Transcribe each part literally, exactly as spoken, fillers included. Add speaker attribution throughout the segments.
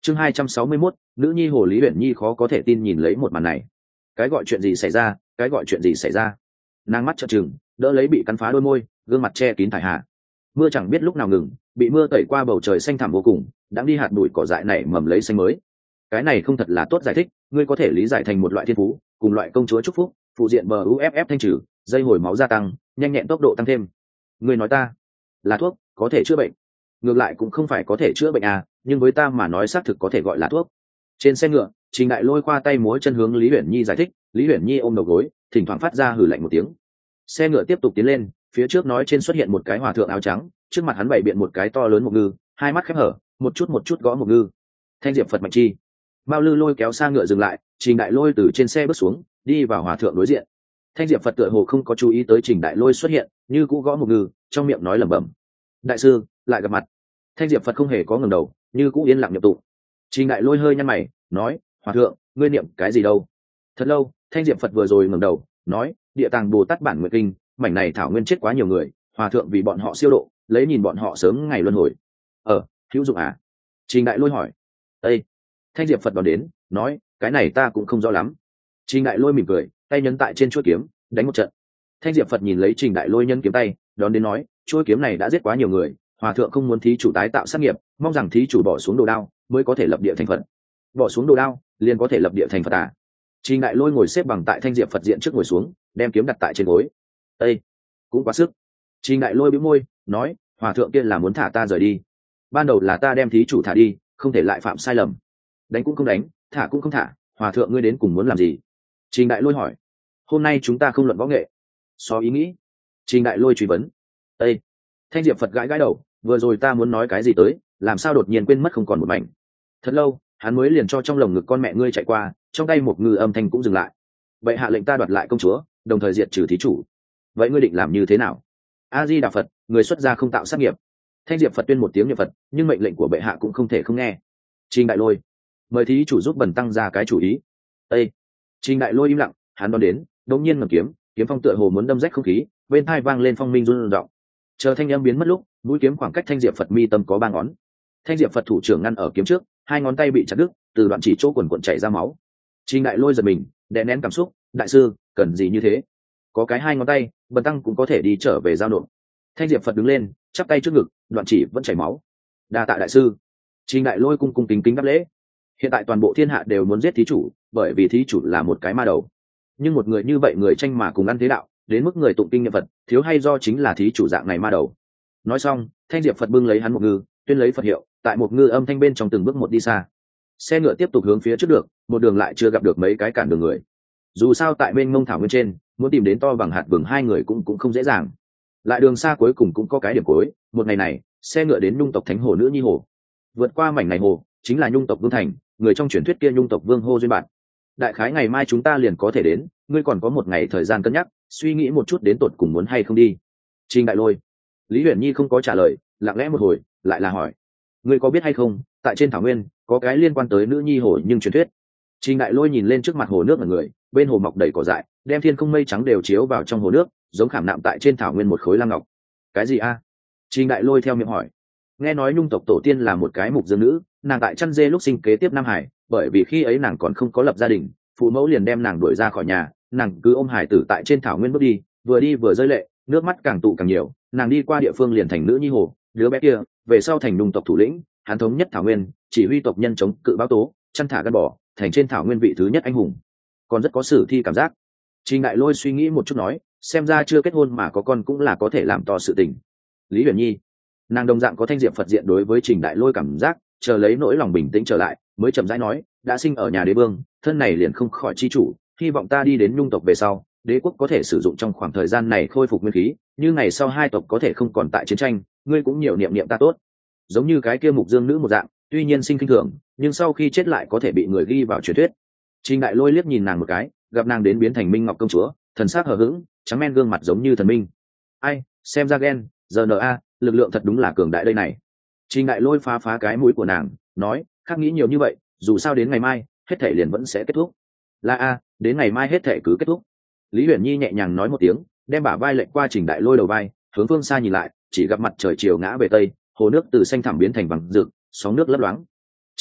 Speaker 1: chương hai trăm sáu mươi mốt, nữ nhi hồ Lý Uyển Nhi khó có thể tin nhìn lấy một màn này. Cái gọi chuyện gì xảy ra, cái gọi chuyện gì xảy ra. Nàng mắt trợn trừng, đỡ lấy bị cắn phá đôi môi, gương mặt che kín thải hạ. Mưa chẳng biết lúc nào ngừng, bị mưa tẩy qua bầu trời xanh thẳm vô cùng, đang đi hạt bụi cỏ dại nảy mầm lấy xanh mới. Cái này không thật là tốt giải thích, ngươi có thể lý giải thành một loại thiên phú, cùng loại công chúa chúc phúc, phụ diện bờ u ép ép thanh trừ, dây hồi máu gia tăng, nhanh nhẹn tốc độ tăng thêm. Ngươi nói ta là thuốc, có thể chữa bệnh. Ngược lại cũng không phải có thể chữa bệnh à, nhưng với ta mà nói xác thực có thể gọi là thuốc. Trên xe ngựa, Trình Đại Lôi khoa tay múa chân hướng Lý Uyển Nhi giải thích, Lý Uyển Nhi ôm đầu gối, thỉnh thoảng phát ra hừ lạnh một tiếng. Xe ngựa tiếp tục tiến lên, phía trước nói trên xuất hiện một cái hòa thượng áo trắng, trước mặt hắn bày biện một cái to lớn một ngư, hai mắt khép hở, một chút một chút gõ một ngư. Thanh diệp Phật mạnh chi. Mao Lư lôi kéo xa ngựa dừng lại, Trình Đại Lôi từ trên xe bước xuống, đi vào hòa thượng đối diện. Thanh diệp Phật tựa hồ không có chú ý tới Trình Đại Lôi xuất hiện, như cũ gõ một ngư, trong miệng nói lẩm bẩm. Đại sư, lại gặp mặt. Thanh diệp Phật không hề có ngẩng đầu, như cũ yên lặng nhập tụng. Trình Đại Lôi hơi nhăn mày, nói, hòa thượng, ngươi niệm cái gì đâu? Thật lâu, Thanh diệp Phật vừa rồi ngẩng đầu, nói, địa tàng Bồ Tát bản nguyện kinh, mảnh này thảo nguyên chết quá nhiều người, hòa thượng vì bọn họ siêu độ, lấy nhìn bọn họ sớm ngày luân hồi. Ờ, hữu dụng à? Trình Đại Lôi hỏi. Ê! Thanh diệp Phật đón đến, nói, cái này ta cũng không rõ lắm. Trình Đại Lôi mỉm cười, tay nhấn tại trên chuôi kiếm, đánh một trận. Thanh diệp Phật nhìn lấy Trình Đại Lôi nhân kiếm tay, đón đến nói, chuôi kiếm này đã giết quá nhiều người, hòa thượng không muốn thí chủ tái tạo sát nghiệp, mong rằng thí chủ bỏ xuống đồ đao mới có thể lập địa thành Phật. Bỏ xuống đồ đao liền có thể lập địa thành Phật à? Trình Đại Lôi ngồi xếp bằng tại Thanh diệp Phật diện trước ngồi xuống, đem kiếm đặt tại trên gối. Ê! Cũng quá sức. Trình Đại Lôi bĩu môi, nói, hòa thượng kia là muốn thả ta rời đi. Ban đầu là ta đem thí chủ thả đi, không thể lại phạm sai lầm. Đánh cũng không đánh, thả cũng không thả, hòa thượng ngươi đến cùng muốn làm gì? Trình Đại Lôi hỏi. Hôm nay chúng ta không luận võ nghệ. So ý nghĩ. Trình Đại Lôi truy vấn. Ê! Thanh diệp Phật gãi gãi đầu, vừa rồi ta muốn nói cái gì tới, làm sao đột nhiên quên mất không còn một mảnh. Thật lâu, hắn mới liền cho trong lồng ngực con mẹ ngươi chạy qua, trong tay một ngư âm thanh cũng dừng lại. Vậy hạ lệnh ta đoạt lại công chúa, đồng thời diệt trừ thí chủ. Vậy ngươi định làm như thế nào? A Di Đà Phật, người xuất gia không tạo sát nghiệp. Thanh diệp Phật tuyên một tiếng niệm Phật, nhưng mệnh lệnh của bệ hạ cũng không thể không nghe. Trình Đại Lôi, mời thí chủ giúp bần tăng ra cái chủ ý. Ê! Trình Đại Lôi im lặng, hắn đón đến, đột nhiên ngẩng kiếm, kiếm phong tựa hồ muốn đâm rách không khí, bên tai vang lên phong minh rung động. Chờ thanh âm biến mất lúc, mũi kiếm khoảng cách Thanh diệp Phật mi tâm có ba ngón. Thanh diệp Phật thủ trưởng ngăn ở kiếm trước, hai ngón tay bị chặt đứt, từ đoạn chỉ chỗ quần quần chảy ra máu. Trình Đại Lôi giật mình, đè nén cảm xúc, đại sư, cần gì như thế? Có cái hai ngón tay, bần tăng cũng có thể đi trở về giao nộp. Thanh diệp Phật đứng lên, chắp tay trước ngực, đoạn chỉ vẫn chảy máu. Đa tạ đại sư. Trình Đại Lôi cung cung kính kính đáp lễ. Hiện tại toàn bộ thiên hạ đều muốn giết thí chủ, bởi vì thí chủ là một cái ma đầu. Nhưng một người như vậy người tranh mà cùng ăn thế đạo, đến mức người tụng kinh niệm Phật, thiếu hay do chính là thí chủ dạng này ma đầu. Nói xong, Thanh diệp Phật bưng lấy hắn một ngư, tuyên lấy Phật hiệu, tại một ngư âm thanh bên trong từng bước một đi xa. Xe ngựa tiếp tục hướng phía trước được, một đường lại chưa gặp được mấy cái cản đường người. Dù sao tại bên mông thảo nguyên trên, muốn tìm đến to bằng hạt vừng hai người cũng cũng không dễ dàng. Lại đường xa cuối cùng cũng có cái điểm cuối, một ngày này, xe ngựa đến Nhung tộc Thánh Hồ Nữ Nhi Hồ. Vượt qua mảnh này hồ, chính là Nhung tộc Vương Thành, người trong truyền thuyết kia Nhung tộc Vương Hô duyên bạn. Đại khái ngày mai chúng ta liền có thể đến, ngươi còn có một ngày thời gian cân nhắc, suy nghĩ một chút đến tột cùng muốn hay không đi. Trình Đại Lôi. Lý Uyển Nhi không có trả lời, lặng lẽ một hồi, lại là hỏi, ngươi có biết hay không, tại trên thảo nguyên có cái liên quan tới Nữ Nhi Hồ nhưng truyền thuyết. Trình Đại Lôi nhìn lên trước mặt hồ nước ở người, bên hồ mọc đầy cỏ dại, đem thiên không mây trắng đều chiếu vào trong hồ nước, giống khảm nạm tại trên thảo nguyên một khối lam ngọc. Cái gì a? Trình Đại Lôi theo miệng hỏi. Nghe nói Nhung tộc tổ tiên là một cái mục dương nữ, nàng tại chăn dê lúc sinh kế tiếp Nam Hải, bởi vì khi ấy nàng còn không có lập gia đình, phụ mẫu liền đem nàng đuổi ra khỏi nhà, nàng cứ ôm hải tử tại trên thảo nguyên bước đi, vừa đi vừa rơi lệ, nước mắt càng tụ càng nhiều, nàng đi qua địa phương liền thành Nữ Nhi Hồ, đứa bé kia về sau thành Nhung tộc thủ lĩnh, hắn thống nhất thảo nguyên, chỉ huy tộc nhân chống cự báo tố, chăn thả gân bỏ, thành trên thảo nguyên vị thứ nhất anh hùng. Còn rất có sử thi cảm giác. Trình Đại Lôi suy nghĩ một chút nói, xem ra chưa kết hôn mà có con cũng là có thể làm to sự tình. Lý Uyển Nhi, nàng đồng dạng có thanh diệp Phật diện đối với Trình Đại Lôi cảm giác, chờ lấy nỗi lòng bình tĩnh trở lại, mới chậm rãi nói, đã sinh ở nhà đế vương, thân này liền không khỏi chi chủ, hy vọng ta đi đến Nhung tộc về sau, đế quốc có thể sử dụng trong khoảng thời gian này khôi phục nguyên khí, như ngày sau hai tộc có thể không còn tại chiến tranh, ngươi cũng nhiều niệm niệm ta tốt. Giống như cái kia mục dương nữ một dạng, tuy nhiên sinh khinh thường, nhưng sau khi chết lại có thể bị người ghi vào truyền thuyết. Trình Đại Lôi liếc nhìn nàng một cái, gặp nàng đến biến thành Minh Ngọc công chúa, thần sắc hờ hững, trắng men gương mặt giống như thần minh. Ai, xem ra ghen, giờ n a, lực lượng thật đúng là cường đại đây này. Trình Đại Lôi phá phá cái mũi của nàng, nói, khác nghĩ nhiều như vậy, dù sao đến ngày mai, hết thể liền vẫn sẽ kết thúc. Là a, đến ngày mai hết thể cứ kết thúc. Lý Uyển Nhi nhẹ nhàng nói một tiếng, đem bả vai lệnh qua Trình Đại Lôi đầu vai, hướng phương xa nhìn lại, chỉ gặp mặt trời chiều ngã về tây, hồ nước từ xanh thẳm biến thành vàng rực, sóng nước lấp loáng.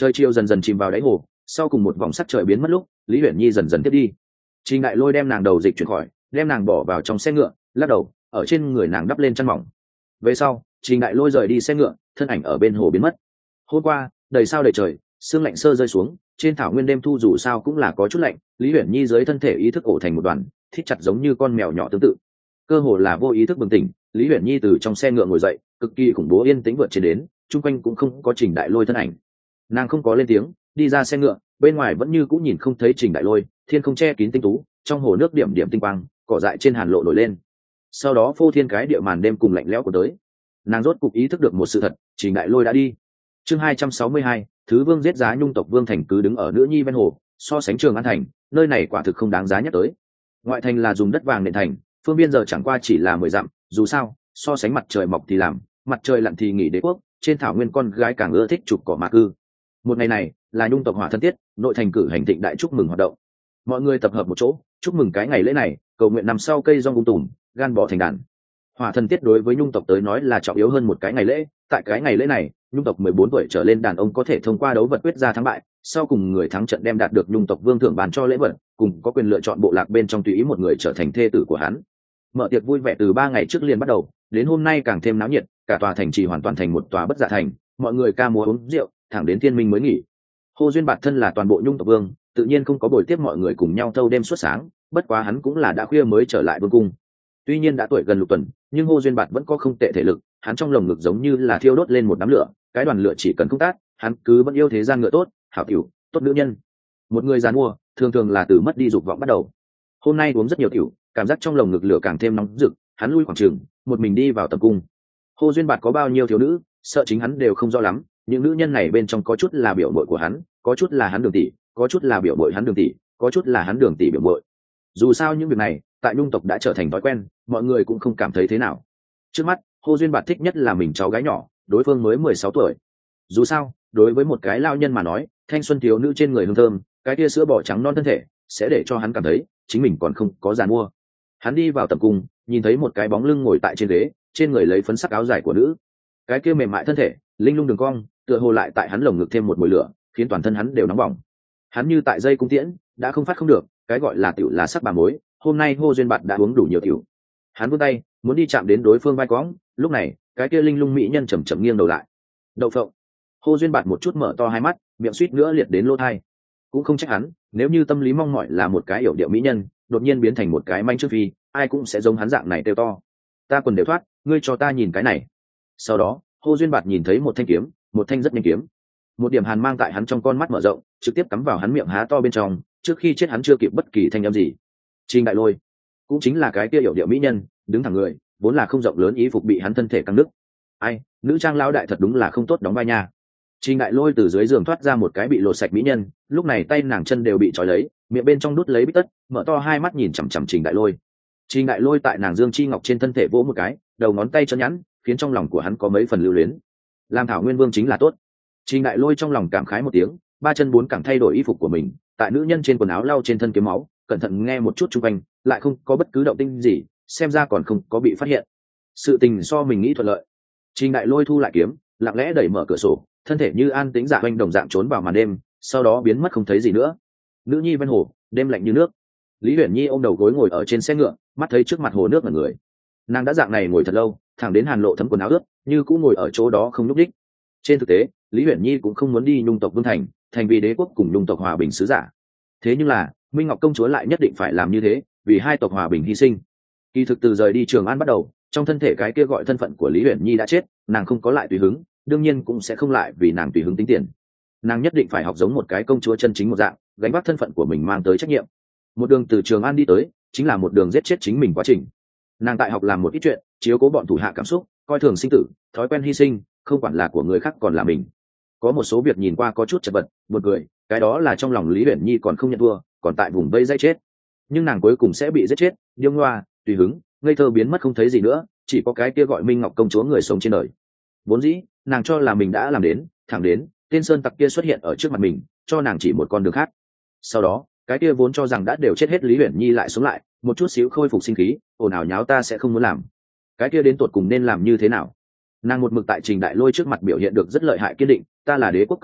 Speaker 1: Trời chiều dần dần chìm vào đáy hồ, sau cùng một vòng sắc trời biến mất lúc, Lý Uyển Nhi dần dần tiếp đi. Trình Đại Lôi đem nàng đầu dịch chuyển khỏi, đem nàng bỏ vào trong xe ngựa, lắc đầu, ở trên người nàng đắp lên chăn mỏng. Về sau, Trình Đại Lôi rời đi xe ngựa, thân ảnh ở bên hồ biến mất. Hôm qua, đầy sao đầy trời, sương lạnh sơ rơi xuống, trên thảo nguyên đêm thu dù sao cũng là có chút lạnh, Lý Uyển Nhi dưới thân thể ý thức ổ thành một đoàn, thít chặt giống như con mèo nhỏ tương tự. Cơ hồ là vô ý thức bừng tỉnh, Lý Uyển Nhi từ trong xe ngựa ngồi dậy, cực kỳ khủng bố yên tĩnh vượt trên đến, chung quanh cũng không có Trình Đại Lôi thân ảnh. Nàng không có lên tiếng, đi ra xe ngựa, bên ngoài vẫn như cũng nhìn không thấy Trình Đại Lôi, thiên không che kín tinh tú, trong hồ nước điểm điểm tinh quang, cỏ dại trên hàn lộ nổi lên. Sau đó phô thiên cái địa màn đêm cùng lạnh lẽo của tới. Nàng rốt cục ý thức được một sự thật, Trình Đại Lôi đã đi. Chương hai trăm sáu mươi hai, thứ vương giết giá nhung tộc vương thành cứ đứng ở nữ nhi ven hồ, so sánh Trường An thành, nơi này quả thực không đáng giá nhắc tới. Ngoại thành là dùng đất vàng nền thành, phương biên giờ chẳng qua chỉ là mười dặm, dù sao, so sánh mặt trời mọc thì làm, mặt trời lặn thì nghỉ đế quốc, trên thảo nguyên con gái càng ưa thích chụp cỏ mạc cư. Một ngày này là nhung tộc hỏa thân tiết, nội thành cử hành thịnh đại chúc mừng hoạt động. Mọi người tập hợp một chỗ, chúc mừng cái ngày lễ này, cầu nguyện nằm sau cây rong ung tùm, gan bò thành đàn. Hỏa thân tiết đối với nhung tộc tới nói là trọng yếu hơn một cái ngày lễ, tại cái ngày lễ này, nhung tộc mười bốn tuổi trở lên đàn ông có thể thông qua đấu vật quyết ra thắng bại, sau cùng người thắng trận đem đạt được nhung tộc vương thưởng bàn cho lễ vật, cùng có quyền lựa chọn bộ lạc bên trong tùy ý một người trở thành thê tử của hắn. Mở tiệc vui vẻ từ ba ngày trước liền bắt đầu, đến hôm nay càng thêm náo nhiệt, cả tòa thành trì hoàn toàn thành một tòa bất dạ thành, mọi người ca múa uống rượu, thẳng đến thiên minh mới nghỉ. Hồ Duyên Bạt thân là toàn bộ nhung tộc vương, tự nhiên không có buổi tiếp mọi người cùng nhau thâu đêm suốt sáng, bất quá hắn cũng là đã khuya mới trở lại vương cung. Tuy nhiên đã tuổi gần lục tuần, nhưng Hồ Duyên Bạt vẫn có không tệ thể lực, hắn trong lồng ngực giống như là thiêu đốt lên một đám lửa, cái đoàn lửa chỉ cần không tát, hắn cứ vẫn yêu thế gian ngựa tốt, hảo tiểu, tốt nữ nhân. Một người giàn mua, thường thường là từ mất đi dục vọng bắt đầu. Hôm nay uống rất nhiều tiểu, cảm giác trong lồng ngực lửa càng thêm nóng rực, hắn lui khoảng trường, một mình đi vào tầm cung. Hồ Duyên Bạt có bao nhiêu thiếu nữ, sợ chính hắn đều không rõ lắm, những nữ nhân này bên trong có chút là biểu muội của hắn, có chút là hắn đường tỷ, có chút là biểu muội hắn đường tỷ, có chút là hắn đường tỷ biểu muội. Dù sao những việc này, tại nhung tộc đã trở thành thói quen, mọi người cũng không cảm thấy thế nào. Trước mắt, Hồ Duyên Bạt thích nhất là mình cháu gái nhỏ, đối phương mới mười sáu tuổi. Dù sao, đối với một cái lao nhân mà nói, thanh xuân thiếu nữ trên người hương thơm, cái tia sữa bò trắng non thân thể, sẽ để cho hắn cảm thấy chính mình còn không có giàn mua. Hắn đi vào tầm cung, nhìn thấy một cái bóng lưng ngồi tại trên ghế, trên người lấy phấn sắc áo dài của nữ. Cái kia mềm mại thân thể, linh lung đường cong, tựa hồ lại tại hắn lồng ngực thêm một mùi lửa, khiến toàn thân hắn đều nóng bỏng. Hắn như tại dây cung tiễn, đã không phát không được, cái gọi là tiểu là sắc bà mối, hôm nay Hồ Duyên Bạt đã uống đủ nhiều tiểu. Hắn vươn tay, muốn đi chạm đến đối phương vai cõng, lúc này, cái kia linh lung mỹ nhân chậm chậm nghiêng đầu lại. Đậu phộng. Hồ Duyên Bạt một chút mở to hai mắt, miệng suýt nữa liệt đến lỗ tai. Cũng không trách hắn, nếu như tâm lý mong mỏi là một cái yểu điệu mỹ nhân, đột nhiên biến thành một cái manh trước phi, ai cũng sẽ giống hắn dạng này tiêu to. Ta quần đều thoát, ngươi cho ta nhìn cái này. Sau đó, Hồ Duyên Bạt nhìn thấy một thanh kiếm, một thanh rất nhanh kiếm. Một điểm hàn mang tại hắn trong con mắt mở rộng, trực tiếp cắm vào hắn miệng há to bên trong, trước khi chết hắn chưa kịp bất kỳ thanh âm gì. Trình Đại Lôi, cũng chính là cái kia yểu điệu mỹ nhân, đứng thẳng người, vốn là không rộng lớn ý phục bị hắn thân thể căng nứt. Ai, nữ trang lão đại thật đúng là không tốt đóng vai nha. Trình Đại Lôi từ dưới giường thoát ra một cái bị lột sạch mỹ nhân, lúc này tay nàng chân đều bị trói lấy, miệng bên trong đút lấy bít tất, mở to hai mắt nhìn chằm chằm Trình Đại Lôi. Trình Đại Lôi tại nàng dương chi ngọc trên thân thể vỗ một cái, đầu ngón tay chân nhẵn, khiến trong lòng của hắn có mấy phần lưu luyến. Làm thảo nguyên vương chính là tốt. Trình Đại Lôi trong lòng cảm khái một tiếng, ba chân bốn cẳng thay đổi y phục của mình, tại nữ nhân trên quần áo lau trên thân kiếm máu, cẩn thận nghe một chút xung quanh, lại không có bất cứ động tĩnh gì, xem ra còn không có bị phát hiện. Sự tình so mình nghĩ thuận lợi. Trình Đại Lôi thu lại kiếm, lặng lẽ đẩy mở cửa sổ, thân thể như an tĩnh dạ oanh đồng dạng trốn vào màn đêm, sau đó biến mất không thấy gì nữa. Nữ nhi ven hồ, đêm lạnh như nước. Lý Uyển Nhi ôm đầu gối ngồi ở trên xe ngựa, mắt thấy trước mặt hồ nước là người. Nàng đã dạng này ngồi thật lâu, thẳng đến hàn lộ thấm quần áo ướt, như cũng ngồi ở chỗ đó không nhúc đích. Trên thực tế, Lý Uyển Nhi cũng không muốn đi nhung tộc vương thành, thành vì đế quốc cùng nhung tộc hòa bình sứ giả. Thế nhưng là, Minh Ngọc công chúa lại nhất định phải làm như thế, vì hai tộc hòa bình hy sinh. Kỳ thực từ rời đi Trường An bắt đầu, trong thân thể cái kia gọi thân phận của Lý Uyển Nhi đã chết, nàng không có lại tùy hứng, đương nhiên cũng sẽ không lại vì nàng tùy hứng tính tiền. Nàng nhất định phải học giống một cái công chúa chân chính một dạng, gánh vác thân phận của mình mang tới trách nhiệm. Một đường từ Trường An đi tới, chính là một đường giết chết chính mình quá trình. Nàng tại học làm một ít chuyện, chiếu cố bọn thủ hạ cảm xúc, coi thường sinh tử, thói quen hy sinh, không quản là của người khác còn là mình. Có một số việc nhìn qua có chút chật vật, một người, cái đó là trong lòng Lý Uyển Nhi còn không nhận thua, còn tại vùng vây dây chết. Nhưng nàng cuối cùng sẽ bị giết chết, điêu ngoa, tùy hứng, ngây thơ biến mất không thấy gì nữa, chỉ có cái kia gọi Minh Ngọc công chúa người sống trên đời. Vốn dĩ, nàng cho là mình đã làm đến, thẳng đến, tên sơn tặc kia xuất hiện ở trước mặt mình, cho nàng chỉ một con đường khác. Sau đó, cái kia vốn cho rằng đã đều chết hết Lý Uyển Nhi lại sống lại, một chút xíu khôi phục sinh khí, ồn ào nháo ta sẽ không muốn làm. Cái kia đến tột cùng nên làm như thế nào? Nàng một mực tại Trình Đại Lôi trước mặt biểu hiện được rất lợi hại kiên định, ta là đế quốc công chúa,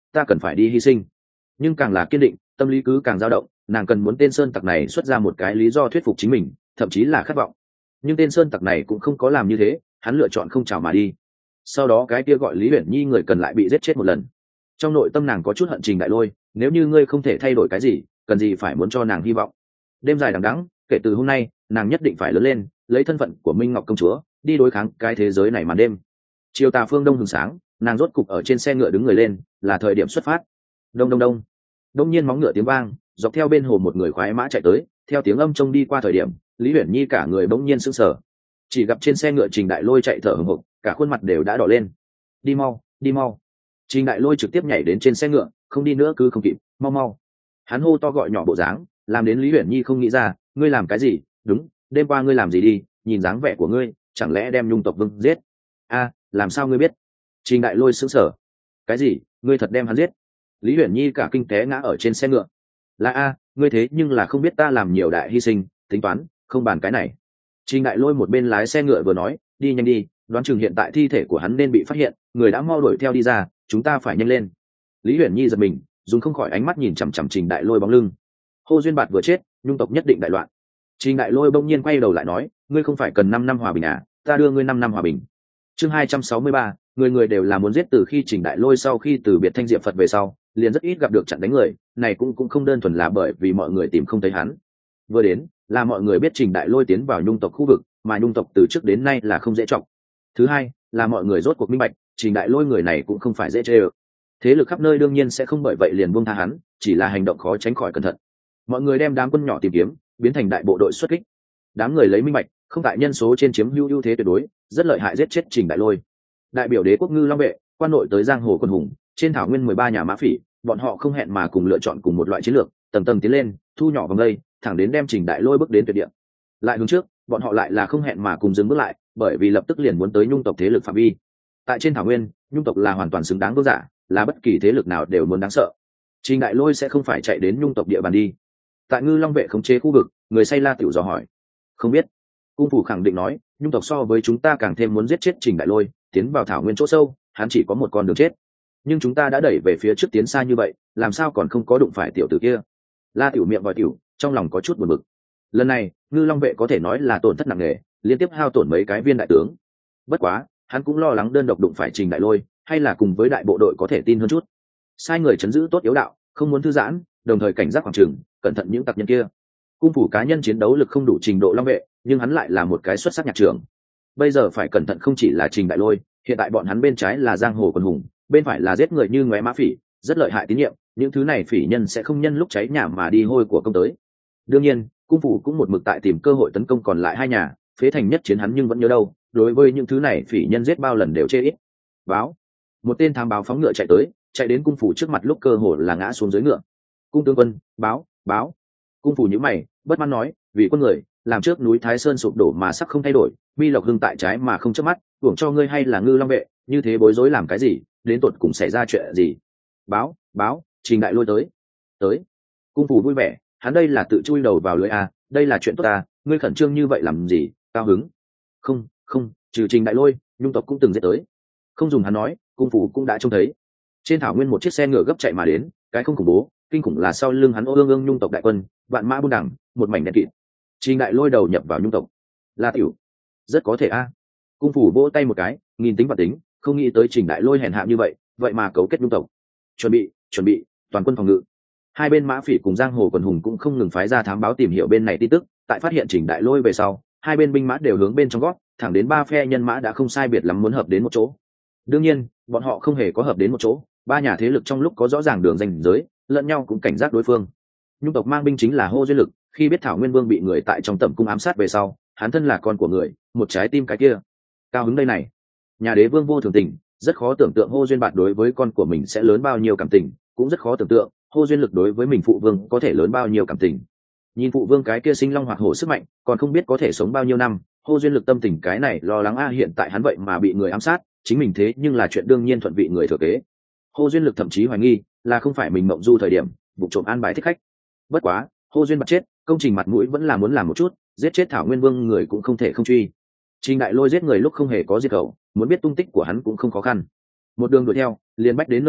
Speaker 1: ta cần phải đi hy sinh. Nhưng càng là kiên định, tâm lý cứ càng dao động, nàng cần muốn tên sơn tặc này xuất ra một cái lý do thuyết phục chính mình, thậm chí là khát vọng. Nhưng tên sơn tặc này cũng không có làm như thế, hắn lựa chọn không chào mà đi. Sau đó cái kia gọi Lý Uyển Nhi người cần lại bị giết chết một lần. Trong nội tâm nàng có chút hận Trình Đại Lôi, nếu như ngươi không thể thay đổi cái gì, cần gì phải muốn cho nàng hy vọng. Đêm dài đằng đẵng, kể từ hôm nay nàng nhất định phải lớn lên, lấy thân phận của Minh Ngọc công chúa đi đối kháng cái thế giới này màn đêm. Chiều tà phương đông hừng sáng, nàng rốt cục ở trên xe ngựa đứng người lên, là thời điểm xuất phát. Đông đông đông, đông nhiên móng ngựa tiếng vang, dọc theo bên hồ một người khoái mã chạy tới, theo tiếng âm trông đi qua thời điểm, Lý Uyển Nhi cả người bỗng nhiên sững sờ, chỉ gặp trên xe ngựa Trình Đại Lôi chạy thở hổn hộc, cả khuôn mặt đều đã đỏ lên. Đi mau, đi mau. Trình Đại Lôi trực tiếp nhảy đến trên xe ngựa, không đi nữa cứ không kịp, mau mau. Hắn hô to gọi nhỏ bộ dáng, làm đến Lý Uyển Nhi không nghĩ ra, ngươi làm cái gì? Đúng, đêm qua ngươi làm gì đi, nhìn dáng vẻ của ngươi, chẳng lẽ đem Nhung tộc Vương giết? A, làm sao ngươi biết? Trình Đại Lôi sững sờ. Cái gì? Ngươi thật đem hắn giết? Lý Uyển Nhi cả kinh té ngã ở trên xe ngựa. Là a, ngươi thế nhưng là không biết ta làm nhiều đại hy sinh, tính toán, không bàn cái này. Trình Đại Lôi một bên lái xe ngựa vừa nói, đi nhanh đi, đoán chừng hiện tại thi thể của hắn nên bị phát hiện, người đã mau đuổi theo đi ra, chúng ta phải nhanh lên. Lý Uyển Nhi giật mình, dùng không khỏi ánh mắt nhìn chằm chằm Trình Đại Lôi bóng lưng. Hô Duyên Bạt vừa chết, Nhung tộc nhất định đại loạn. Trình Đại Lôi bỗng nhiên quay đầu lại nói, ngươi không phải cần năm năm hòa bình à, ta đưa ngươi năm năm hòa bình. Chương hai trăm sáu mươi ba, người người đều là muốn giết. Từ khi Trình Đại Lôi sau khi từ biệt Thanh Diệp Phật về sau, liền rất ít gặp được chặn đánh người, này cũng cũng không đơn thuần là bởi vì mọi người tìm không thấy hắn. Vừa đến, là mọi người biết Trình Đại Lôi tiến vào Nhung tộc khu vực, mà Nhung tộc từ trước đến nay là không dễ trọng. Thứ hai, là mọi người rốt cuộc minh bạch, Trình Đại Lôi người này cũng không phải dễ chơi. Thế lực khắp nơi đương nhiên sẽ không bởi vậy liền buông tha hắn, chỉ là hành động khó tránh khỏi cẩn thận. Mọi người đem đám quân nhỏ tìm kiếm, biến thành đại bộ đội xuất kích. Đám người lấy minh bạch, không tại nhân số trên chiếm ưu ưu thế tuyệt đối, rất lợi hại giết chết Trình Đại Lôi. Đại biểu đế quốc Ngư Long vệ, quan nội tới giang hồ quân hùng, trên thảo nguyên mười ba nhà mã phỉ, bọn họ không hẹn mà cùng lựa chọn cùng một loại chiến lược, tầng tầng tiến lên, thu nhỏ vòng đây, thẳng đến đem Trình Đại Lôi bước đến tuyệt địa. Lại hướng trước, bọn họ lại là không hẹn mà cùng dừng bước lại, bởi vì lập tức liền muốn tới Nhung tộc thế lực phạm vi. Tại trên thảo nguyên, Nhung tộc là hoàn toàn xứng đáng vương giả, là bất kỳ thế lực nào đều muốn đáng sợ. Trình Đại Lôi sẽ không phải chạy đến Nhung tộc địa bàn đi. Tại Ngư Long vệ khống chế khu vực, người say la tiểu dò hỏi, không biết. Cung phủ khẳng định nói, Nhung tộc so với chúng ta càng thêm muốn giết chết Trình Đại Lôi, tiến vào thảo nguyên chỗ sâu, hắn chỉ có một con đường chết. Nhưng chúng ta đã đẩy về phía trước tiến xa như vậy, làm sao còn không có đụng phải tiểu tử kia? La tiểu miệng gọi tiểu, trong lòng có chút buồn bực. Lần này, Ngư Long vệ có thể nói là tổn thất nặng nề, liên tiếp hao tổn mấy cái viên đại tướng. Bất quá, hắn cũng lo lắng đơn độc đụng phải Trình Đại Lôi, hay là cùng với đại bộ đội có thể tin hơn chút. Sai người chấn giữ tốt yếu đạo, không muốn thư giãn, đồng thời cảnh giác khoảng trường, cẩn thận những tặc nhân kia. Cung phủ cá nhân chiến đấu lực không đủ trình độ Long vệ, nhưng hắn lại là một cái xuất sắc nhạc trưởng. Bây giờ phải cẩn thận không chỉ là Trình Đại Lôi, hiện tại bọn hắn bên trái là giang hồ quần hùng, bên phải là giết người như ngoé mã phỉ, rất lợi hại tín nhiệm, những thứ này phỉ nhân sẽ không nhân lúc cháy nhà mà đi hôi của công tới. Đương nhiên, cung phủ cũng một mực tại tìm cơ hội tấn công còn lại hai nhà, phế thành nhất chiến hắn nhưng vẫn nhớ đâu, đối với những thứ này phỉ nhân giết bao lần đều chê ít. Báo, một tên thám báo phóng ngựa chạy tới, chạy đến cung phủ trước mặt lúc cơ hội là ngã xuống dưới ngựa. Cung tướng quân, báo, báo. Cung phủ nhíu mày, bất mãn nói, vì quân người, làm trước núi Thái Sơn sụp đổ mà sắc không thay đổi, mi lộc hưng tại trái mà không chớp mắt, hưởng cho ngươi hay là Ngư Long vệ, như thế bối rối làm cái gì, đến tột cùng xảy ra chuyện gì? Báo, báo, Trình Đại Lôi tới, tới. Cung phủ vui vẻ, hắn đây là tự chui đầu vào lưới à, đây là chuyện tốt à, ngươi khẩn trương như vậy làm gì, cao hứng? Không, không, trừ Trình Đại Lôi, Nhung tộc cũng từng giết tới. Không dùng hắn nói, cung phủ cũng đã trông thấy. Trên thảo nguyên một chiếc xe ngựa gấp chạy mà đến, cái không khủng bố, kinh khủng là sau lưng hắn ô ương ương Nhung tộc đại quân, vạn mã buôn đẳng, một mảnh đen kịt. Trình Đại Lôi đầu nhập vào Nhung tộc. La tiểu, rất có thể a. À. Cung phủ vỗ tay một cái, nghìn tính và tính, không nghĩ tới Trình Đại Lôi hèn hạ như vậy, vậy mà cấu kết Nhung tộc. Chuẩn bị, chuẩn bị, toàn quân phòng ngự. Hai bên mã phỉ cùng giang hồ quần hùng cũng không ngừng phái ra thám báo tìm hiểu bên này tin tức, tại phát hiện Trình Đại Lôi về sau, hai bên binh mã đều hướng bên trong gót, thẳng đến ba phe nhân mã đã không sai biệt lắm muốn hợp đến một chỗ. Đương nhiên, bọn họ không hề có hợp đến một chỗ, ba nhà thế lực trong lúc có rõ ràng đường ranh giới, lẫn nhau cũng cảnh giác đối phương. Nhung tộc mang binh chính là Hô Duyên Lực, khi biết Thảo Nguyên Vương bị người tại trong tẩm cung ám sát về sau, hắn thân là con của người, một trái tim cái kia. Cao hứng đây này. Nhà đế vương vô thường tình, rất khó tưởng tượng Hô Duyên Bạt đối với con của mình sẽ lớn bao nhiêu cảm tình, cũng rất khó tưởng tượng Hô Duyên Lực đối với mình phụ vương có thể lớn bao nhiêu cảm tình. Nhìn phụ vương cái kia sinh long hoạt hổ sức mạnh, còn không biết có thể sống bao nhiêu năm, Hô Duyên Lực tâm tình cái này lo lắng a, hiện tại hắn vậy mà bị người ám sát, chính mình thế nhưng là chuyện đương nhiên thuận vị người thừa kế. Hô Duyên Lực thậm chí hoài nghi là không phải mình mộng du thời điểm vụ trộm an bài thích khách. Bất quá, Hô Duyên Bạt chết, công trình mặt mũi vẫn là muốn làm một chút, giết chết Thảo Nguyên Vương người cũng không thể không truy. Trình Đại Lôi giết người lúc không hề có diệt khẩu, muốn biết tung tích của hắn cũng không khó khăn. Một đường đuổi theo, liền bách đến nơi đây,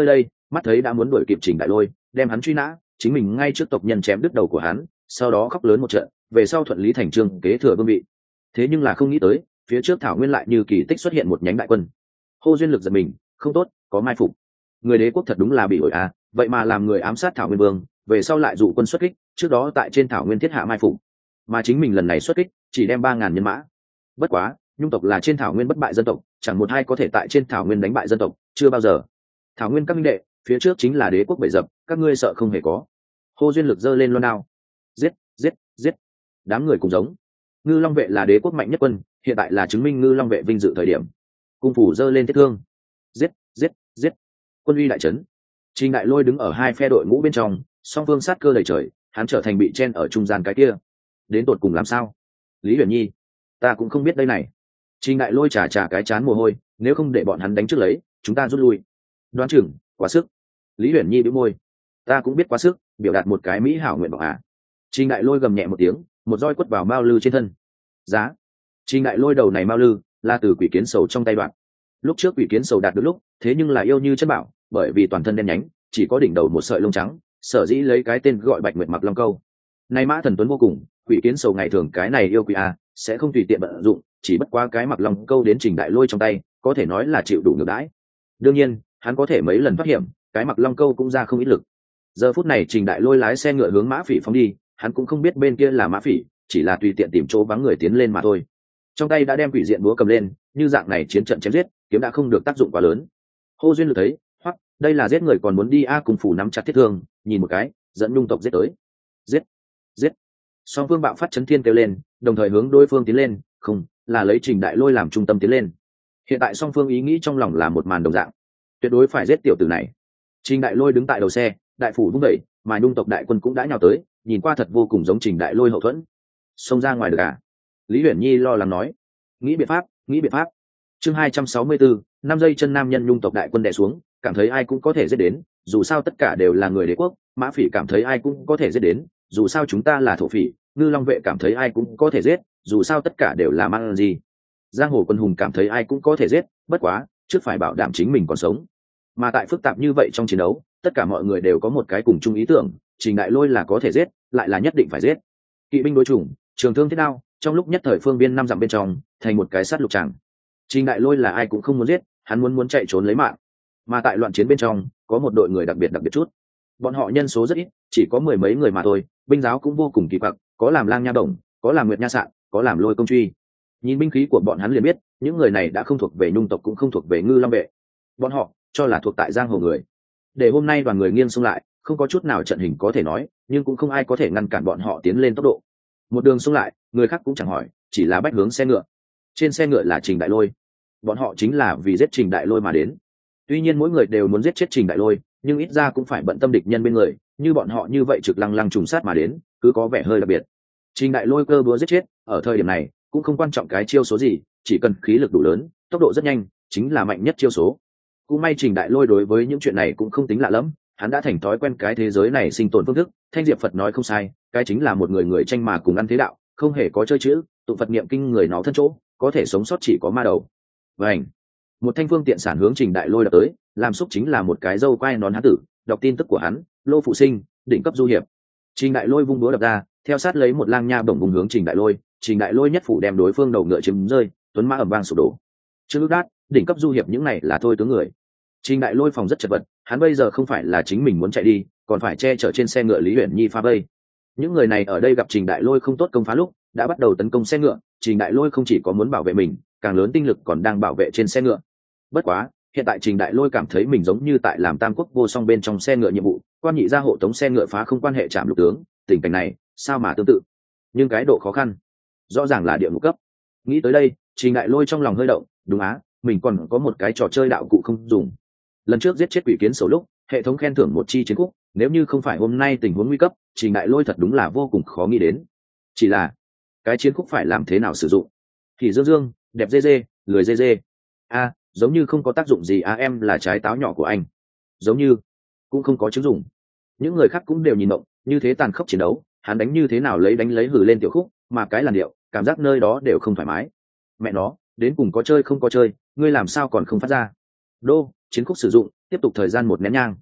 Speaker 1: mắt thấy đã muốn đuổi kịp Trình Đại Lôi, đem hắn truy nã, chính mình ngay trước tộc nhân chém đứt đầu của hắn, sau đó khóc lớn một trận, về sau thuận lý thành chương kế thừa vương vị. Thế nhưng là không nghĩ tới, phía trước thảo nguyên lại như kỳ tích xuất hiện một nhánh đại quân. Hô Duyên Lực giật mình, không tốt, có mai phục. Người đế quốc thật đúng là bị ổi à, vậy mà làm người ám sát thảo nguyên vương, về sau lại dụ quân xuất kích, trước đó tại trên thảo nguyên thiết hạ mai phục, mà chính mình lần này xuất kích chỉ đem ba ngàn nhân mã. Bất quá, nhung tộc là trên thảo nguyên bất bại dân tộc, chẳng một hai có thể tại trên thảo nguyên đánh bại dân tộc, chưa bao giờ. Thảo nguyên các minh đệ, phía trước chính là đế quốc bầy dập, các ngươi sợ không hề có. Hô Duyên Lực giơ lên loan đao, giết giết giết. Đám người cùng giống. Ngư Long vệ là đế quốc mạnh nhất quân, hiện tại là chứng minh Ngư Long vệ vinh dự thời điểm. Cung phủ giơ lên thiết thương, giết giết giết. Quân uy đại trấn. Trình Đại Lôi đứng ở hai phe đội ngũ bên trong, song phương sát cơ đầy trời, hắn trở thành bị chen ở trung gian cái kia. Đến tột cùng làm sao? Lý Huyền Nhi, ta cũng không biết đây này. Trình Đại Lôi chà chà cái chán mồ hôi, nếu không để bọn hắn đánh trước lấy, chúng ta rút lui. Đoán chừng quá sức. Lý Huyền Nhi bĩu môi, ta cũng biết quá sức, biểu đạt một cái mỹ hảo nguyện vọng à. Trình Đại Lôi gầm nhẹ một tiếng, một roi quất vào Mao Lư trên thân. Giá. Trình Đại Lôi đầu này Mao Lư là từ Quỷ Kiến Sầu trong tay đoạn. Lúc trước Quỷ Kiến Sầu đạt được lúc, thế nhưng là yêu như chân bảo, bởi vì toàn thân đen nhánh, chỉ có đỉnh đầu một sợi lông trắng, sở dĩ lấy cái tên gọi Bạch Nguyệt Mặc Long Câu. Nay Mã Thần Tuấn vô cùng, Quỷ Kiến Sầu ngày thường cái này yêu quỷ a, sẽ không tùy tiện vận dụng, chỉ bất quá cái Mặc Long Câu đến Trình Đại Lôi trong tay, có thể nói là chịu đủ ngược đãi. Đương nhiên, hắn có thể mấy lần thoát hiểm, cái Mặc Long Câu cũng ra không ít lực. Giờ phút này Trình Đại Lôi lái xe ngựa hướng Mã Phỉ phóng đi, hắn cũng không biết bên kia là Mã Phỉ, chỉ là tùy tiện tìm chỗ vắng người tiến lên mà thôi. Trong tay đã đem quỷ diện búa cầm lên, như dạng này chiến trận chém giết, kiếm đã không được tác dụng quá lớn. Hô Duyên Lực thấy, hoặc đây là giết người còn muốn đi a, cùng phủ nắm chặt thiết thương, nhìn một cái, dẫn nhung tộc giết tới. Giết, giết. Song phương bạo phát chấn thiên kêu lên, đồng thời hướng đối phương tiến lên, không, là lấy Trình Đại Lôi làm trung tâm tiến lên. Hiện tại song phương ý nghĩ trong lòng là một màn đồng dạng, tuyệt đối phải giết tiểu tử này. Trình Đại Lôi đứng tại đầu xe, đại phủ vung đẩy, mà nhung tộc đại quân cũng đã nhào tới, nhìn qua thật vô cùng giống Trình Đại Lôi hậu thuẫn. Xông ra ngoài được à? Lý Huyền Nhi lo lắng nói. Nghĩ biện pháp, nghĩ biện pháp. Chương hai trăm sáu mươi bốn, năm giây chân nam nhân nhung tộc đại quân đè xuống, cảm thấy ai cũng có thể giết đến, dù sao tất cả đều là người đế quốc. Mã Phỉ cảm thấy ai cũng có thể giết đến, dù sao chúng ta là thổ phỉ. Ngư Long vệ cảm thấy ai cũng có thể giết, dù sao tất cả đều là mang gì. Giang Hồ Quân Hùng cảm thấy ai cũng có thể giết, bất quá, trước phải bảo đảm chính mình còn sống. Mà tại phức tạp như vậy trong chiến đấu, tất cả mọi người đều có một cái cùng chung ý tưởng, Trình Đại Lôi là có thể giết, lại là nhất định phải giết. Kỵ binh đối chủng, trường thương thế nào, trong lúc nhất thời phương biên năm dặm bên trong, thành một cái sát lục tràng. Trình Đại Lôi là ai cũng không muốn giết, hắn muốn muốn chạy trốn lấy mạng. Mà tại loạn chiến bên trong, có một đội người đặc biệt đặc biệt chút. Bọn họ nhân số rất ít, chỉ có mười mấy người mà thôi, binh giáo cũng vô cùng kỳ quặc, có làm lang nha đồng, có làm nguyệt nha sạn, có làm lôi công truy. Nhìn binh khí của bọn hắn liền biết, những người này đã không thuộc về nhung tộc cũng không thuộc về Ngư Long vệ. Bọn họ cho là thuộc tại giang hồ người. Để hôm nay đoàn người nghiêng xông lại, không có chút nào trận hình có thể nói, nhưng cũng không ai có thể ngăn cản bọn họ tiến lên tốc độ. Một đường xông lại, người khác cũng chẳng hỏi, chỉ là bách hướng xe ngựa. Trên xe ngựa là Trình Đại Lôi. Bọn họ chính là vì giết Trình Đại Lôi mà đến. Tuy nhiên mỗi người đều muốn giết chết Trình Đại Lôi, nhưng ít ra cũng phải bận tâm địch nhân bên người, như bọn họ như vậy trực lăng lăng trùng sát mà đến, cứ có vẻ hơi đặc biệt. Trình Đại Lôi cơ búa giết chết, ở thời điểm này, cũng không quan trọng cái chiêu số gì, chỉ cần khí lực đủ lớn, tốc độ rất nhanh, chính là mạnh nhất chiêu số. Cũng may Trình Đại Lôi đối với những chuyện này cũng không tính lạ lắm, hắn đã thành thói quen cái thế giới này sinh tồn phương thức. Thanh Diệp Phật nói không sai, cái chính là một người người tranh mà cùng ăn thế đạo, không hề có chơi chữ, tụng Phật niệm kinh người nó thân chỗ, có thể sống sót chỉ có ma đầu. Vành, một thanh phương tiện sản hướng Trình Đại Lôi đập tới, làm xúc chính là một cái dâu quai nón hán tử, đọc tin tức của hắn, Lô Phụ Sinh, đỉnh cấp du hiệp. Trình Đại Lôi vung búa đập ra, theo sát lấy một lang nha bổng vùng hướng Trình Đại Lôi, Trình Đại Lôi nhất phủ đem đối phương đầu ngựa chiếm rơi, tuấn mã ầm vang sụp đổ. Trước lúc đát, đỉnh cấp du hiệp những này là thôi tướng người. Trình Đại Lôi phòng rất chật vật, hắn bây giờ không phải là chính mình muốn chạy đi, còn phải che chở trên xe ngựa Lý Uyển Nhi phá vây. Những người này ở đây gặp Trình Đại Lôi không tốt công phá lúc, đã bắt đầu tấn công xe ngựa. Trình Đại Lôi không chỉ có muốn bảo vệ mình, càng lớn tinh lực còn đang bảo vệ trên xe ngựa. Bất quá, hiện tại Trình Đại Lôi cảm thấy mình giống như tại làm Tam Quốc vô song bên trong xe ngựa nhiệm vụ, quan nhị ra hộ tống xe ngựa phá không quan hệ chạm lục tướng, tình cảnh này, sao mà tương tự. Nhưng cái độ khó khăn, rõ ràng là địa ngục cấp. Nghĩ tới đây, Trình Đại Lôi trong lòng hơi động, đúng á, mình còn có một cái trò chơi đạo cụ không dùng. Lần trước giết chết quỷ kiến sầu lúc, hệ thống khen thưởng một chi chiến khúc, nếu như không phải hôm nay tình huống nguy cấp, Trình Đại Lôi thật đúng là vô cùng khó nghĩ đến. Chỉ là, cái chiến khúc phải làm thế nào sử dụng? Thì dương dương, đẹp dê dê, lười dê dê. A, giống như không có tác dụng gì, à, em là trái táo nhỏ của anh. Giống như cũng không có chứng dụng. Những người khác cũng đều nhìn động, như thế tàn khốc chiến đấu, hắn đánh như thế nào lấy đánh lấy hử lên tiểu khúc, mà cái làn điệu, cảm giác nơi đó đều không thoải mái. Mẹ nó, đến cùng có chơi không có chơi, ngươi làm sao còn không phát ra? Đô, chiến khúc sử dụng, tiếp tục thời gian một nén nhang.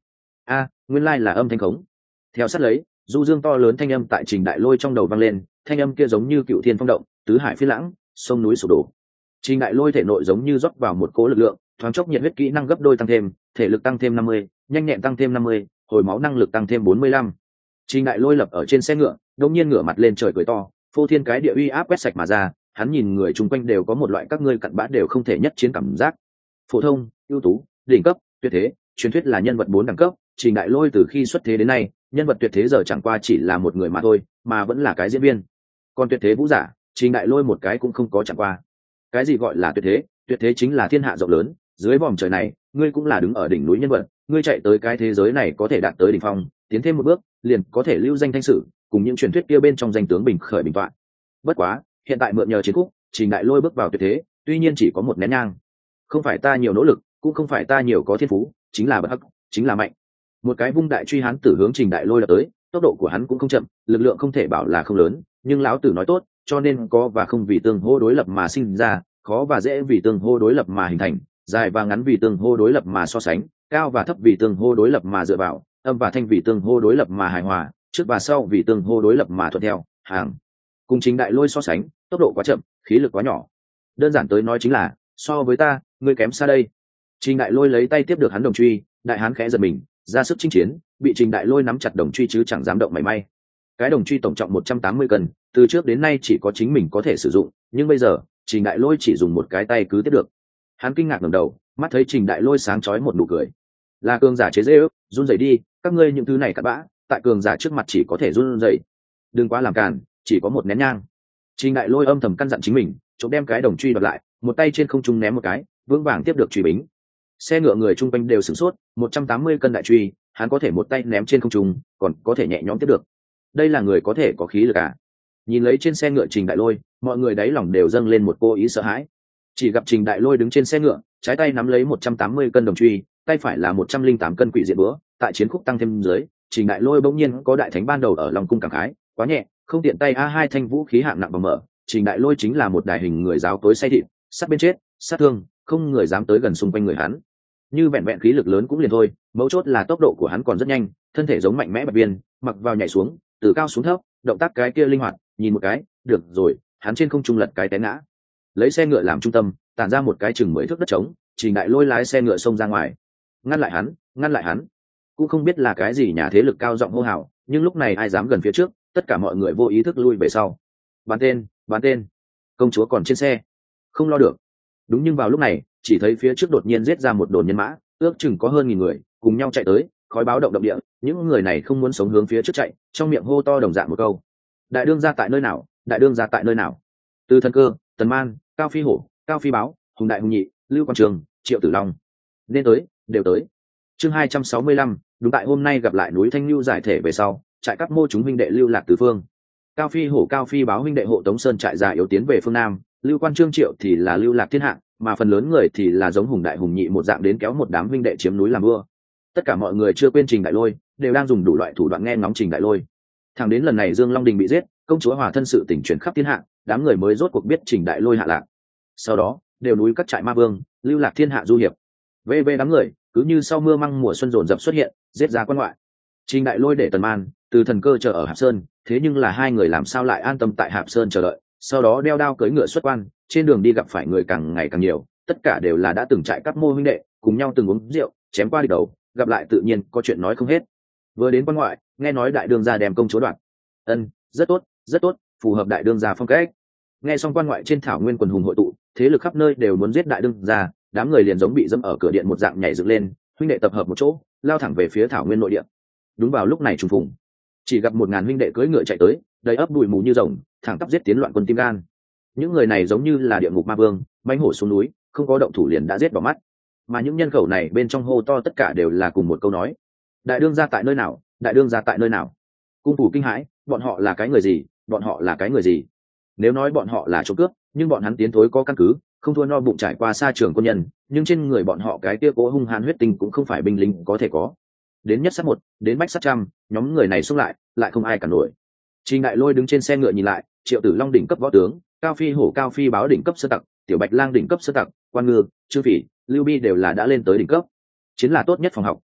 Speaker 1: a nguyên lai là âm thanh khống. Theo sát lấy, du dương to lớn thanh âm tại Trình Đại Lôi trong đầu vang lên, thanh âm kia giống như cựu thiên phong động, tứ hải phi lãng, sông núi sụp đổ. Trình Đại Lôi thể nội giống như rót vào một cỗ lực lượng, thoáng chốc nhiệt huyết kỹ năng gấp đôi tăng thêm, thể lực tăng thêm năm mươi, nhanh nhẹn tăng thêm năm mươi, hồi máu năng lực tăng thêm bốn mươi lăm. Trình Đại Lôi lập ở trên xe ngựa, đột nhiên ngửa mặt lên trời cười to, phô thiên cái địa uy áp quét sạch mà ra, hắn nhìn người chung quanh đều có một loại các ngươi cặn bã đều không thể nhất chiến cảm giác. Phổ thông, ưu tú, đỉnh cấp, tuyệt thế, truyền thuyết là nhân vật bốn đẳng cấp, Trình Đại Lôi từ khi xuất thế đến nay, nhân vật tuyệt thế giờ chẳng qua chỉ là một người mà thôi, mà vẫn là cái diễn viên. Còn tuyệt thế vũ giả, Trình Đại Lôi một cái cũng không có chẳng qua. Cái gì gọi là tuyệt thế? Tuyệt thế chính là thiên hạ rộng lớn, dưới vòm trời này, ngươi cũng là đứng ở đỉnh núi nhân vật, ngươi chạy tới cái thế giới này có thể đạt tới đỉnh phong, tiến thêm một bước, liền có thể lưu danh thanh sử, cùng những truyền thuyết kia bên trong danh tướng bình khởi bình toạn. Bất quá, hiện tại mượn nhờ chiến khúc, Trình Đại Lôi bước vào tuyệt thế, tuy nhiên chỉ có một nén nhang. Không phải ta nhiều nỗ lực, cũng không phải ta nhiều có thiên phú, chính là bất hắc, chính là mạnh. Một cái vung đại truy hán tử hướng Trình Đại Lôi lập tới, tốc độ của hắn cũng không chậm, lực lượng không thể bảo là không lớn, nhưng lão tử nói tốt, cho nên có và không vì tương hô đối lập mà sinh ra, khó và dễ vì tương hô đối lập mà hình thành, dài và ngắn vì tương hô đối lập mà so sánh, cao và thấp vì tương hô đối lập mà dựa vào, âm và thanh vì tương hô đối lập mà hài hòa, trước và sau vì tương hô đối lập mà thuận theo, hàng. Cùng Trình Đại Lôi so sánh, tốc độ quá chậm, khí lực quá nhỏ. Đơn giản tới nói chính là, so với ta, ngươi kém xa đây. Trình Đại Lôi lấy tay tiếp được hắn đồng truy, đại hán khẽ giật mình, ra sức chinh chiến, bị Trình Đại Lôi nắm chặt đồng truy chứ chẳng dám động mảy may. Cái đồng truy tổng trọng một trăm tám mươi cân, từ trước đến nay chỉ có chính mình có thể sử dụng, nhưng bây giờ, Trình Đại Lôi chỉ dùng một cái tay cứ tiếp được. Hắn kinh ngạc ngẩng đầu, mắt thấy Trình Đại Lôi sáng chói một nụ cười. Là cường giả chế giễu, run rẩy đi, các ngươi những thứ này cặn bã, tại cường giả trước mặt chỉ có thể run rẩy. Đừng quá làm càn, chỉ có một nén nhang. Trình Đại Lôi âm thầm căn dặn chính mình, chộp đem cái đồng truy đoạt lại, một tay trên không trung ném một cái, vững vàng tiếp được truy bính. Xe ngựa người chung quanh đều sửng sốt, một trăm tám mươi cân đại truy, hắn có thể một tay ném trên không trung, còn có thể nhẹ nhõm tiếp được. Đây là người có thể có khí lực à? Nhìn lấy trên xe ngựa Trình Đại Lôi, mọi người đáy lòng đều dâng lên một cô ý sợ hãi. Chỉ gặp Trình Đại Lôi đứng trên xe ngựa, trái tay nắm lấy một trăm tám mươi cân đồng truy, tay phải là một trăm linh tám cân quỷ diện búa, tại chiến khúc tăng thêm dưới, Trình Đại Lôi bỗng nhiên có đại thánh ban đầu ở lòng cung cảm khái, quá nhẹ, không tiện tay a hai thanh vũ khí hạng nặng bằng mở, Trình Đại Lôi chính là một đại hình người giáo tối say thịt, sát bên chết, sát thương, không người dám tới gần xung quanh người hắn. Như vẹn vẹn khí lực lớn cũng liền thôi, mấu chốt là tốc độ của hắn còn rất nhanh, thân thể giống mạnh mẽ bạch biên, mặc vào nhảy xuống, từ cao xuống thấp, động tác cái kia linh hoạt, nhìn một cái, được rồi, hắn trên không trung lật cái té ngã. Lấy xe ngựa làm trung tâm, tản ra một cái chừng mười thước đất trống, Trình Đại Lôi lái xe ngựa xông ra ngoài. Ngăn lại hắn, ngăn lại hắn. Cũng không biết là cái gì nhà thế lực cao giọng hô hào, nhưng lúc này ai dám gần phía trước, tất cả mọi người vô ý thức lui về sau. Bán tên, bán tên. Công chúa còn trên xe. Không lo được. Đúng, nhưng vào lúc này, chỉ thấy phía trước đột nhiên giết ra một đồn nhân mã, ước chừng có hơn nghìn người, cùng nhau chạy tới, khói báo động động địa, những người này không muốn sống hướng phía trước chạy, trong miệng hô to đồng dạng một câu. Đại đương gia tại nơi nào? Đại đương gia tại nơi nào? Từ Thần Cơ, Tần Man, Cao Phi Hổ, Cao Phi Báo, Hùng Đại Hùng Nhị, Lưu Quang Trường, Triệu Tử Long. Nên tới, đều tới. Chương hai trăm sáu mươi lăm, đúng tại hôm nay gặp lại núi Thanh Lưu giải thể về sau, trại các mô chúng huynh đệ lưu lạc tứ phương. Cao Phi Hổ, Cao Phi Báo huynh đệ hộ Tống Sơn trại già yếu tiến về phương Nam, Lưu Quan Trương Triệu thì là lưu lạc thiên hạ, mà phần lớn người thì là giống Hùng Đại Hùng Nhị một dạng đến kéo một đám huynh đệ chiếm núi làm vua. Tất cả mọi người chưa quên Trình Đại Lôi, đều đang dùng đủ loại thủ đoạn nghe ngóng Trình Đại Lôi. Thẳng đến lần này Dương Long Đình bị giết, công chúa hòa thân sự tình truyền khắp thiên hạ, đám người mới rốt cuộc biết Trình Đại Lôi hạ lạc. Sau đó, đều núi các trại ma vương, lưu lạc thiên hạ du hiệp. Vê vê đám người, cứ như sau mưa măng mùa xuân dồn dập xuất hiện, giết ra quan ngoại. Trình Đại Lôi để Tần Man, Từ Thần Cơ chờ ở Hạp Sơn, thế nhưng là hai người làm sao lại an tâm tại Hạp Sơn chờ đợi, sau đó đeo đao cưỡi ngựa xuất quan, trên đường đi gặp phải người càng ngày càng nhiều, tất cả đều là đã từng trại các mô huynh đệ, cùng nhau từng uống rượu, chém qua đi đầu, gặp lại tự nhiên có chuyện nói không hết. Vừa đến quan ngoại, nghe nói đại đương gia đem công chúa đoạt. Ân, rất tốt, rất tốt, phù hợp đại đương gia phong cách. Nghe xong quan ngoại trên thảo nguyên quần hùng hội tụ, thế lực khắp nơi đều muốn giết đại đương gia, đám người liền giống bị dẫm ở cửa điện một dạng nhảy dựng lên, huynh đệ tập hợp một chỗ, lao thẳng về phía thảo nguyên nội địa. Đúng vào lúc này trùng phùng, chỉ gặp một ngàn huynh đệ cưỡi ngựa chạy tới, đầy ấp bụi mù như rồng, thẳng tắp giết tiến loạn quân tim gan. Những người này giống như là địa ngục ma vương, mãnh hổ xuống núi, không có động thủ liền đã giết vào mắt. Mà những nhân khẩu này bên trong hô to tất cả đều là cùng một câu nói: đại đương gia tại nơi nào? Đại đương gia tại nơi nào? Cung phủ kinh hãi, bọn họ là cái người gì? Bọn họ là cái người gì? Nếu nói bọn họ là trộm cướp, nhưng bọn hắn tiến thối có căn cứ, không thua no bụng trải qua xa trường quân nhân, nhưng trên người bọn họ cái kia cố hung hãn huyết tinh cũng không phải binh lính có thể có. Đến nhất sát một, đến bách sát trăm, nhóm người này xông lại, lại không ai cản nổi. Trình Đại Lôi đứng trên xe ngựa nhìn lại, Triệu Tử Long đỉnh cấp võ tướng, Cao Phi Hổ Cao Phi Báo đỉnh cấp sơ tặc, Tiểu Bạch Lang đỉnh cấp sơ tặc, Quan Ngư, Trương Phỉ, Lưu Bi đều là đã lên tới đỉnh cấp. Chiến là tốt nhất phòng học,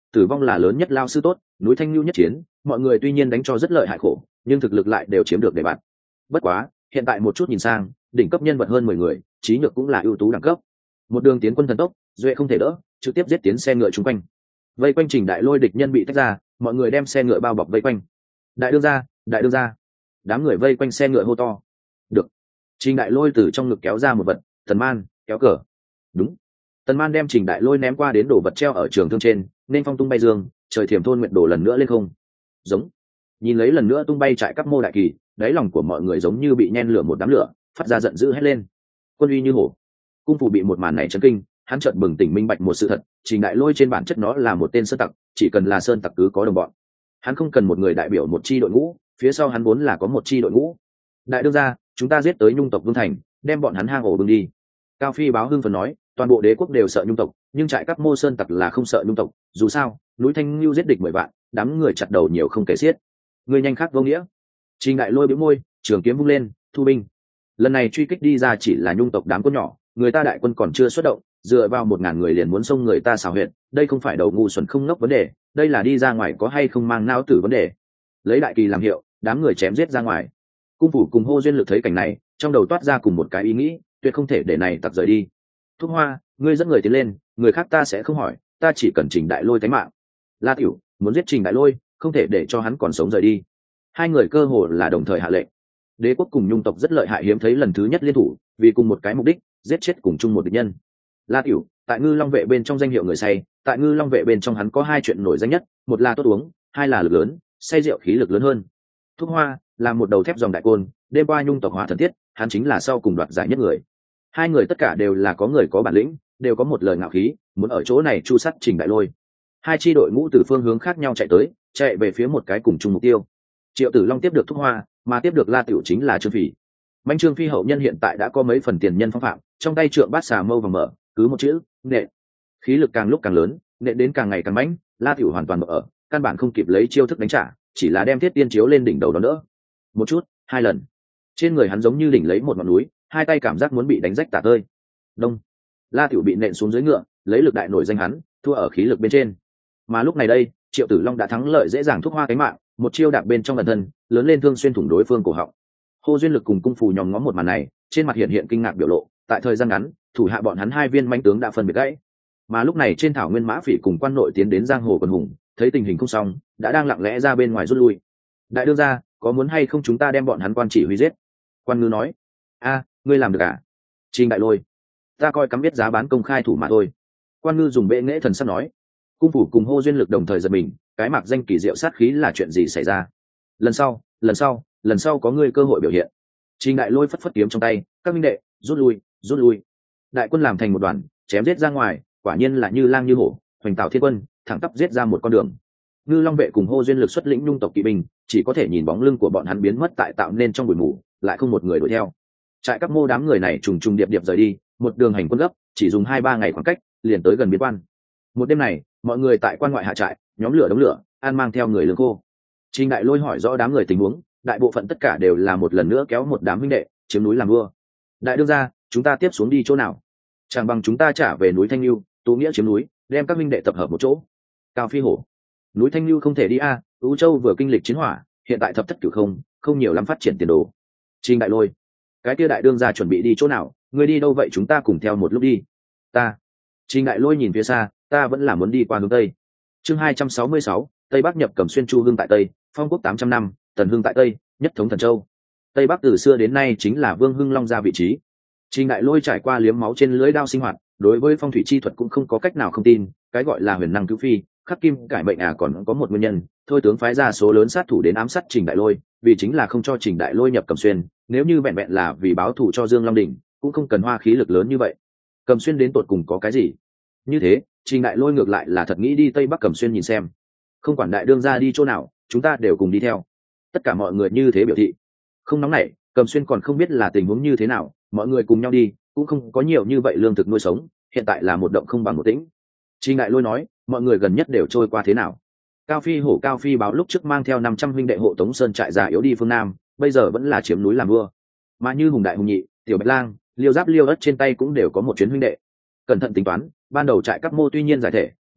Speaker 1: tử vong là lớn nhất lao sư tốt, núi Thanh Nhu nhất chiến, mọi người tuy nhiên đánh cho rất lợi hại khổ, nhưng thực lực lại đều chiếm được để bạn. Bất quá, hiện tại một chút nhìn sang, đỉnh cấp nhân vật hơn mười người, trí nhược cũng là ưu tú đẳng cấp. Một đường tiến quân thần tốc, duệ không thể đỡ, trực tiếp giết tiến xe ngựa chung quanh. Vây quanh Trình Đại Lôi địch nhân bị tách ra, mọi người đem xe ngựa bao bọc vây quanh. Đại đương gia, đại đương gia. Đám người vây quanh xe ngựa hô to. Được. Trình Đại Lôi từ trong ngực kéo ra một vật, Tần Man, kéo cờ. Đúng. Tần Man đem Trình Đại Lôi ném qua đến đồ vật treo ở trường thương trên, nên phong tung bay dương, trời thiểm thôn nguyện đổ lần nữa lên không. Giống. Nhìn lấy lần nữa tung bay trại các mô đại kỳ, đáy lòng của mọi người giống như bị nhen lửa một đám lửa, phát ra giận dữ hét lên. Quân uy như hổ. Cung phủ bị một màn này chấn kinh, hắn chợt bừng tỉnh minh bạch một sự thật, Trình Đại Lôi trên bản chất nó là một tên sơn tặc, chỉ cần là sơn tặc cứ có đồng bọn. Hắn không cần một người đại biểu một chi đội ngũ, phía sau hắn vốn là có một chi đội ngũ. Đại đương gia, chúng ta giết tới Nhung tộc Vương thành, đem bọn hắn hang ổ bưng đi. Cao Phi báo hưng phấn nói, toàn bộ đế quốc đều sợ Nhung tộc, nhưng trại các mô sơn tặc là không sợ Nhung tộc, dù sao, núi Thanh Nhu giết địch mười vạn, đám người chặt đầu nhiều không kể xiết. Người nhanh khác vô nghĩa. Trình Đại Lôi bĩu môi, trường kiếm vung lên, thu binh. Lần này truy kích đi ra chỉ là Nhung tộc đám quân nhỏ, người ta đại quân còn chưa xuất động, dựa vào một ngàn người liền muốn xông người ta xảo huyệt, đây không phải đầu ngu xuẩn không ngốc vấn đề, đây là đi ra ngoài có hay không mang não tử vấn đề. Lấy đại kỳ làm hiệu, đám người chém giết ra ngoài. Cung phủ cùng Hô Duyên Lực thấy cảnh này, trong đầu toát ra cùng một cái ý nghĩ, tuyệt không thể để này tặc rời đi. Thúc Hoa, ngươi dẫn người tiến lên, người khác ta sẽ không hỏi, ta chỉ cần Trình Đại Lôi tánh mạng. La Tiểu, muốn giết Trình Đại Lôi, không thể để cho hắn còn sống rời đi. Hai người cơ hồ là đồng thời hạ lệnh. Đế quốc cùng Nhung tộc rất lợi hại, hiếm thấy lần thứ nhất liên thủ, vì cùng một cái mục đích, giết chết cùng chung một địch nhân. La Tiểu, tại Ngư Long vệ bên trong danh hiệu người say, tại Ngư Long vệ bên trong hắn có hai chuyện nổi danh nhất, một là tốt uống, hai là lực lớn, say rượu khí lực lớn hơn. Thúc Hoa là một đầu thép dòng đại côn, đêm qua Nhung tộc hóa thần thiết, hắn chính là sau cùng đoạt giải nhất người. Hai người tất cả đều là có người có bản lĩnh, đều có một lời ngạo khí, muốn ở chỗ này chu sát Trình Đại Lôi. Hai chi đội ngũ từ phương hướng khác nhau chạy tới, chạy về phía một cái cùng chung mục tiêu. Triệu Tử Long tiếp được Thúc Hoa, mà tiếp được La Tiểu chính là Trương Phỉ. Mạnh Trương Phi hậu nhân hiện tại đã có mấy phần tiền nhân phong phạm, trong tay trượng bát xà mâu và mở, cứ một chữ, nệ. Khí lực càng lúc càng lớn, nệ đến càng ngày càng mãnh, La Tiểu hoàn toàn mở ở, căn bản không kịp lấy chiêu thức đánh trả, chỉ là đem thiết tiên chiếu lên đỉnh đầu đó nữa. Một chút, hai lần. Trên người hắn giống như đỉnh lấy một ngọn núi, hai tay cảm giác muốn bị đánh rách tả tơi. Đông. La Tiểu bị nện xuống dưới ngựa, lấy lực đại nổi danh hắn, thua ở khí lực bên trên. Mà lúc này đây, Triệu Tử Long đã thắng lợi dễ dàng thúc hoa cánh mạng, một chiêu đạp bên trong ẩn thân, lớn lên thương xuyên thủng đối phương cổ họng. Hô Duyên Lực cùng cung phù nhòm ngó một màn này, trên mặt hiện hiện kinh ngạc biểu lộ, tại thời gian ngắn, thủ hạ bọn hắn hai viên mãnh tướng đã phân biệt gãy. Mà lúc này trên thảo nguyên Mã Phỉ cùng quan nội tiến đến giang hồ quần hùng, thấy tình hình không xong, đã đang lặng lẽ ra bên ngoài rút lui. Đại đương gia, có muốn hay không chúng ta đem bọn hắn quan chỉ huy giết? Quan Ngư nói. A, ngươi làm được à? Trình Đại Lôi, ta coi cắm biết giá bán công khai thủ mà thôi. Quan Ngư dùng bệ nghệ thần sắc nói. Cung phủ cùng Hô Duyên Lực đồng thời giật mình, cái mặc danh kỳ diệu sát khí là chuyện gì xảy ra? Lần sau, lần sau, lần sau có ngươi cơ hội biểu hiện. Trình Đại Lôi phất phất kiếm trong tay, các minh đệ, rút lui, rút lui. Đại quân làm thành một đoàn, chém giết ra ngoài, quả nhiên là như lang như hổ, hoành tạo thiên quân, thẳng tắp giết ra một con đường. Ngư Long vệ cùng Hô Duyên Lực xuất lĩnh Nhung tộc kỵ binh, chỉ có thể nhìn bóng lưng của bọn hắn biến mất tại tạo nên trong bụi mù, lại không một người đuổi theo. Trại các mô đám người này trùng trùng điệp điệp rời đi, một đường hành quân gấp, chỉ dùng hai ba ngày khoảng cách, liền tới gần biên quan. Một đêm này, mọi người tại quan ngoại hạ trại, nhóm lửa đống lửa, ăn mang theo người lương khô. Trình Đại Lôi hỏi rõ đám người tình huống, đại bộ phận tất cả đều là một lần nữa kéo một đám huynh đệ chiếm núi làm vua. Đại đương gia, chúng ta tiếp xuống đi chỗ nào? Chẳng bằng chúng ta trả về núi Thanh Nhu, Tú Nghĩa chiếm núi, đem các huynh đệ tập hợp một chỗ. Cao Phi hổ, núi Thanh Nhu không thể đi a, à, Ú Châu vừa kinh lịch chiến hỏa, hiện tại thập thất cửu không, không nhiều lắm phát triển tiền đồ. Trình Đại Lôi, cái kia đại đương gia chuẩn bị đi chỗ nào? Ngươi đi đâu vậy? Chúng ta cùng theo một lúc đi. Ta. Trình Đại Lôi nhìn phía xa, ta vẫn là muốn đi qua hướng tây. Chương hai trăm sáu mươi sáu, Tây Bắc nhập Cẩm Xuyên, Chu Hưng tại Tây, Phong Quốc tám trăm năm, Tần Hưng tại Tây, nhất thống Thần Châu. Tây Bắc từ xưa đến nay chính là Vương Hưng Long gia vị trí. Trình Đại Lôi trải qua liếm máu trên lưỡi đao sinh hoạt, đối với phong thủy chi thuật cũng không có cách nào không tin, cái gọi là huyền năng cứu phi, khắc kim cải mệnh à, còn có một nguyên nhân, thôi tướng phái ra số lớn sát thủ đến ám sát Trình Đại Lôi, vì chính là không cho Trình Đại Lôi nhập Cẩm Xuyên, nếu như vẹn vẹn là vì báo thù cho Dương Long Đỉnh, cũng không cần hoa khí lực lớn như vậy. Cẩm Xuyên đến tột cùng có cái gì? Như thế, Trình Đại Lôi ngược lại là thật nghĩ đi Tây Bắc Cẩm Xuyên nhìn xem. Không quản đại đương gia đi chỗ nào, chúng ta đều cùng đi theo. Tất cả mọi người như thế biểu thị. Không nóng nảy, Cẩm Xuyên còn không biết là tình huống như thế nào, mọi người cùng nhau đi, cũng không có nhiều như vậy lương thực nuôi sống, hiện tại là một động không bằng một tĩnh. Trình Đại Lôi nói, mọi người gần nhất đều trôi qua thế nào? Cao Phi hổ Cao Phi báo lúc trước mang theo năm trăm huynh đệ hộ Tống Sơn trại già yếu đi phương Nam, bây giờ vẫn là chiếm núi làm vua. Mà như Hùng Đại Hùng Nhị, Tiểu Bạch Lang, Liêu Giáp Liêu Ất trên tay cũng đều có một chuyến huynh đệ. Cẩn thận tính toán, ban đầu trại các mô tuy nhiên giải thể,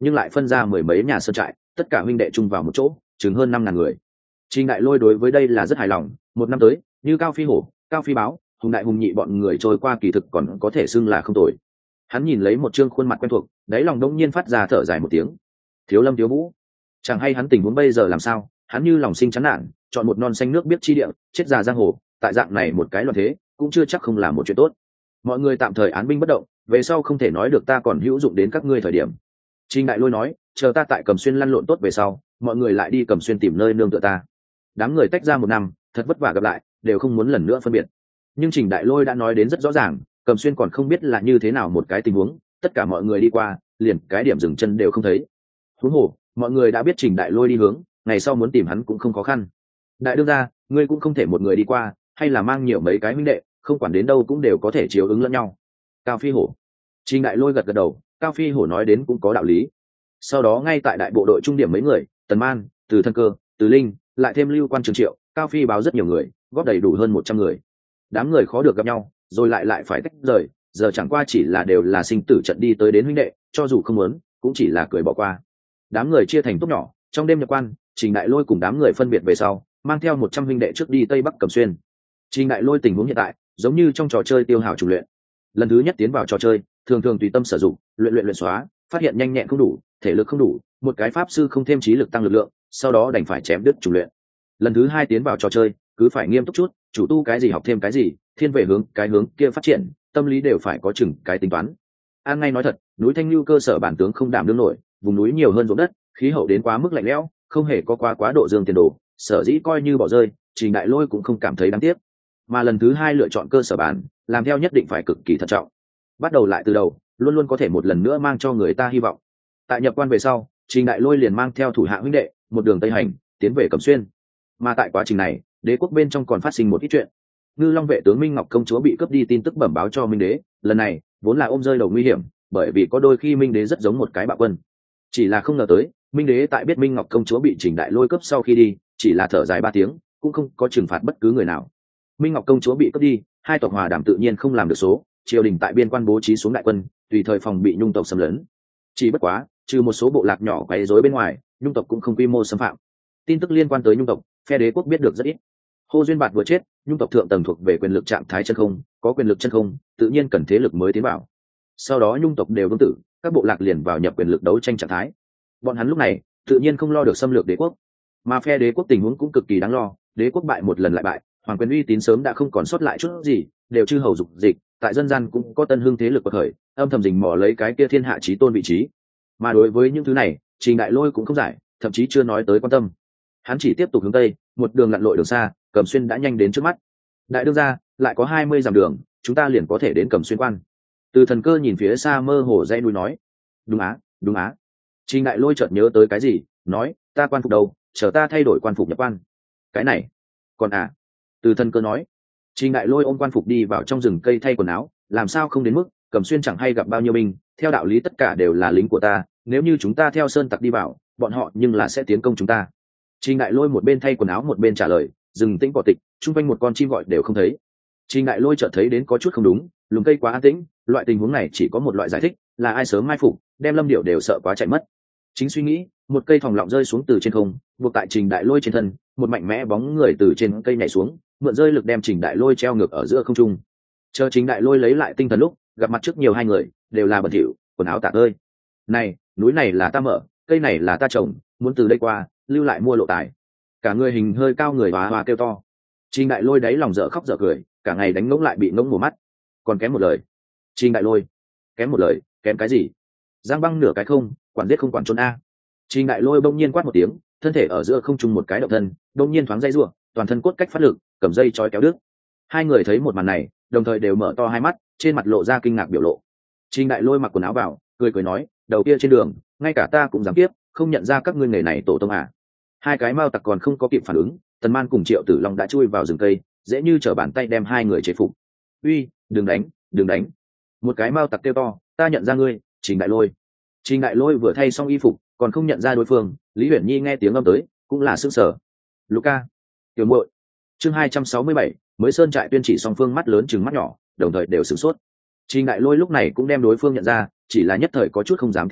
Speaker 1: nhưng lại phân ra mười mấy nhà sơn trại, tất cả huynh đệ chung vào một chỗ chừng hơn năm ngàn người. Trình Đại Lôi đối với đây là rất hài lòng, một năm tới như Cao Phi Hổ, Cao Phi Báo, Hùng Đại Hùng Nhị bọn người trôi qua kỳ thực còn có thể xưng là không tồi. Hắn nhìn lấy một trương khuôn mặt quen thuộc, đáy lòng đông nhiên phát ra thở dài một tiếng. Thiếu Lâm Thiếu Vũ, chẳng hay hắn tình huống bây giờ làm sao? Hắn như lòng sinh chán nản, chọn một non xanh nước biết chi địa, chết già giang hồ, tại dạng này một cái loạn thế, cũng chưa chắc không là một chuyện tốt. Mọi người tạm thời án binh bất động, về sau không thể nói được ta còn hữu dụng đến các ngươi thời điểm. Trình Đại Lôi nói, chờ ta tại Cẩm Xuyên lăn lộn tốt về sau, mọi người lại đi Cẩm Xuyên tìm nơi nương tựa ta. Đám người tách ra một năm, thật vất vả gặp lại, đều không muốn lần nữa phân biệt. Nhưng Trình Đại Lôi đã nói đến rất rõ ràng, Cẩm Xuyên còn không biết là như thế nào một cái tình huống, tất cả mọi người đi qua, liền cái điểm dừng chân đều không thấy. Huống hồ, mọi người đã biết Trình Đại Lôi đi hướng, ngày sau muốn tìm hắn cũng không khó khăn. Đại đương gia, ngươi cũng không thể một người đi qua, hay là mang nhiều mấy cái huynh đệ, không quản đến đâu cũng đều có thể chiếu ứng lẫn nhau. Cao Phi Hổ. Trình Đại Lôi gật gật đầu, Cao Phi Hổ nói đến cũng có đạo lý. Sau đó ngay tại đại bộ đội trung điểm mấy người, Tần Man, Từ Thân Cơ, Từ Linh, lại thêm Lưu Quan Trường Triệu, Cao Phi Báo rất nhiều người, góp đầy đủ hơn một trăm người. Đám người khó được gặp nhau, rồi lại lại phải tách rời, giờ chẳng qua chỉ là đều là sinh tử trận đi tới đến huynh đệ, cho dù không muốn, cũng chỉ là cười bỏ qua. Đám người chia thành tốp nhỏ, trong đêm nhập quan, Trình Đại Lôi cùng đám người phân biệt về sau, mang theo một trăm huynh đệ trước đi Tây Bắc Cẩm Xuyên. Trình Đại Lôi tình huống hiện tại, giống như trong trò chơi tiêu hào trùng luyện. Lần thứ nhất tiến vào trò chơi, thường thường tùy tâm sử dụng, luyện luyện luyện xóa, phát hiện nhanh nhẹn không đủ, thể lực không đủ, một cái pháp sư không thêm trí lực tăng lực lượng, sau đó đành phải chém đứt trùng luyện. Lần thứ hai tiến vào trò chơi, cứ phải nghiêm túc chút, chủ tu cái gì học thêm cái gì, thiên về hướng cái hướng kia phát triển, tâm lý đều phải có chừng cái tính toán. An ngay nói thật, núi Thanh Lưu cơ sở bản tướng không đảm đương nổi, vùng núi nhiều hơn ruộng đất, khí hậu đến quá mức lạnh lẽo, không hề có quá quá độ dương tiền đồ, sở dĩ coi như bỏ rơi, Trình Đại Lôi cũng không cảm thấy đáng tiếc. Mà lần thứ hai lựa chọn cơ sở bản, làm theo nhất định phải cực kỳ thận trọng, bắt đầu lại từ đầu, luôn luôn có thể một lần nữa mang cho người ta hy vọng. Tại nhập quan về sau, Trình Đại Lôi liền mang theo thủ hạ huynh đệ, một đường tây hành, tiến về Cẩm Xuyên. Mà tại quá trình này, đế quốc bên trong còn phát sinh một ít chuyện. Ngư Long vệ tướng Minh Ngọc công chúa bị cướp đi tin tức bẩm báo cho Minh đế, lần này vốn là ôm rơi đầu nguy hiểm, bởi vì có đôi khi Minh đế rất giống một cái bạo quân. Chỉ là không ngờ tới, Minh đế tại biết Minh Ngọc công chúa bị Trình Đại Lôi cướp sau khi đi, chỉ là thở dài ba tiếng, cũng không có trừng phạt bất cứ người nào. Minh Ngọc công chúa bị cướp đi, hai tộc hòa đàm tự nhiên không làm được số, triều đình tại biên quan bố trí xuống đại quân, tùy thời phòng bị nhung tộc xâm lấn. Chỉ bất quá, trừ một số bộ lạc nhỏ quấy rối bên ngoài, nhung tộc cũng không quy mô xâm phạm. Tin tức liên quan tới nhung tộc, phe đế quốc biết được rất ít. Hô Duyên Bạt vừa chết, nhung tộc thượng tầng thuộc về quyền lực trạng thái chân không, có quyền lực chân không, tự nhiên cần thế lực mới tiến vào. Sau đó nhung tộc đều vương tử, các bộ lạc liền vào nhập quyền lực đấu tranh trạng thái. Bọn hắn lúc này tự nhiên không lo được xâm lược đế quốc, mà phe đế quốc tình huống cũng cực kỳ đáng lo. Đế quốc bại một lần lại bại, hoàng quyền uy tín sớm đã không còn sót lại chút gì, đều chư hầu dục dịch, tại dân gian cũng có tân hương thế lực bậc khởi, âm thầm rình mò lấy cái kia thiên hạ chí tôn vị trí. Mà đối với những thứ này, Trình Đại Lôi cũng không giải, thậm chí chưa nói tới quan tâm. Hắn chỉ tiếp tục hướng tây, một đường lặn lội đường xa, Cẩm Xuyên đã nhanh đến trước mắt. Đại đương gia, lại có hai mươi dặm đường, chúng ta liền có thể đến Cẩm Xuyên quan. Từ Thần Cơ nhìn phía xa mơ hồ dãy núi nói, đúng á, đúng á. Trình Đại Lôi chợt nhớ tới cái gì, nói, ta quan phục đâu, chờ ta thay đổi quan phục nhập quan. Cái này, còn à? Từ Thần Cơ nói. Trình Đại Lôi ôm quan phục đi vào trong rừng cây thay quần áo, làm sao không đến mức Cẩm Xuyên chẳng hay gặp bao nhiêu binh, theo đạo lý tất cả đều là lính của ta, nếu như chúng ta theo sơn tặc đi vào, bọn họ nhưng là sẽ tiến công chúng ta. Trình Đại Lôi một bên thay quần áo một bên trả lời, rừng tĩnh cỏ tịch, chung quanh một con chim gọi đều không thấy. Trình Đại Lôi chợt thấy đến có chút không đúng, lùm cây quá an tĩnh, loại tình huống này chỉ có một loại giải thích, là ai sớm mai phục, đem Lâm Điểu đều sợ quá chạy mất. Chính suy nghĩ, một cây thòng lọng rơi xuống từ trên không, buộc tại Trình Đại Lôi trên thân, một mạnh mẽ bóng người từ trên cây nhảy xuống, mượn rơi lực đem Trình Đại Lôi treo ngược ở giữa không trung. Chờ Trình Đại Lôi lấy lại tinh thần lúc, gặp mặt trước nhiều hai người, đều là bẩn thỉu, quần áo tả tơi. Này, núi này là ta mở, cây này là ta trồng, muốn từ đây qua, lưu lại mua lộ tài. Cả người hình hơi cao người hóa hòa kêu to. Trình Đại Lôi đáy lòng dở khóc dở cười, cả ngày đánh ngỗng lại bị ngỗng mù mắt. Còn kém một lời. Trình Đại Lôi, kém một lời, kém cái gì? Giang băng nửa cái không, quản giết không quản trốn a. Trình Đại Lôi bỗng nhiên quát một tiếng, thân thể ở giữa không trung một cái động thân, bỗng nhiên thoáng dây rủa, toàn thân cốt cách phát lực, cầm dây trói kéo đứt. Hai người thấy một màn này, đồng thời đều mở to hai mắt, trên mặt lộ ra kinh ngạc biểu lộ. Trình Đại Lôi mặc quần áo vào, cười cười nói, đầu kia trên đường, ngay cả ta cũng dám tiếp, không nhận ra các ngươi nghề này tổ tông à? Hai cái mao tặc còn không có kịp phản ứng, Tần Man cùng Triệu Tử Long đã chui vào rừng cây, dễ như trở bàn tay đem hai người chế phục. Uy, đừng đánh, đừng đánh! Một cái mao tặc kêu to, ta nhận ra ngươi, Trình Đại Lôi. Trình Đại Lôi vừa thay xong y phục, còn không nhận ra đối phương. Lý Uyển Nhi nghe tiếng âm tới, cũng là sững sờ. Luca, tiểu muội. Chương hai trăm sáu mươi bảy, mới sơn trại tuyên chỉ song phương mắt lớn chừng mắt nhỏ, đồng thời đều sửng sốt. Trình Đại Lôi lúc này cũng đem đối phương nhận ra, chỉ là nhất thời có chút không dám tin tưởng,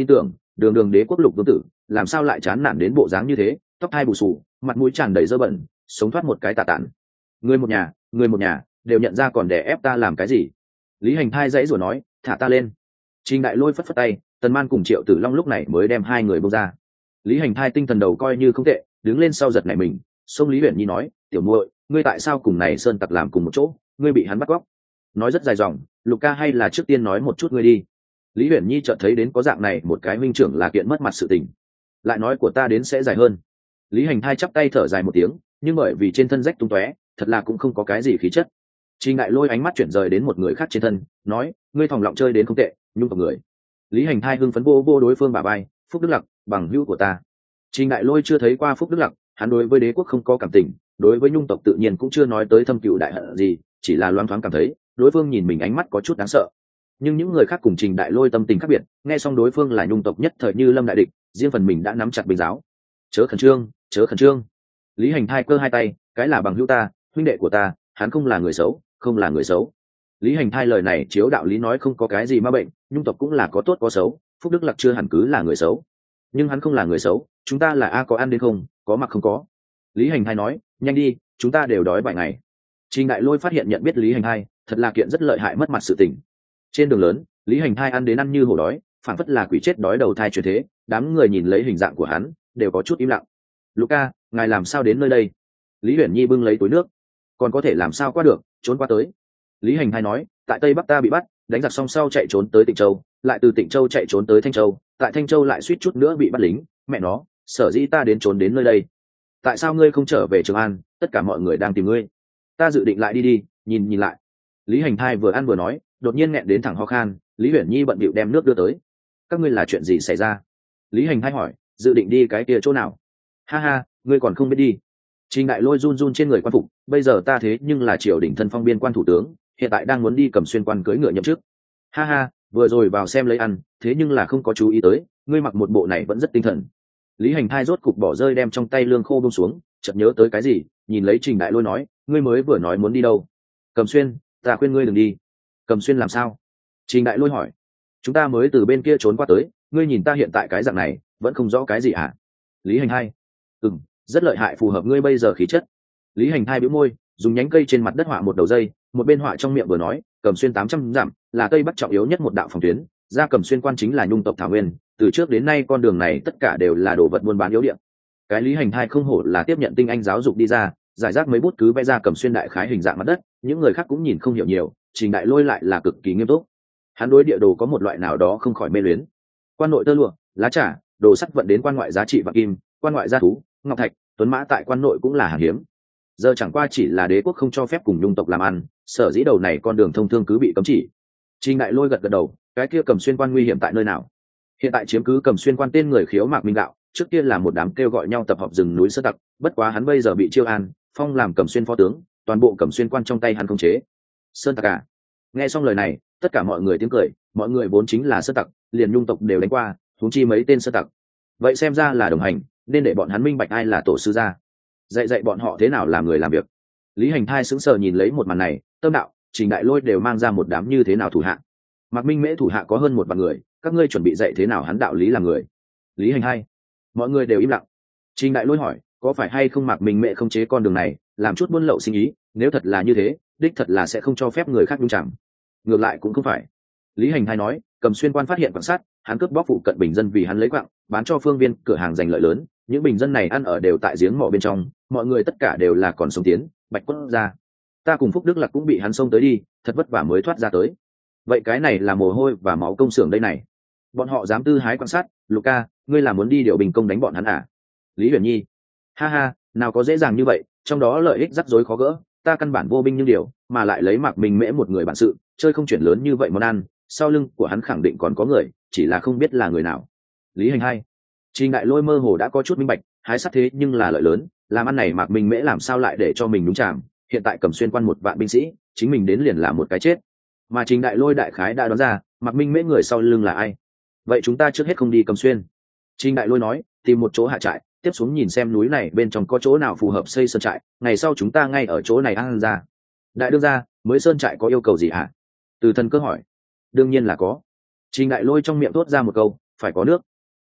Speaker 1: đường đường đế quốc lục vương tử làm sao lại chán nản đến bộ dáng như thế, tóc hai bù xù, mặt mũi tràn đầy dơ bẩn, sống thoát một cái tà tản. Người một nhà người một nhà đều nhận ra còn đè ép ta làm cái gì. Lý Hành Thai dãy rủa nói, thả ta lên. Trình Đại Lôi phất phất tay, Tần Man cùng Triệu Tử Long lúc này mới đem hai người buông ra. Lý Hành Thai tinh thần đầu coi như không tệ, đứng lên sau giật nảy mình, xông Lý Uyển Nhi nói, tiểu muội, ngươi tại sao cùng này sơn tặc làm cùng một chỗ, ngươi bị hắn bắt cóc. Nói rất dài dòng, Lục ca hay là trước tiên nói một chút ngươi đi. Lý Uyển Nhi chợt thấy đến có dạng này một cái minh trưởng là kiện mất mặt sự tình, lại nói của ta đến sẽ dài hơn. Lý Hành Thai chắp tay thở dài một tiếng, nhưng bởi vì trên thân rách tung tóe, thật là cũng không có cái gì khí chất. Trình Đại Lôi ánh mắt chuyển rời đến một người khác trên thân, nói, ngươi thòng lọng chơi đến không tệ, nhung tộc người. Lý Hành Thai hưng phấn vô vô đối phương bả vai, Phúc Đức Lặc, bằng hữu của ta. Trình Đại Lôi chưa thấy qua Phúc Đức Lặc, hắn đối với đế quốc không có cảm tình, đối với nhung tộc tự nhiên cũng chưa nói tới thâm cựu đại hận gì, chỉ là loáng thoáng cảm thấy đối phương nhìn mình ánh mắt có chút đáng sợ. Nhưng những người khác cùng Trình Đại Lôi tâm tình khác biệt, nghe xong đối phương là nhung tộc nhất thời như lâm đại địch, riêng phần mình đã nắm chặt bình giáo. Chớ khẩn trương, chớ khẩn trương. Lý Hành Thai cơ hai tay, cái là bằng hữu ta, huynh đệ của ta, hắn không là người xấu, không là người xấu. Lý Hành Thai lời này chiếu đạo lý nói không có cái gì ma bệnh, nhung tộc cũng là có tốt có xấu, Phúc Đức Lặc chưa hẳn cứ là người xấu, nhưng hắn không là người xấu, chúng ta là a có ăn đến không, có mặc không có. Lý Hành Thai nói, nhanh đi, chúng ta đều đói vài ngày. Trình Đại Lôi phát hiện nhận biết Lý Hành Thai, thật là kiện rất lợi hại mất mặt sự tình. Trên đường lớn, Lý Hành Thai ăn đến ăn như hổ đói, phản phất là quỷ chết đói đầu thai chuyển thế, đám người nhìn lấy hình dạng của hắn, đều có chút im lặng. Luca, ngài làm sao đến nơi đây? Lý Uyển Nhi bưng lấy túi nước, còn có thể làm sao qua được, trốn qua tới. Lý Hành Thai nói, tại Tây Bắc ta bị bắt, đánh giặc xong sau chạy trốn tới Tịnh Châu, lại từ Tịnh Châu chạy trốn tới Thanh Châu, tại Thanh Châu lại suýt chút nữa bị bắt lính, mẹ nó, sở dĩ ta đến trốn đến nơi đây. Tại sao ngươi không trở về Trường An, tất cả mọi người đang tìm ngươi. Ta dự định lại đi đi, nhìn nhìn lại. Lý Hành Thai vừa ăn vừa nói, đột nhiên nghẹn đến thẳng ho khan. Lý Uyển Nhi bận bịu đem nước đưa tới. Các ngươi là chuyện gì xảy ra? Lý Hành Thai hỏi, dự định đi cái kia chỗ nào? Ha ha, ngươi còn không biết đi. Trình Đại Lôi run run trên người quan phục, bây giờ ta thế nhưng là triều đình thân phong biên quan thủ tướng, hiện tại đang muốn đi cầm xuyên quan cưỡi ngựa nhậm chức. Ha ha, vừa rồi vào xem lấy ăn, thế nhưng là không có chú ý tới, ngươi mặc một bộ này vẫn rất tinh thần. Lý Hành Thai rốt cục bỏ rơi đem trong tay lương khô buông xuống, chợt nhớ tới cái gì, nhìn lấy Trình Đại Lôi nói, ngươi mới vừa nói muốn đi đâu? Cầm xuyên, ta khuyên ngươi đừng đi. Cầm xuyên làm sao? Trình Đại Lôi hỏi. Chúng ta mới từ bên kia trốn qua tới, ngươi nhìn ta hiện tại cái dạng này, vẫn không rõ cái gì à? Lý Hành Thai, ừm, rất lợi hại, phù hợp ngươi bây giờ khí chất. Lý Hành Thai bĩu môi, dùng nhánh cây trên mặt đất họa một đầu dây, một bên họa trong miệng vừa nói, cầm xuyên tám trăm dặm, là Tây Bắc trọng yếu nhất một đạo phòng tuyến, ra cầm xuyên quan chính là nhung tộc thảo nguyên, từ trước đến nay con đường này tất cả đều là đồ vật buôn bán yếu điểm. Cái Lý Hành Thai không hổ là tiếp nhận tinh anh giáo dục đi ra, giải rác mấy bút cứ vẽ ra cầm xuyên đại khái hình dạng mặt đất, những người khác cũng nhìn không hiểu nhiều, Trình Đại Lôi lại là cực kỳ nghiêm túc. Hắn đối địa đồ có một loại nào đó không khỏi mê luyến. Quan nội tơ lụa, lá trà, đồ sắt vận đến quan ngoại giá trị vàng kim, quan ngoại gia thú, ngọc thạch, tuấn mã tại quan nội cũng là hàng hiếm. Giờ chẳng qua chỉ là đế quốc không cho phép cùng nhung tộc làm ăn, sở dĩ đầu này con đường thông thương cứ bị cấm chỉ. Trình Đại Lôi gật gật đầu, cái kia cầm xuyên quan nguy hiểm tại nơi nào? Hiện tại chiếm cứ cầm xuyên quan tên người khiếu Mạc Minh Đạo, trước kia là một đám kêu gọi nhau tập hợp rừng núi sơ tặc, bất quá hắn bây giờ bị chiêu an, phong làm cầm xuyên phó tướng, toàn bộ cầm xuyên quan trong tay hắn không chế. Sơn tặc à? Nghe xong lời này, tất cả mọi người tiếng cười, mọi người vốn chính là sơn tặc, liền nhung tộc đều đánh qua, huống chi mấy tên sơn tặc. Vậy xem ra là đồng hành, nên để bọn hắn minh bạch ai là tổ sư gia, dạy dạy bọn họ thế nào làm người làm việc. Lý Hành Thai sững sờ nhìn lấy một màn này, tâm đạo, Trình Đại Lôi đều mang ra một đám như thế nào thủ hạ. Mạc Minh Mễ thủ hạ có hơn một vạn người, các ngươi chuẩn bị dạy thế nào hắn đạo lý làm người. Lý Hành Thai, mọi người đều im lặng. Trình Đại Lôi hỏi, có phải hay không Mạc Minh Mễ không chế con đường này, làm chút buôn lậu sinh ý, nếu thật là như thế, đích thật là sẽ không cho phép người khác nhúng chạm. Ngược lại cũng không phải. Lý Hành Thai nói, cầm xuyên quan phát hiện quan sát, hắn cướp bóc phụ cận bình dân vì hắn lấy quặng, bán cho phương viên cửa hàng giành lợi lớn, những bình dân này ăn ở đều tại giếng mỏ bên trong, mọi người tất cả đều là còn sống tiến, bạch quất ra. Ta cùng Phúc Đức Lạc cũng bị hắn xông tới đi, thật vất vả mới thoát ra tới. Vậy cái này là mồ hôi và máu công xưởng đây này. Bọn họ dám tư hái quan sát, Luca, ngươi là muốn đi điều bình công đánh bọn hắn à? Lý Uyển Nhi, ha ha, nào có dễ dàng như vậy, trong đó lợi ích rắc rối khó gỡ, ta căn bản vô binh nhưng điều, mà lại lấy Mạc Minh Mễ một người bản sự, chơi không chuyển lớn như vậy món ăn, sau lưng của hắn khẳng định còn có người, chỉ là không biết là người nào. Lý Hành Hai, Trình Đại Lôi mơ hồ đã có chút minh bạch, hái sắt thế nhưng là lợi lớn, làm ăn này Mạc Minh Mễ làm sao lại để cho mình đúng chạm, hiện tại cầm xuyên quan một vạn binh sĩ, chính mình đến liền là một cái chết. Mà Trình Đại Lôi đại khái đã đoán ra, Mạc Minh Mễ người sau lưng là ai. Vậy chúng ta trước hết không đi cầm xuyên. Trình Đại Lôi nói, tìm một chỗ hạ trại, tiếp xuống nhìn xem núi này bên trong có chỗ nào phù hợp xây sơn trại, ngày sau chúng ta ngay ở chỗ này ăn ra. Đại đương gia, mới sơn trại có yêu cầu gì hả? Từ Thần Cơ hỏi. Đương nhiên là có. Trình Đại Lôi trong miệng thốt ra một câu, phải có nước.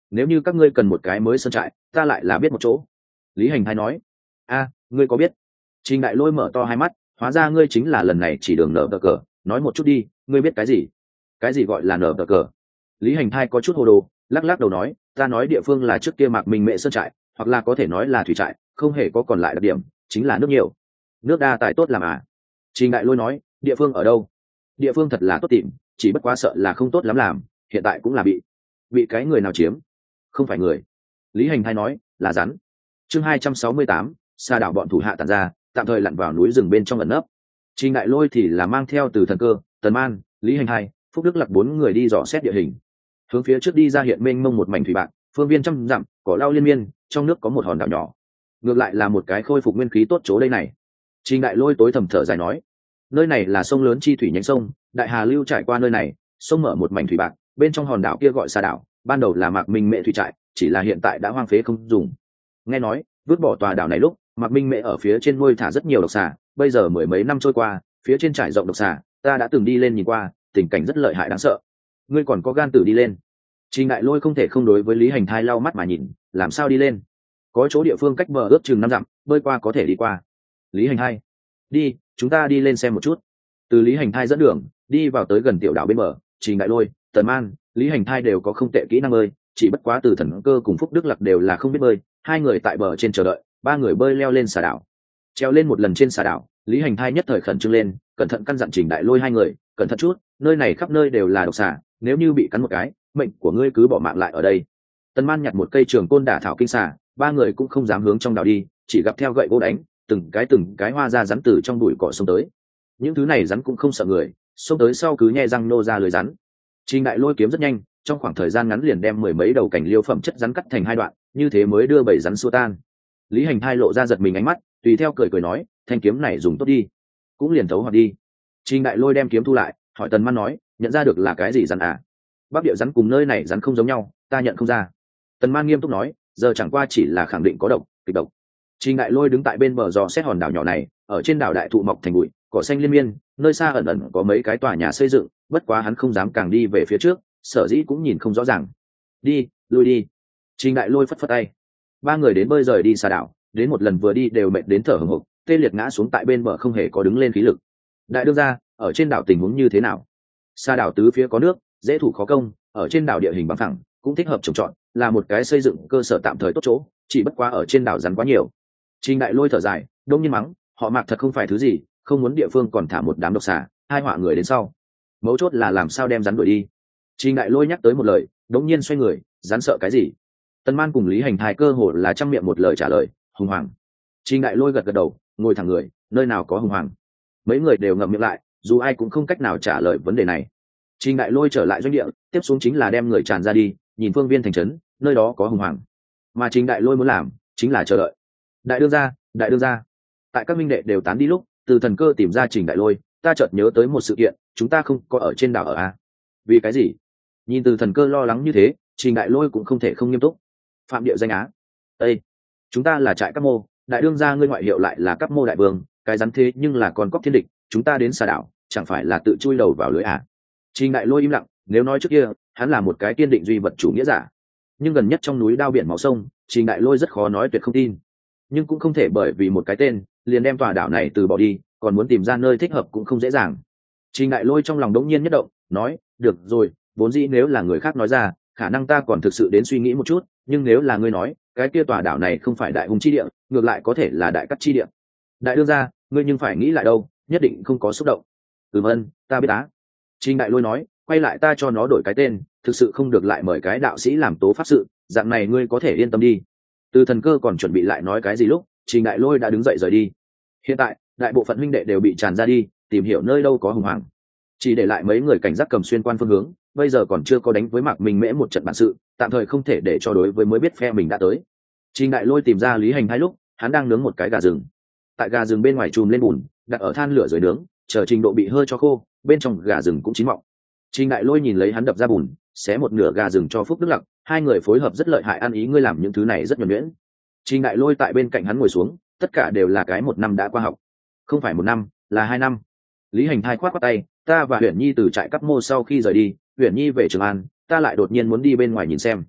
Speaker 1: nếu như các ngươi cần một cái mới sơn trại ta lại là biết một chỗ. Lý Hành Thái nói. A, ngươi có biết? Trình Đại Lôi mở to hai mắt, hóa ra ngươi chính là lần này chỉ đường nở cờ cờ, nói một chút đi, ngươi biết cái gì? Cái gì gọi là nở cờ cờ? Lý Hành Thái có chút hồ đồ, lắc lắc đầu nói, ta nói địa phương là trước kia Mạc Minh Mệ sơn trại, hoặc là có thể nói là thủy trại, không hề có còn lại đặc điểm, chính là nước nhiều. Nước đa tài tốt làm à? Trình Đại Lôi nói, địa phương ở đâu? Địa phương thật là tốt tìm, chỉ bất quá sợ là không tốt lắm làm, hiện tại cũng là bị bị cái người nào chiếm. Không phải người. Lý Hành Thái nói, là rắn. Chương hai trăm sáu mươi tám, Sa đảo bọn thủ hạ tản ra, tạm thời lặn vào núi rừng bên trong ẩn nấp. Trình Đại Lôi thì là mang theo Từ Thần Cơ, Tần Man, Lý Hành Hai, Phúc Đức Lạc bốn người đi dò xét địa hình. Hướng phía trước đi ra hiện mênh mông một mảnh thủy bạc, phương viên trăm dặm, cỏ lau liên miên, trong nước có một hòn đảo nhỏ. Ngược lại là một cái khôi phục nguyên khí tốt chỗ đây này. Trình Đại Lôi tối thầm thở dài nói, nơi này là sông lớn chi thủy nhánh sông, đại hà lưu trải qua nơi này, sông mở một mảnh thủy bạc, bên trong hòn đảo kia gọi Sa đảo, ban đầu là Mạc Minh Mệ thủy trại, chỉ là hiện tại đã hoang phế không dùng. Nghe nói, vứt bỏ tòa đảo này lúc, Mạc Minh Mệ ở phía trên nuôi thả rất nhiều độc xà, bây giờ mười mấy năm trôi qua, phía trên trải rộng độc xà, ta đã từng đi lên nhìn qua, tình cảnh rất lợi hại đáng sợ. Ngươi còn có gan tử đi lên? Trình Đại Lôi không thể không đối với Lý Hành Thái lau mắt mà nhìn, làm sao đi lên? Có chỗ địa phương cách bờ ước chừng năm dặm, bơi qua có thể đi qua. Lý Hành Thái, đi, chúng ta đi lên xem một chút. Từ Lý Hành Thái dẫn đường, đi vào tới gần tiểu đảo bên bờ, Trình Đại Lôi, Tần Man, Lý Hành Thái đều có không tệ kỹ năng bơi, chỉ bất quá Từ Thần Cơ cùng Phúc Đức Lạc đều là không biết bơi, hai người tại bờ trên chờ đợi, ba người bơi leo lên xà đảo. Treo lên một lần trên xà đảo, Lý Hành Thái nhất thời khẩn trương lên, cẩn thận căn dặn Trình Đại Lôi hai người, cẩn thận chút, nơi này khắp nơi đều là độc xà, nếu như bị cắn một cái, mệnh của ngươi cứ bỏ mạng lại ở đây. Tần Man nhặt một cây trường côn đả thảo kinh xà, ba người cũng không dám hướng trong đảo đi, chỉ gặp theo gậy gỗ đánh, từng cái từng cái hoa ra rắn từ trong bụi cỏ xông tới. Những thứ này rắn cũng không sợ người, xông tới sau cứ nhe răng nô ra lưới rắn. Trình Đại Lôi kiếm rất nhanh, trong khoảng thời gian ngắn liền đem mười mấy đầu cảnh liêu phẩm chất rắn cắt thành hai đoạn, như thế mới đưa bảy rắn xua tan. Lý Hành Thái lộ ra giật mình ánh mắt, tùy theo cười cười nói, thanh kiếm này dùng tốt đi, cũng liền thấu hoặc đi. Trình Đại Lôi đem kiếm thu lại, hỏi Tần Man nói, nhận ra được là cái gì rắn à? Bắc địa rắn cùng nơi này rắn không giống nhau, ta nhận không ra. Tần Man nghiêm túc nói, giờ chẳng qua chỉ là khẳng định có độc, kịch độc. Trình Đại Lôi đứng tại bên bờ dò xét hòn đảo nhỏ này, ở trên đảo đại thụ mọc thành bụi, cỏ xanh liên miên, nơi xa ẩn ẩn có mấy cái tòa nhà xây dựng, bất quá hắn không dám càng đi về phía trước, sở dĩ cũng nhìn không rõ ràng. Đi, lui đi. Trình Đại Lôi phất phất tay. Ba người đến bơi rời đi xa đảo, đến một lần vừa đi đều mệt đến thở hổn hộc, tê liệt ngã xuống tại bên bờ không hề có đứng lên khí lực. Đại đương gia, ở trên đảo tình huống như thế nào? Xa đảo tứ phía có nước, dễ thủ khó công, ở trên đảo địa hình bằng phẳng, cũng thích hợp trồng trọt, là một cái xây dựng cơ sở tạm thời tốt chỗ, chỉ bất quá ở trên đảo rắn quá nhiều. Trình Đại Lôi thở dài, đông nhiên mắng, họ Mạc thật không phải thứ gì, không muốn địa phương còn thả một đám độc xà, hai họa người đến sau. Mấu chốt là làm sao đem rắn đuổi đi. Trình Đại Lôi nhắc tới một lời, đống nhiên xoay người, rắn sợ cái gì? Tần Man cùng Lý Hành Thái cơ hồ là trăm miệng một lời trả lời, hùng hoàng. Trình Đại Lôi gật gật đầu, ngồi thẳng người, nơi nào có hùng hoàng? Mấy người đều ngậm miệng lại, dù ai cũng không cách nào trả lời vấn đề này. Trình Đại Lôi trở lại doanh địa, tiếp xuống chính là đem người tràn ra đi, nhìn phương viên thành trấn, nơi đó có hùng hoàng. Mà Trình Đại Lôi muốn làm, chính là chờ đợi. Đại đương gia, đại đương gia. Tại các minh đệ đều tán đi lúc, Từ Thần Cơ tìm ra Trình Đại Lôi, ta chợt nhớ tới một sự kiện, chúng ta không có ở trên đảo ở à? Vì cái gì? Nhìn Từ Thần Cơ lo lắng như thế, Trình Đại Lôi cũng không thể không nghiêm túc. Phạm địa danh á. Ê, chúng ta là trại Cáp Mô, đại đương gia ngươi ngoại hiệu lại là Cáp Mô đại vương, cái rắn thế nhưng là con cóc thiên địch, chúng ta đến xà đảo, chẳng phải là tự chui đầu vào lưới à? Trình Đại Lôi im lặng, nếu nói trước kia, hắn là một cái kiên định duy vật chủ nghĩa giả. Nhưng gần nhất trong núi đao biển máu sông, Trình Đại Lôi rất khó nói tuyệt không tin. Nhưng cũng không thể bởi vì một cái tên, liền đem tòa đảo này từ bỏ đi, còn muốn tìm ra nơi thích hợp cũng không dễ dàng. Trình Đại Lôi trong lòng đống nhiên nhất động, nói, được rồi, vốn dĩ nếu là người khác nói ra, khả năng ta còn thực sự đến suy nghĩ một chút, nhưng nếu là ngươi nói, cái kia tòa đảo này không phải đại hùng chi địa, ngược lại có thể là đại cắt chi địa. Đại đương gia, ngươi nhưng phải nghĩ lại đâu, nhất định không có xúc động. Ừm ân, ta biết á. Trình Đại Lôi nói, quay lại ta cho nó đổi cái tên, thực sự không được lại mời cái đạo sĩ làm tố pháp sự, dạng này ngươi có thể yên tâm đi. Từ Thần Cơ còn chuẩn bị lại nói cái gì lúc, Trình Đại Lôi đã đứng dậy rời đi. Hiện tại, đại bộ phận huynh đệ đều bị tràn ra đi, tìm hiểu nơi đâu có hùng hoàng. Chỉ để lại mấy người cảnh giác cầm xuyên quan phương hướng, bây giờ còn chưa có đánh với Mạc Minh Mễ một trận bản sự, tạm thời không thể để cho đối với mới biết phe mình đã tới. Trình Đại Lôi tìm ra Lý Hành Hai lúc, hắn đang nướng một cái gà rừng. Tại gà rừng bên ngoài chùm lên bùn, đặt ở than lửa dưới nướng, chờ trình độ bị hơi cho khô, bên trong gà rừng cũng chín mọng. Trình Đại Lôi nhìn lấy hắn đập ra bùn, xé một nửa gà rừng cho Phúc Đức Lặc, hai người phối hợp rất lợi hại, ăn ý ngươi làm những thứ này rất nhuần nhuyễn. Trình Đại Lôi tại bên cạnh hắn ngồi xuống, tất cả đều là cái một năm đã qua học, không phải một năm, là hai năm. Lý Hành Thai khoát khoát tay, ta và Huyền Nhi từ trại Cáp Mô sau khi rời đi, Huyền Nhi về Trường An, ta lại đột nhiên muốn đi bên ngoài nhìn xem.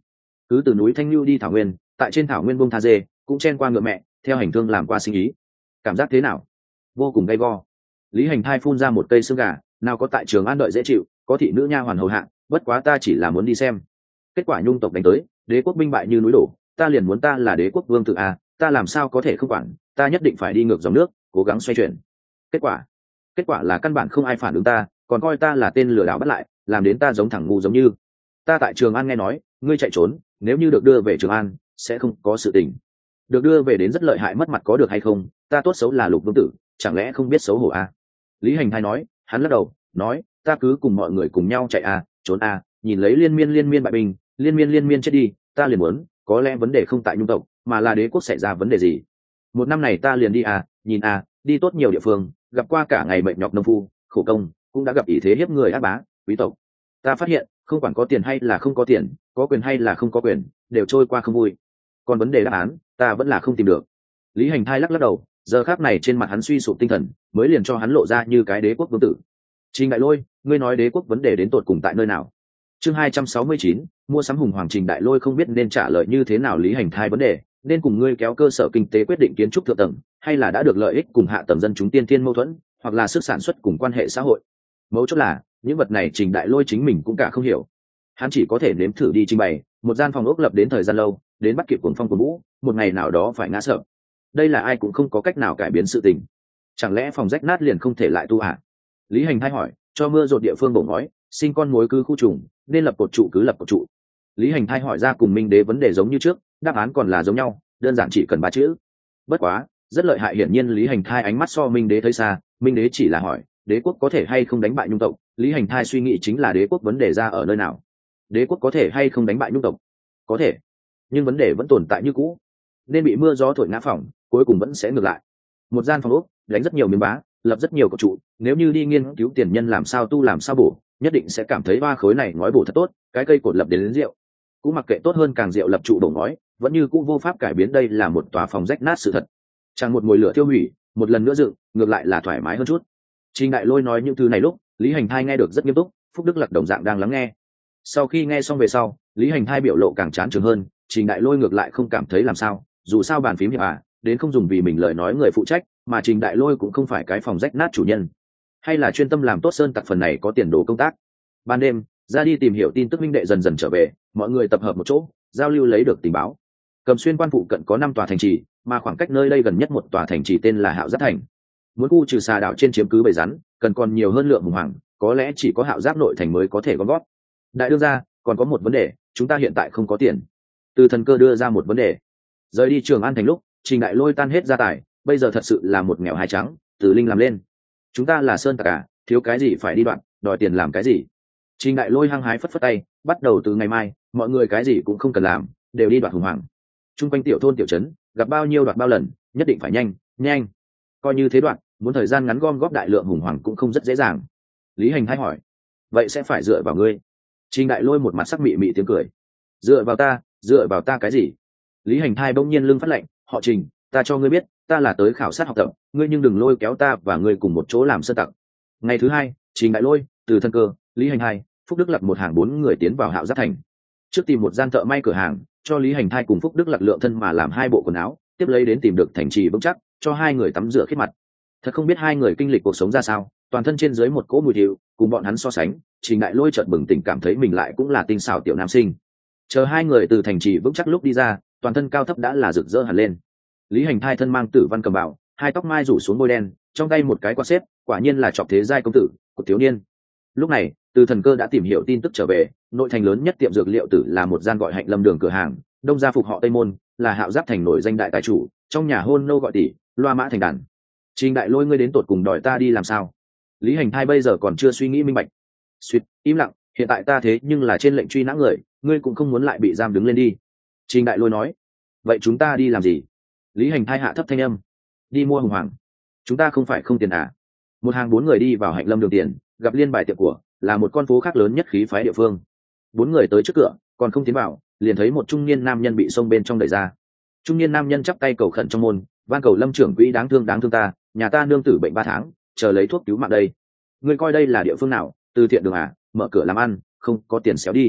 Speaker 1: cứ từ núi Thanh Nhu đi thảo nguyên, tại trên thảo nguyên buông tha dê, cũng chen qua ngựa mẹ, theo hành thương làm qua sinh ý. Cảm giác thế nào? Vô cùng gay go. Lý Hành Thai phun ra một cây xương gà, nào có tại Trường An đợi dễ chịu, có thị nữ nha hoàn hầu hạ, bất quá ta chỉ là muốn đi xem. Kết quả Nhung tộc đánh tới, đế quốc binh bại như núi đổ, ta liền muốn ta là đế quốc vương tử a, ta làm sao có thể không quản, ta nhất định phải đi ngược dòng nước, cố gắng xoay chuyển. Kết quả, kết quả là căn bản không ai phản ứng ta, còn coi ta là tên lừa đảo bắt lại, làm đến ta giống thằng ngu giống như. Ta tại Trường An nghe nói, ngươi chạy trốn, nếu như được đưa về Trường An, sẽ không có sự tình. Được đưa về đến rất lợi hại, mất mặt có được hay không? Ta tốt xấu là Lục vương tử, chẳng lẽ không biết xấu hổ a? Lý Hành Thai nói, hắn lắc đầu, nói, ta cứ cùng mọi người cùng nhau chạy a, trốn a, nhìn lấy liên miên liên miên bại binh, liên miên liên miên chết đi, ta liền muốn, có lẽ vấn đề không tại Nhung tộc, mà là đế quốc xảy ra vấn đề gì. Một năm này ta liền đi a, nhìn a, đi tốt nhiều địa phương, gặp qua cả ngày mệt nhọc nông phu, khổ công, cũng đã gặp ý thế hiếp người ác bá, quý tộc. Ta phát hiện, không quản có tiền hay là không có tiền, có quyền hay là không có quyền, đều trôi qua không vui. Còn vấn đề đáp án, ta vẫn là không tìm được. Lý Hành Thai lắc lắc đầu, giờ khắc này trên mặt hắn suy sụp tinh thần, mới liền cho hắn lộ ra như cái đế quốc vương tử. Trình Đại Lôi, ngươi nói đế quốc vấn đề đến tột cùng tại nơi nào? Chương hai trăm sáu mươi chín, mua sắm hùng hoàng. Trình Đại Lôi không biết nên trả lời như thế nào Lý Hành Thai vấn đề, nên cùng ngươi kéo cơ sở kinh tế quyết định kiến trúc thượng tầng, hay là đã được lợi ích cùng hạ tầng dân chúng tiên thiên mâu thuẫn, hoặc là sức sản xuất cùng quan hệ xã hội. Mấu chốt là, những vật này Trình Đại Lôi chính mình cũng cả không hiểu. Hắn chỉ có thể nếm thử đi trình bày, một gian phòng ốc lập đến thời gian lâu, đến bắt kịp cuồng phong cuồng vũ, một ngày nào đó phải ngã sợ. Đây là ai cũng không có cách nào cải biến sự tình. Chẳng lẽ phòng rách nát liền không thể lại tu à? Lý Hành Thai hỏi, cho mưa rột địa phương bổ ngói, sinh con mối cứ khu trùng, nên lập cột trụ cứ lập cột trụ. Lý Hành Thai hỏi ra cùng Minh Đế vấn đề giống như trước, đáp án còn là giống nhau, đơn giản chỉ cần ba chữ. Bất quá, rất lợi hại, hiển nhiên Lý Hành Thai ánh mắt so Minh Đế thấy xa, Minh Đế chỉ là hỏi, đế quốc có thể hay không đánh bại Nhung tộc, Lý Hành Thai suy nghĩ chính là đế quốc vấn đề ra ở nơi nào. Đế quốc có thể hay không đánh bại Nhung tộc? Có thể, nhưng vấn đề vẫn tồn tại như cũ, nên bị mưa gió thổi ngã phòng, cuối cùng vẫn sẽ ngược lại. Một gian phòng ốc, đánh rất nhiều miếng bá, lập rất nhiều cột trụ, nếu như đi nghiên cứu tiền nhân làm sao tu làm sao bổ, nhất định sẽ cảm thấy ba khối này ngói bổ thật tốt, cái cây cột lập đến, đến rượu cũng mặc kệ tốt hơn càng rượu lập trụ đổ ngói, vẫn như cũ vô pháp cải biến đây là một tòa phòng rách nát sự thật. Chẳng một mùi lửa tiêu hủy, một lần nữa dựng, ngược lại là thoải mái hơn chút. Trình Đại Lôi nói những thứ này lúc, Lý Hành Thai nghe được rất nghiêm túc, Phúc Đức Lạc đồng dạng đang lắng nghe. Sau khi nghe xong về sau, Lý Hành Thai biểu lộ càng chán chường hơn, Trình Đại Lôi ngược lại không cảm thấy làm sao, dù sao bàn phím hiệp à, đến không dùng vì mình lời nói người phụ trách, mà Trình Đại Lôi cũng không phải cái phòng rách nát chủ nhân, hay là chuyên tâm làm tốt sơn tặc phần này có tiền đồ công tác. Ban đêm, ra đi tìm hiểu tin tức minh đệ dần dần trở về, mọi người tập hợp một chỗ, giao lưu lấy được tình báo. Cầm Xuyên quan phụ cận có năm tòa thành trì, mà khoảng cách nơi đây gần nhất một tòa thành trì tên là Hạo Giáp thành. Muốn khu trừ xà đảo trên chiếm cứ bầy rắn, cần còn nhiều hơn lượng hùng hoàng, có lẽ chỉ có Hạo Giáp nội thành mới có thể gom góp. Đại đương gia, còn có một vấn đề, chúng ta hiện tại không có tiền. Từ Thần Cơ đưa ra một vấn đề. Rời đi Trường An thành lúc, Trình Đại Lôi tan hết gia tài, bây giờ thật sự là một nghèo hai trắng, Từ Linh làm lên. Chúng ta là sơn tặc à, thiếu cái gì phải đi đoạn, đòi tiền làm cái gì? Trình Đại Lôi hăng hái phất phất tay, bắt đầu từ ngày mai, mọi người cái gì cũng không cần làm, đều đi đoạt hùng hoàng. Trung quanh tiểu thôn tiểu trấn, gặp bao nhiêu đoạt bao lần, nhất định phải nhanh, nhanh. Coi như thế đoạt, muốn thời gian ngắn gom góp đại lượng hùng hoàng cũng không rất dễ dàng. Lý Hành Thái hỏi, vậy sẽ phải dựa vào ngươi. Trình Đại Lôi một mặt sắc mị mị tiếng cười, dựa vào ta, dựa vào ta cái gì? Lý Hành Thai bỗng nhiên lưng phát lệnh, họ Trình, ta cho ngươi biết, ta là tới khảo sát học tập, ngươi nhưng đừng lôi kéo ta và ngươi cùng một chỗ làm sơn tặc. Ngày thứ hai, Trình Đại Lôi, Từ Thần Cơ, Lý Hành Thai, Phúc Đức Lạc một hàng bốn người tiến vào Hạo Giáp thành. Trước tìm một gian thợ may cửa hàng, cho Lý Hành Thai cùng Phúc Đức Lạc lượng thân mà làm hai bộ quần áo, tiếp lấy đến tìm được thành trì vững chắc, cho hai người tắm rửa khiết mặt. Thật không biết hai người kinh lịch cuộc sống ra sao, toàn thân trên dưới một cỗ mùi thịu, cùng bọn hắn so sánh, Trình Đại Lôi chợt bừng tỉnh cảm thấy mình lại cũng là tinh xảo tiểu nam sinh. Chờ hai người từ thành trì vững chắc lúc đi ra, toàn thân cao thấp đã là rực rỡ hẳn lên. Lý Hành Thai thân mang tử văn cầm bảo, hai tóc mai rủ xuống môi đen, trong tay một cái quạt xếp, quả nhiên là trọc thế giai công tử của thiếu niên. Lúc này, Từ Thần Cơ đã tìm hiểu tin tức trở về, nội thành lớn nhất tiệm dược liệu tử là một gian gọi Hạnh Lâm đường cửa hàng, đông gia phục họ Tây Môn, là Hạo Giáp thành nổi danh đại tài chủ, trong nhà hôn nô gọi tỷ, loa mã thành đàn. Trình Đại Lôi, ngươi đến tột cùng đòi ta đi làm sao? Lý Hành Thai bây giờ còn chưa suy nghĩ minh bạch. Suýt, im lặng, hiện tại ta thế nhưng là trên lệnh truy nã người, ngươi cũng không muốn lại bị giam đứng lên đi. Trình Đại Lôi nói, vậy chúng ta đi làm gì? Lý Hành Thai hạ thấp thanh âm, đi mua hùng hoàng. Chúng ta không phải không tiền à? Một hàng bốn người đi vào Hạnh Lâm đường tiền, gặp liên bài tiệm của, là một con phố khác lớn nhất khí phái địa phương. Bốn người tới trước cửa, còn không tiến vào, liền thấy một trung niên nam nhân bị xông bên trong đẩy ra. Trung niên nam nhân chắp tay cầu khẩn trong môn, van cầu Lâm trưởng quỹ đáng thương đáng thương ta, nhà ta nương tử bệnh ba tháng, chờ lấy thuốc cứu mạng đây. Ngươi coi đây là địa phương nào, từ thiện đường à, mở cửa làm ăn, không có tiền xéo đi.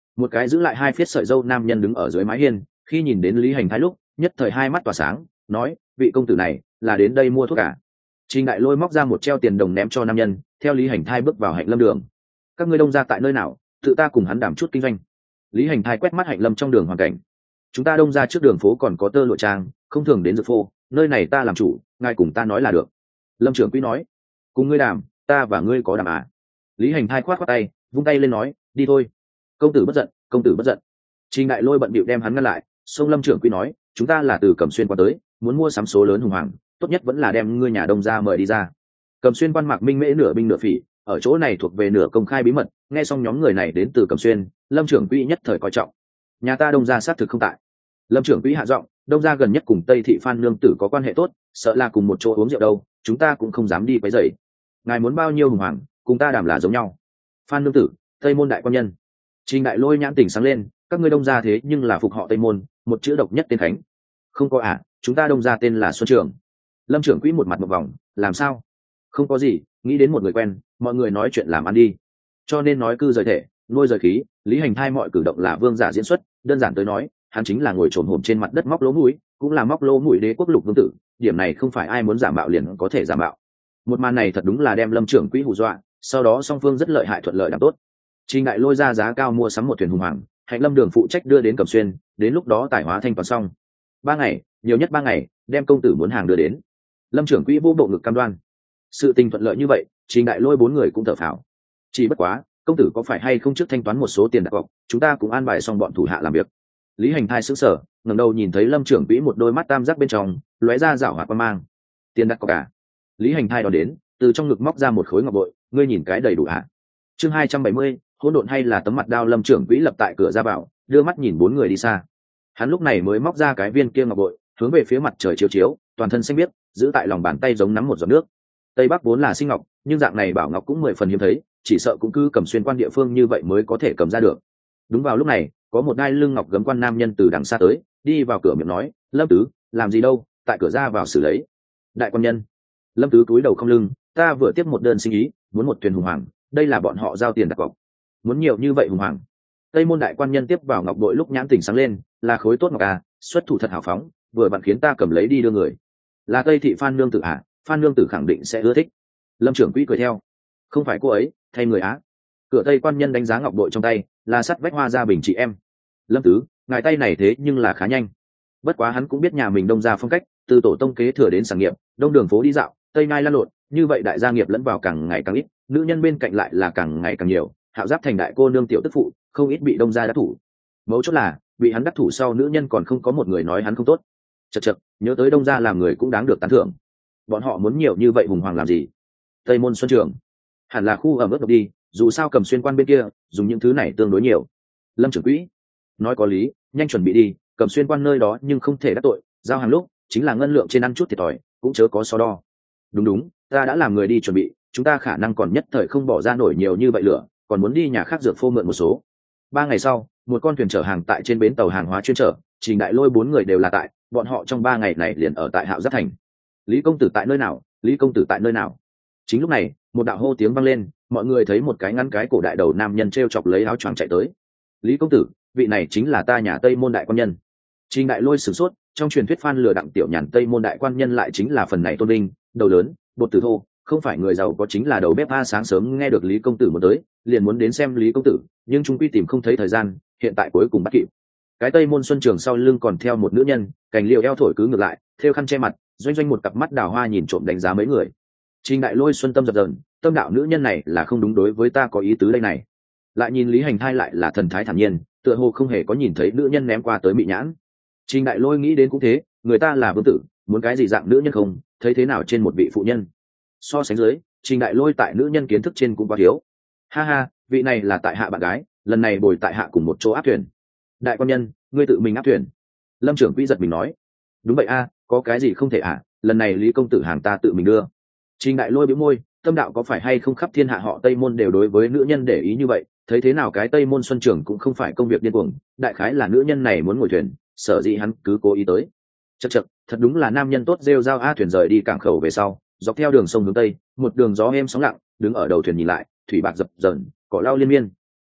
Speaker 1: Một cái giữ lại hai phiết sợi dâu nam nhân đứng ở dưới mái hiên, khi nhìn đến Lý Hành Thái lúc nhất thời hai mắt tỏa sáng, nói: vị công tử này là đến đây mua thuốc à? Trình Đại Lôi móc ra một treo tiền đồng ném cho nam nhân, theo Lý Hành Thái bước vào Hạnh Lâm đường. Các ngươi đông ra tại nơi nào, tự ta cùng hắn đảm chút kinh doanh. Lý Hành Thái quét mắt Hạnh Lâm trong đường hoàn cảnh. Chúng ta đông ra trước đường phố còn có tơ lụa trang, không thường đến dược phô, nơi này ta làm chủ, ngài cùng ta nói là được. Lâm trưởng quỹ nói: cùng ngươi đàm, ta và ngươi có đàm à? Lý Hành Thái khoát khoát tay, vung tay lên nói: đi thôi. Công tử bất giận, công tử bất giận. Trình Đại Lôi bận bịu đem hắn ngăn lại. Sông Lâm trưởng quỹ nói: chúng ta là từ Cẩm Xuyên qua tới, muốn mua sắm số lớn hùng hoàng, tốt nhất vẫn là đem ngươi nhà đông ra mời đi ra. Cẩm Xuyên quan mạc minh mễ nửa binh nửa phỉ, ở chỗ này thuộc về nửa công khai bí mật. Nghe xong nhóm người này đến từ Cẩm Xuyên, Lâm trưởng quỹ nhất thời coi trọng. Nhà ta đông ra xác thực không tại. Lâm trưởng quỹ hạ giọng: đông ra gần nhất cùng Tây thị Phan nương tử có quan hệ tốt, sợ là cùng một chỗ uống rượu đâu, chúng ta cũng không dám đi quấy rầy. Ngài muốn bao nhiêu hùng hoàng, cùng ta đảm là giống nhau. Phan nương tử, Tây môn đại quan nhân. Trình Đại Lôi nhãn tỉnh sáng lên: các ngươi đông gia thế nhưng là phục họ Tây môn, một chữ độc nhất tên Khánh. Không có à, chúng ta đông gia tên là Xuân Trường. Lâm trưởng quỹ một mặt một vòng: làm sao? Không có gì, nghĩ đến một người quen, mọi người nói chuyện làm ăn đi, cho nên nói cư rời thể, nuôi rời khí. Lý Hành Thai mọi cử động là vương giả diễn xuất, đơn giản tới nói, hắn chính là ngồi trồn hổm trên mặt đất móc lỗ mũi, cũng là móc lỗ mũi đế quốc lục vương tử. Điểm này không phải ai muốn giả mạo liền có thể giả mạo. Một màn này thật đúng là đem Lâm trưởng quỹ hù dọa, sau đó song phương rất lợi hại thuận lợi làm tốt. Trình Đại Lôi ra giá cao mua sắm một thuyền hùng hoàng, Hạnh Lâm đường phụ trách đưa đến Cẩm Xuyên, đến lúc đó tải hóa thanh toán xong. Ba ngày, nhiều nhất ba ngày, đem công tử muốn hàng đưa đến. Lâm trưởng quỹ vô bộ ngực cam đoan. Sự tình thuận lợi như vậy, Trình Đại Lôi bốn người cũng thở phào. Chỉ bất quá, công tử có phải hay không trước thanh toán một số tiền đặt cọc, chúng ta cũng an bài xong bọn thủ hạ làm việc. Lý Hành Thai sững sờ, ngẩng đầu nhìn thấy Lâm trưởng quỹ một đôi mắt tam giác bên trong lóe ra rảo hoạt quan mang. Tiền đặt cọc cả? Lý Hành Thai đón đến, từ trong ngực móc ra một khối ngọc bội, ngươi nhìn cái đầy đủ hả? Chương hai trăm bảy mươi, hỗn độn hay là tấm mặt đao. Lâm trưởng quỹ lập tại cửa ra vào, đưa mắt nhìn bốn người đi xa. Hắn lúc này mới móc ra cái viên kia ngọc bội, hướng về phía mặt trời chiếu chiếu, toàn thân xanh biếc, giữ tại lòng bàn tay giống nắm một giọt nước. Tây Bắc vốn là sinh ngọc, nhưng dạng này bảo ngọc cũng mười phần hiếm thấy, chỉ sợ cũng cứ Cẩm Xuyên quan địa phương như vậy mới có thể cầm ra được. Đúng vào lúc này, có một đai lưng ngọc gấm quan nam nhân từ đằng xa tới, đi vào cửa miệng nói: Lâm tứ, làm gì đâu, tại cửa ra vào xử lấy. Đại quan nhân. Lâm tứ cúi đầu không lưng: ta vừa tiếp một đơn sinh ý, muốn một thuyền hùng hoàng, đây là bọn họ giao tiền đặt cọc. Muốn nhiều như vậy hùng hoàng? Tây môn đại quan nhân tiếp vào ngọc bội lúc nhãn tỉnh sáng lên: là khối tốt ngọc à, xuất thủ thật hào phóng, vừa bạn khiến ta cầm lấy đi đưa người. Là Tây thị Phan nương tử à, Phan nương tử khẳng định sẽ ưa thích. Lâm trưởng quỹ cười theo: không phải cô ấy, thay người á. Cửa Tây quan nhân đánh giá ngọc bội trong tay, là sắt vách hoa gia bình chị em. Lâm tứ, ngài tay này thế nhưng là khá nhanh. Bất quá hắn cũng biết nhà mình đông gia phong cách, từ tổ tông kế thừa đến sản nghiệp, đông đường phố đi dạo, tây nai lăn lộn, như vậy đại gia nghiệp lẫn vào càng ngày càng ít, nữ nhân bên cạnh lại là càng ngày càng nhiều. Hạo Giáp thành đại cô nương tiểu tức phụ, không ít bị đông gia đắc thủ. Mấu chốt là bị hắn đắc thủ sau nữ nhân còn không có một người nói hắn không tốt. Chật chật, nhớ tới đông gia làm người cũng đáng được tán thưởng. Bọn họ muốn nhiều như vậy hùng hoàng làm gì? Tây môn Xuân Trường hẳn là khu ẩm ướt độc đi, dù sao Cẩm Xuyên quan bên kia dùng những thứ này tương đối nhiều. Lâm trưởng quỹ nói có lý, nhanh chuẩn bị đi, Cẩm Xuyên quan nơi đó nhưng không thể đắc tội, giao hàng lúc chính là ngân lượng trên ăn chút thiệt thòi, cũng chớ có so đo. Đúng đúng, ta đã làm người đi chuẩn bị, chúng ta khả năng còn nhất thời không bỏ ra nổi nhiều như vậy lửa, còn muốn đi nhà khác dược phô mượn một số. Ba ngày sau, một con thuyền chở hàng tại trên bến tàu hàng hóa chuyên chở, Trình Đại Lôi bốn người đều là tại, bọn họ trong ba ngày này liền ở tại Hạo Giáp thành. Lý công tử tại nơi nào? Lý công tử tại nơi nào? Chính lúc này, một đạo hô tiếng vang lên, mọi người thấy một cái ngắn cái cổ đại đầu nam nhân t r e o chọc lấy áo choàng chạy tới. Lý công tử, vị này chính là ta nhà Tây môn đại quan nhân. Trình Đại Lôi sửng sốt, trong truyền thuyết Phan lừa đặng tiểu nhàn Tây môn đại quan nhân lại chính là phần này tôn linh, đầu lớn, bột tử thô, không phải người giàu có chính là đầu bếp. A sáng sớm nghe được Lý công tử muốn tới, liền muốn đến xem Lý công tử, nhưng trung quy tìm không thấy thời gian, hiện tại cuối cùng bắt kịp. Cái Tây môn Xuân Trường sau lưng còn theo một nữ nhân, cành liều eo thổi cứ ngược lại, thêu khăn che mặt, doanh doanh một cặp mắt đào hoa nhìn trộm đánh giá mấy người. Trình Đại Lôi xuân tâm dập dờn, tâm đạo nữ nhân này là không đúng đối với ta có ý tứ đây này. Lại nhìn Lý Hành Thai lại là thần thái thản nhiên, tựa hồ không hề có nhìn thấy nữ nhân ném qua tới mị nhãn. Trình Đại Lôi nghĩ đến cũng thế, người ta là vương tử, muốn cái gì dạng nữ nhân không, thấy thế nào trên một vị phụ nhân. So sánh dưới, Trình Đại Lôi tại nữ nhân kiến thức trên cũng quá thiếu. Ha ha, vị này là tại hạ bạn gái, lần này bồi tại hạ cùng một chỗ áp thuyền. Đại quan nhân, ngươi tự mình áp thuyền. Lâm trưởng quỹ giật mình nói. Đúng vậy a, có cái gì không thể à, lần này Lý công tử hàng ta tự mình đưa. Trình Đại Lôi bĩu môi, tâm đạo có phải hay không khắp thiên hạ họ Tây môn đều đối với nữ nhân để ý như vậy, thấy thế nào cái Tây môn Xuân Trường cũng không phải công việc điên cuồng, đại khái là nữ nhân này muốn ngồi thuyền, sở dĩ hắn cứ cố ý tới. Chậc chậc, thật đúng là nam nhân tốt. Rêu rao. A thuyền rời đi cảng khẩu về sau, dọc theo đường sông hướng tây, một đường gió êm sóng lặng, đứng ở đầu thuyền nhìn lại, thủy bạc dập dờn, cỏ lau liên miên.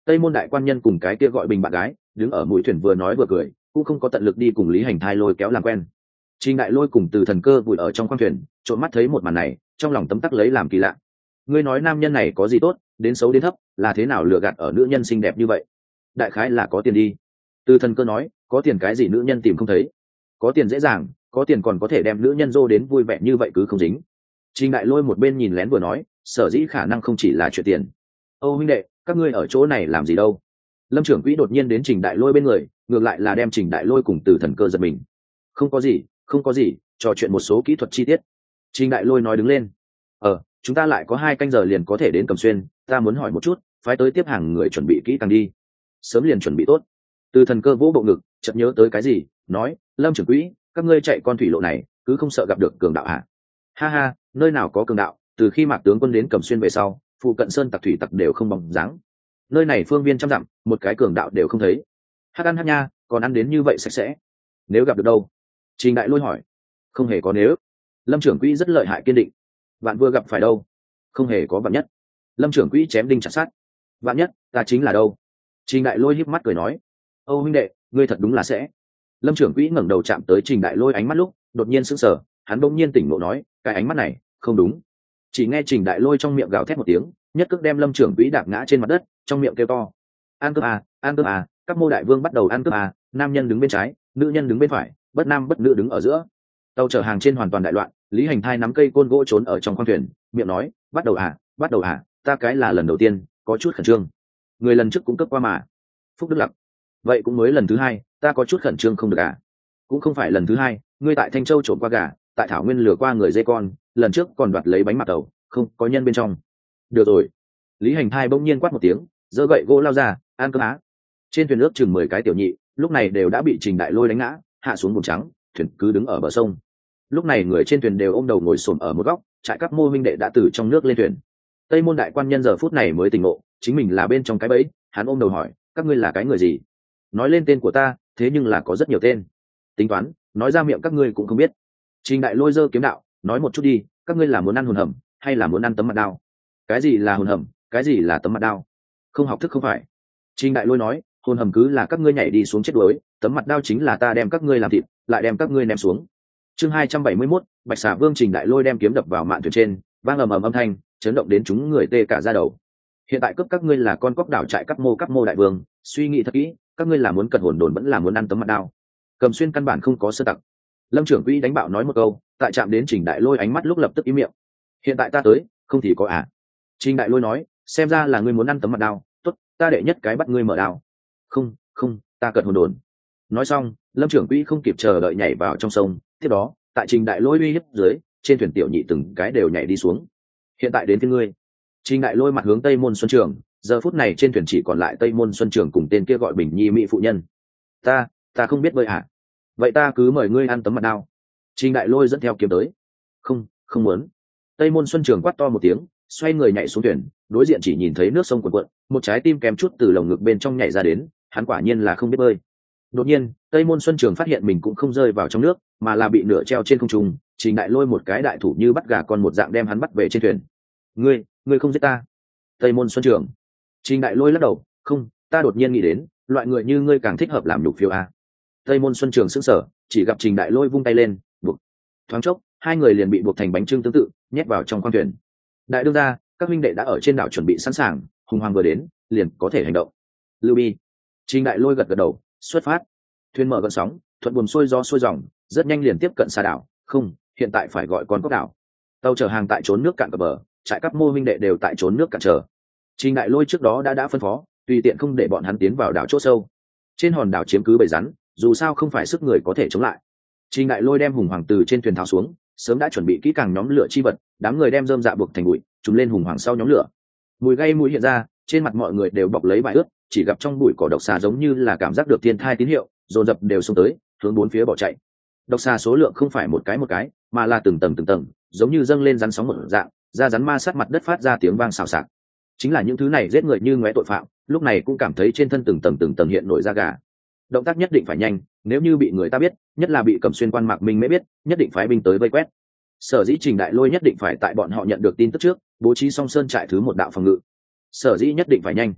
Speaker 1: Tây môn đại quan nhân cùng cái kia gọi Bình bạn gái đứng ở mũi thuyền vừa nói vừa cười, cũng không có tận lực đi cùng Lý Hành Thai lôi kéo làm quen. Trình Đại Lôi cùng Từ Thần Cơ vùi ở trong khoang thuyền, trộn mắt thấy một màn này, trong lòng tấm tắc lấy làm kỳ lạ. Ngươi nói nam nhân này có gì tốt, đến xấu đến thấp, là thế nào lừa gạt ở nữ nhân xinh đẹp như vậy? Đại khái là có tiền đi. Từ Thần Cơ nói, có tiền cái gì nữ nhân tìm không thấy? Có tiền dễ dàng, có tiền còn có thể đem nữ nhân dô đến vui vẻ như vậy cứ không dính. Trình Đại Lôi một bên nhìn lén vừa nói, sở dĩ khả năng không chỉ là chuyện tiền. Âu huynh đệ, các ngươi ở chỗ này làm gì đâu? Lâm trưởng quỹ đột nhiên đến Trình Đại Lôi bên người, ngược lại là đem Trình Đại Lôi cùng Từ Thần Cơ giật mình. Không có gì, không có gì, trò chuyện một số kỹ thuật chi tiết. Trình Đại Lôi nói đứng lên. Ờ, chúng ta lại có hai canh giờ liền có thể đến Cẩm Xuyên, ta muốn hỏi một chút, phái tới tiếp hàng người chuẩn bị kỹ càng đi. Sớm liền chuẩn bị tốt. Từ Thần Cơ vỗ bộ ngực, chợt nhớ tới cái gì, nói, Lâm trưởng quỹ, các ngươi chạy con thủy lộ này, cứ không sợ gặp được cường đạo hả? Ha ha, nơi nào có cường đạo, từ khi Mạc tướng quân đến Cẩm Xuyên về sau, phụ cận sơn tặc thủy tặc đều không bóng dáng. Nơi này phương viên trăm dặm, một cái cường đạo đều không thấy. Hắc ăn hắc nha, còn ăn đến như vậy sạch sẽ. Nếu gặp được đâu? Trình Đại Lôi hỏi. Không hề có nếu. Lâm trưởng quỹ rất lợi hại kiên định. Vạn vừa gặp phải đâu? Không hề có vạn nhất. Lâm trưởng quỹ chém đinh chặt sắt. Vạn nhất, ta chính là đâu? Trình Đại Lôi híp mắt cười nói. Âu huynh đệ, ngươi thật đúng là sẽ. Lâm trưởng quỹ ngẩng đầu chạm tới Trình Đại Lôi ánh mắt lúc, đột nhiên sững sờ, hắn bỗng nhiên tỉnh ngộ nói, cái ánh mắt này, không đúng. Chỉ nghe Trình Đại Lôi trong miệng gào thét một tiếng, nhất cước đem Lâm trưởng quỹ đạp ngã trên mặt đất, trong miệng kêu to. An cướp à, an cướp à, các mô đại vương bắt đầu ăn cướp à, nam nhân đứng bên trái, nữ nhân đứng bên phải, bất nam bất nữ đứng ở giữa. Tàu chở hàng trên hoàn toàn đại loạn, Lý Hành Thai nắm cây côn gỗ trốn ở trong khoang thuyền, miệng nói, bắt đầu à, bắt đầu à, ta cái là lần đầu tiên, có chút khẩn trương. Người lần trước cũng cướp qua mà. Phúc Đức Lặc, vậy cũng mới lần thứ hai, ta có chút khẩn trương không được à? Cũng không phải lần thứ hai, ngươi tại Thanh Châu trộm qua gà, tại Thảo Nguyên lừa qua người dê con, lần trước còn đoạt lấy bánh mạt tàu, không có nhân bên trong. Được rồi. Lý Hành Thai bỗng nhiên quát một tiếng, giơ gậy gỗ lao ra, an cướp á. Trên thuyền nước chừng mười cái tiểu nhị, lúc này đều đã bị Trình Đại Lôi đánh ngã, hạ xuống bùn trắng, thuyền cứ đứng ở bờ sông. Lúc này người trên thuyền đều ôm đầu ngồi xổm ở một góc, trại các mô huynh đệ đã từ trong nước lên thuyền. Tây môn đại quan nhân giờ phút này mới tỉnh ngộ, chính mình là bên trong cái bẫy, hắn ôm đầu hỏi, các ngươi là cái người gì? Nói lên tên của ta, thế nhưng là có rất nhiều tên. Tính toán, nói ra miệng các ngươi cũng không biết. Trình Đại Lôi giơ kiếm đạo, nói một chút đi, các ngươi là muốn ăn hồn hầm, hay là muốn ăn tấm mặt đao? Cái gì là hồn hầm, cái gì là tấm mặt đao? Không học thức không phải. Trình Đại Lôi nói, hồn hầm cứ là các ngươi nhảy đi xuống chết đuối, tấm mặt đao chính là ta đem các ngươi làm thịt, lại đem các ngươi ném xuống. Chương hai trăm bảy mươi mốt, Bạch Xà Vương. Trình Đại Lôi đem kiếm đập vào mạn thuyền trên, vang ầm ầm âm thanh, chấn động đến chúng người tê cả da đầu. Hiện tại cướp các ngươi là con cóc đảo trại các mô các mô đại vương, suy nghĩ thật kỹ, các ngươi là muốn cật hồn đồn vẫn là muốn ăn tấm mặt đao. Cầm Xuyên căn bản không có sơ tặc. Lâm trưởng quỹ đánh bạo nói một câu, tại chạm đến Trình Đại Lôi ánh mắt lúc lập tức im miệng. Hiện tại ta tới, không thì có à? Trình Đại Lôi nói, xem ra là ngươi muốn ăn tấm mặt đao, tốt, ta đệ nhất cái bắt ngươi mở đao. Không, không, ta cật hồn đồn. Nói xong, Lâm trưởng quỹ không kịp chờ đợi nhảy vào trong sông, tiếp đó, tại Trình Đại Lôi uy hiếp dưới, trên thuyền tiểu nhị từng cái đều nhảy đi xuống. Hiện tại đến phía ngươi. Trình Đại Lôi mặt hướng Tây Môn Xuân Trường, giờ phút này trên thuyền chỉ còn lại Tây Môn Xuân Trường cùng tên kia gọi Bình Nhi mỹ phụ nhân. Ta, ta không biết bơi hả? Vậy ta cứ mời ngươi ăn tấm mặt đao. Trình Đại Lôi dẫn theo kiếm tới. Không, không muốn. Tây Môn Xuân Trường quát to một tiếng, xoay người nhảy xuống thuyền, đối diện chỉ nhìn thấy nước sông cuồn cuộn, một trái tim kém chút từ lồng ngực bên trong nhảy ra đến, hắn quả nhiên là không biết bơi. Đột nhiên, Tây Môn Xuân Trường phát hiện mình cũng không rơi vào trong nước, mà là bị nửa treo trên không trung. Trình Đại Lôi một cái đại thủ như bắt gà con một dạng đem hắn bắt về trên thuyền. Ngươi, ngươi không giết ta? Tây Môn Xuân Trường. Trình Đại Lôi lắc đầu, không, ta đột nhiên nghĩ đến, loại người như ngươi càng thích hợp làm nhục phiêu a. Tây Môn Xuân Trường sững sờ, chỉ gặp Trình Đại Lôi vung tay lên, buộc. Thoáng chốc, hai người liền bị buộc thành bánh trưng tương tự, nhét vào trong khoang thuyền. Đại đương gia, các huynh đệ đã ở trên đảo chuẩn bị sẵn sàng, hùng hoàng vừa đến, liền có thể hành động. Lưu Bi. Trình Đại Lôi gật gật đầu, xuất phát. Thuyền mở gợn sóng, thuận buồm xuôi gió xuôi dòng, rất nhanh liền tiếp cận xa đảo. Không, hiện tại phải gọi con cóc đảo. Tàu chở hàng tại trốn nước cạn cập bờ, trại các mô huynh đệ đều tại trốn nước cạn chờ. Trình Đại Lôi trước đó đã đã phân phó, tùy tiện không để bọn hắn tiến vào đảo chỗ sâu. Trên hòn đảo chiếm cứ bầy rắn, dù sao không phải sức người có thể chống lại. Trình Đại Lôi đem hùng hoàng từ trên thuyền tháo xuống, sớm đã chuẩn bị kỹ càng nhóm lửa chi vật, đám người đem rơm dạ buộc thành bụi, trùm lên hùng hoàng sau nhóm lửa. Mùi gây mũi hiện ra, trên mặt mọi người đều bọc lấy vải ướt, chỉ gặp trong bụi cỏ độc xà giống như là cảm giác được thiên thai tín hiệu, dồn dập đều xông tới, hướng bốn phía bỏ chạy. Độc xà số lượng không phải một cái một cái, mà là từng tầng từng tầng, giống như dâng lên rắn sóng một dạng, da rắn ma sát mặt đất phát ra tiếng vang xào xạc. Chính là những thứ này giết người như ngoé tội phạm, lúc này cũng cảm thấy trên thân từng tầng từng tầng hiện nổi da gà. Động tác nhất định phải nhanh, nếu như bị người ta biết, nhất là bị Cẩm Xuyên quan Mạc Minh mới biết, nhất định phái binh tới vây quét. Sở dĩ Trình Đại Lôi nhất định phải tại bọn họ nhận được tin tức trước, bố trí xong sơn trại thứ một đạo phòng ngự. Sở dĩ nhất định phải nhanh.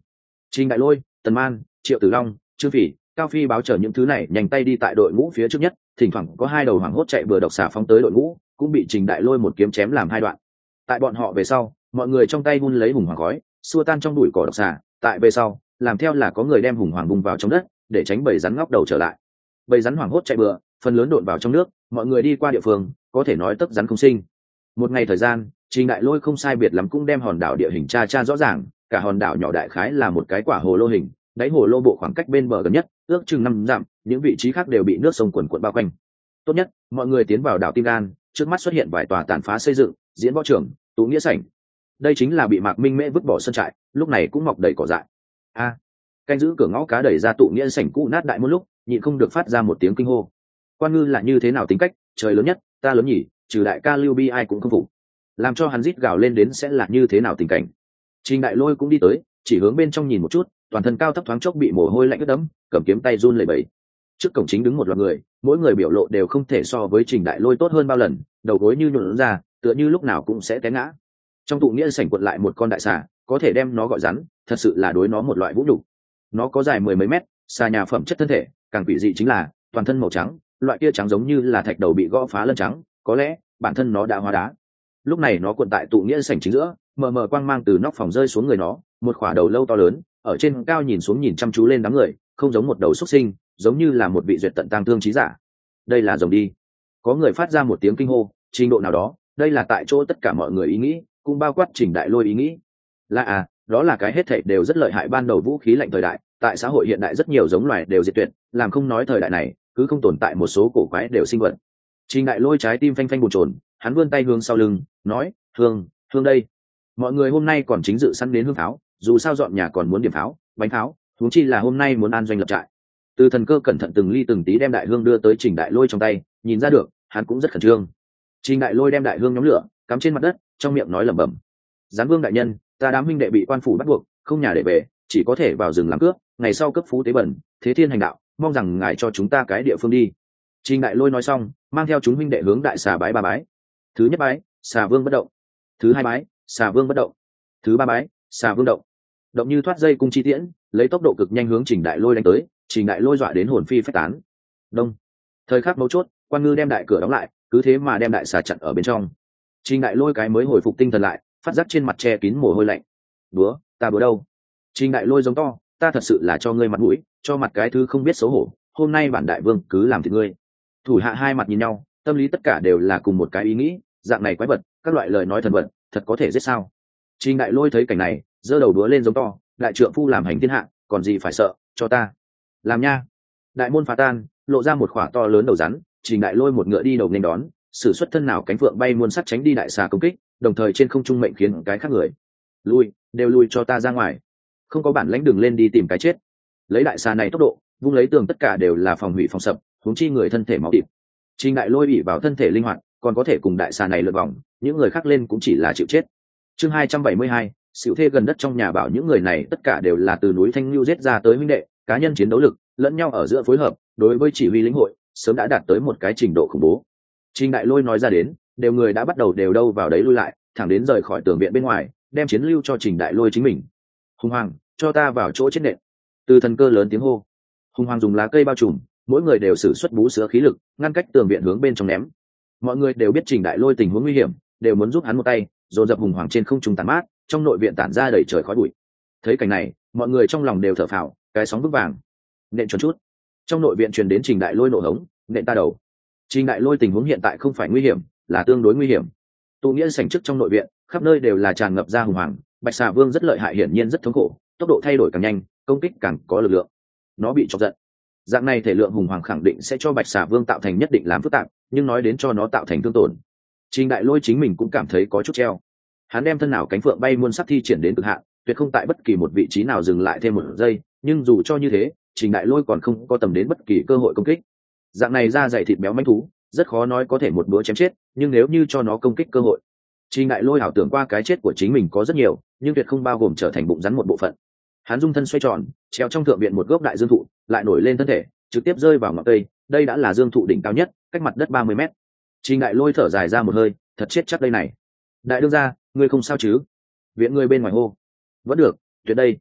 Speaker 1: Trình Đại Lôi, Tần Man, Triệu Tử Long, Trương Phỉ, Cao Phi báo chờ những thứ này nhanh tay đi tại đội ngũ phía trước nhất, thỉnh thoảng có hai đầu hoảng hốt chạy vừa độc xà phóng tới đội ngũ, cũng bị Trình Đại Lôi một kiếm chém làm hai đoạn. Tại bọn họ về sau, mọi người trong tay hun lấy hùng hoàng khói, xua tan trong bụi cỏ độc xà, tại về sau, làm theo là có người đem hùng hoàng bung vào trong đất, để tránh bầy rắn ngóc đầu trở lại. Bầy rắn hoảng hốt chạy bừa, phần lớn độn vào trong nước, mọi người đi qua địa phương, có thể nói tấc rắn không sinh. Một ngày thời gian, Trình Đại Lôi không sai biệt lắm cũng đem hòn đảo địa hình tra tra rõ ràng, cả hòn đảo nhỏ đại khái là một cái quả hồ lô hình, đáy hồ lô bộ khoảng cách bên bờ gần nhất ước chừng năm dặm, những vị trí khác đều bị nước sông cuồn cuộn bao quanh. Tốt nhất, mọi người tiến vào đảo Tim Gan, trước mắt xuất hiện vài tòa tàn phá xây dựng, diễn võ trường, tú nghĩa sảnh. Đây chính là bị Mạc Minh Mễ vứt bỏ sân trại, lúc này cũng mọc đầy cỏ dại. A, canh giữ cửa ngõ cá đẩy ra tụ nghĩa sảnh cũ nát đại một lúc, nhịn không được phát ra một tiếng kinh hô. Quan Ngư là như thế nào tính cách, trời lớn nhất, ta lớn nhỉ, trừ đại ca Lưu Bi ai cũng không phục. Làm cho hắn rít gào lên đến sẽ là như thế nào tình cảnh. Trình Đại Lôi cũng đi tới, chỉ hướng bên trong nhìn một chút, toàn thân cao thấp thoáng chốc bị mồ hôi lạnh ướt đẫm, cầm kiếm tay run lẩy bẩy. Trước cổng chính đứng một loạt người, mỗi người biểu lộ đều không thể so với Trình Đại Lôi tốt hơn bao lần, đầu gối như nhũn ra, tựa như lúc nào cũng sẽ té ngã. Trong tụ nghĩa sảnh quật lại một con đại xà, có thể đem nó gọi rắn, thật sự là đối nó một loại vũ nhục. Nó có dài mười mấy mét, xà nhà phẩm chất thân thể, càng quỷ dị chính là toàn thân màu trắng, loại kia trắng giống như là thạch đầu bị gõ phá lân trắng, có lẽ bản thân nó đã hóa đá. Lúc này nó cuộn tại tụ nghĩa sảnh chính giữa, mờ mờ quang mang từ nóc phòng rơi xuống người nó, một khỏa đầu lâu to lớn, ở trên cao nhìn xuống nhìn chăm chú lên đám người, không giống một đầu xuất sinh, giống như là một vị duyệt tận tang thương trí giả. Đây là rồng đi. Có người phát ra một tiếng kinh hô, trình độ nào đó, đây là tại chỗ tất cả mọi người ý nghĩ, cũng bao quát Trình Đại Lôi ý nghĩ. Là à, đó là cái hết thảy đều rất lợi hại ban đầu vũ khí lạnh thời đại, tại xã hội hiện đại rất nhiều giống loài đều diệt tuyệt, làm không nói thời đại này, cứ không tồn tại một số cổ quái đều sinh vật. Trình Đại Lôi trái tim phanh phanh bồn chồn, hắn vươn tay hướng sau lưng, nói, "Hương, hương đây." Mọi người hôm nay còn chính dự săn đến hương pháo, dù sao dọn nhà còn muốn điểm pháo, bánh pháo, huống chi là hôm nay muốn an doanh lập trại. Từ Thần Cơ cẩn thận từng ly từng tí đem đại hương đưa tới Trình Đại Lôi trong tay, nhìn ra được, hắn cũng rất khẩn trương. Trình Đại Lôi đem đại hương nhóm lửa, cắm trên mặt đất, trong miệng nói lẩm bẩm: "Giáng Vương đại nhân, ta đám huynh đệ bị quan phủ bắt buộc, không nhà để về, chỉ có thể vào rừng làm cướp, ngày sau cấp phú tế bẩn, thế thiên hành đạo, mong rằng ngài cho chúng ta cái địa phương đi." Trình Đại Lôi nói xong, mang theo chúng huynh đệ hướng đại xà bái ba bái. Thứ nhất bái, xà vương bất động. Thứ hai bái, xà vương bất động. Thứ ba bái, xà vương động. Động như thoát dây cung chi tiễn, lấy tốc độ cực nhanh hướng Trình Đại Lôi đánh tới, Trình Đại Lôi dọa đến hồn phi phách tán. Đông. Thời khắc mấu chốt, Quan Ngư đem đại cửa đóng lại, cứ thế mà đem đại xà chặn ở bên trong. Trình Đại Lôi cái mới hồi phục tinh thần lại, phát giác trên mặt che kín mồ hôi lạnh. "Búa, ta búa đâu?" Trình Đại Lôi giống to, "Ta thật sự là cho ngươi mặt mũi, cho mặt cái thứ không biết xấu hổ, hôm nay bản đại vương cứ làm thịt ngươi." Thủ hạ hai mặt nhìn nhau, tâm lý tất cả đều là cùng một cái ý nghĩ, dạng này quái vật, các loại lời nói thần vật, thật có thể giết sao? Trình Đại Lôi thấy cảnh này, giơ đầu đúa lên giống to, "Đại trượng phu làm hành thiên hạ, còn gì phải sợ, cho ta làm nha." Đại môn phá tan, lộ ra một khỏa to lớn đầu rắn, Trình Đại Lôi một ngựa đi đầu nên đón, sử xuất thân nào cánh phượng bay muôn sắt tránh đi đại xà công kích, đồng thời trên không trung mệnh khiến cái khác người lui, đều lui cho ta ra ngoài, không có bản lãnh đường lên đi tìm cái chết. Lấy đại xà này tốc độ, vung lấy tường tất cả đều là phòng hủy phòng sập, huống chi người thân thể máu thịt. Trình Đại Lôi ỉ vào thân thể linh hoạt, còn có thể cùng đại xà này lượn vòng, những người khác lên cũng chỉ là chịu chết. Chương hai trăm bảy mươi hai, xỉu thê gần đất trong nhà bảo những người này tất cả đều là từ núi Thanh Nhu giết ra tới huynh đệ, cá nhân chiến đấu lực, lẫn nhau ở giữa phối hợp, đối với chỉ huy lĩnh hội, sớm đã đạt tới một cái trình độ khủng bố. Trình Đại Lôi nói ra đến, đều người đã bắt đầu đều đâu vào đấy lui lại, thẳng đến rời khỏi tường viện bên ngoài, đem chiến lưu cho Trình Đại Lôi chính mình. "Hùng Hoàng, cho ta vào chỗ chết nện." Từ Thần Cơ lớn tiếng hô. Hùng Hoàng dùng lá cây bao trùm, mỗi người đều sử xuất bú sữa khí lực, ngăn cách tường viện hướng bên trong ném. Mọi người đều biết Trình Đại Lôi tình huống nguy hiểm, đều muốn giúp hắn một tay, dồn dập Hùng Hoàng trên không trung tàn mát, trong nội viện tản ra đầy trời khói bụi. Thấy cảnh này, mọi người trong lòng đều thở phào, cái sóng vững vàng. Nện chuẩn chút. Trong nội viện truyền đến Trình Đại Lôi nổ hống, "Nện ta đầu." Trình Đại Lôi tình huống hiện tại không phải nguy hiểm, là tương đối nguy hiểm. Tụ nghĩa sảnh trước trong nội viện, khắp nơi đều là tràn ngập ra Hùng Hoàng, Bạch Xà Vương rất lợi hại hiển nhiên rất thống khổ, tốc độ thay đổi càng nhanh, công kích càng có lực lượng. Nó bị chọc giận. Dạng này thể lượng Hùng Hoàng khẳng định sẽ cho Bạch Xà Vương tạo thành nhất định làm phức tạp, nhưng nói đến cho nó tạo thành thương tổn, Trình Đại Lôi chính mình cũng cảm thấy có chút treo. Hắn đem thân nào cánh phượng bay muôn sắc thi triển đến cực hạn, tuyệt không tại bất kỳ một vị trí nào dừng lại thêm một giây, nhưng dù cho như thế, Trình Đại Lôi còn không có tầm đến bất kỳ cơ hội công kích. Dạng này da dày thịt béo manh thú, rất khó nói có thể một bữa chém chết, nhưng nếu như cho nó công kích cơ hội. Trình Đại Lôi ảo tưởng qua cái chết của chính mình có rất nhiều, nhưng tuyệt không bao gồm trở thành bụng rắn một bộ phận. Hắn dung thân xoay tròn, treo trong thượng viện một gốc đại dương thụ, lại nổi lên thân thể, trực tiếp rơi vào ngọn cây, đây đã là dương thụ đỉnh cao nhất, cách mặt đất ba mươi mét. Trình Đại Lôi thở dài ra một hơi, thật chết chắc đây này. "Đại đương gia, ngươi không sao chứ?" Viện người bên ngoài hô. "Vẫn được, tuyệt đây."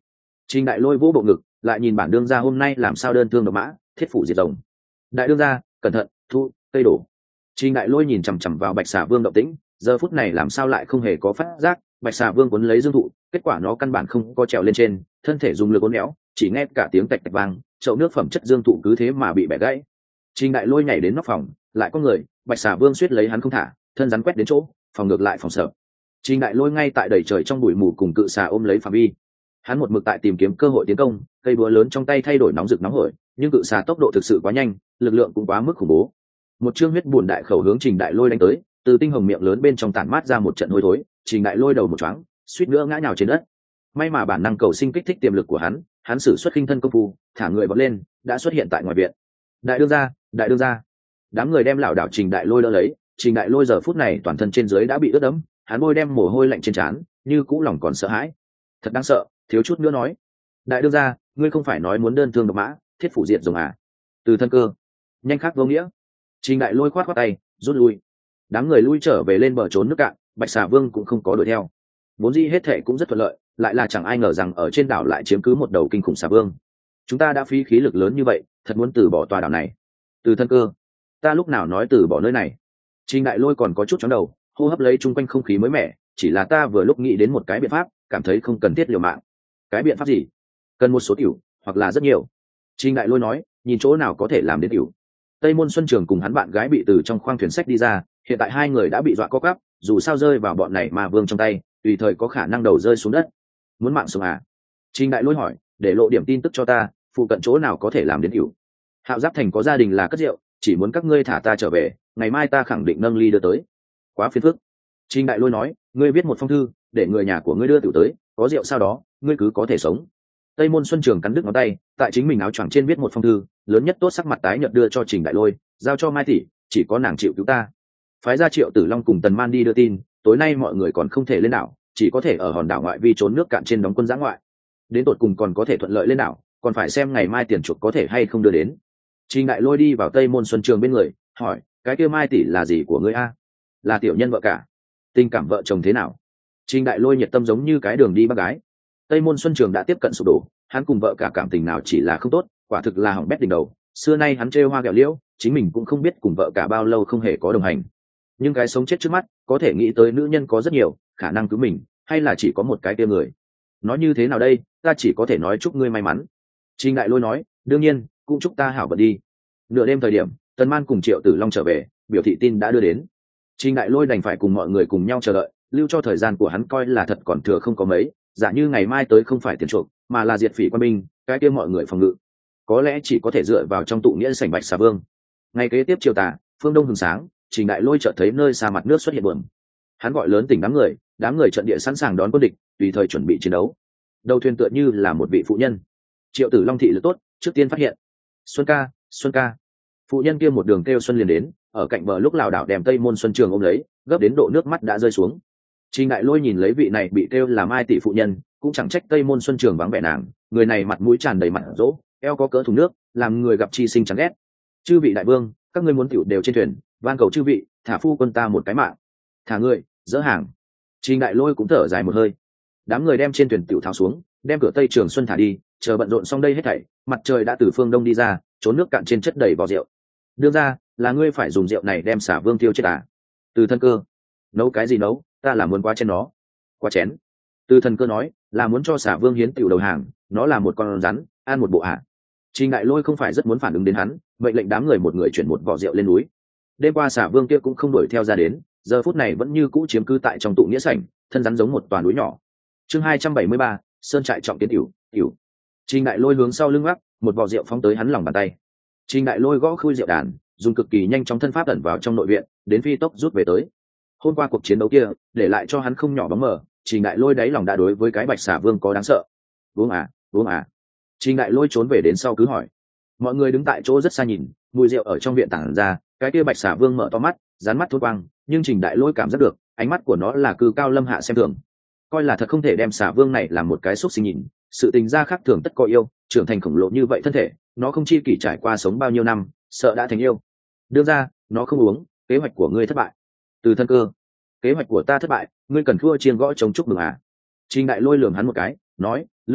Speaker 1: Trình Đại Lôi vỗ bộ ngực, lại nhìn bản đương gia hôm nay làm sao đơn thương độc mã, thiết phủ diệt rồng. Đại đương gia, cẩn thận, thu, cây đổ. Trình Đại Lôi nhìn chằm chằm vào Bạch Xà Vương động tĩnh, giờ phút này làm sao lại không hề có phát giác, Bạch Xà Vương cuốn lấy dương thụ, kết quả nó căn bản không có trèo lên trên, thân thể dùng lực uốn éo, chỉ nghe cả tiếng tạch tạch vang, chậu nước phẩm chất dương thụ cứ thế mà bị bẻ gãy. Trình Đại Lôi nhảy đến nóc phòng, lại có người, Bạch Xà Vương suýt lấy hắn không thả, thân rắn quét đến chỗ, phòng ngược lại phòng sợ. Trình Đại Lôi ngay tại đầy trời trong bụi mù cùng cự xà ôm lấy phạm vi. Hắn một mực tại tìm kiếm cơ hội tiến công, cây búa lớn trong tay thay đổi nóng rực nóng hổi, nhưng cự xà tốc độ thực sự quá nhanh, lực lượng cũng quá mức khủng bố. Một chương huyết buồn đại khẩu hướng Trình Đại Lôi đánh tới, từ tinh hồng miệng lớn bên trong tản mát ra một trận hôi thối, Trình Đại Lôi đầu một choáng, suýt nữa ngã nhào trên đất. May mà bản năng cầu sinh kích thích tiềm lực của hắn, hắn sử xuất khinh thân công phu, thả người vọt lên, đã xuất hiện tại ngoài viện. Đại đương gia, đại đương gia. Đám người đem lảo đảo Trình Đại Lôi đỡ lấy, Trình Đại Lôi giờ phút này toàn thân trên dưới đã bị ướt đẫm, hắn bôi đem mồ hôi lạnh trên trán, như cũ lòng còn sợ hãi. Thật đáng sợ, thiếu chút nữa nói. Đại đương gia, ngươi không phải nói muốn đơn thương độc mã, thiết phủ diệt rồng à? Từ thân cơ, nhanh khác vô nghĩa. Trình Đại Lôi khoát khoát tay, rút lui. Đám người lui trở về lên bờ trốn nước cạn, Bạch Xà Vương cũng không có đuổi theo. Vốn dĩ hết thệ cũng rất thuận lợi, lại là chẳng ai ngờ rằng ở trên đảo lại chiếm cứ một đầu kinh khủng xà vương. Chúng ta đã phí khí lực lớn như vậy, thật muốn từ bỏ tòa đảo này. Từ thân cơ, ta lúc nào nói từ bỏ nơi này? Trình Đại Lôi còn có chút chóng đầu, hô hấp lấy chung quanh không khí mới mẻ, chỉ là ta vừa lúc nghĩ đến một cái biện pháp, cảm thấy không cần thiết liều mạng. Cái biện pháp gì? Cần một số tiểu, hoặc là rất nhiều. Trình Đại Lôi nói, nhìn chỗ nào có thể làm đến tiểu. Tây Môn Xuân Trường cùng hắn bạn gái bị từ trong khoang thuyền sách đi ra, hiện tại hai người đã bị dọa co quắp, dù sao rơi vào bọn này mà vương trong tay, tùy thời có khả năng đầu rơi xuống đất. Muốn mạng sống à? Trình Đại Lôi hỏi, để lộ điểm tin tức cho ta, phụ cận chỗ nào có thể làm đến tiểu. Hạo Giáp Thành có gia đình là cất rượu, chỉ muốn các ngươi thả ta trở về, ngày mai ta khẳng định nâng ly đưa tới. Quá phiền phức. Trình Đại Lôi nói, ngươi viết một phong thư, để người nhà của ngươi đưa tiểu tới, có rượu sau đó, ngươi cứ có thể sống. Tây Môn Xuân Trường cắn đứt ngón tay, tại chính mình áo choàng trên viết một phong thư, lớn nhất tốt sắc mặt tái nhợt đưa cho Trình Đại Lôi, giao cho Mai tỷ, chỉ có nàng chịu cứu ta. Phái ra Triệu Tử Long cùng Tần Man đi đưa tin, tối nay mọi người còn không thể lên đảo, chỉ có thể ở hòn đảo ngoại vi trốn nước cạn trên đóng quân giã ngoại. Đến tột cùng còn có thể thuận lợi lên đảo, còn phải xem ngày mai tiền chuộc có thể hay không đưa đến. Trình Đại Lôi đi vào Tây Môn Xuân Trường bên người, hỏi, cái kia Mai tỷ là gì của ngươi a? Là tiểu nhân vợ cả. Tình cảm vợ chồng thế nào? Trình Đại Lôi nhiệt tâm giống như cái đường đi bác gái. Tây Môn Xuân Trường đã tiếp cận sụp đổ, hắn cùng vợ cả cảm tình nào chỉ là không tốt, quả thực là hỏng bét đỉnh đầu. Xưa nay hắn trêu hoa ghẹo liễu, chính mình cũng không biết cùng vợ cả bao lâu không hề có đồng hành. Nhưng cái sống chết trước mắt, có thể nghĩ tới nữ nhân có rất nhiều, khả năng cứu mình, hay là chỉ có một cái kia người. Nói như thế nào đây, ta chỉ có thể nói chúc ngươi may mắn. Trình Đại Lôi nói, đương nhiên, cũng chúc ta hảo vận đi. Nửa đêm thời điểm, Tần Man cùng Triệu Tử Long trở về, biểu thị tin đã đưa đến. Trình Đại Lôi đành phải cùng mọi người cùng nhau chờ đợi, lưu cho thời gian của hắn coi là thật còn thừa không có mấy, giả như ngày mai tới không phải tiền chuộc, mà là diệt phỉ quân binh, cái kia mọi người phòng ngự, có lẽ chỉ có thể dựa vào trong tụ nghĩa sảnh Bạch Xà Vương. Ngày kế tiếp chiều tà, phương đông hừng sáng, Trình Đại Lôi chợt thấy nơi xa mặt nước xuất hiện buồm. Hắn gọi lớn tỉnh đám người, đám người trận địa sẵn sàng đón quân địch, tùy thời chuẩn bị chiến đấu. Đầu thuyền tựa như là một vị phụ nhân. Triệu Tử Long thị lực tốt, trước tiên phát hiện. Xuân ca, Xuân ca. Phụ nhân kia một đường kêu Xuân liền đến, ở cạnh bờ lúc lảo đảo đem Tây Môn Xuân Trường ôm lấy, gấp đến độ nước mắt đã rơi xuống. Trình Đại Lôi nhìn lấy vị này bị kêu là Mai tỷ phụ nhân, cũng chẳng trách Tây Môn Xuân Trường vắng vẻ nàng, người này mặt mũi tràn đầy mặt dỗ, eo có cỡ thùng nước, làm người gặp chi sinh chán ghét. Chư vị đại vương, các ngươi muốn tiểu đều trên thuyền, van cầu chư vị, thả phu quân ta một cái mạng. Thả người, dỡ hàng. Trình Đại Lôi cũng thở dài một hơi. Đám người đem trên thuyền tiểu tháo xuống, đem cửa Tây Trường Xuân thả đi, chờ bận rộn xong đây hết thảy, mặt trời đã từ phương đông đi ra, trốn nước cạn trên chất đầy vò rượu. Đưa ra, là ngươi phải dùng rượu này đem xả vương tiêu chết à? Từ thân cơ, nấu cái gì nấu, ta là muốn quá chén nó. Quá chén. Từ thần cơ nói, là muốn cho xả vương hiến tiểu đầu hàng, nó là một con rắn, ăn một bộ hạ. Trình Đại Lôi không phải rất muốn phản ứng đến hắn, mệnh lệnh đám người một người chuyển một vỏ rượu lên núi. Đêm qua xả vương kia cũng không đuổi theo ra đến, giờ phút này vẫn như cũ chiếm cư tại trong tụ nghĩa sảnh, thân rắn giống một toàn núi nhỏ. Chương hai trăm bảy mươi ba, sơn trại trọng kiến tiểu, tiểu. Trình Đại Lôi hướng sau lưng gác, một vỏ rượu phóng tới hắn lòng bàn tay. Trình Đại Lôi gõ khui rượu đàn, dùng cực kỳ nhanh chóng thân pháp ẩn vào trong nội viện, đến phi tốc rút về tới. Hôm qua cuộc chiến đấu kia, để lại cho hắn không nhỏ bóng mờ, Trình Đại Lôi đáy lòng đã đối với cái Bạch Xà Vương có đáng sợ. Uống à, uống à. Trình Đại Lôi trốn về đến sau cứ hỏi. Mọi người đứng tại chỗ rất xa nhìn, mùi rượu ở trong viện tản ra, cái kia Bạch Xà Vương mở to mắt, dán mắt thốt quang, nhưng Trình Đại Lôi cảm giác được, ánh mắt của nó là cư cao lâm hạ xem thường. Coi là thật không thể đem Xà Vương này làm một cái xúc sinh nhìn, sự tình gia khác thường tất có yêu, trưởng thành khổng lồ như vậy thân thể, nó không chi kỷ trải qua sống bao nhiêu năm, sợ đã thành yêu. Đưa ra, nó không uống, kế hoạch của ngươi thất bại. Từ thân cơ, kế hoạch của ta thất bại, ngươi cần thua chiên gõ chống chúc mừng à? Trình Đại Lôi lườm hắn một cái, nói, lương khô,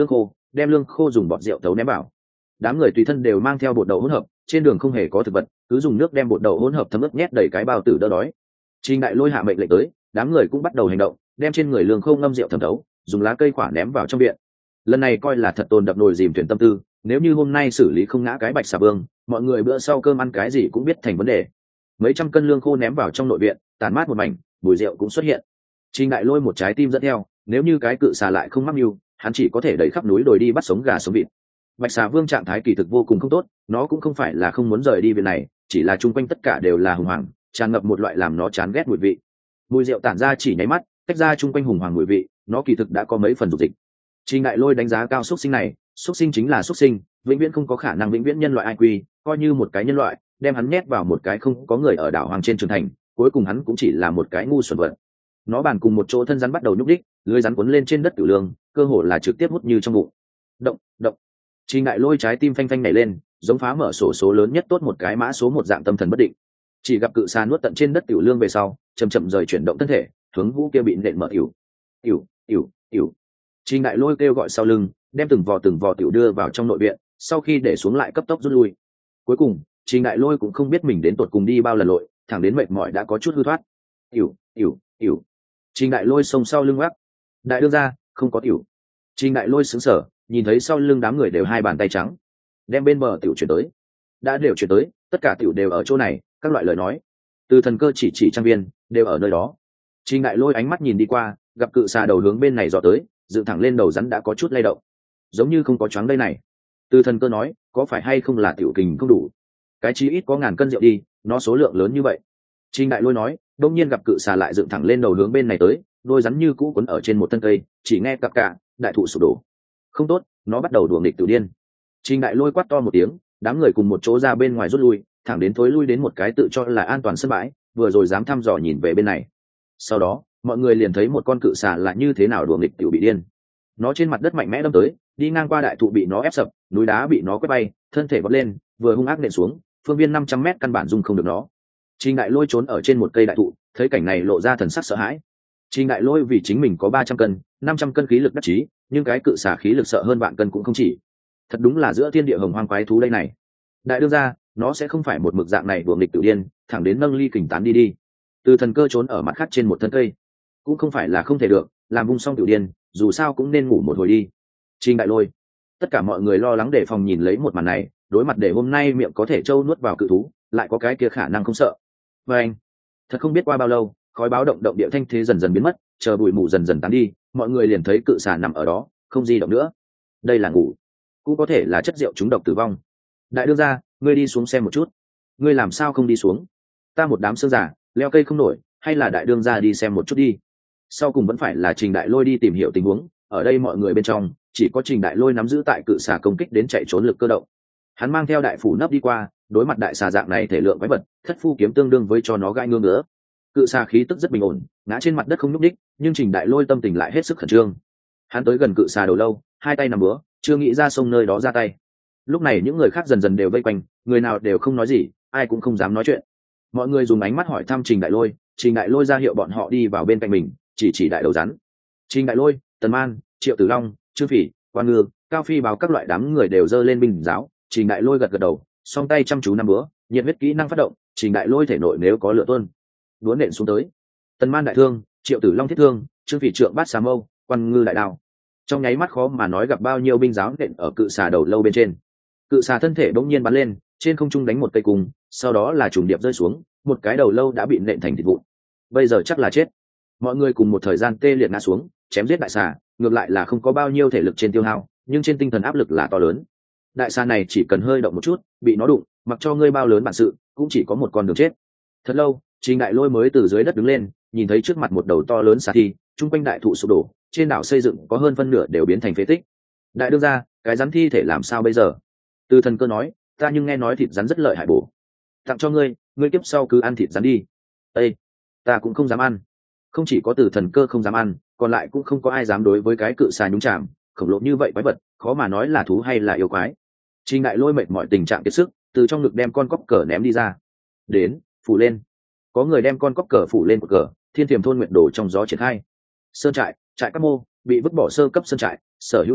Speaker 1: đem lương khô dùng bọt rượu tấu ném vào. Đám người tùy thân đều mang theo bột đậu hỗn hợp, trên đường không hề có thực vật, cứ dùng nước đem bột đậu hỗn hợp thấm ướt nhét đầy cái bao tử đỡ đói. Trình Đại Lôi hạ mệnh lệnh tới, đám người cũng bắt đầu hành động, đem trên người lương khô ngâm rượu thấm thấu, dùng lá cây quả ném vào trong viện. Lần này coi là thật tồn đập nồi dìm thuyền tâm tư, nếu như hôm nay xử lý không ngã cái Bạch Xà Vương, mọi người bữa sau cơm ăn cái gì cũng biết thành vấn đề. Mấy trăm cân lương khô ném vào trong nội viện, tàn mát một mảnh, mùi rượu cũng xuất hiện. Trình Đại Lôi một trái tim dẫn theo, nếu như cái cự xà lại không mắc mưu, hắn chỉ có thể đẩy khắp núi đồi đi bắt sống gà sống vịt. Bạch Xà Vương trạng thái kỳ thực vô cùng không tốt, nó cũng không phải là không muốn rời đi viện này, chỉ là chung quanh tất cả đều là hùng hoàng, tràn ngập một loại làm nó chán ghét mùi vị. Mùi rượu tản ra chỉ nháy mắt, tách ra chung quanh hùng hoàng mùi vị, nó kỳ thực đã có mấy phần dục dịch. Trình Đại Lôi đánh giá cao xuất sinh này, xuất sinh chính là xuất sinh, vĩnh viễn không có khả năng vĩnh viễn nhân loại ai quy, coi như một cái nhân loại, đem hắn nhét vào một cái không có người ở đảo hoàng trên trường thành, cuối cùng hắn cũng chỉ là một cái ngu xuẩn vật. Nó bàn cùng một chỗ thân rắn bắt đầu nhúc đích, lưới rắn cuốn lên trên đất tiểu lương, cơ hồ là trực tiếp hút như trong bụng. Động, động. Trình Đại Lôi trái tim phanh phanh nhảy lên, giống phá mở sổ số lớn nhất tốt một cái mã số một dạng tâm thần bất định. Chỉ gặp cự xà nuốt tận trên đất tiểu lương về sau, chậm chậm rời chuyển động thân thể, hướng vũ kia bị nện mở tiểu. Tiểu, tiểu, tiểu. Trình Đại Lôi kêu gọi sau lưng, đem từng vò từng vò tiểu đưa vào trong nội viện, sau khi để xuống lại cấp tốc rút lui. Cuối cùng, Trình Đại Lôi cũng không biết mình đến tột cùng đi bao lần lội, thẳng đến mệt mỏi đã có chút hư thoát. Tiểu, tiểu, tiểu. Trình Đại Lôi xông sau lưng gác. Đại đương ra, không có tiểu. Trình Đại Lôi sững sờ, nhìn thấy sau lưng đám người đều hai bàn tay trắng, đem bên bờ tiểu chuyển tới. Đã đều chuyển tới, tất cả tiểu đều ở chỗ này, các loại lời nói. Từ thần cơ chỉ chỉ trang viên, đều ở nơi đó. Trình Đại Lôi ánh mắt nhìn đi qua, gặp cự xà đầu hướng bên này dọ tới, dựng thẳng lên đầu rắn đã có chút lay động, giống như không có choáng đây này. Từ thần cơ nói, có phải hay không là tiểu kình không đủ? Cái chí ít có ngàn cân rượu đi, nó số lượng lớn như vậy. Trình Đại Lôi nói, đông nhiên gặp cự xà lại dựng thẳng lên đầu hướng bên này tới, đôi rắn như cũ quấn ở trên một thân cây, chỉ nghe cặp cả, đại thụ sụp đổ. Không tốt, nó bắt đầu đùa nghịch tiểu điên. Trình Đại Lôi quát to một tiếng, đám người cùng một chỗ ra bên ngoài rút lui, thẳng đến thối lui đến một cái tự cho là an toàn sân bãi, vừa rồi dám thăm dò nhìn về bên này. Sau đó, mọi người liền thấy một con cự xà là như thế nào đùa nghịch tiểu bị điên. Nó trên mặt đất mạnh mẽ đâm tới, đi ngang qua đại thụ bị nó ép sập, núi đá bị nó quét bay, thân thể vọt lên, vừa hung ác nện xuống, phương viên năm trăm mét căn bản dung không được nó. Trình Đại Lôi trốn ở trên một cây đại thụ, thấy cảnh này lộ ra thần sắc sợ hãi. Trình Đại Lôi vì chính mình có ba trăm cân, năm trăm cân khí lực đắc chí, nhưng cái cự xà khí lực sợ hơn vạn cân cũng không chỉ. Thật đúng là giữa thiên địa hồng hoang quái thú đây này. Đại đương ra, nó sẽ không phải một mực dạng này đùa nghịch tự điên, thẳng đến nâng ly kình tán đi đi. Từ thần cơ trốn ở mặt khác trên một thân cây, cũng không phải là không thể được, làm vung xong tự điên, dù sao cũng nên ngủ một hồi đi. Trình Đại Lôi, tất cả mọi người lo lắng đề phòng nhìn lấy một màn này, đối mặt để hôm nay miệng có thể trâu nuốt vào cự thú, lại có cái kia khả năng không sợ. Và anh, thật không biết qua bao lâu, khói báo động động địa thanh thế dần dần biến mất, chờ bụi mù dần dần tán đi, mọi người liền thấy cự xà nằm ở đó, không di động nữa. Đây là ngủ, cũng có thể là chất rượu trúng độc tử vong. Đại đương gia, ngươi đi xuống xem một chút. Ngươi làm sao không đi xuống? Ta một đám sương giả, leo cây không nổi, hay là đại đương gia đi xem một chút đi. Sau cùng vẫn phải là Trình Đại Lôi đi tìm hiểu tình huống, ở đây mọi người bên trong, chỉ có Trình Đại Lôi nắm giữ tại cự xà công kích đến chạy trốn lực cơ động. Hắn mang theo đại phủ nấp đi qua, đối mặt đại xà dạng này thể lượng quái vật, thất phu kiếm tương đương với cho nó gai ngương nữa. Cự xà khí tức rất bình ổn, ngã trên mặt đất không nhúc đích, nhưng Trình Đại Lôi tâm tình lại hết sức khẩn trương. Hắn tới gần cự xà đầu lâu, hai tay nằm bữa, chưa nghĩ ra sông nơi đó ra tay. Lúc này những người khác dần dần đều vây quanh, người nào đều không nói gì, ai cũng không dám nói chuyện. Mọi người dùng ánh mắt hỏi thăm Trình Đại Lôi, Trình Đại Lôi ra hiệu bọn họ đi vào bên cạnh mình, chỉ chỉ đại đầu rắn. Trình Đại Lôi, Tần Man, Triệu Tử Long, Trương Phỉ, Quan Ngư, Cao Phi báo các loại đám người đều giơ lên binh giáo. Trình Đại Lôi gật gật đầu, song tay chăm chú năm bữa, nhiệt huyết kỹ năng phát động. Trình Đại Lôi thể nội nếu có lửa tuôn, đũa nện xuống tới. Tần Man đại thương, Triệu Tử Long thiết thương, Trương Phỉ trượng bát xà mâu, Quan Ngư đại đao. Trong nháy mắt khó mà nói gặp bao nhiêu binh giáo nện ở cự xà đầu lâu bên trên. Cự xà thân thể bỗng nhiên bắn lên, trên không trung đánh một cây cung, sau đó là trùng điệp rơi xuống, một cái đầu lâu đã bị nện thành thịt vụn. Bây giờ chắc là chết. Mọi người cùng một thời gian tê liệt ngã xuống, chém giết đại xà, ngược lại là không có bao nhiêu thể lực trên tiêu hao, nhưng trên tinh thần áp lực là to lớn. Đại xà này chỉ cần hơi động một chút, bị nó đụng, mặc cho ngươi bao lớn bản sự, cũng chỉ có một con đường chết. Thật lâu, Trình Đại Lôi mới từ dưới đất đứng lên, nhìn thấy trước mặt một đầu to lớn xà thi, trung quanh đại thụ sụp đổ, trên đảo xây dựng có hơn phân nửa đều biến thành phế tích. Đại đương gia, cái rắn thi thể làm sao bây giờ? Từ thần cơ nói, ta nhưng nghe nói thịt rắn rất lợi hại bổ, tặng cho ngươi, ngươi kiếp sau cứ ăn thịt rắn đi. Ê, ta cũng không dám ăn. Không chỉ có từ thần cơ không dám ăn, còn lại cũng không có ai dám đối với cái cự xà nhúng chạm, khổng lồ như vậy quái vật, khó mà nói là thú hay là yêu quái. Trình Đại Lôi mệt mỏi tình trạng kiệt sức, từ trong ngực đem con cóc cờ ném đi ra. Đến, phủ lên. Có người đem con cóc cờ phủ lên một cờ, Thiên Tiềm thôn nguyện đổ trong gió triển khai. Sơn trại, trại các mô, bị vứt bỏ sơ cấp sơn trại, sở hữu giả,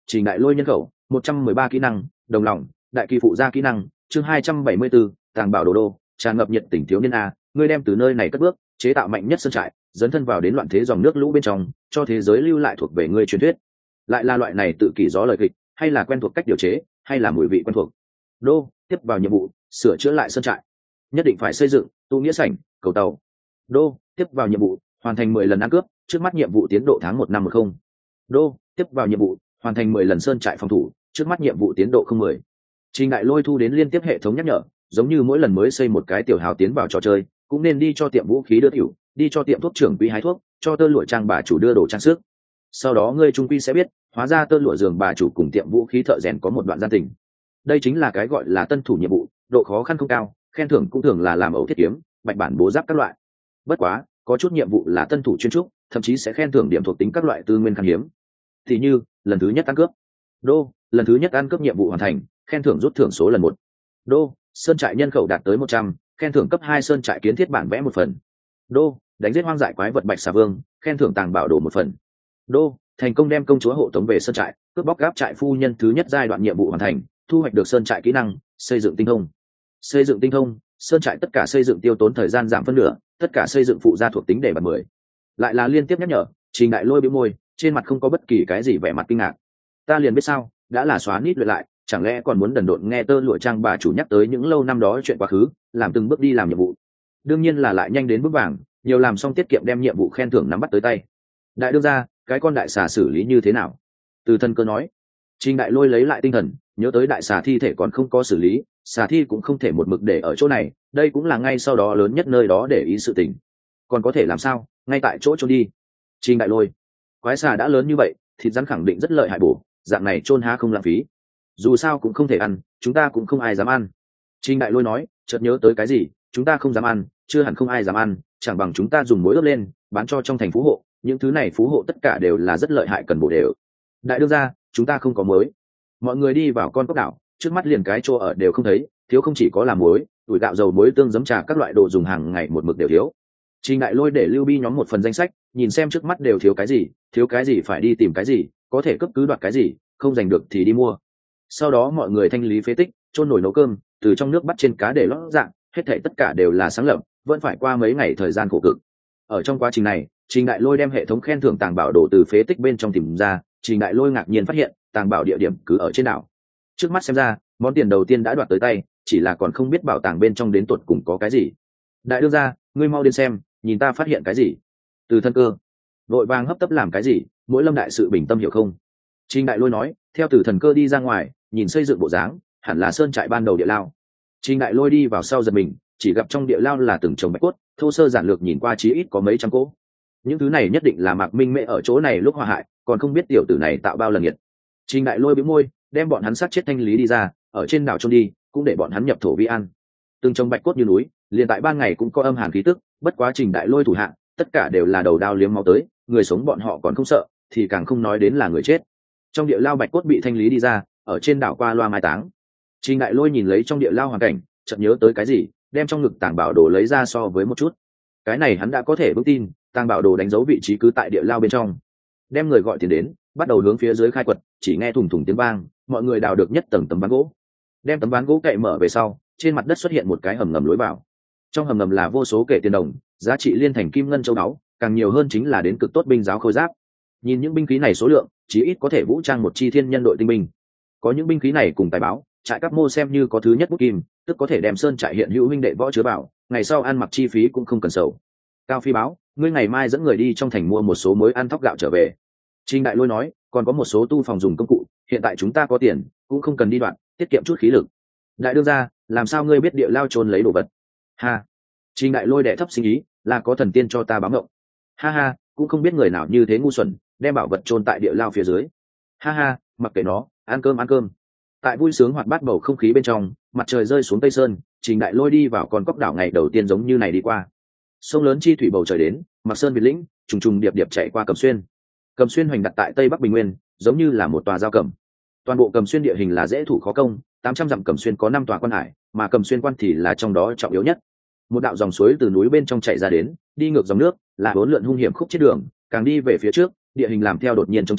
Speaker 1: trình đại lôi nhân khẩu một trăm mười ba kỹ năng đồng lòng đại kỳ phụ gia kỹ năng chương hai trăm bảy mươi 274, tàng bảo đồ đô tràn ngập nhiệt tình thiếu niên a, ngươi đem từ nơi này cất bước chế tạo mạnh nhất sơn trại, dấn thân vào đến loạn thế dòng nước lũ bên trong, cho thế giới lưu lại thuộc về ngươi truyền thuyết. Lại là loại này tự kỷ gió lời kịch, hay là quen thuộc cách điều chế, hay là mùi vị quen thuộc. Đô, tiếp vào nhiệm vụ, sửa chữa lại sơn trại. Nhất định phải xây dựng, tu nghĩa sảnh, cầu tàu. Đô, tiếp vào nhiệm vụ, hoàn thành mười lần ăn cướp, trước mắt nhiệm vụ tiến độ tháng một năm một không. Đô, tiếp vào nhiệm vụ, hoàn thành mười lần sơn trại phòng thủ, trước mắt nhiệm vụ tiến độ không mười. Trình Đại Lôi thu đến liên tiếp hệ thống nhắc nhở, giống như mỗi lần mới xây một cái tiểu hào tiến vào trò chơi, cũng nên đi cho tiệm vũ khí đưa tiểu, đi cho tiệm thuốc trưởng quý hái thuốc, cho tơ lụa trang bà chủ đưa đồ trang sức. Sau đó ngươi trung quy sẽ biết, hóa ra tơ lụa giường bà chủ cùng tiệm vũ khí thợ rèn có một đoạn gian tình. Đây chính là cái gọi là tân thủ nhiệm vụ, độ khó khăn không cao, khen thưởng cũng thường là làm ẩu thiết kiếm, bạch bản bố giáp các loại. Bất quá, có chút nhiệm vụ là tân thủ chuyên trúc, thậm chí sẽ khen thưởng điểm thuộc tính các loại tư nguyên khan hiếm. Thì như, lần thứ nhất ăn cướp. Đô, lần thứ nhất ăn cướp nhiệm vụ hoàn thành, khen thưởng rút thưởng số lần một. Đô, sơn trại nhân khẩu đạt tới một trăm, khen thưởng cấp hai sơn trại kiến thiết bản vẽ một phần. Đô, đánh giết hoang dại quái vật bạch xà vương, khen thưởng tàng bảo đồ một phần. Đô, thành công đem công chúa hộ tống về sơn trại, cướp bóc gáp trại phu nhân thứ nhất giai đoạn nhiệm vụ hoàn thành, thu hoạch được sơn trại kỹ năng xây dựng tinh thông. Xây dựng tinh thông, sơn trại tất cả xây dựng tiêu tốn thời gian giảm phân nửa, tất cả xây dựng phụ gia thuộc tính để bật mười. Lại là liên tiếp nhắc nhở, Trình Đại Lôi bĩu môi, trên mặt không có bất kỳ cái gì vẻ mặt kinh ngạc. Ta liền biết sao, đã là xóa nít luyện lại, chẳng lẽ còn muốn đần độn nghe tơ lụa trang bà chủ nhắc tới những lâu năm đó chuyện quá khứ, làm từng bước đi làm nhiệm vụ. Đương nhiên là lại nhanh đến bước vàng, nhiều làm xong tiết kiệm đem nhiệm vụ khen thưởng nắm bắt tới tay. Đại đương gia, cái con đại xà xử lý như thế nào? Từ thân cơ nói. Trình Đại Lôi lấy lại tinh thần, nhớ tới đại xà thi thể còn không có xử lý, xà thi cũng không thể một mực để ở chỗ này, đây cũng là ngay sau đó lớn nhất nơi đó để ý sự tình. Còn có thể làm sao, ngay tại chỗ trôn đi. Trình Đại Lôi, quái xà đã lớn như vậy, thịt rắn khẳng định rất lợi hại bổ, dạng này trôn há không lãng phí. Dù sao cũng không thể ăn, chúng ta cũng không ai dám ăn. Trình Đại Lôi nói, chợt nhớ tới cái gì, chúng ta không dám ăn, chưa hẳn không ai dám ăn, chẳng bằng chúng ta dùng muối ướp lên, bán cho trong thành phú hộ, những thứ này phú hộ tất cả đều là rất lợi hại cần bổ đều. Đại đương gia, chúng ta không có muối. Mọi người đi vào con cốc đảo, trước mắt liền cái chỗ ở đều không thấy, thiếu không chỉ có là muối, tuổi gạo dầu muối tương giấm trà các loại đồ dùng hàng ngày một mực đều thiếu. Trình Đại Lôi để Lưu Bi nhóm một phần danh sách, nhìn xem trước mắt đều thiếu cái gì, thiếu cái gì phải đi tìm cái gì, có thể cấp cứ đoạt cái gì, không giành được thì đi mua. Sau đó mọi người thanh lý phế tích, chôn nồi nấu cơm, từ trong nước bắt trên cá để lót dạng, hết thảy tất cả đều là sáng lập, vẫn phải qua mấy ngày thời gian khổ cực. Ở trong quá trình này, Trình Đại Lôi đem hệ thống khen thưởng tàng bảo đồ từ phế tích bên trong tìm ra, Trình Đại Lôi ngạc nhiên phát hiện, tàng bảo địa điểm cứ ở trên đảo. Trước mắt xem ra, món tiền đầu tiên đã đoạt tới tay, chỉ là còn không biết bảo tàng bên trong đến tuột cùng có cái gì. Đại đương gia, ngươi mau đến xem, nhìn ta phát hiện cái gì. Từ thân cơ, vội vàng hấp tấp làm cái gì, mỗi lâm đại sự bình tâm hiểu không? Trình Đại Lôi nói, theo từ thần cơ đi ra ngoài, nhìn xây dựng bộ dáng, hẳn là sơn trại ban đầu địa lao. Trình Đại Lôi đi vào sau giật mình, chỉ gặp trong địa lao là từng chồng bạch cốt, thô sơ giản lược nhìn qua chí ít có mấy trăm cỗ. Những thứ này nhất định là Mạc Minh Mễ ở chỗ này lúc hòa hại, còn không biết tiểu tử này tạo bao lần nghiệt. Trình Đại Lôi bĩu môi, đem bọn hắn sát chết thanh lý đi ra, ở trên đảo trôn đi, cũng để bọn hắn nhập thổ vi ăn. Từng chồng bạch cốt như núi, liền tại ban ngày cũng có âm hàn khí tức, bất quá Trình Đại Lôi thủ hạ, tất cả đều là đầu đao liếm máu tới, người sống bọn họ còn không sợ, thì càng không nói đến là người chết. Trong địa lao bạch cốt bị thanh lý đi ra, ở trên đảo qua loa mai táng. Trình Đại Lôi nhìn lấy trong địa lao hoàn cảnh, chợt nhớ tới cái gì, đem trong ngực tàng bảo đồ lấy ra so với một chút. Cái này hắn đã có thể vững tin, tàng bảo đồ đánh dấu vị trí cứ tại địa lao bên trong. Đem người gọi tiền đến, bắt đầu hướng phía dưới khai quật, chỉ nghe thùng thùng tiếng vang, mọi người đào được nhất tầng tấm ván gỗ. Đem tấm ván gỗ cậy mở về sau, trên mặt đất xuất hiện một cái hầm ngầm lối vào. Trong hầm ngầm là vô số kể tiền đồng, giá trị liên thành kim ngân châu báu, càng nhiều hơn chính là đến cực tốt binh giáo khôi giáp. Nhìn những binh khí này số lượng, chí ít có thể vũ trang một chi thiên nhân đội tinh binh. Có những binh khí này cùng tài báo, trại các mô xem như có thứ nhất bút kim, tức có thể đem sơn trại hiện hữu huynh đệ võ chứa bảo, ngày sau ăn mặc chi phí cũng không cần sầu. Cao Phi báo, ngươi ngày mai dẫn người đi trong thành mua một số muối ăn thóc gạo trở về. Trình Đại Lôi nói, còn có một số tu phòng dùng công cụ, hiện tại chúng ta có tiền, cũng không cần đi đoạn, tiết kiệm chút khí lực. Đại đương gia, làm sao ngươi biết địa lao trôn lấy đồ vật? Ha. Trình Đại Lôi đệ thấp sinh ý, là có thần tiên cho ta báo ngộng. Ha ha, cũng không biết người nào như thế ngu xuẩn, đem bảo vật trôn tại địa lao phía dưới. Ha ha, mặc kệ nó, ăn cơm ăn cơm. Tại vui sướng hoạt bát bầu không khí bên trong, mặt trời rơi xuống tây sơn, Trình Đại Lôi đi vào con cốc đảo ngày đầu tiên giống như này đi qua. Sông lớn chi thủy bầu trời đến, mặc sơn biệt lĩnh, trùng trùng điệp điệp chạy qua Cầm Xuyên. Cầm Xuyên hoành đặt tại tây bắc Bình Nguyên, giống như là một tòa giao cầm. Toàn bộ Cầm Xuyên địa hình là dễ thủ khó công, tám trăm dặm Cầm Xuyên có năm tòa quan hải, mà Cầm Xuyên quan thì là trong đó trọng yếu nhất. Một đạo dòng suối từ núi bên trong chảy ra đến, đi ngược dòng nước, là bốn lượn hung hiểm khúc chết đường, càng đi về phía trước, địa hình làm theo đột nhiên trống trải,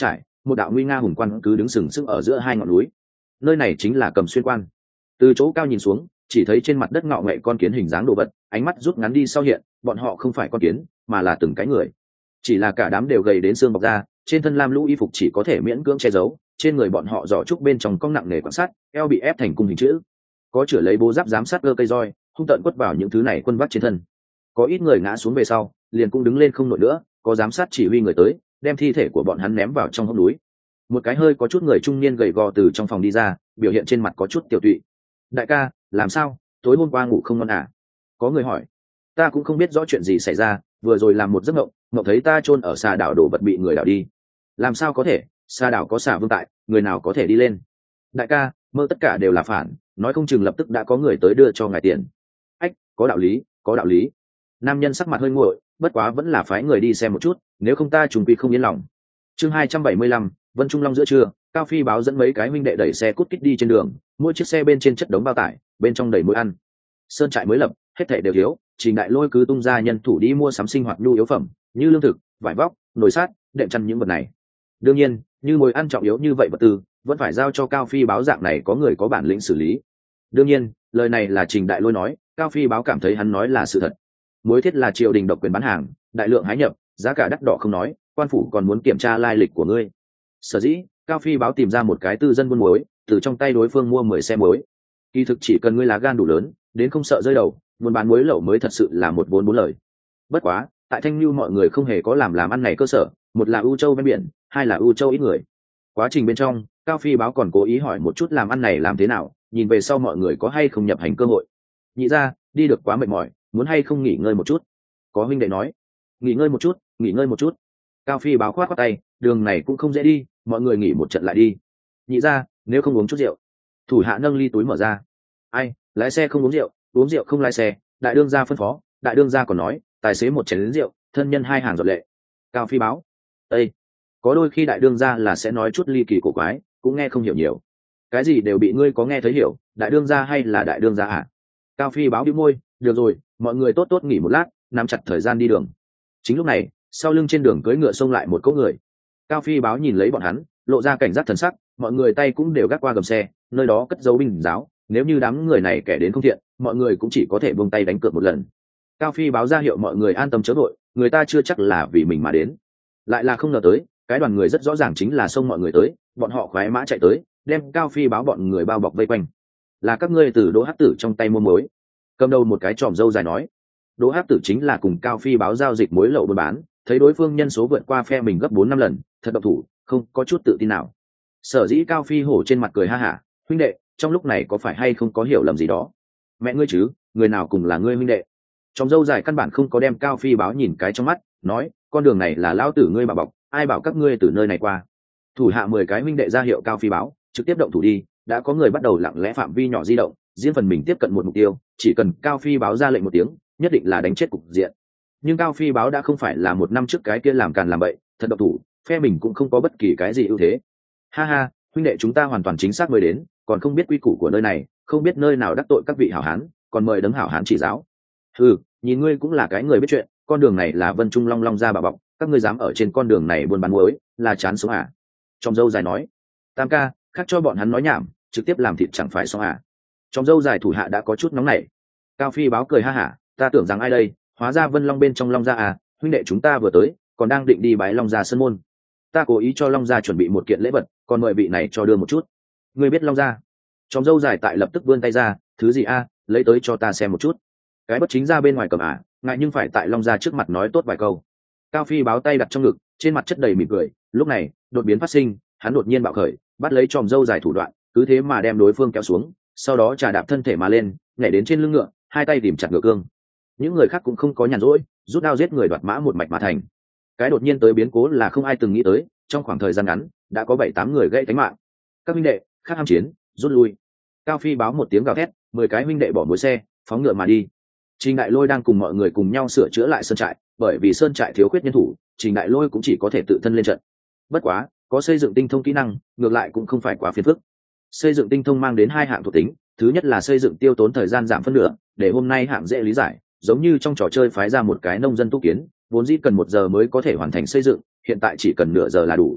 Speaker 1: một đạo nguy nga hùng quan cứ đứng sừng sững ở giữa hai ngọn núi. Nơi này chính là Cầm Xuyên quan. Từ chỗ cao nhìn xuống, chỉ thấy trên mặt đất ngọ nghệ con kiến hình dáng đồ vật, ánh mắt rút ngắn đi sau hiện, bọn họ không phải con kiến mà là từng cái người, chỉ là cả đám đều gầy đến xương bọc ra, trên thân lam lũ y phục chỉ có thể miễn cưỡng che giấu, trên người bọn họ giỏ trúc bên trong cong nặng nề quan sát, eo bị ép thành cung hình chữ, có chửa lấy bố giáp giám sát cơ cây roi hung tận quất vào những thứ này quân vác trên thân. Có ít người ngã xuống về sau liền cũng đứng lên không nổi nữa, có giám sát chỉ huy người tới đem thi thể của bọn hắn ném vào trong hốc núi. Một cái hơi có chút người trung niên gầy gò từ trong phòng đi ra, biểu hiện trên mặt có chút tiểu tụy. Đại ca, làm sao, tối hôm qua ngủ không ngon à? Có người hỏi. Ta cũng không biết rõ chuyện gì xảy ra, vừa rồi làm một giấc mộng, mộng thấy ta chôn ở xà đảo đồ vật bị người đảo đi. Làm sao có thể, xà đảo có xà vương tại, người nào có thể đi lên? Đại ca, mơ tất cả đều là phản, nói không chừng lập tức đã có người tới đưa cho ngài tiền. Ách, có đạo lý, có đạo lý. Nam nhân sắc mặt hơi nguội, bất quá vẫn là phái người đi xem một chút, nếu không ta trùng quy không yên lòng. Chương hai trăm bảy mươi lăm, Vân Trung Long giữa trưa, Cao Phi báo dẫn mấy cái huynh đệ đẩy xe cút kít đi trên đường, mỗi chiếc xe bên trên chất đống bao tải, bên trong đầy muối ăn. Sơn trại mới lập, hết thảy đều thiếu, Trình Đại Lôi cứ tung ra nhân thủ đi mua sắm sinh hoạt nhu yếu phẩm, như lương thực, vải vóc, nồi sắt, đệm chăn những vật này. Đương nhiên, như muối ăn trọng yếu như vậy vật tư, vẫn phải giao cho Cao Phi báo dạng này có người có bản lĩnh xử lý. Đương nhiên, lời này là Trình Đại Lôi nói, Cao Phi báo cảm thấy hắn nói là sự thật. Muối thiết là triều đình độc quyền bán hàng, đại lượng hái nhập, giá cả đắt đỏ không nói, quan phủ còn muốn kiểm tra lai lịch của ngươi. Sở dĩ, Cao Phi báo tìm ra một cái tư dân buôn muối, từ trong tay đối phương mua mười xe muối. Kỳ thực chỉ cần ngươi lá gan đủ lớn, đến không sợ rơi đầu, buôn bán muối lậu mới thật sự là một vốn bốn lời. Bất quá, tại Thanh Nhu mọi người không hề có làm làm ăn này cơ sở, một là ưu châu ven biển, hai là ưu châu ít người. Quá trình bên trong, Cao Phi báo còn cố ý hỏi một chút làm ăn này làm thế nào, nhìn về sau mọi người có hay không nhập hành cơ hội. Nhị ra, đi được quá mệt mỏi, muốn hay không nghỉ ngơi một chút? Có huynh đệ nói. Nghỉ ngơi một chút, nghỉ ngơi một chút. Cao Phi báo khoát khoát tay, đường này cũng không dễ đi, mọi người nghỉ một trận lại đi. Nhị ra, nếu không uống chút rượu. Thủ hạ nâng ly túi mở ra. Ai, lái xe không uống rượu, uống rượu không lái xe, đại đương gia phân phó, đại đương gia còn nói, tài xế một chén lính rượu, thân nhân hai hàng giọt lệ. Cao Phi báo. Ê, có đôi khi đại đương gia là sẽ nói chút ly kỳ cổ quái, cũng nghe không hiểu nhiều. Cái gì đều bị ngươi có nghe thấy hiểu, đại đương gia hay là đại đương gia à? Cao Phi báo bĩu môi, được rồi, mọi người tốt tốt nghỉ một lát, nắm chặt thời gian đi đường. Chính lúc này, sau lưng trên đường cưỡi ngựa xông lại một cỗ người. Cao Phi báo nhìn lấy bọn hắn, lộ ra cảnh giác thần sắc, mọi người tay cũng đều gác qua gầm xe, nơi đó cất dấu binh giáo, nếu như đám người này kẻ đến không thiện, mọi người cũng chỉ có thể buông tay đánh cược một lần. Cao Phi báo ra hiệu mọi người an tâm chớ vội, người ta chưa chắc là vì mình mà đến. Lại là không ngờ tới, cái đoàn người rất rõ ràng chính là xông mọi người tới, bọn họ khoái mã chạy tới, đem Cao Phi báo bọn người bao bọc vây quanh. Là các ngươi từ Đỗ Hắc Tử trong tay mua muối. Cầm đầu một cái tròm râu dài nói. Đỗ Hắc Tử chính là cùng Cao Phi báo giao dịch muối lậu buôn bán, thấy đối phương nhân số vượt qua phe mình gấp bốn năm lần, thật độc thủ, không có chút tự tin nào. Sở dĩ Cao Phi hổ trên mặt cười ha hả, huynh đệ, trong lúc này có phải hay không có hiểu lầm gì đó? Mẹ ngươi chứ, người nào cùng là ngươi huynh đệ? Tròm râu dài căn bản không có đem Cao Phi báo nhìn cái trong mắt, nói, con đường này là lão tử ngươi bảo bọc, ai bảo các ngươi từ nơi này qua? Thủ hạ mười cái huynh đệ ra hiệu Cao Phi báo, trực tiếp động thủ đi, đã có người bắt đầu lặng lẽ phạm vi nhỏ di động, riêng phần mình tiếp cận một mục tiêu, chỉ cần Cao Phi báo ra lệnh một tiếng, nhất định là đánh chết cục diện. Nhưng Cao Phi báo đã không phải là một năm trước cái kia làm càn làm bậy, thật độc thủ, phe mình cũng không có bất kỳ cái gì ưu thế. Ha ha, huynh đệ chúng ta hoàn toàn chính xác mới đến, còn không biết quy củ của nơi này, không biết nơi nào đắc tội các vị hảo hán, còn mời đấng hảo hán chỉ giáo. Ừ, nhìn ngươi cũng là cái người biết chuyện, con đường này là Vân Trung Long Long ra bà bọc, các ngươi dám ở trên con đường này buôn bán muối, là chán sống à? Trong dâu dài nói. Tam ca, khác cho bọn hắn nói nhảm, trực tiếp làm thịt chẳng phải xong à? Trong dâu dài thủ hạ đã có chút nóng nảy. Cao Phi báo cười ha hả, ta tưởng rằng ai đây, hóa ra Vân Long bên trong Long gia à, huynh đệ chúng ta vừa tới, còn đang định đi bái Long gia sân môn. Ta cố ý cho Long gia chuẩn bị một kiện lễ vật, còn mời vị này cho đưa một chút. Ngươi biết Long gia? Trong dâu dài tại lập tức vươn tay ra, thứ gì a, lấy tới cho ta xem một chút. Cái bất chính ra bên ngoài cầm à, ngại nhưng phải tại Long gia trước mặt nói tốt vài câu. Cao Phi báo tay đặt trong ngực, trên mặt chất đầy mỉm cười, lúc này, đột biến phát sinh, hắn đột nhiên bạo khởi, bắt lấy tròm dâu dài thủ đoạn, cứ thế mà đem đối phương kéo xuống, sau đó trà đạp thân thể mà lên, nhảy đến trên lưng ngựa, hai tay tìm chặt ngựa cương. Những người khác cũng không có nhàn rỗi, rút đao giết người đoạt mã một mạch mà thành. Cái đột nhiên tới biến cố là không ai từng nghĩ tới, trong khoảng thời gian ngắn, đã có bảy tám người gãy cánh mạng. Các huynh đệ, khác ham chiến, rút lui. Cao Phi báo một tiếng gào thét, mười cái huynh đệ bỏ mũi xe, phóng ngựa mà đi. Trình Đại Lôi đang cùng mọi người cùng nhau sửa chữa lại sơn trại, bởi vì sơn trại thiếu khuyết nhân thủ, Trình Đại Lôi cũng chỉ có thể tự thân lên trận. Bất quá, có xây dựng tinh thông kỹ năng, ngược lại cũng không phải quá phiền phức. Xây dựng tinh thông mang đến hai hạng thuộc tính, thứ nhất là xây dựng tiêu tốn thời gian giảm phân nửa, để hôm nay hạng dễ lý giải, giống như trong trò chơi phái ra một cái nông dân tu kiến, vốn dĩ cần một giờ mới có thể hoàn thành xây dựng, hiện tại chỉ cần nửa giờ là đủ.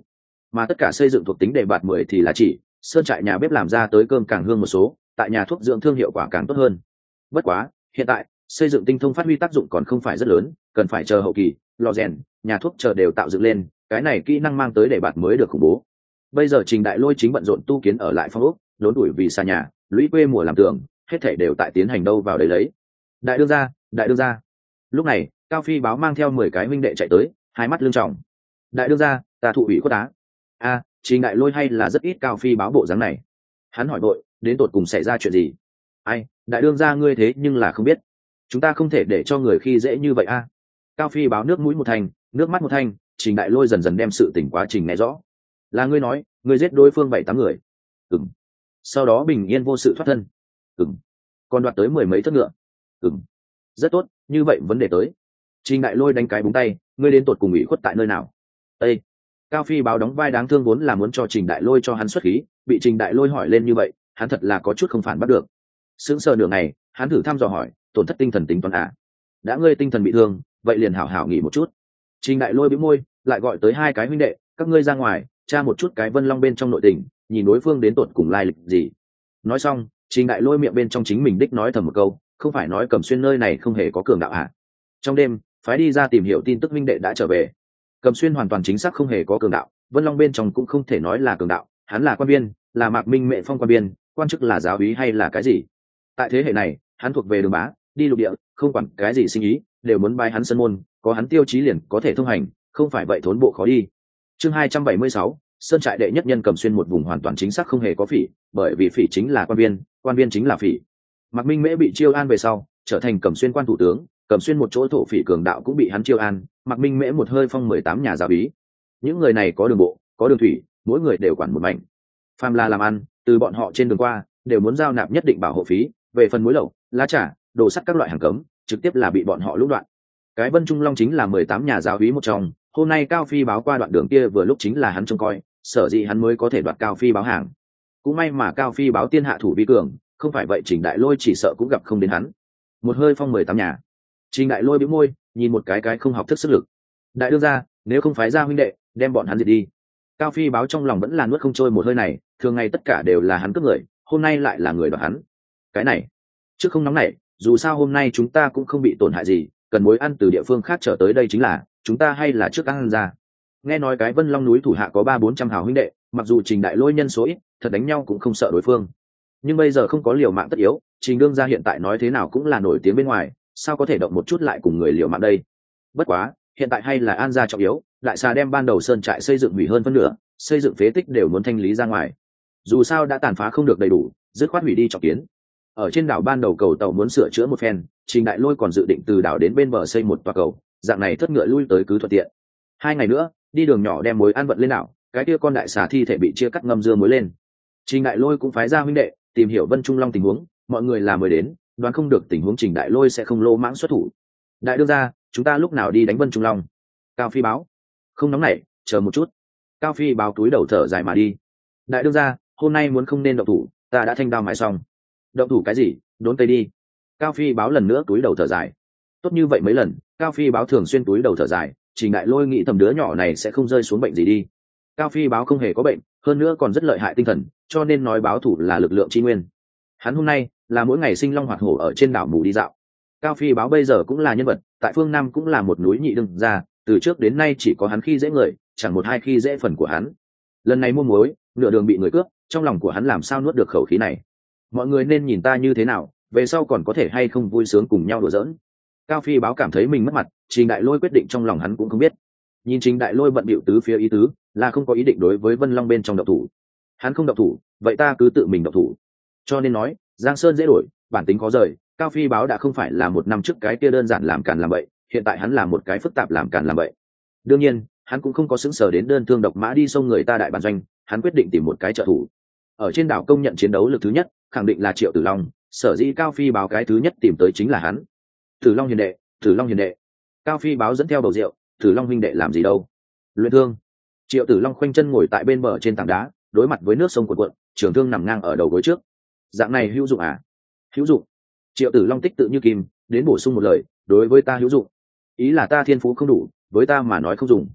Speaker 1: mà tất cả xây dựng thuộc tính đề bạt mười thì là chỉ sơn trại nhà bếp làm ra tới cơm càng hương một số, tại nhà thuốc dưỡng thương hiệu quả càng tốt hơn. Bất quá hiện tại xây dựng tinh thông phát huy tác dụng còn không phải rất lớn, cần phải chờ hậu kỳ lò rèn nhà thuốc chờ đều tạo dựng lên, cái này kỹ năng mang tới đề bạt mới được khủng bố. Bây giờ Trình Đại Lôi chính bận rộn tu kiến ở lại phong ốc, đốn đuổi vì xa nhà lũy quê mùa làm tường, hết thảy đều tại tiến hành đâu vào đấy lấy. Đại đương gia, đại đương gia. Lúc này Cao Phi báo mang theo mười cái huynh đệ chạy tới, hai mắt lưng trọng. Đại đương gia, ta thụ ủy khuất á. A, Trình Đại Lôi hay là rất ít Cao Phi báo bộ dáng này. Hắn hỏi vội, đến tột cùng xảy ra chuyện gì? Ai, đại đương gia ngươi thế nhưng là không biết, chúng ta không thể để cho người khi dễ như vậy a. Cao Phi báo nước mũi một thanh, nước mắt một thanh, Trình Đại Lôi dần dần đem sự tình quá trình nghe rõ. Là ngươi nói, ngươi giết đối phương bảy tám người. Ừm. Sau đó bình yên vô sự thoát thân. Ừm. Còn đoạt tới mười mấy thất ngựa. Ừm. Rất tốt, như vậy vấn đề tới. Trình Đại Lôi đánh cái búng tay, ngươi đến tột cùng ủy khuất tại nơi nào? Ê! Cao Phi báo đóng vai đáng thương vốn là muốn cho Trình Đại Lôi cho hắn xuất khí, bị Trình Đại Lôi hỏi lên như vậy, hắn thật là có chút không phản bắt được. Sững sờ nửa ngày, hắn thử thăm dò hỏi, tổn thất tinh thần tính toán à? Đã ngươi tinh thần bị thương, vậy liền hảo hảo nghỉ một chút. Trình Đại Lôi bĩu môi, lại gọi tới hai cái huynh đệ, các ngươi ra ngoài, tra một chút cái Vân Long bên trong nội tình, nhìn đối phương đến tột cùng lai lịch gì. Nói xong, Trình Đại Lôi miệng bên trong chính mình đích nói thầm một câu, không phải nói Cẩm Xuyên nơi này không hề có cường đạo à? Trong đêm, phái đi ra tìm hiểu tin tức huynh đệ đã trở về. Cẩm Xuyên hoàn toàn chính xác không hề có cường đạo, Vân Long bên trong cũng không thể nói là cường đạo, hắn là quan viên, là Mạc Minh Mệ phong quan viên, quan chức là giáo úy hay là cái gì? Tại thế hệ này, hắn thuộc về đường bá, đi lục địa, không quản cái gì sinh ý, đều muốn bái hắn sân môn, có hắn tiêu chí liền có thể thông hành, không phải vậy thốn bộ khó đi. Chương hai trăm bảy mươi sáu, sơn trại đệ nhất nhân Cẩm Xuyên một vùng hoàn toàn chính xác không hề có phỉ, bởi vì phỉ chính là quan viên, quan viên chính là phỉ. Mạc Minh Mễ bị chiêu an về sau, trở thành Cẩm Xuyên quan thủ tướng, Cẩm Xuyên một chỗ thổ phỉ cường đạo cũng bị hắn chiêu an, Mạc Minh Mễ một hơi phong mười tám nhà giáo úy. Những người này có đường bộ, có đường thủy, mỗi người đều quản một mảnh. Phàm là làm ăn, từ bọn họ trên đường qua, đều muốn giao nạp nhất định bảo hộ phí, về phần muối lậu, lá trà, đồ sắt các loại hàng cấm, trực tiếp là bị bọn họ lũng đoạn. Cái Vân Trung Long chính là mười tám nhà giáo úy một trong, hôm nay Cao Phi báo qua đoạn đường kia vừa lúc chính là hắn trông coi, sở dĩ hắn mới có thể đoạt Cao Phi báo hàng. Cũng may mà Cao Phi báo tiên hạ thủ vi cường, không phải vậy Trình Đại Lôi chỉ sợ cũng gặp không đến hắn. Một hơi phong mười tám nhà. Trình Đại Lôi bĩu môi, nhìn một cái cái không học thức sức lực. Đại đương gia, nếu không phái ra huynh đệ, đem bọn hắn diệt đi. Cao Phi báo trong lòng vẫn là nuốt không trôi một hơi này, thường ngày tất cả đều là hắn cướp người, hôm nay lại là người đoạt hắn. Cái này, trước không nóng nảy, dù sao hôm nay chúng ta cũng không bị tổn hại gì, cần mối ăn từ địa phương khác trở tới đây chính là, chúng ta hay là trước ăn ra. Nghe nói cái Vân Long núi thủ hạ có ba bốn trăm hào huynh đệ, mặc dù Trình Đại Lôi nhân số ít, thật đánh nhau cũng không sợ đối phương. Nhưng bây giờ không có liều mạng tất yếu, Trình đương gia hiện tại nói thế nào cũng là nổi tiếng bên ngoài, sao có thể động một chút lại cùng người liều mạng đây. Bất quá, hiện tại hay là an gia trọng yếu, đại xà đem ban đầu sơn trại xây dựng hủy hơn phân nửa, xây dựng phế tích đều muốn thanh lý ra ngoài. Dù sao đã tàn phá không được đầy đủ, dứt khoát hủy đi trọng kiến. Ở trên đảo ban đầu cầu tàu muốn sửa chữa một phen, Trình Đại Lôi còn dự định từ đảo đến bên bờ xây một tòa cầu, dạng này thất ngựa lui tới cứ thuận tiện. Hai ngày nữa, đi đường nhỏ đem muối ăn vận lên đảo, cái kia con đại xà thi thể bị chia cắt ngâm dưa muối lên. Trình Đại Lôi cũng phái ra huynh đệ tìm hiểu Vân Trung Long tình huống, mọi người là mới đến, đoán không được tình huống Trình Đại Lôi sẽ không lô mãng xuất thủ. Đại đương gia, chúng ta lúc nào đi đánh Vân Trung Long? Cao Phi báo. Không nóng nảy, chờ một chút. Cao Phi báo túi đầu thở dài mà đi. Đại đương gia, hôm nay muốn không nên động thủ, ta đã thanh đao mài xong. Động thủ cái gì, đốn tây đi. Cao Phi báo lần nữa túi đầu thở dài. Tốt như vậy mấy lần, Cao Phi báo thường xuyên túi đầu thở dài, Trình Đại Lôi nghĩ thầm đứa nhỏ này sẽ không rơi xuống bệnh gì đi. Cao Phi báo không hề có bệnh, hơn nữa còn rất lợi hại tinh thần, cho nên nói báo thủ là lực lượng chi nguyên. Hắn hôm nay là mỗi ngày sinh long hoạt hổ ở trên đảo mù đi dạo. Cao Phi báo bây giờ cũng là nhân vật, tại phương Nam cũng là một núi nhị đương gia, từ trước đến nay chỉ có hắn khi dễ người, chẳng một hai khi dễ phần của hắn. Lần này mua muối, nửa đường bị người cướp, trong lòng của hắn làm sao nuốt được khẩu khí này. Mọi người nên nhìn ta như thế nào, về sau còn có thể hay không vui sướng cùng nhau đùa giỡn. Cao Phi báo cảm thấy mình mất mặt, Trình Đại Lôi quyết định trong lòng hắn cũng không biết. Nhìn Trình Đại Lôi bận bịu tứ phía ý tứ, là không có ý định đối với Vân Long bên trong động thủ. Hắn không động thủ, vậy ta cứ tự mình động thủ. Cho nên nói, Giang Sơn dễ đổi, bản tính khó rời, Cao Phi báo đã không phải là một năm trước cái kia đơn giản làm càn làm bậy, hiện tại hắn là một cái phức tạp làm càn làm bậy. Đương nhiên, hắn cũng không có xứng sở đến đơn thương độc mã đi xông người ta đại bản doanh, hắn quyết định tìm một cái trợ thủ. Ở trên đảo công nhận chiến đấu lực thứ nhất, khẳng định là Triệu Tử Long, sở dĩ Cao Phi báo cái thứ nhất tìm tới chính là hắn. Tử Long hiền đệ, Tử Long hiền đệ. Cao Phi báo dẫn theo bầu rượu, Tử Long huynh đệ làm gì đâu? Luyện thương. Triệu Tử Long khoanh chân ngồi tại bên bờ trên tảng đá, đối mặt với nước sông cuộn cuộn, trường thương nằm ngang ở đầu gối trước. Dạng này hữu dụng à? Hữu dụng. Triệu Tử Long tích tự như kim, đến bổ sung một lời, đối với ta hữu dụng. Ý là ta thiên phú không đủ, với ta mà nói không dùng.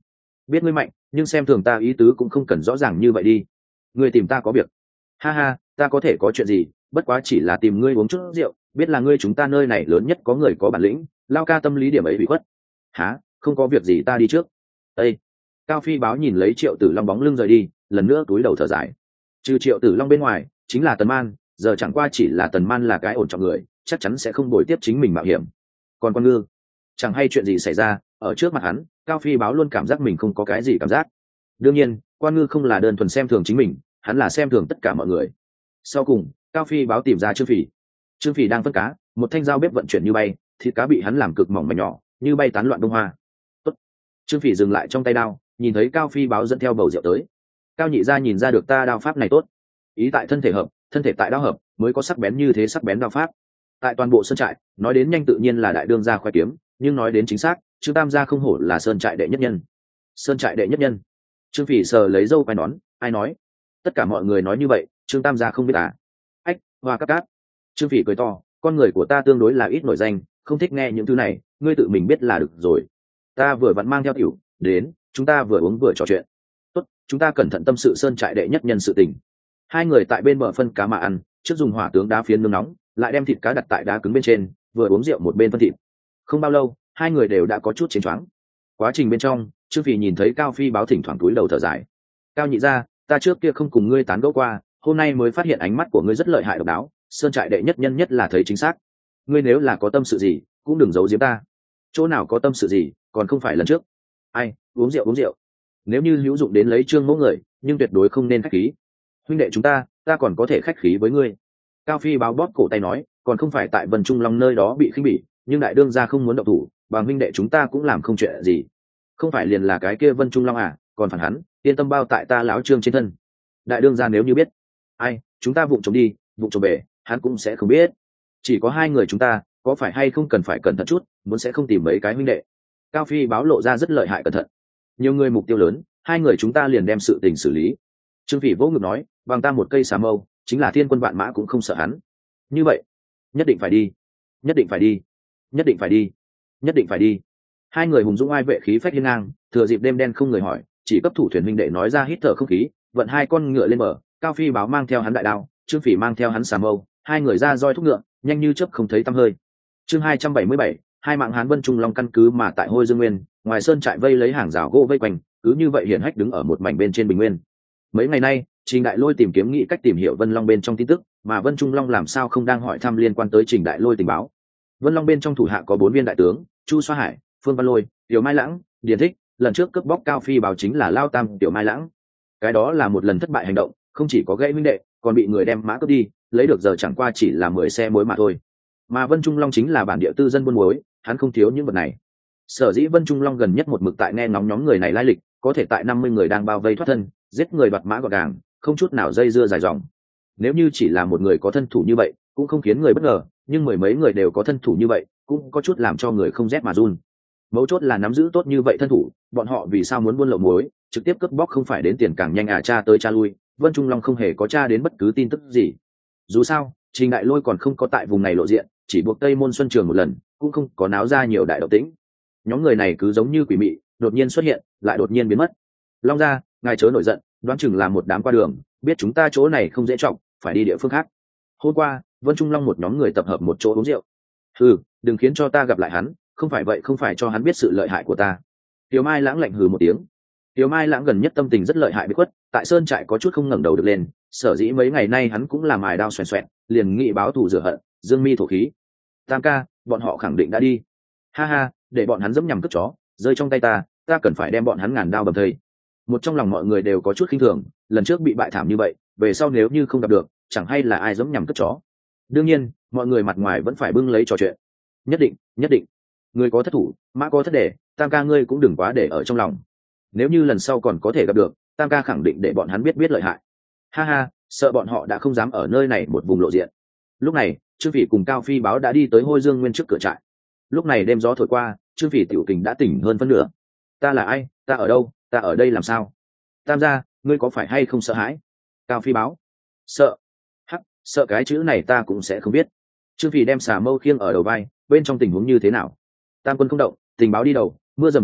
Speaker 1: biết ngươi mạnh nhưng xem thường ta ý tứ cũng không cần rõ ràng như vậy đi. Ngươi tìm ta có việc? Ha ha, ta có thể có chuyện gì, bất quá chỉ là tìm ngươi uống chút rượu, biết là ngươi chúng ta nơi này lớn nhất có người có bản lĩnh, lao ca tâm lý điểm ấy bị khuất. Hả? Không có việc gì ta đi trước. Ê! Cao Phi Báo nhìn lấy Triệu Tử Long bóng lưng rời đi, lần nữa túi đầu thở dài. Trừ Triệu Tử Long bên ngoài chính là Tần Man, giờ chẳng qua chỉ là Tần Man là cái ổn trọng người, chắc chắn sẽ không bồi tiếp chính mình mạo hiểm. Còn Quan Ngư, chẳng hay chuyện gì xảy ra, ở trước mặt hắn, Cao Phi Báo luôn cảm giác mình không có cái gì cảm giác. Đương nhiên, Quan Ngư không là đơn thuần xem thường chính mình, hắn là xem thường tất cả mọi người. Sau cùng, Cao Phi Báo tìm ra Trương Phỉ. Trương Phỉ đang phân cá, một thanh dao bếp vận chuyển như bay, thịt cá bị hắn làm cực mỏng mà nhỏ, như bay tán loạn bông hoa. Tốt. Trương Phỉ dừng lại trong tay đao, nhìn thấy Cao Phi Báo dẫn theo bầu rượu tới. Cao nhị gia nhìn ra được ta đao pháp này tốt, ý tại thân thể hợp, thân thể tại đao hợp, mới có sắc bén như thế sắc bén đao pháp. Tại toàn bộ sơn trại, nói đến nhanh tự nhiên là đại đương gia khoái kiếm, nhưng nói đến chính xác, Trương Tam gia không hổ là sơn trại đệ nhất nhân. Sơn trại đệ nhất nhân. Trương Phỉ sờ lấy dâu quai nón, ai nói? Tất cả mọi người nói như vậy, Trương Tam gia không biết à? Ách, hoa cát cát. Trương Phỉ cười to, con người của ta tương đối là ít nổi danh, không thích nghe những thứ này, ngươi tự mình biết là được rồi. Ta vừa vặn mang theo tiểu đến, chúng ta vừa uống vừa trò chuyện. Tốt, chúng ta cẩn thận tâm sự sơn trại đệ nhất nhân sự tình. Hai người tại bên bờ phân cá mà ăn, trước dùng hỏa tướng đá phiến nướng nóng, lại đem thịt cá đặt tại đá cứng bên trên, vừa uống rượu một bên phân thịt. Không bao lâu, hai người đều đã có chút chênh choáng. Quá trình bên trong, Trương Phỉ nhìn thấy Cao Phi Báo thỉnh thoảng túi đầu thở dài. Cao nhị gia, ta trước kia không cùng ngươi tán gẫu qua, hôm nay mới phát hiện ánh mắt của ngươi rất lợi hại độc đáo, sơn trại đệ nhất nhân nhất là thấy chính xác. Ngươi nếu là có tâm sự gì, cũng đừng giấu giếm ta. Chỗ nào có tâm sự gì, còn không phải lần trước. Ai, uống rượu uống rượu. Nếu như hữu dụng đến lấy Trương mẫu người, nhưng tuyệt đối không nên khách khí. Huynh đệ chúng ta, ta còn có thể khách khí với ngươi. Cao Phi Báo bóp cổ tay nói, còn không phải tại Vân Trung Long nơi đó bị khinh bỉ, nhưng đại đương gia không muốn động thủ, bằng huynh đệ chúng ta cũng làm không chuyện gì. Không phải liền là cái kia Vân Trung Long à, còn phản hắn, yên tâm bao tại ta lão Trương trên thân. Đại đương gia nếu như biết, ai, chúng ta vụng trộm đi, vụng trộm về, hắn cũng sẽ không biết. Chỉ có hai người chúng ta, có phải hay không cần phải cẩn thận chút, muốn sẽ không tìm mấy cái huynh đệ. Cao Phi Báo lộ ra rất lợi hại cẩn thận. Nhiều người mục tiêu lớn, hai người chúng ta liền đem sự tình xử lý. Trương Phỉ vỗ ngực nói, bằng ta một cây xà mâu, chính là thiên quân vạn mã cũng không sợ hắn. Như vậy, nhất định phải đi, nhất định phải đi, nhất định phải đi, nhất định phải đi. Hai người hùng dũng ai vệ khí phách hiên ngang, thừa dịp đêm đen không người hỏi, chỉ cấp thủ thuyền huynh đệ nói ra hít thở không khí, vận hai con ngựa lên bờ. Cao Phi Báo mang theo hắn đại đao, Trương Phỉ mang theo hắn xà mâu, hai người ra roi thúc ngựa, nhanh như chớp không thấy tăm hơi. Chương hai trăm bảy mươi bảy, hai mạng Hán Vân Trung Long căn cứ mà tại Hôi Dương Nguyên, ngoài sơn trại vây lấy hàng rào gỗ vây quanh, cứ như vậy hiển hách đứng ở một mảnh bên trên bình nguyên. Mấy ngày nay, Trình Đại Lôi tìm kiếm nghĩ cách tìm hiểu Vân Long bên trong tin tức, mà Vân Trung Long làm sao không đang hỏi thăm liên quan tới Trình Đại Lôi tình báo. Vân Long bên trong thủ hạ có bốn viên đại tướng, Chu Xoa Hải, Phương Văn Lôi, Tiểu Mai Lãng, Điền Thích, lần trước cướp bóc Cao Phi Báo chính là Lao Tam, Tiểu Mai Lãng. Cái đó là một lần thất bại hành động, không chỉ có gãy minh đệ, còn bị người đem mã cướp đi, lấy được giờ chẳng qua chỉ là mười xe muối mà thôi. Mà Vân Trung Long chính là bản địa tư dân buôn muối, hắn không thiếu những vật này. Sở dĩ Vân Trung Long gần nhất một mực tại nghe ngóng nhóm người này lai lịch, có thể tại năm mươi người đang bao vây thoát thân, giết người đoạt mã gọn gàng, không chút nào dây dưa dài dòng. Nếu như chỉ là một người có thân thủ như vậy, cũng không khiến người bất ngờ, nhưng mười mấy người đều có thân thủ như vậy, cũng có chút làm cho người không rét mà run. Mấu chốt là nắm giữ tốt như vậy thân thủ, bọn họ vì sao muốn buôn lậu muối, trực tiếp cướp bóc không phải đến tiền càng nhanh à cha tới cha lui, Vân Trung Long không hề có tra đến bất cứ tin tức gì. Dù sao, Trình Đại Lôi còn không có tại vùng này lộ diện, chỉ buộc Tây Môn Xuân Trường một lần, cũng không có náo ra nhiều đại động tĩnh. Nhóm người này cứ giống như quỷ mị, đột nhiên xuất hiện, lại đột nhiên biến mất. Long gia, ngài chớ nổi giận, đoán chừng là một đám qua đường, biết chúng ta chỗ này không dễ trọng, phải đi địa phương khác. Hôm qua, Vân Trung Long một nhóm người tập hợp một chỗ uống rượu. Hừ, đừng khiến cho ta gặp lại hắn, không phải vậy không phải cho hắn biết sự lợi hại của ta. Tiểu Mai Lãng lạnh hừ một tiếng. Tiểu Mai Lãng gần nhất tâm tình rất lợi hại bị khuất, tại sơn trại có chút không ngẩng đầu được lên, sở dĩ mấy ngày nay hắn cũng làm mài đao xoèn xoẹn, liền nghị báo thù rửa hận, dương mi thổ khí. Tam ca, bọn họ khẳng định đã đi. Ha ha, để bọn hắn dẫm nhằm cướp chó, rơi trong tay ta, ta cần phải đem bọn hắn ngàn đao bầm thây. Một trong lòng mọi người đều có chút khinh thường, lần trước bị bại thảm như vậy, về sau nếu như không gặp được, chẳng hay là ai dẫm nhằm cướp chó. Đương nhiên, mọi người mặt ngoài vẫn phải bưng lấy trò chuyện. Nhất định, nhất định. Người có thất thủ, mã có thất để, tam ca ngươi cũng đừng quá để ở trong lòng. Nếu như lần sau còn có thể gặp được, tam ca khẳng định để bọn hắn biết biết lợi hại. Ha ha, sợ bọn họ đã không dám ở nơi này một vùng lộ diện. Lúc này, Trương Phỉ cùng Cao Phi Báo đã đi tới Hôi Dương Nguyên trước cửa trại. Lúc này đêm gió thổi qua, Trương Phỉ tiểu kình đã tỉnh hơn phân nửa. Ta là ai, ta ở đâu, ta ở đây làm sao? Tam gia, ngươi có phải hay không sợ hãi? Cao Phi Báo, sợ. Hắc, sợ cái chữ này ta cũng sẽ không biết. Trương Phỉ đem xà mâu khiêng ở đầu vai, bên trong tình huống như thế nào? Tam quân không động, tình báo đi đầu, mưa dầm thấm đất,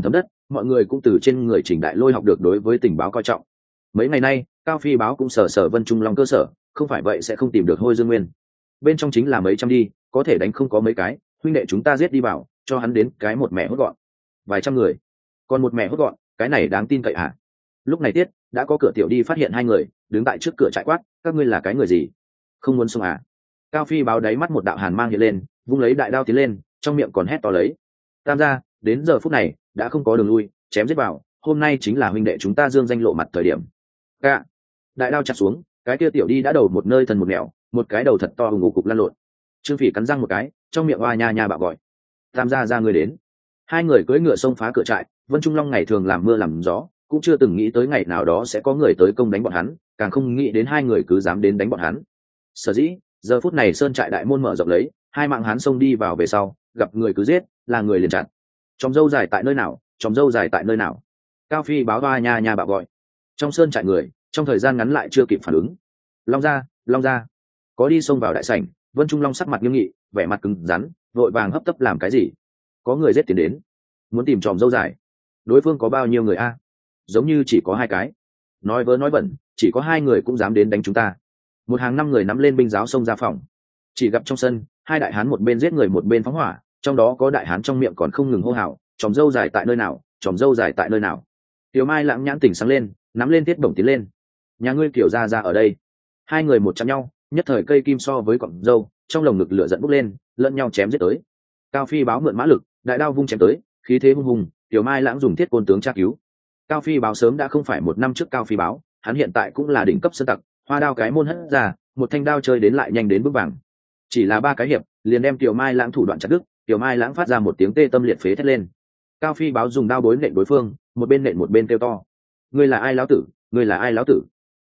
Speaker 1: mọi người cũng từ trên người Trình Đại Lôi học được đối với tình báo coi trọng. Mấy ngày nay Cao Phi báo cũng sở sở Vân Trung Long cơ sở, không phải vậy sẽ không tìm được Hôi Dương Nguyên. Bên trong chính là mấy trăm đi, có thể đánh không có mấy cái, huynh đệ chúng ta giết đi vào, cho hắn đến cái một mẹ hốt gọn. Vài trăm người, còn một mẹ hốt gọn, cái này đáng tin cậy hả? Lúc này tiết đã có cửa tiểu đi phát hiện hai người đứng tại trước cửa trại quát, các ngươi là cái người gì? Không muốn xông à? Cao Phi báo đáy mắt một đạo hàn mang hiện lên, vung lấy đại đao tiến lên, trong miệng còn hét to lấy. Tam gia, đến giờ phút này đã không có đường lui, chém giết vào, hôm nay chính là huynh đệ chúng ta dương danh lộ mặt thời điểm. Ca, đại đao chặt xuống, cái kia tiểu đi đã đầu một nơi thần một nẻo, một cái đầu thật to hùng ngục cục lăn lộn. Trương Phỉ cắn răng một cái, trong miệng oa nha nha bạo gọi. Tam gia ra người đến. Hai người cưỡi ngựa xông phá cửa trại, Vân Trung Long ngày thường làm mưa làm gió, cũng chưa từng nghĩ tới ngày nào đó sẽ có người tới công đánh bọn hắn, càng không nghĩ đến hai người cứ dám đến đánh bọn hắn. Sở dĩ giờ phút này sơn trại đại môn mở rộng lấy, hai mạng hắn xông đi vào về sau, gặp người cứ giết, là người liền chặn. Chòm dâu dài tại nơi nào? Chòm dâu dài tại nơi nào? Cao Phi báo oa nha nha bạo gọi. Trong sơn trại người trong thời gian ngắn lại chưa kịp phản ứng. Long ra, Long ra. Có đi xông vào đại sảnh, Vân Trung Long sắc mặt nghiêm nghị, vẻ mặt cứng rắn, vội vàng hấp tấp làm cái gì? Có người giết tiền đến, muốn tìm chòm dâu dài. Đối phương có bao nhiêu người a? Giống như chỉ có hai cái. Nói vớ nói bẩn, chỉ có hai người cũng dám đến đánh chúng ta. Một hàng năm người nắm lên binh giáo xông ra phòng. Chỉ gặp trong sân, hai đại hán một bên giết người một bên phóng hỏa, trong đó có đại hán trong miệng còn không ngừng hô hào, chòm dâu dài tại nơi nào, chòm dâu dài tại nơi nào. Tiểu Mai lãng nhãn tỉnh sáng lên, nắm lên tiết bổng tiến lên. Nhà ngươi kiểu ra ra ở đây. Hai người một chạm nhau, nhất thời cây kim so với cọng dâu, trong lồng ngực lửa giận bốc lên, lẫn nhau chém giết tới. Cao Phi báo mượn mã lực, đại đao vung chém tới, khí thế hung hùng, Tiểu Mai lãng dùng thiết côn tướng tra cứu. Cao Phi báo sớm đã không phải một năm trước Cao Phi báo, hắn hiện tại cũng là đỉnh cấp sơn tặc, hoa đao cái môn hất ra, một thanh đao chơi đến lại nhanh đến bước vàng. Chỉ là ba cái hiệp, liền đem Tiểu Mai lãng thủ đoạn chặt đứt, Tiểu Mai lãng phát ra một tiếng tê tâm liệt phế thét lên. Cao Phi báo dùng đao bối nện đối phương, một bên nện một bên kêu to: "Ngươi là ai lão tử? Ngươi là ai lão tử?"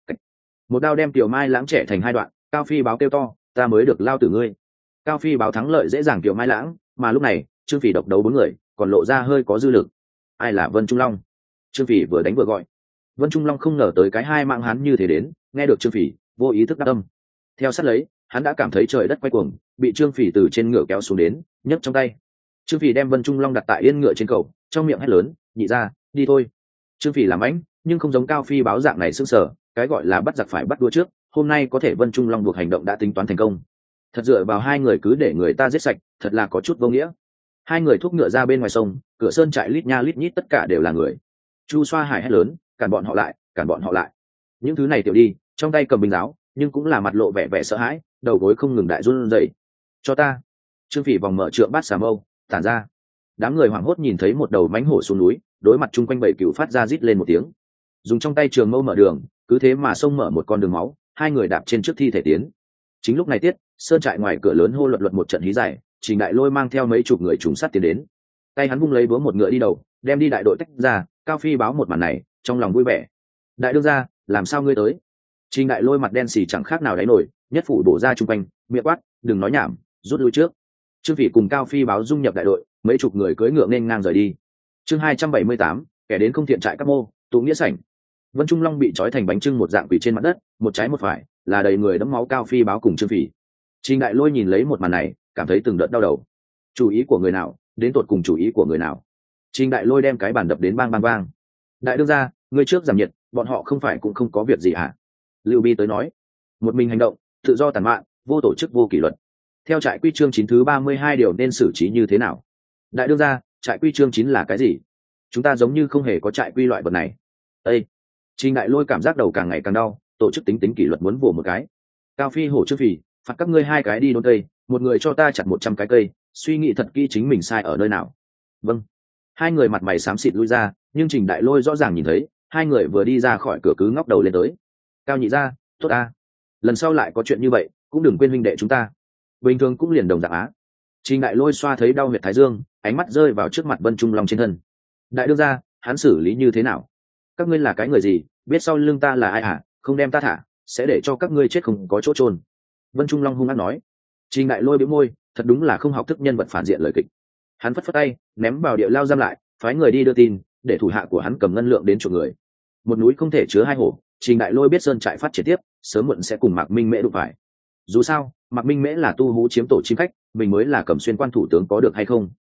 Speaker 1: Một đao đem Tiểu Mai lãng trẻ thành hai đoạn, Cao Phi báo kêu to: "Ta mới được lao tử ngươi." Cao Phi báo thắng lợi dễ dàng Tiểu Mai lãng, mà lúc này, Trương Phỉ độc đấu bốn người, còn lộ ra hơi có dư lực. Ai là Vân Trung Long? Trương Phỉ vừa đánh vừa gọi. Vân Trung Long không ngờ tới cái hai mạng hắn như thế đến, nghe được Trương Phỉ, vô ý thức đáp âm. Theo sát lấy, hắn đã cảm thấy trời đất quay cuồng, bị Trương Phỉ từ trên ngựa kéo xuống đến, nhấc trong tay. Trương Phỉ đem Vân Trung Long đặt tại yên ngựa trên cầu, trong miệng hét lớn: "Nhị ra, đi thôi." Trương Phỉ làm ánh, nhưng không giống Cao Phi báo dạng này sững sờ, cái gọi là bắt giặc phải bắt đua trước, hôm nay có thể Vân Trung Long buộc hành động đã tính toán thành công. Thật dựa vào hai người cứ để người ta giết sạch, thật là có chút vô nghĩa. Hai người thúc ngựa ra bên ngoài sông, cửa sơn trại lít nha lít nhít tất cả đều là người. Chu Xoa Hải hét lớn: "Cản bọn họ lại, cản bọn họ lại." Những thứ này tiểu đi, trong tay cầm binh giáo, nhưng cũng là mặt lộ vẻ vẻ sợ hãi, đầu gối không ngừng đại run rẩy. "Cho ta!" Trương Phỉ vòng mở trượng bát xà mâu, tản ra. Đám người hoảng hốt nhìn thấy một đầu mãnh hổ xuống núi, đối mặt chung quanh bảy cừu phát ra rít lên một tiếng. Dùng trong tay trường mâu mở đường, cứ thế mà xông mở một con đường máu, hai người đạp trên trước thi thể tiến. Chính lúc này tiết, sơn trại ngoài cửa lớn hô luật luật một trận hí dài, Trình Đại Lôi mang theo mấy chục người trùng sát tiến đến. Tay hắn vung lấy búa một ngựa đi đầu, đem đi đại đội tách ra. Cao Phi báo một màn này, trong lòng vui vẻ. "Đại đương gia, làm sao ngươi tới?" Trình Đại Lôi mặt đen xì chẳng khác nào đáy nổi, nhất phủ đổ ra chung quanh, miệng quát: "Đừng nói nhảm, rút lui trước." Trương Phỉ cùng Cao Phi báo dung nhập đại đội, mấy chục người cưỡi ngựa nên ngang rời đi. Chương hai trăm bảy mươi tám, kẻ đến không thiện trại các mô, tụ nghĩa sảnh. Vân Trung Long bị trói thành bánh trưng một dạng quỷ trên mặt đất, một trái một phải, là đầy người đẫm máu Cao Phi báo cùng Trương Phỉ. Trình Đại Lôi nhìn lấy một màn này, cảm thấy từng đợt đau đầu. Chủ ý của người nào, đến tột cùng chủ ý của người nào? Trình Đại Lôi đem cái bàn đập đến bang bang bang. "Đại đương gia, ngươi trước giảm nhiệt, bọn họ không phải cũng không có việc gì hả?" Lưu Bi tới nói. "Một mình hành động, tự do tàn mạn, vô tổ chức vô kỷ luật. Theo trại quy chương chín thứ ba mươi hai điều nên xử trí như thế nào?" "Đại đương gia, trại quy chương chín là cái gì? Chúng ta giống như không hề có trại quy loại vật này." Ê! Trình Đại Lôi cảm giác đầu càng ngày càng đau, tổ chức tính tính kỷ luật muốn vồ một cái. Cao Phi hổ Trương Phỉ, phạt các ngươi hai cái đi đốn cây, một người cho ta chặt một trăm cái cây, suy nghĩ thật kỹ chính mình sai ở nơi nào. Vâng. Hai người mặt mày xám xịt lui ra, nhưng Trình Đại Lôi rõ ràng nhìn thấy, hai người vừa đi ra khỏi cửa cứ ngóc đầu lên tới. "Cao nhị gia, tốt a. Lần sau lại có chuyện như vậy, cũng đừng quên huynh đệ chúng ta. Bình thường cũng liền đồng dạng á." Trình Đại Lôi xoa thấy đau huyệt thái dương, ánh mắt rơi vào trước mặt Vân Trung Long trên thân. "Đại đương gia, hắn xử lý như thế nào? Các ngươi là cái người gì, biết sau lưng ta là ai hả? Không đem ta thả, sẽ để cho các ngươi chết không có chỗ chôn." Vân Trung Long hung hăng nói. Trình Đại Lôi bĩu môi, thật đúng là không học thức nhân vật phản diện lời kịch. Hắn phất phất tay, ném vào địa lao giam lại, phái người đi đưa tin, để thủ hạ của hắn cầm ngân lượng đến chuộc người. Một núi không thể chứa hai hổ, Trình Đại Lôi biết sơn trại phát triển tiếp, sớm muộn sẽ cùng Mạc Minh Mễ đụng phải. Dù sao, Mạc Minh Mễ là tu hú chiếm tổ chim khách, mình mới là Cẩm Xuyên quan thủ tướng có được hay không?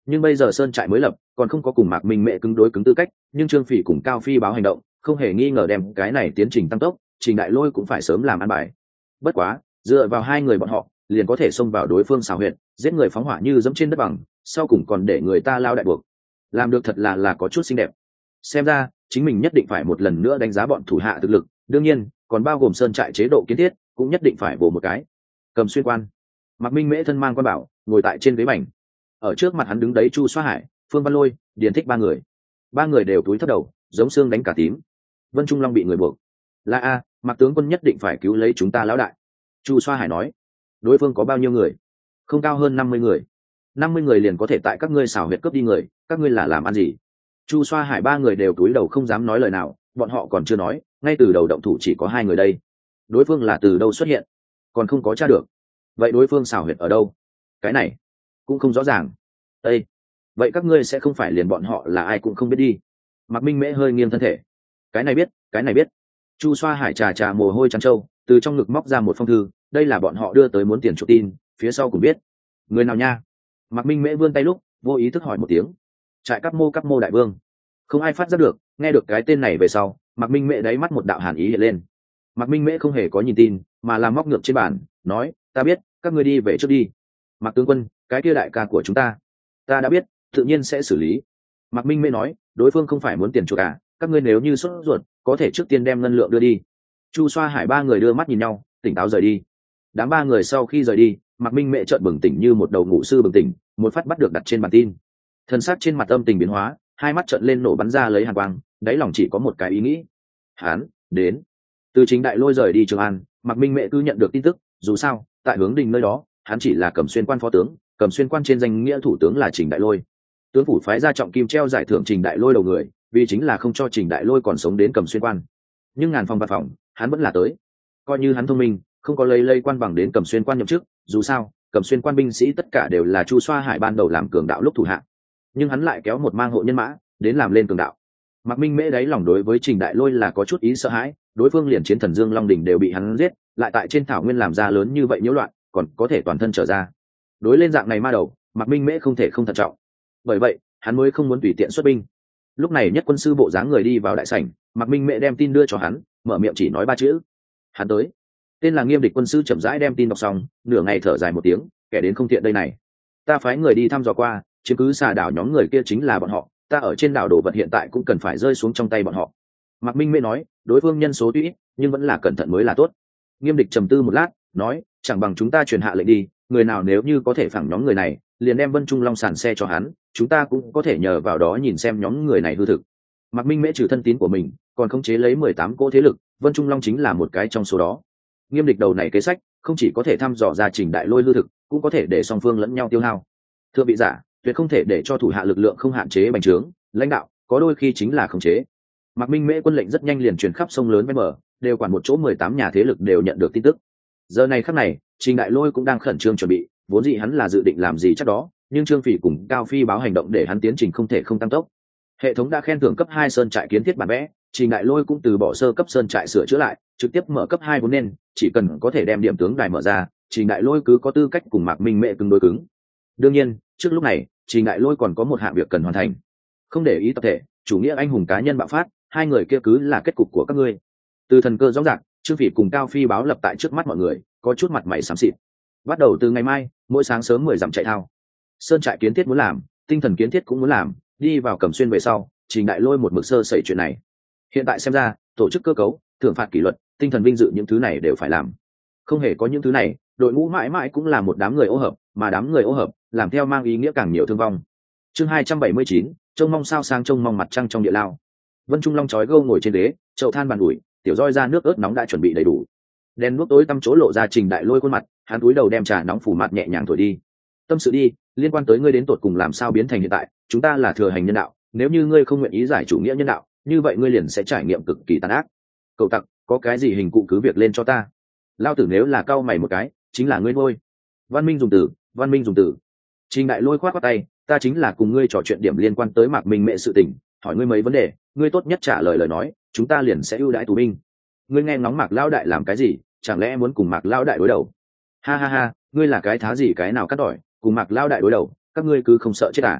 Speaker 1: nhưng bây giờ sơn trại mới lập, còn không có cùng Mạc Minh Mệ cứng đối cứng tư cách, nhưng Trương Phỉ cùng Cao Phi báo hành động, không hề nghi ngờ đem cái này tiến trình tăng tốc, Trình Đại Lôi cũng phải sớm làm ăn bài. Bất quá, dựa vào hai người bọn họ, liền có thể xông vào đối phương xảo huyệt, giết người phóng hỏa như dẫm trên đất bằng, sau cùng còn để người ta lao đại buộc. Làm được thật là là có chút xinh đẹp. Xem ra, chính mình nhất định phải một lần nữa đánh giá bọn thủ hạ thực lực, đương nhiên, còn bao gồm sơn trại chế độ kiến thiết, cũng nhất định phải bổ một cái. Cầm Xuyên quan, Mạc Minh Mễ thân mang quan bảo, ngồi tại trên ghế bành. Ở trước mặt hắn đứng đấy Chu Xoa Hải, Phương Văn Lôi, Điền Thích ba người. Ba người đều túi thấp đầu, giống xương đánh cả tím. Vân Trung Long bị người buộc. Là a, Mạc tướng quân nhất định phải cứu lấy chúng ta lão đại. Chu Xoa Hải nói. Đối phương có bao nhiêu người? Không cao hơn năm mươi người. Năm mươi người liền có thể tại các ngươi xảo huyệt cướp đi người, các ngươi là làm ăn gì? Chu Xoa Hải ba người đều túi đầu không dám nói lời nào, bọn họ còn chưa nói, ngay từ đầu động thủ chỉ có hai người đây. Đối phương là từ đâu xuất hiện? Còn không có tra được. Vậy đối phương xảo huyệt ở đâu? Cái này cũng không rõ ràng. Ê! Vậy các ngươi sẽ không phải liền bọn họ là ai cũng không biết đi. Mạc Minh Mễ hơi nghiêng thân thể. Cái này biết, cái này biết. Chu Xoa Hải trà trà mồ hôi trắng trâu, từ trong ngực móc ra một phong thư, đây là bọn họ đưa tới muốn tiền chuộc tin, phía sau cũng biết. Người nào nha? Mạc Minh Mễ vươn tay lúc, vô ý thức hỏi một tiếng. Trại Cáp Mô Cáp Mô đại vương. Không ai phát giác được, nghe được cái tên này về sau, Mạc Minh Mễ đáy mắt một đạo hàn ý hiện lên. Mạc Minh Mễ không hề có nhìn tin, mà làm móc ngược trên bàn, nói, ta biết, các ngươi đi về trước đi. Mạc tướng quân, cái kia đại ca của chúng ta, ta đã biết, tự nhiên sẽ xử lý. Mạc Minh Mễ nói, đối phương không phải muốn tiền chuộc cả, các ngươi nếu như sốt ruột, có thể trước tiên đem ngân lượng đưa đi. Chu Xoa Hải ba người đưa mắt nhìn nhau, tỉnh táo rời đi. Đám ba người sau khi rời đi, Mạc Minh Mễ chợt bừng tỉnh như một đầu ngủ sư bừng tỉnh, một phát bắt được đặt trên bản tin. Thân xác trên mặt âm tình biến hóa, hai mắt trợn lên nổ bắn ra lấy hàn quang, đáy lòng chỉ có một cái ý nghĩ. Hán, đến. Từ Chính Đại Lôi rời đi Trường An, Mạc Minh Mễ cứ nhận được tin tức, dù sao, tại hướng đình nơi đó, hắn chỉ là Cầm Xuyên quan phó tướng, Cầm Xuyên quan trên danh nghĩa thủ tướng là Trình Đại Lôi. Tướng phủ phái ra trọng kim treo giải thưởng Trình Đại Lôi đầu người, vì chính là không cho Trình Đại Lôi còn sống đến Cầm Xuyên quan. Nhưng ngàn phòng bạc phòng, hắn vẫn là tới. Coi như hắn thông minh, không có lấy lây quan bằng đến Cầm Xuyên quan nhậm chức, dù sao, Cầm Xuyên quan binh sĩ tất cả đều là Chu Xoa Hải ban đầu làm cường đạo lúc thủ hạ. Nhưng hắn lại kéo một mang hộ nhân mã đến làm lên cường đạo. Mạc Minh Mễ đáy lòng đối với Trình Đại Lôi là có chút ý sợ hãi, đối phương liền chiến thần Dương Long đỉnh đều bị hắn giết, lại tại trên thảo nguyên làm ra lớn như vậy nhiễu loạn, còn có thể toàn thân trở ra. Đối lên dạng này ma đầu, Mạc Minh Mễ không thể không thận trọng. Bởi vậy, hắn mới không muốn tùy tiện xuất binh. Lúc này nhất quân sư bộ dáng người đi vào đại sảnh, Mạc Minh Mễ đem tin đưa cho hắn, mở miệng chỉ nói ba chữ. Hắn tới. Tên là Nghiêm Địch quân sư chậm rãi đem tin đọc xong, nửa ngày thở dài một tiếng, kẻ đến không tiện đây này. Ta phái người đi thăm dò qua, chứ cứ xà đảo nhóm người kia chính là bọn họ, ta ở trên đảo đồ vật hiện tại cũng cần phải rơi xuống trong tay bọn họ. Mạc Minh Mễ nói, đối phương nhân số tuy ít, nhưng vẫn là cẩn thận mới là tốt. Nghiêm Địch trầm tư một lát, nói, chẳng bằng chúng ta truyền hạ lệnh đi, người nào nếu như có thể phẳng nhóm người này, liền đem Vân Trung Long sàn xe cho hắn, chúng ta cũng có thể nhờ vào đó nhìn xem nhóm người này hư thực. Mạc Minh Mễ trừ thân tín của mình, còn khống chế lấy mười tám cỗ thế lực, Vân Trung Long chính là một cái trong số đó. Nghiêm Địch đầu này kế sách, không chỉ có thể thăm dò ra Trình Đại Lôi hư thực, cũng có thể để song phương lẫn nhau tiêu hao. Thưa vị giả, tuyệt không thể để cho thủ hạ lực lượng không hạn chế bành trướng, lãnh đạo có đôi khi chính là khống chế. Mạc Minh Mễ quân lệnh rất nhanh liền truyền khắp sông lớn ven bờ, đều quản một chỗ mười tám nhà thế lực đều nhận được tin tức. Giờ này khắc này, Trình Đại Lôi cũng đang khẩn trương chuẩn bị, vốn dĩ hắn là dự định làm gì chắc đó, nhưng Trương Phỉ cùng Cao Phi báo hành động để hắn tiến trình không thể không tăng tốc. Hệ thống đã khen thưởng cấp hai sơn trại kiến thiết bản vẽ, Trình Đại Lôi cũng từ bỏ sơ cấp sơn trại sửa chữa lại, trực tiếp mở cấp hai vốn nên, chỉ cần có thể đem điểm tướng đài mở ra, Trình Đại Lôi cứ có tư cách cùng Mạc Minh Mễ cứng đối cứng. Đương nhiên, trước lúc này, Trình Đại Lôi còn có một hạng việc cần hoàn thành. Không để ý tập thể, chủ nghĩa anh hùng cá nhân bạo phát, hai người kia cứ là kết cục của các ngươi. Từ thần cơ rõ ràng, Trương Phỉ cùng Cao Phi báo lập tại trước mắt mọi người, có chút mặt mày xám xịt. Bắt đầu từ ngày mai, mỗi sáng sớm mười dặm chạy thao. Sơn trại kiến thiết muốn làm, tinh thần kiến thiết cũng muốn làm, đi vào Cẩm Xuyên về sau, Trình Đại Lôi một mực sơ sẩy chuyện này. Hiện tại xem ra, tổ chức cơ cấu, thưởng phạt kỷ luật, tinh thần vinh dự những thứ này đều phải làm. Không hề có những thứ này, đội ngũ mãi mãi cũng là một đám người ô hợp, mà đám người ô hợp, làm theo mang ý nghĩa càng nhiều thương vong. Chương hai trăm bảy mươi chín, trông mong sao sang trông mong mặt trăng trong địa lao. Vân Trung Long chói gâu ngồi trên ghế, chậu than bàn ủi, tiểu roi ra nước ớt nóng đã chuẩn bị đầy đủ. Đèn đuốc tối tăm chỗ lộ ra Trình Đại Lôi khuôn mặt, hắn cúi đầu đem trà nóng phủ mặt nhẹ nhàng thổi đi. Tâm sự đi, liên quan tới ngươi đến tột cùng làm sao biến thành hiện tại, chúng ta là thừa hành nhân đạo, nếu như ngươi không nguyện ý giải chủ nghĩa nhân đạo, như vậy ngươi liền sẽ trải nghiệm cực kỳ tàn ác. Cậu tặc, có cái gì hình cụ cứ việc lên cho ta. Lao tử nếu là cau mày một cái, chính là ngươi thôi. Văn Minh dùng từ, Văn Minh dùng từ. Trình Đại Lôi khoát khoát tay, ta chính là cùng ngươi trò chuyện điểm liên quan tới Mạc Minh Mệ sự tình, hỏi ngươi mấy vấn đề, ngươi tốt nhất trả lời lời nói, chúng ta liền sẽ ưu đãi tù binh. Ngươi nghe ngóng Mạc Lão đại làm cái gì, chẳng lẽ muốn cùng Mạc Lão đại đối đầu? Ha ha ha, ngươi là cái thá gì cái nào cắt đỏi, cùng Mạc Lão đại đối đầu, các ngươi cứ không sợ chết à?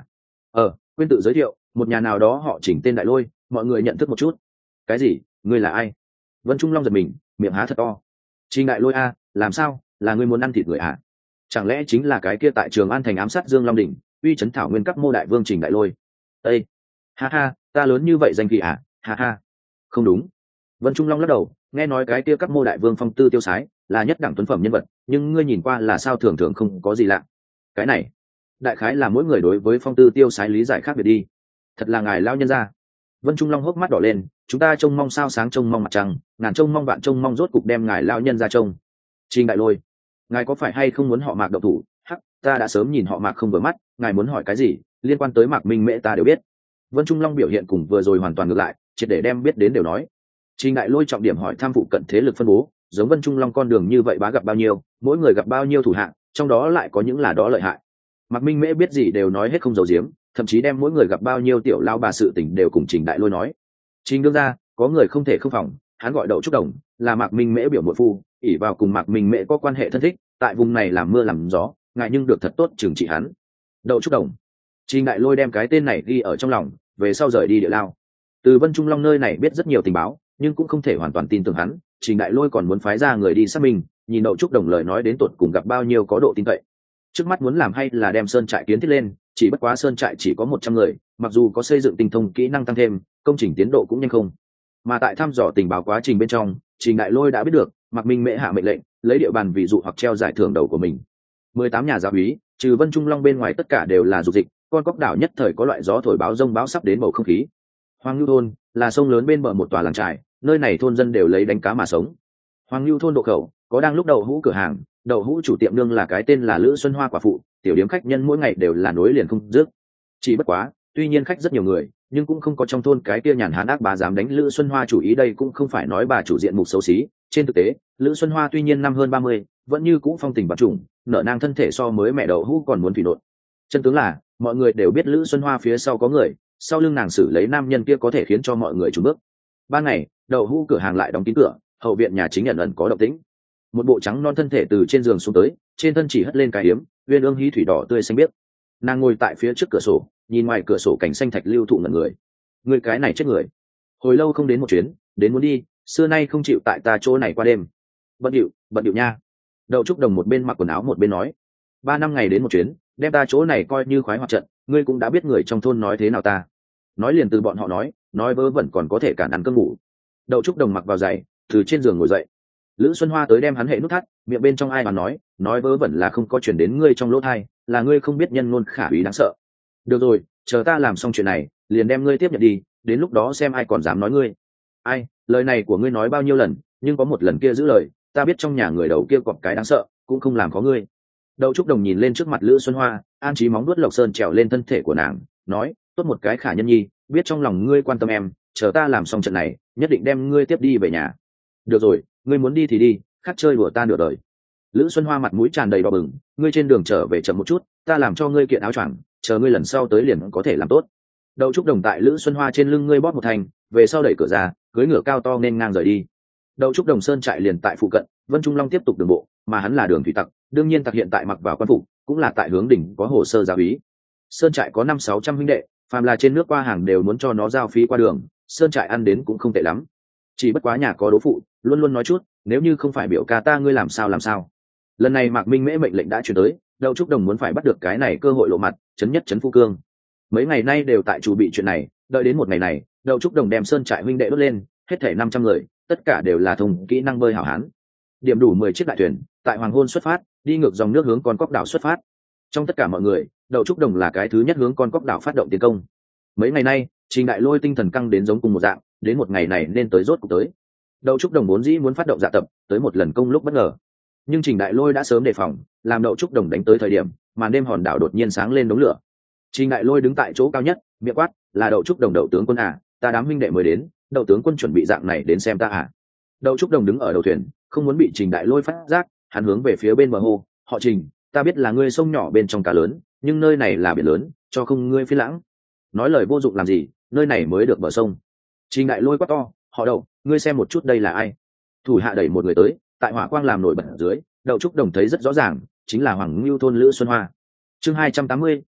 Speaker 1: ờ quên tự giới thiệu, một nhà nào đó họ Trình tên Đại Lôi, mọi người nhận thức một chút. Cái gì? Ngươi là ai? Vân Trung Long giật mình, miệng há thật to. Trình Đại Lôi a, làm sao, là ngươi muốn ăn thịt người à? Chẳng lẽ chính là cái kia tại Trường An thành ám sát Dương Long đỉnh, uy chấn thảo nguyên các mô đại vương Trình Đại Lôi? Ê, ha ha, ta lớn như vậy danh kỳ à? Ha ha. Không đúng. Vân Trung Long lắc đầu, nghe nói cái kia các mô đại vương phong tư tiêu sái, là nhất đẳng tuấn phẩm nhân vật, nhưng ngươi nhìn qua là sao thường thường không có gì lạ. Cái này, đại khái là mỗi người đối với phong tư tiêu sái lý giải khác biệt đi. Thật là ngài lao nhân gia. Vân Trung Long hốc mắt đỏ lên, chúng ta trông mong sao sáng trông mong mặt trăng, ngàn trông mong vạn trông mong rốt cục đem ngài lao nhân ra trông. Trình Đại Lôi, ngài có phải hay không muốn họ Mạc động thủ? Hắc, ta đã sớm nhìn họ Mạc không vừa mắt, ngài muốn hỏi cái gì, liên quan tới Mạc Minh Mễ ta đều biết. Vân Trung Long biểu hiện cùng vừa rồi hoàn toàn ngược lại, triệt để đem biết đến đều nói. Trình Đại Lôi trọng điểm hỏi tham phụ cận thế lực phân bố, giống Vân Trung Long con đường như vậy bá gặp bao nhiêu, mỗi người gặp bao nhiêu thủ hạng, trong đó lại có những là đó lợi hại. Mạc Minh Mễ biết gì đều nói hết không giấu giếm, thậm chí đem mỗi người gặp bao nhiêu tiểu lao bà sự tình đều cùng Trình Đại Lôi nói. Trình đương ra, có người không thể không phòng, hắn gọi Đậu Trúc Đồng, là Mạc Minh Mễ biểu muội phu, ỷ vào cùng Mạc Minh Mễ có quan hệ thân thích, tại vùng này làm mưa làm gió, ngại nhưng được thật tốt trừng trị hắn. Đậu Trúc Đồng. Trình Đại Lôi đem cái tên này ghi ở trong lòng, về sau rời đi địa lao. Từ Vân Trung Long nơi này biết rất nhiều tình báo, nhưng cũng không thể hoàn toàn tin tưởng hắn, Trình Đại Lôi còn muốn phái ra người đi xác minh, nhìn Đậu Trúc Đồng lời nói đến tột cùng gặp bao nhiêu có độ tin cậy. Trước mắt muốn làm hay là đem sơn trại kiến thiết lên, chỉ bất quá sơn trại chỉ có một trăm người, mặc dù có xây dựng tinh thông kỹ năng tăng thêm, công trình tiến độ cũng nhanh không. Mà tại thăm dò tình báo quá trình bên trong, Trình Đại Lôi đã biết được, Mạc Minh Mễ hạ mệnh lệnh, lấy địa bàn ví dụ hoặc treo giải thưởng đầu của mình. mười tám nhà giáo úy, trừ Vân Trung Long bên ngoài tất cả đều là dục dịch, con cóc đảo nhất thời có loại gió thổi báo rông báo sắp đến bầu không khí. Hoàng Nưu thôn là sông lớn bên bờ một tòa làng trại, nơi này thôn dân đều lấy đánh cá mà sống. Hoàng Nưu thôn độ khẩu có đang lúc đậu hũ cửa hàng, đậu hũ chủ tiệm nương là cái tên là Lữ Xuân Hoa quả phụ, tiểu điếm khách nhân mỗi ngày đều là nối liền không dứt. Chỉ bất quá, tuy nhiên khách rất nhiều người, nhưng cũng không có trong thôn cái kia nhàn hán ác bà dám đánh Lữ Xuân Hoa chủ ý, đây cũng không phải nói bà chủ diện mục xấu xí, trên thực tế, Lữ Xuân Hoa tuy nhiên năm hơn ba mươi, vẫn như cũ phong tình và trùng, nở nang thân thể so mới mẹ đậu hũ còn muốn thủy nộn. Chân tướng là, mọi người đều biết Lữ Xuân Hoa phía sau có người, sau lưng nàng xử lấy nam nhân kia có thể khiến cho mọi người chùn bước. Ban ngày, đậu hũ cửa hàng lại đóng kín cửa, hậu viện nhà chính ẩn ẩn có động tĩnh. Một bộ trắng non thân thể từ trên giường xuống tới, trên thân chỉ hất lên cái hiếm uyên ương hí thủy đỏ tươi xanh biếc. Nàng ngồi tại phía trước cửa sổ, nhìn ngoài cửa sổ cảnh xanh thạch lưu thụ ngẩn người. Người cái này chết người, hồi lâu không đến một chuyến, đến muốn đi, xưa nay không chịu tại ta chỗ này qua đêm. Bận điệu, bận điệu nha. Đậu Trúc Đồng một bên mặc quần áo một bên nói, ba năm ngày đến một chuyến, đem ta chỗ này coi như khoái hoạt trận, ngươi cũng đã biết người trong thôn nói thế nào ta. Nói liền từ bọn họ nói, nói vớ vẩn còn có thể cản ăn cơm ngủ. Đậu Trúc Đồng mặc vào giày, từ trên giường ngồi dậy. Lữ Xuân Hoa tới đem hắn hệ nút thắt, miệng bên trong ai mà nói, nói vớ vẩn là không có chuyển đến ngươi trong lỗ thai, là ngươi không biết nhân ngôn khả úy đáng sợ. Được rồi, chờ ta làm xong chuyện này, liền đem ngươi tiếp nhận đi, đến lúc đó xem ai còn dám nói ngươi. Ai, lời này của ngươi nói bao nhiêu lần, nhưng có một lần kia giữ lời, ta biết trong nhà người đầu kia cọp cái đáng sợ, cũng không làm có ngươi. Đậu Trúc Đồng nhìn lên trước mặt Lữ Xuân Hoa, an trí móng đuốt lộc sơn trèo lên thân thể của nàng, nói, tốt một cái khả nhân nhi, biết trong lòng ngươi quan tâm em, chờ ta làm xong trận này, nhất định đem ngươi tiếp đi về nhà. Được rồi, ngươi muốn đi thì đi, khắc chơi đùa ta nửa đời. Lữ Xuân Hoa mặt mũi tràn đầy đỏ bừng, ngươi trên đường trở về chậm một chút, ta làm cho ngươi kiện áo choàng, chờ ngươi lần sau tới liền có thể làm tốt. Đậu Trúc Đồng tại Lữ Xuân Hoa trên lưng ngươi bóp một thành, về sau đẩy cửa ra, cưỡi ngựa cao to nên ngang rời đi. Đậu Trúc Đồng sơn trại liền tại phụ cận, Vân Trung Long tiếp tục đường bộ, mà hắn là đường thủy tặc, đương nhiên tặc hiện tại mặc vào quan phục, cũng là tại hướng đỉnh có hồ sơ giáo úy. Sơn trại có năm sáu trăm huynh đệ, phàm là trên nước qua hàng đều muốn cho nó giao phí qua đường, sơn trại ăn đến cũng không tệ lắm. Chỉ bất quá nhà có đố phụ, luôn luôn nói chút, nếu như không phải biểu ca ta ngươi làm sao làm sao. Lần này Mạc Minh Mễ mệnh lệnh đã chuyển tới, Đậu Trúc Đồng muốn phải bắt được cái này cơ hội lộ mặt, chấn nhất chấn Phu Cương. Mấy ngày nay đều tại chuẩn bị chuyện này, đợi đến một ngày này, Đậu Trúc Đồng đem sơn trại huynh đệ đốt lên, hết thảy năm trăm người, tất cả đều là thông kỹ năng bơi hảo hán. Điểm đủ mười chiếc đại thuyền, tại hoàng hôn xuất phát, đi ngược dòng nước hướng con cóc đảo xuất phát. Trong tất cả mọi người, Đậu Trúc Đồng là cái thứ nhất hướng con cóc đảo phát động tiến công. Mấy ngày nay, Trình Đại Lôi tinh thần căng đến giống cùng một dạng, đến một ngày này nên tới rốt cuộc tới. Đậu Trúc Đồng vốn dĩ muốn phát động dạ tập, tới một lần công lúc bất ngờ, nhưng Trình Đại Lôi đã sớm đề phòng, làm Đậu Trúc Đồng đánh tới thời điểm, màn đêm hòn đảo đột nhiên sáng lên đống lửa. Trình Đại Lôi đứng tại chỗ cao nhất, miệng quát, là Đậu Trúc Đồng Đậu tướng quân à, ta đám huynh đệ mới đến, Đậu tướng quân chuẩn bị dạng này đến xem ta à. Đậu Trúc Đồng đứng ở đầu thuyền, không muốn bị Trình Đại Lôi phát giác, hắn hướng về phía bên bờ hồ, họ Trình, ta biết là ngươi sông nhỏ bên trong cá lớn, nhưng nơi này là biển lớn, cho không ngươi phi lãng. Nói lời vô dụng làm gì, nơi này mới được bờ sông. Trình Đại Lôi quát to, họ Đậu, ngươi xem một chút đây là ai. Thủ hạ đẩy một người tới, tại hỏa quang làm nổi bật ở dưới, Đậu Trúc Đồng thấy rất rõ ràng, chính là Hoàng Ngưu thôn Lữ Xuân Hoa. Chương hai trăm tám mươi,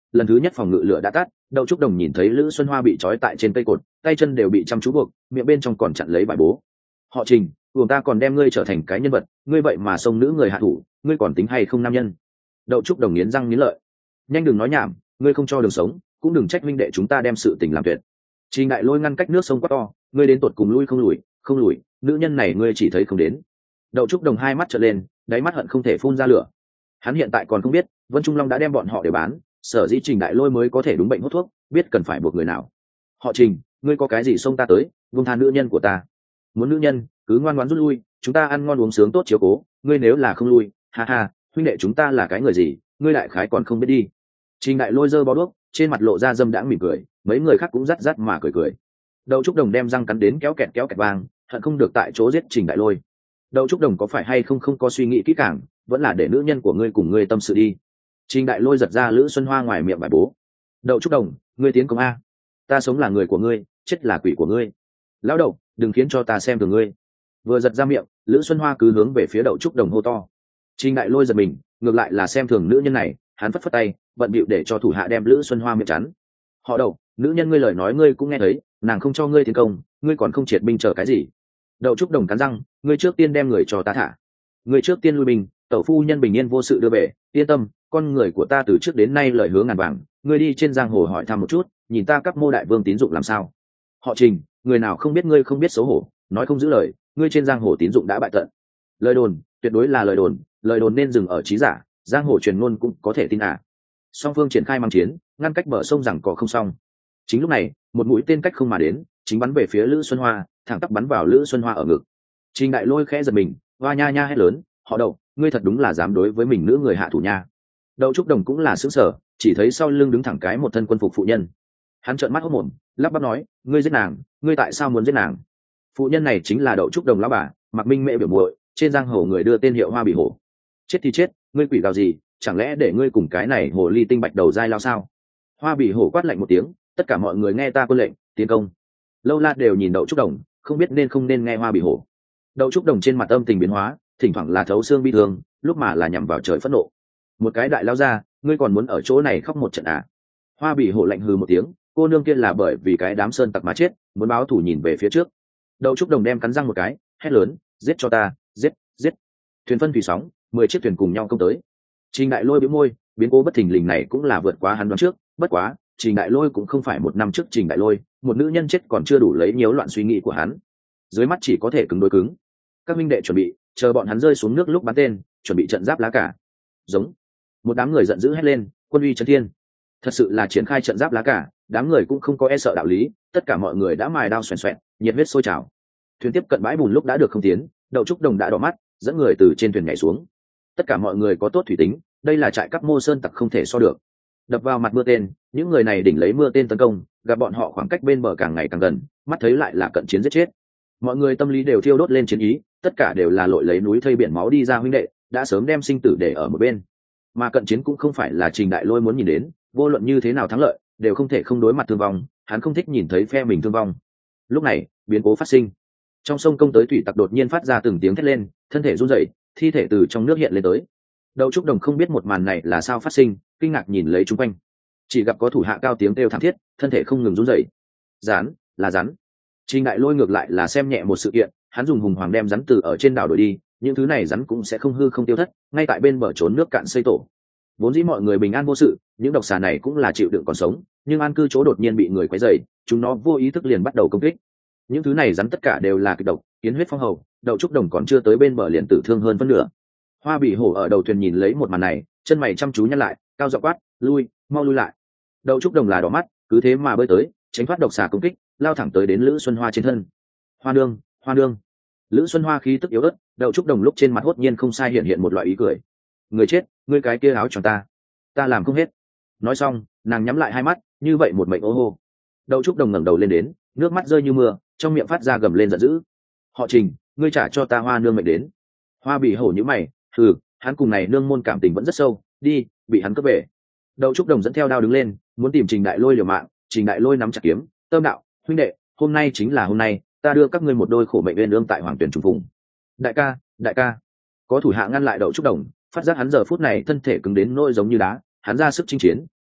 Speaker 1: lần thứ nhất phòng ngự lửa đã tắt. Đậu Trúc Đồng nhìn thấy Lữ Xuân Hoa bị trói tại trên cây cột, tay chân đều bị chăm chú buộc, miệng bên trong còn chặn lấy bài bố. Họ Trình, buồng ta còn đem ngươi trở thành cái nhân vật, ngươi vậy mà xông nữ người hạ thủ, ngươi còn tính hay không nam nhân? Đậu Trúc Đồng nghiến răng nghiến lợi. Nhanh đừng nói nhảm, ngươi không cho đường sống, cũng đừng trách huynh đệ chúng ta đem sự tình làm tuyệt. Trình Đại Lôi ngăn cách nước sông quá to, ngươi đến tột cùng lui không lùi, không lùi, nữ nhân này ngươi chỉ thấy không đến. Đậu Trúc Đồng hai mắt trợn lên, đáy mắt hận không thể phun ra lửa. Hắn hiện tại còn không biết, Vân Trung Long đã đem bọn họ để bán, sở dĩ Trình Đại Lôi mới có thể đúng bệnh hút thuốc, biết cần phải buộc người nào. Họ Trình, ngươi có cái gì xông ta tới, buông tha nữ nhân của ta. Muốn nữ nhân, cứ ngoan ngoãn rút lui, chúng ta ăn ngon uống sướng tốt chiếu cố, ngươi nếu là không lui, ha ha, huynh đệ chúng ta là cái người gì, ngươi đại khái còn không biết đi. Trình Đại Lôi giơ bó đuốc, trên mặt lộ ra dâm đãng mỉm cười, mấy người khác cũng rắt rắt mà cười cười. Đậu Trúc Đồng đem răng cắn đến kéo kẹt kéo kẹt vang, hận không được tại chỗ giết Trình Đại Lôi. Đậu Trúc Đồng có phải hay không không có suy nghĩ kỹ càng, vẫn là để nữ nhân của ngươi cùng ngươi tâm sự đi. Trình Đại Lôi giật ra Lữ Xuân Hoa ngoài miệng bài bố. Đậu Trúc Đồng, ngươi tiến công a, ta sống là người của ngươi, chết là quỷ của ngươi. Lão Đậu, đừng khiến cho ta xem thường ngươi. Vừa giật ra miệng, Lữ Xuân Hoa cứ hướng về phía Đậu Trúc Đồng hô to. Trình Đại Lôi giật mình, ngược lại là xem thường nữ nhân này, hắn phất phất tay, bận bịu để cho thủ hạ đem Lữ Xuân Hoa miệng chắn. Họ Đậu, nữ nhân ngươi lời nói ngươi cũng nghe thấy, nàng không cho ngươi tiến công, ngươi còn không triệt binh chờ cái gì? Đậu Trúc Đồng cắn răng, ngươi trước tiên đem người cho ta thả. Ngươi trước tiên lui binh, tẩu phu nhân bình yên vô sự đưa về, yên tâm, con người của ta từ trước đến nay lời hứa ngàn vàng, ngươi đi trên giang hồ hỏi thăm một chút, nhìn ta các mô đại vương tín dụng làm sao. Họ Trình, người nào không biết ngươi không biết xấu hổ, nói không giữ lời, ngươi trên giang hồ tín dụng đã bại tận. Lời đồn, tuyệt đối là lời đồn, lời đồn nên dừng ở trí giả, giang hồ truyền ngôn cũng có thể tin à. Song phương triển khai mang chiến, ngăn cách bờ sông rằng cỏ không xong. Chính lúc này, một mũi tên cách không mà đến, chính bắn về phía Lữ Xuân Hoa, thẳng tắp bắn vào Lữ Xuân Hoa ở ngực. Trình Đại Lôi khẽ giật mình, hoa nha nha hét lớn, họ Đậu, ngươi thật đúng là dám đối với mình nữ người hạ thủ nha. Đậu Trúc Đồng cũng là sững sờ, chỉ thấy sau lưng đứng thẳng cái một thân quân phục phụ nhân. Hắn trợn mắt hốt mồm, lắp bắp nói, ngươi giết nàng, ngươi tại sao muốn giết nàng? Phụ nhân này chính là Đậu Trúc Đồng lão bà, Mạc Minh Mẹ biểu muội, trên giang hồ người đưa tên hiệu Hoa Bỉ Hổ. Chết thì chết, ngươi quỷ gào gì, chẳng lẽ để ngươi cùng cái này hồ ly tinh bạch đầu dai lao sao? Hoa Bỉ Hổ quát lạnh một tiếng, tất cả mọi người nghe ta quân lệnh, tiến công. Lâu la đều nhìn Đậu Trúc Đồng, không biết nên không nên nghe Hoa Bỉ Hổ. Đậu Trúc Đồng trên mặt âm tình biến hóa, thỉnh thoảng là thấu xương bi thương, lúc mà là nhằm vào trời phẫn nộ. Một cái đại lao ra, ngươi còn muốn ở chỗ này khóc một trận à? Hoa Bỉ Hổ lạnh hừ một tiếng, cô nương kia là bởi vì cái đám sơn tặc mà chết, muốn báo thù nhìn về phía trước. Đậu Trúc Đồng đem cắn răng một cái, hét lớn, giết cho ta, giết, giết. Thuyền phân thủy sóng, mười chiếc thuyền cùng nhau công tới. Trình Đại Lôi bĩu môi, biến cố bất thình lình này cũng là vượt quá hắn đoán trước, bất quá, Trình Đại Lôi cũng không phải một năm trước Trình Đại Lôi, một nữ nhân chết còn chưa đủ lấy nhiễu loạn suy nghĩ của hắn. Dưới mắt chỉ có thể cứng đối cứng. Các minh đệ chuẩn bị, chờ bọn hắn rơi xuống nước lúc bắn tên, chuẩn bị trận giáp lá cả. Giống. Một đám người giận dữ hét lên, quân uy trấn thiên. Thật sự là triển khai trận giáp lá cả, đám người cũng không có e sợ đạo lý, tất cả mọi người đã mài đao xoèn xoẹn, nhiệt huyết sôi trào. Thuyền tiếp cận bãi bùn lúc đã được không tiến, Đậu Trúc Đồng đã đỏ mắt, dẫn người từ trên thuyền nhảy xuống. Tất cả mọi người có tốt thủy tính, đây là trại cắp mô sơn tặc không thể so được. Đập vào mặt mưa tên, những người này đỉnh lấy mưa tên tấn công, gặp bọn họ khoảng cách bên bờ càng ngày càng gần, mắt thấy lại là cận chiến giết chết. Mọi người tâm lý đều thiêu đốt lên chiến ý, tất cả đều là lội lấy núi thây biển máu đi ra huynh đệ, đã sớm đem sinh tử để ở một bên. Mà cận chiến cũng không phải là Trình Đại Lôi muốn nhìn đến, vô luận như thế nào thắng lợi, đều không thể không đối mặt thương vong, hắn không thích nhìn thấy phe mình thương vong. Lúc này, biến cố phát sinh. Trong sông công tới thủy tặc đột nhiên phát ra từng tiếng thét lên, thân thể run rẩy, thi thể từ trong nước hiện lên tới. Đậu Trúc Đồng không biết một màn này là sao phát sinh, kinh ngạc nhìn lấy chúng quanh, chỉ gặp có thủ hạ cao tiếng kêu thảm thiết, thân thể không ngừng run rẩy. Rắn, là rắn. Trình Đại Lôi ngược lại là xem nhẹ một sự kiện, hắn dùng hùng hoàng đem rắn từ ở trên đảo đổi đi, những thứ này rắn cũng sẽ không hư không tiêu thất, ngay tại bên bờ trốn nước cạn xây tổ. Vốn dĩ mọi người bình an vô sự, những độc xà này cũng là chịu đựng còn sống, nhưng an cư chỗ đột nhiên bị người quấy rầy, chúng nó vô ý thức liền bắt đầu công kích. Những thứ này rắn tất cả đều là kịch độc, kiến huyết phong hầu, Đậu Trúc Đồng còn chưa tới bên bờ liền tử thương hơn phân nửa. Hoa Bỉ Hổ ở đầu thuyền nhìn lấy một màn này, chân mày chăm chú nhăn lại, cao giọng quát, lui, mau lui lại. Đậu Trúc Đồng là đỏ mắt, cứ thế mà bơi tới, tránh thoát độc xà công kích, lao thẳng tới đến Lữ Xuân Hoa trên thân. Hoa nương, hoa nương. Lữ Xuân Hoa khí tức yếu ớt, Đậu Trúc Đồng lúc trên mặt hốt nhiên không sai hiện hiện một loại ý cười. Người chết, ngươi cái kia áo choàng ta, ta làm không hết. Nói xong, nàng nhắm lại hai mắt, như vậy một mệnh ô hô. Đậu Trúc Đồng ngẩng đầu lên đến, nước mắt rơi như mưa, trong miệng phát ra gầm lên giận dữ. Họ Trình, ngươi trả cho ta hoa nương mệnh đến. Hoa Bỉ Hổ nhíu mày, hừ, hắn cùng này nương môn cảm tình vẫn rất sâu, đi, bị hắn cướp về. Đậu Trúc Đồng dẫn theo đao đứng lên, muốn tìm Trình Đại Lôi liều mạng. Trình Đại Lôi nắm chặt kiếm, tâm đạo, huynh đệ, hôm nay chính là hôm nay, ta đưa các ngươi một đôi khổ mệnh uyên ương tại Hoàng Tuyển trùng vùng. Đại ca, đại ca. Có thủ hạ ngăn lại Đậu Trúc Đồng, phát giác hắn giờ phút này thân thể cứng đến nỗi giống như đá, hắn ra sức chinh chiến,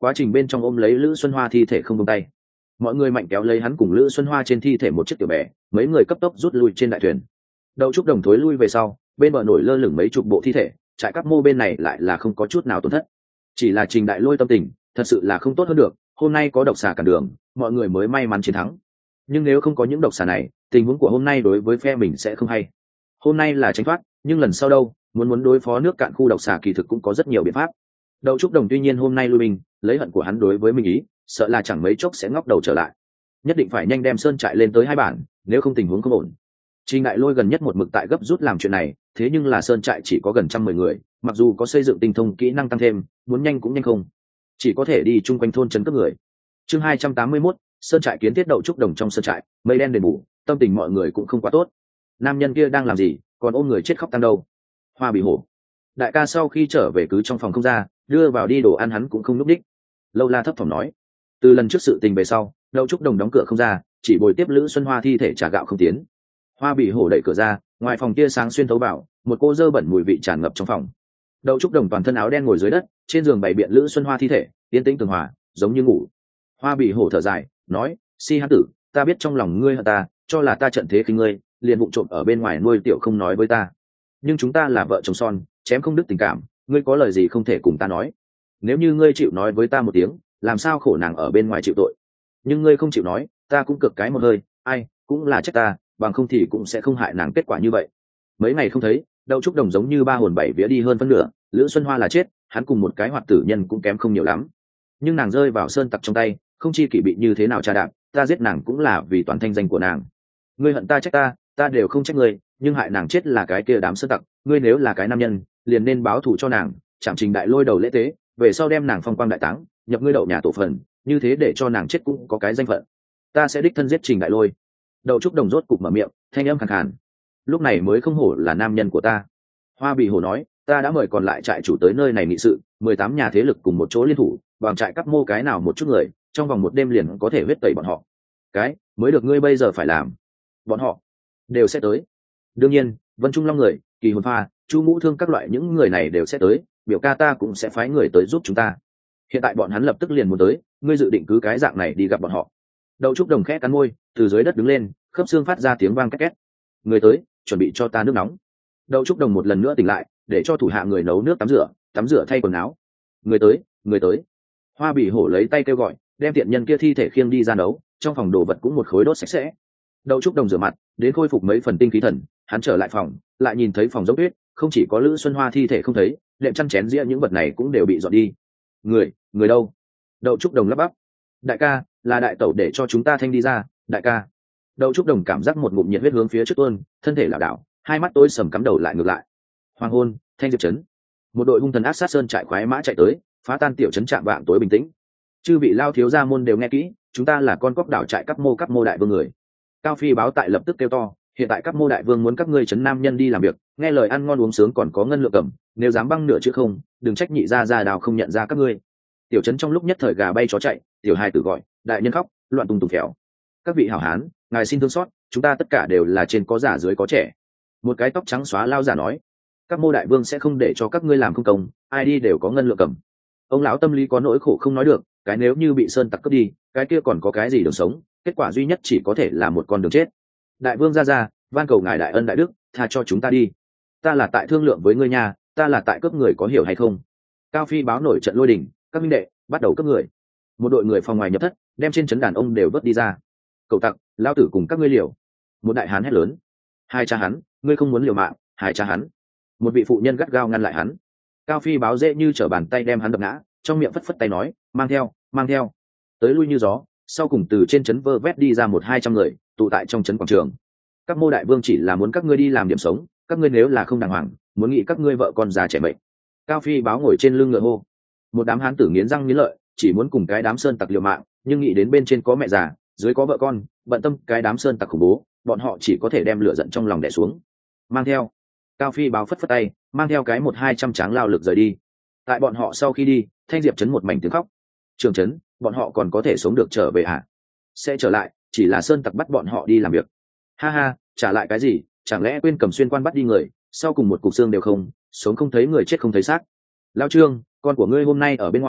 Speaker 1: quá trình bên trong ôm lấy Lữ Xuân Hoa thi thể không buông tay. Mọi người mạnh kéo lấy hắn cùng Lữ Xuân Hoa trên thi thể một chiếc tiểu bè, mấy người cấp tốc rút lui trên đại thuyền. Đậu Trúc Đồng thối lui về sau, bên bờ nổi lơ lửng mấy chục bộ thi thể, trại Cáp Mô bên này lại là không có chút nào tổn thất. Chỉ là Trình Đại Lôi tâm tình thật sự là không tốt hơn được, hôm nay có độc xà cản đường, mọi người mới may mắn chiến thắng. Nhưng nếu không có những độc xà này, tình huống của hôm nay đối với phe mình sẽ không hay. Hôm nay là tránh thoát, nhưng lần sau đâu, muốn muốn đối phó nước cạn khu độc xà kỳ thực cũng có rất nhiều biện pháp. Đậu Trúc Đồng tuy nhiên hôm nay lui binh, lấy hận của hắn đối với mình ý, sợ là chẳng mấy chốc sẽ ngóc đầu trở lại. Nhất định phải nhanh đem sơn trại lên tới hai bản, nếu không tình huống không ổn. Trình Đại Lôi gần nhất một mực tại gấp rút làm chuyện này, thế nhưng là sơn trại chỉ có gần trăm mười người, mặc dù có xây dựng tinh thông kỹ năng tăng thêm, muốn nhanh cũng nhanh không, chỉ có thể đi chung quanh thôn trấn cấp người. Chương hai trăm tám mươi mốt, sơn trại kiến thiết Đậu Trúc Đồng trong sơn trại, mây đen đền bù, tâm tình mọi người cũng không quá tốt. Nam nhân kia đang làm gì, còn ôm người chết khóc tăng đâu? Hoa bị hổ. Đại ca sau khi trở về cứ trong phòng không ra, đưa vào đi đồ ăn hắn cũng không núp đích. Lâu La thấp thỏm nói, từ lần trước sự tình về sau, Đậu Trúc Đồng đóng cửa không ra, chỉ bồi tiếp Lữ Xuân Hoa thi thể trả gạo không tiến. Hoa bị hổ đẩy cửa ra, ngoài phòng kia sáng xuyên thấu vào, một cô dơ bẩn mùi vị tràn ngập trong phòng. Đậu Trúc Đồng toàn thân áo đen ngồi dưới đất, trên giường bày biện Lữ Xuân Hoa thi thể, yên tĩnh tường hòa, giống như ngủ. Hoa bị hổ thở dài, nói, Si hán tử, ta biết trong lòng ngươi hận ta, cho là ta trận thế khinh ngươi, liền vụng trộm ở bên ngoài nuôi tiểu không nói với ta. Nhưng chúng ta là vợ chồng son, chém không đứt tình cảm, ngươi có lời gì không thể cùng ta nói. Nếu như ngươi chịu nói với ta một tiếng, làm sao khổ nàng ở bên ngoài chịu tội. Nhưng ngươi không chịu nói, ta cũng cực cái một hơi, ai cũng là trách ta, bằng không thì cũng sẽ không hại nàng kết quả như vậy. Mấy ngày không thấy, Đậu Trúc Đồng giống như ba hồn bảy vía đi hơn phân nửa, Lữ Xuân Hoa là chết, hắn cùng một cái hoạt tử nhân cũng kém không nhiều lắm. Nhưng nàng rơi vào sơn tặc trong tay, không chi kỷ bị như thế nào tra đạp, ta giết nàng cũng là vì toàn thanh danh của nàng. Ngươi hận ta trách ta, ta đều không trách ngươi, nhưng hại nàng chết là cái kia đám sơn tặc, ngươi nếu là cái nam nhân, liền nên báo thù cho nàng, chạm Trình Đại Lôi đầu lễ tế, về sau đem nàng phong quang đại táng, nhập ngươi đậu nhà tổ phần, như thế để cho nàng chết cũng có cái danh phận. Ta sẽ đích thân giết Trình Đại Lôi. Đậu Trúc Đồng rốt cục mở miệng, thanh âm khàn khàn. Lúc này mới không hổ là nam nhân của ta. Hoa bị hổ nói, ta đã mời còn lại trại chủ tới nơi này nghị sự, mười tám nhà thế lực cùng một chỗ liên thủ, bằng trại Cáp Mô cái nào một chút người, trong vòng một đêm liền có thể huyết tẩy bọn họ. Cái mới được ngươi bây giờ phải làm. Bọn họ đều sẽ tới. Đương nhiên, Vân Trung Long người, Kỳ Hồn Pha, Chu Ngũ Thương các loại những người này đều sẽ tới, biểu ca ta cũng sẽ phái người tới giúp chúng ta. Hiện tại bọn hắn lập tức liền muốn tới, ngươi dự định cứ cái dạng này đi gặp bọn họ. Đậu Trúc Đồng khẽ cắn môi, từ dưới đất đứng lên, khớp xương phát ra tiếng vang két két. Người tới, chuẩn bị cho ta nước nóng. Đậu Trúc Đồng một lần nữa tỉnh lại, để cho thủ hạ người nấu nước tắm rửa, tắm rửa thay quần áo. Người tới, người tới. Hoa bị hổ lấy tay kêu gọi, đem tiện nhân kia thi thể khiêng đi ra nấu, trong phòng đồ vật cũng một khối đốt sạch sẽ. Đậu Trúc Đồng rửa mặt, đến khôi phục mấy phần tinh khí thần, hắn trở lại phòng, lại nhìn thấy phòng dốc tuyết, không chỉ có Lữ Xuân Hoa thi thể không thấy, đệm chăn chén dĩa những vật này cũng đều bị dọn đi. Người, người đâu? Đậu Trúc Đồng lắp bắp. Đại ca, là đại tẩu để cho chúng ta thanh đi ra, đại ca. Đậu Trúc Đồng cảm giác một ngụm nhiệt huyết hướng phía trước tuôn, thân thể lảo đảo, hai mắt tối sầm cắm đầu lại ngược lại. Hoàng hôn, Thanh Diệp trấn. Một đội hung thần ác sát sơn trại khoái mã chạy tới, phá tan tiểu trấn trạm vạng tối bình tĩnh. Chư vị lao thiếu gia môn đều nghe kỹ, chúng ta là con cóc đảo trại Cáp Mô Cáp Mô đại vương người. Cao Phi báo tại lập tức kêu to, hiện tại Cáp Mô đại vương muốn các ngươi trấn nam nhân đi làm việc, nghe lời ăn ngon uống sướng còn có ngân lượng cầm, nếu dám băng nửa chữ không, đừng trách nhị gia gia đào không nhận ra các ngươi. Tiểu trấn trong lúc nhất thời gà bay chó chạy, tiểu hai tử gọi, đại nhân khóc, loạn tung tung khéo. Các vị hảo hán, ngài xin thương xót, chúng ta tất cả đều là trên có già dưới có trẻ. Một cái tóc trắng xóa lao giả nói, các mô đại vương sẽ không để cho các ngươi làm không công, ai đi đều có ngân lượng cầm. Ông lão tâm lý có nỗi khổ không nói được, cái nếu như bị sơn tặc cướp đi, cái kia còn có cái gì đường sống, kết quả duy nhất chỉ có thể là một con đường chết. Đại vương ra ra, van cầu ngài đại ân đại đức, tha cho chúng ta đi. Ta là tại thương lượng với ngươi nhà, ta là tại cướp người có hiểu hay không? Cao Phi báo nổi trận lôi đình, các minh đệ bắt đầu cướp người. Một đội người phòng ngoài nhập thất, đem trên trấn đàn ông đều vớt đi ra. Cậu tặc, lao tử cùng các ngươi liều. Một đại hán hét lớn. Hai cha hắn, ngươi không muốn liều mạng, hai cha hắn. Một vị phụ nhân gắt gao ngăn lại hắn. Cao Phi báo dễ như trở bàn tay đem hắn đập ngã, trong miệng phất phất tay nói, mang theo, mang theo. Tới lui như gió, sau cùng từ trên trấn vơ vét đi ra một hai trăm người, tụ tại trong trấn quảng trường. Các mô đại vương chỉ là muốn các ngươi đi làm điểm sống, các ngươi nếu là không đàng hoàng, muốn nghĩ các ngươi vợ con già trẻ mệnh. Cao Phi báo ngồi trên lưng ngựa hô. Một đám hán tử nghiến răng nghiến lợi, chỉ muốn cùng cái đám sơn tặc liều mạng, nhưng nghĩ đến bên trên có mẹ già, dưới có vợ con, bận tâm cái đám sơn tặc khủng bố, bọn họ chỉ có thể đem lửa giận trong lòng đè xuống. Mang theo. Cao Phi báo phất phất tay, mang theo cái một hai trăm tráng lao lực rời đi. Tại bọn họ sau khi đi, Thanh Diệp trấn một mảnh tiếng khóc. Trường trấn, bọn họ còn có thể sống được trở về à? Sẽ trở lại, chỉ là sơn tặc bắt bọn họ đi làm việc. Ha ha, trả lại cái gì? Chẳng lẽ quên cầm xuyên quan bắt đi người, sau cùng một cục xương đều không, sống không thấy người chết không thấy xác. Lao Trương, con của ngươi hôm nay ở bên ngoài,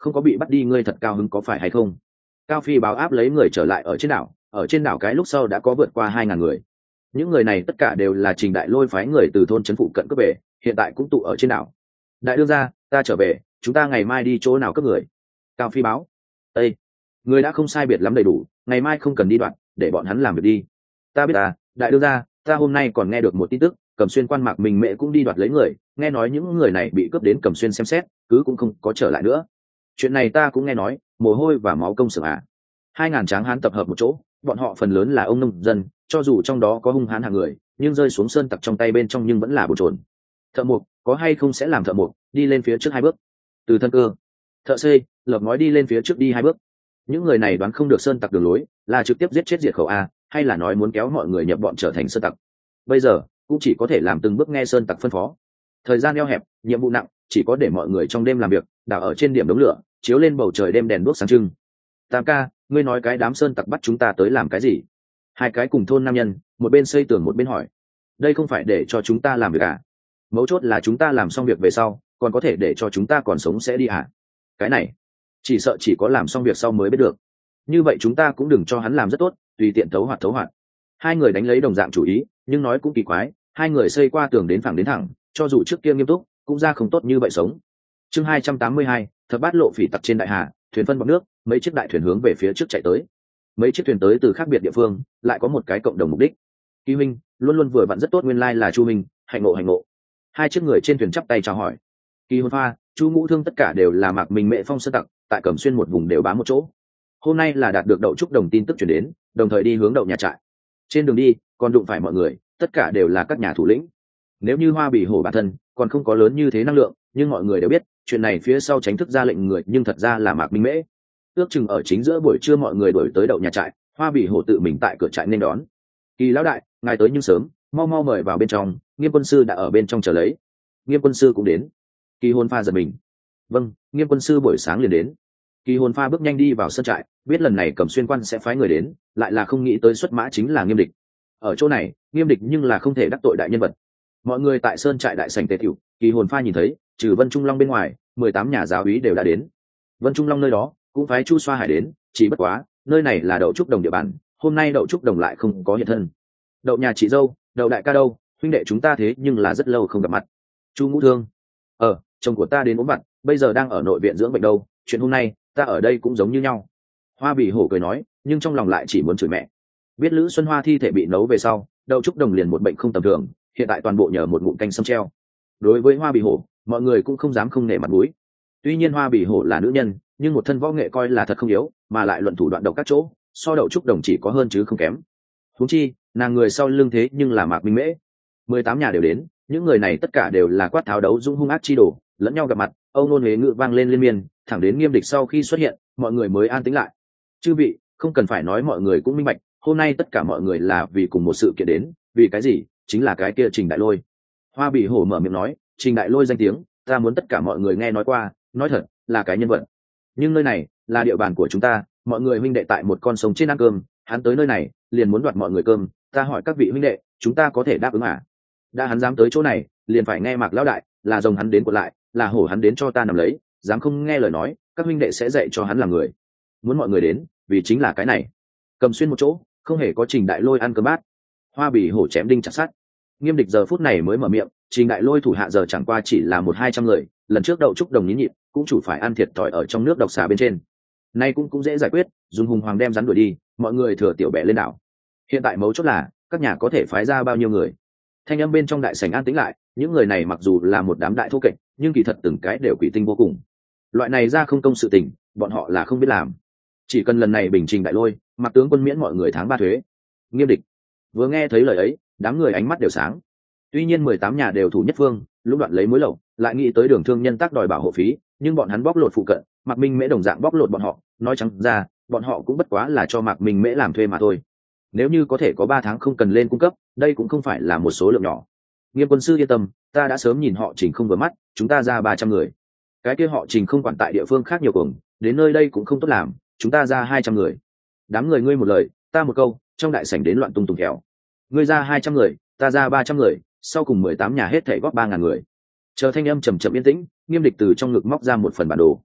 Speaker 1: không có bị bắt đi ngươi thật cao hứng có phải hay không? Cao Phi báo áp lấy người trở lại ở trên đảo, ở trên đảo cái lúc sau đã có vượt qua hai ngàn người. Những người này tất cả đều là Trình Đại Lôi phái người từ thôn trấn phụ cận cướp về, hiện tại cũng tụ ở trên đảo. Đại đương gia, ta trở về, chúng ta ngày mai đi chỗ nào cướp người? Cao Phi báo. Ê, người đã không sai biệt lắm đầy đủ, ngày mai không cần đi đoạn, để bọn hắn làm việc đi. Ta biết à, đại đương gia, ta hôm nay còn nghe được một tin tức, Cẩm Xuyên quan Mạc Minh Mệ cũng đi đoạt lấy người, nghe nói những người này bị cướp đến Cẩm Xuyên xem xét, cứ cũng không có trở lại nữa. Chuyện này ta cũng nghe nói, mồ hôi và máu công xưởng à? Hai ngàn tráng hán tập hợp một chỗ, bọn họ phần lớn là ông nông dân, cho dù trong đó có hung hãn hạng người, nhưng rơi xuống sơn tặc trong tay bên trong nhưng vẫn là bồn chồn. Thợ mộc có hay không sẽ làm thợ mộc, đi lên phía trước hai bước. Từ thân cơ, thợ xây, lợp ngói đi lên phía trước đi hai bước. Những người này đoán không được sơn tặc đường lối, là trực tiếp giết chết diệt khẩu a, hay là nói muốn kéo mọi người nhập bọn trở thành sơn tặc. Bây giờ cũng chỉ có thể làm từng bước nghe sơn tặc phân phó. Thời gian eo hẹp, nhiệm vụ nặng, chỉ có để mọi người trong đêm làm việc, đào ở trên điểm đống lửa, chiếu lên bầu trời đêm đèn đuốc sáng trưng. Tam ca, ngươi nói cái đám sơn tặc bắt chúng ta tới làm cái gì? Hai cái cùng thôn nam nhân, một bên xây tường một bên hỏi. Đây không phải để cho chúng ta làm việc à? Mấu chốt là chúng ta làm xong việc về sau, còn có thể để cho chúng ta còn sống sẽ đi à? Cái này, chỉ sợ chỉ có làm xong việc sau mới biết được. Như vậy chúng ta cũng đừng cho hắn làm rất tốt, tùy tiện thấu hoạt thấu hoạt. Hai người đánh lấy đồng dạng chủ ý, nhưng nói cũng kỳ quái, hai người xây qua tường đến thẳng đến thẳng, cho dù trước kia nghiêm túc, cũng ra không tốt như vậy sống. Chương hai trăm tám mươi hai, Thập Bát Lộ phỉ tặc trên đại hà, thuyền phân bọt nước, mấy chiếc đại thuyền hướng về phía trước chạy tới. Mấy chiếc thuyền tới từ khác biệt địa phương, lại có một cái cộng đồng mục đích. Kỳ Minh luôn luôn vừa vặn rất tốt, nguyên lai là Chu Minh, hạnh ngộ hạnh ngộ. Hai chiếc người trên thuyền chắp tay chào hỏi. Kỳ Hồn Pha, Chu Ngũ Thương tất cả đều là Mạc Minh Mệ Phong sơn tặc, tại Cẩm Xuyên một vùng đều bám một chỗ. Hôm nay là đạt được Đậu Trúc Đồng tin tức truyền đến, đồng thời đi hướng Đậu nhà trại. Trên đường đi, còn đụng phải mọi người, tất cả đều là các nhà thủ lĩnh. Nếu như Hoa Bỉ Hổ bản thân còn không có lớn như thế năng lượng, nhưng mọi người đều biết, chuyện này phía sau tránh thức ra lệnh người, nhưng thật ra là Mạc Minh Mễ. Ước chừng ở chính giữa buổi trưa mọi người đuổi tới Đậu nhà trại, Hoa Bỉ Hổ tự mình tại cửa trại nên đón. Kỳ lão đại, ngài tới nhưng sớm, mau mau mời vào bên trong, Nghiêm quân sư đã ở bên trong chờ lấy. Nghiêm quân sư cũng đến. Kỳ Hồn Pha giật mình. Vâng, Nghiêm quân sư buổi sáng liền đến. Kỳ Hồn Pha bước nhanh đi vào sân trại, biết lần này Cẩm Xuyên quan sẽ phái người đến, lại là không nghĩ tới xuất mã chính là Nghiêm địch. Ở chỗ này, Nghiêm địch nhưng là không thể đắc tội đại nhân vật. Mọi người tại sơn trại đại sảnh tề tiểu, Kỳ Hồn Pha nhìn thấy, trừ Vân Trung Long bên ngoài, mười tám nhà giáo úy đều đã đến. Vân Trung Long nơi đó cũng phái Chu Xoa Hải đến, chỉ bất quá, nơi này là Đậu Trúc Đồng địa bàn, hôm nay Đậu Trúc Đồng lại không có hiện thân. Đậu nhà chị dâu, Đậu đại ca đâu, huynh đệ chúng ta thế nhưng là rất lâu không gặp mặt. Chu Ngũ Thương, ờ, chồng của ta đến ốm vặt, bây giờ đang ở nội viện dưỡng bệnh đâu, chuyện hôm nay ta ở đây cũng giống như nhau. Hoa Bỉ Hổ cười nói, nhưng trong lòng lại chỉ muốn chửi mẹ. Biết Lữ Xuân Hoa thi thể bị nấu về sau, Đậu Trúc Đồng liền một bệnh không tầm thường, hiện tại toàn bộ nhờ một ngụm canh sâm treo. Đối với Hoa Bỉ Hổ, mọi người cũng không dám không nể mặt mũi. Tuy nhiên Hoa Bỉ Hổ là nữ nhân, nhưng một thân võ nghệ coi là thật không yếu, mà lại luận thủ đoạn độc các chỗ, so Đậu Trúc Đồng chỉ có hơn chứ không kém. Huống chi, nàng người sau lưng thế nhưng là Mạc Minh Mễ. Mười tám nhà đều đến, những người này tất cả đều là quát tháo đấu dũng hung ác chi đồ, lẫn nhau gặp mặt, âu nôn huế ngữ vang lên liên miên, thẳng đến Nghiêm địch sau khi xuất hiện, mọi người mới an tĩnh lại. Chư vị, không cần phải nói, mọi người cũng minh bạch, hôm nay tất cả mọi người là vì cùng một sự kiện đến, vì cái gì? Chính là cái kia Trình Đại Lôi. Hoa Bỉ Hổ mở miệng nói, Trình Đại Lôi danh tiếng, ta muốn tất cả mọi người nghe nói qua, nói thật, là cái nhân vật. Nhưng nơi này là địa bàn của chúng ta, mọi người huynh đệ tại một con sông trên ăn cơm, hắn tới nơi này, liền muốn đoạt mọi người cơm, ta hỏi các vị huynh đệ, chúng ta có thể đáp ứng à? Đã hắn dám tới chỗ này, liền phải nghe Mạc lão đại, là rồng hắn đến quật lại, là hổ hắn đến cho ta nằm lấy, dám không nghe lời nói, các huynh đệ sẽ dạy cho hắn làm người. Muốn mọi người đến, vì chính là cái này. Cầm Xuyên một chỗ, không hề có Trình Đại Lôi ăn cơm bát. Hoa Bỉ Hổ chém đinh chặt sắt. Nghiêm địch giờ phút này mới mở miệng, Trình Đại Lôi thủ hạ giờ chẳng qua chỉ là một hai trăm người, lần trước Đậu Trúc Đồng nhịn nhịn, cũng chủ phải ăn thiệt thòi ở trong nước độc xà bên trên. Nay cũng cũng dễ giải quyết, dùng hùng hoàng đem rắn đuổi đi, mọi người thừa tiểu bẻ lên đảo. Hiện tại mấu chốt là, các nhà có thể phái ra bao nhiêu người. Thanh âm bên trong đại sảnh an tĩnh lại, những người này mặc dù là một đám đại thô kệch, nhưng kỳ thật từng cái đều quỷ tinh vô cùng. Loại này ra không công sự tình, bọn họ là không biết làm. Chỉ cần lần này bình Trình Đại Lôi, Mạc tướng quân miễn mọi người tháng ba thuế. Nghiêm địch vừa nghe thấy lời ấy, đám người ánh mắt đều sáng. Tuy nhiên mười tám nhà đều thủ nhất phương, lúc đoạn lấy mối lậu, lại nghĩ tới Đường Thương nhân tác đòi bảo hộ phí, nhưng bọn hắn bóc lột phụ cận, Mạc Minh Mễ đồng dạng bóc lột bọn họ, nói trắng ra, bọn họ cũng bất quá là cho Mạc Minh Mễ làm thuê mà thôi. Nếu như có thể có ba tháng không cần lên cung cấp, đây cũng không phải là một số lượng nhỏ. Nghiêm quân sư yên tâm, ta đã sớm nhìn họ Trình không vừa mắt, chúng ta ra ba trăm người. Cái kia họ Trình không quản tại địa phương khác nhiều cuồng, đến nơi đây cũng không tốt làm, chúng ta ra hai trăm người. Đám người ngươi một lời, ta một câu, trong đại sảnh đến loạn tung tùng khéo. Ngươi ra hai trăm người, ta ra ba trăm người, sau cùng mười tám nhà hết thảy góp ba ngàn người. Chờ thanh âm trầm trầm yên tĩnh, Nghiêm địch từ trong ngực móc ra một phần bản đồ.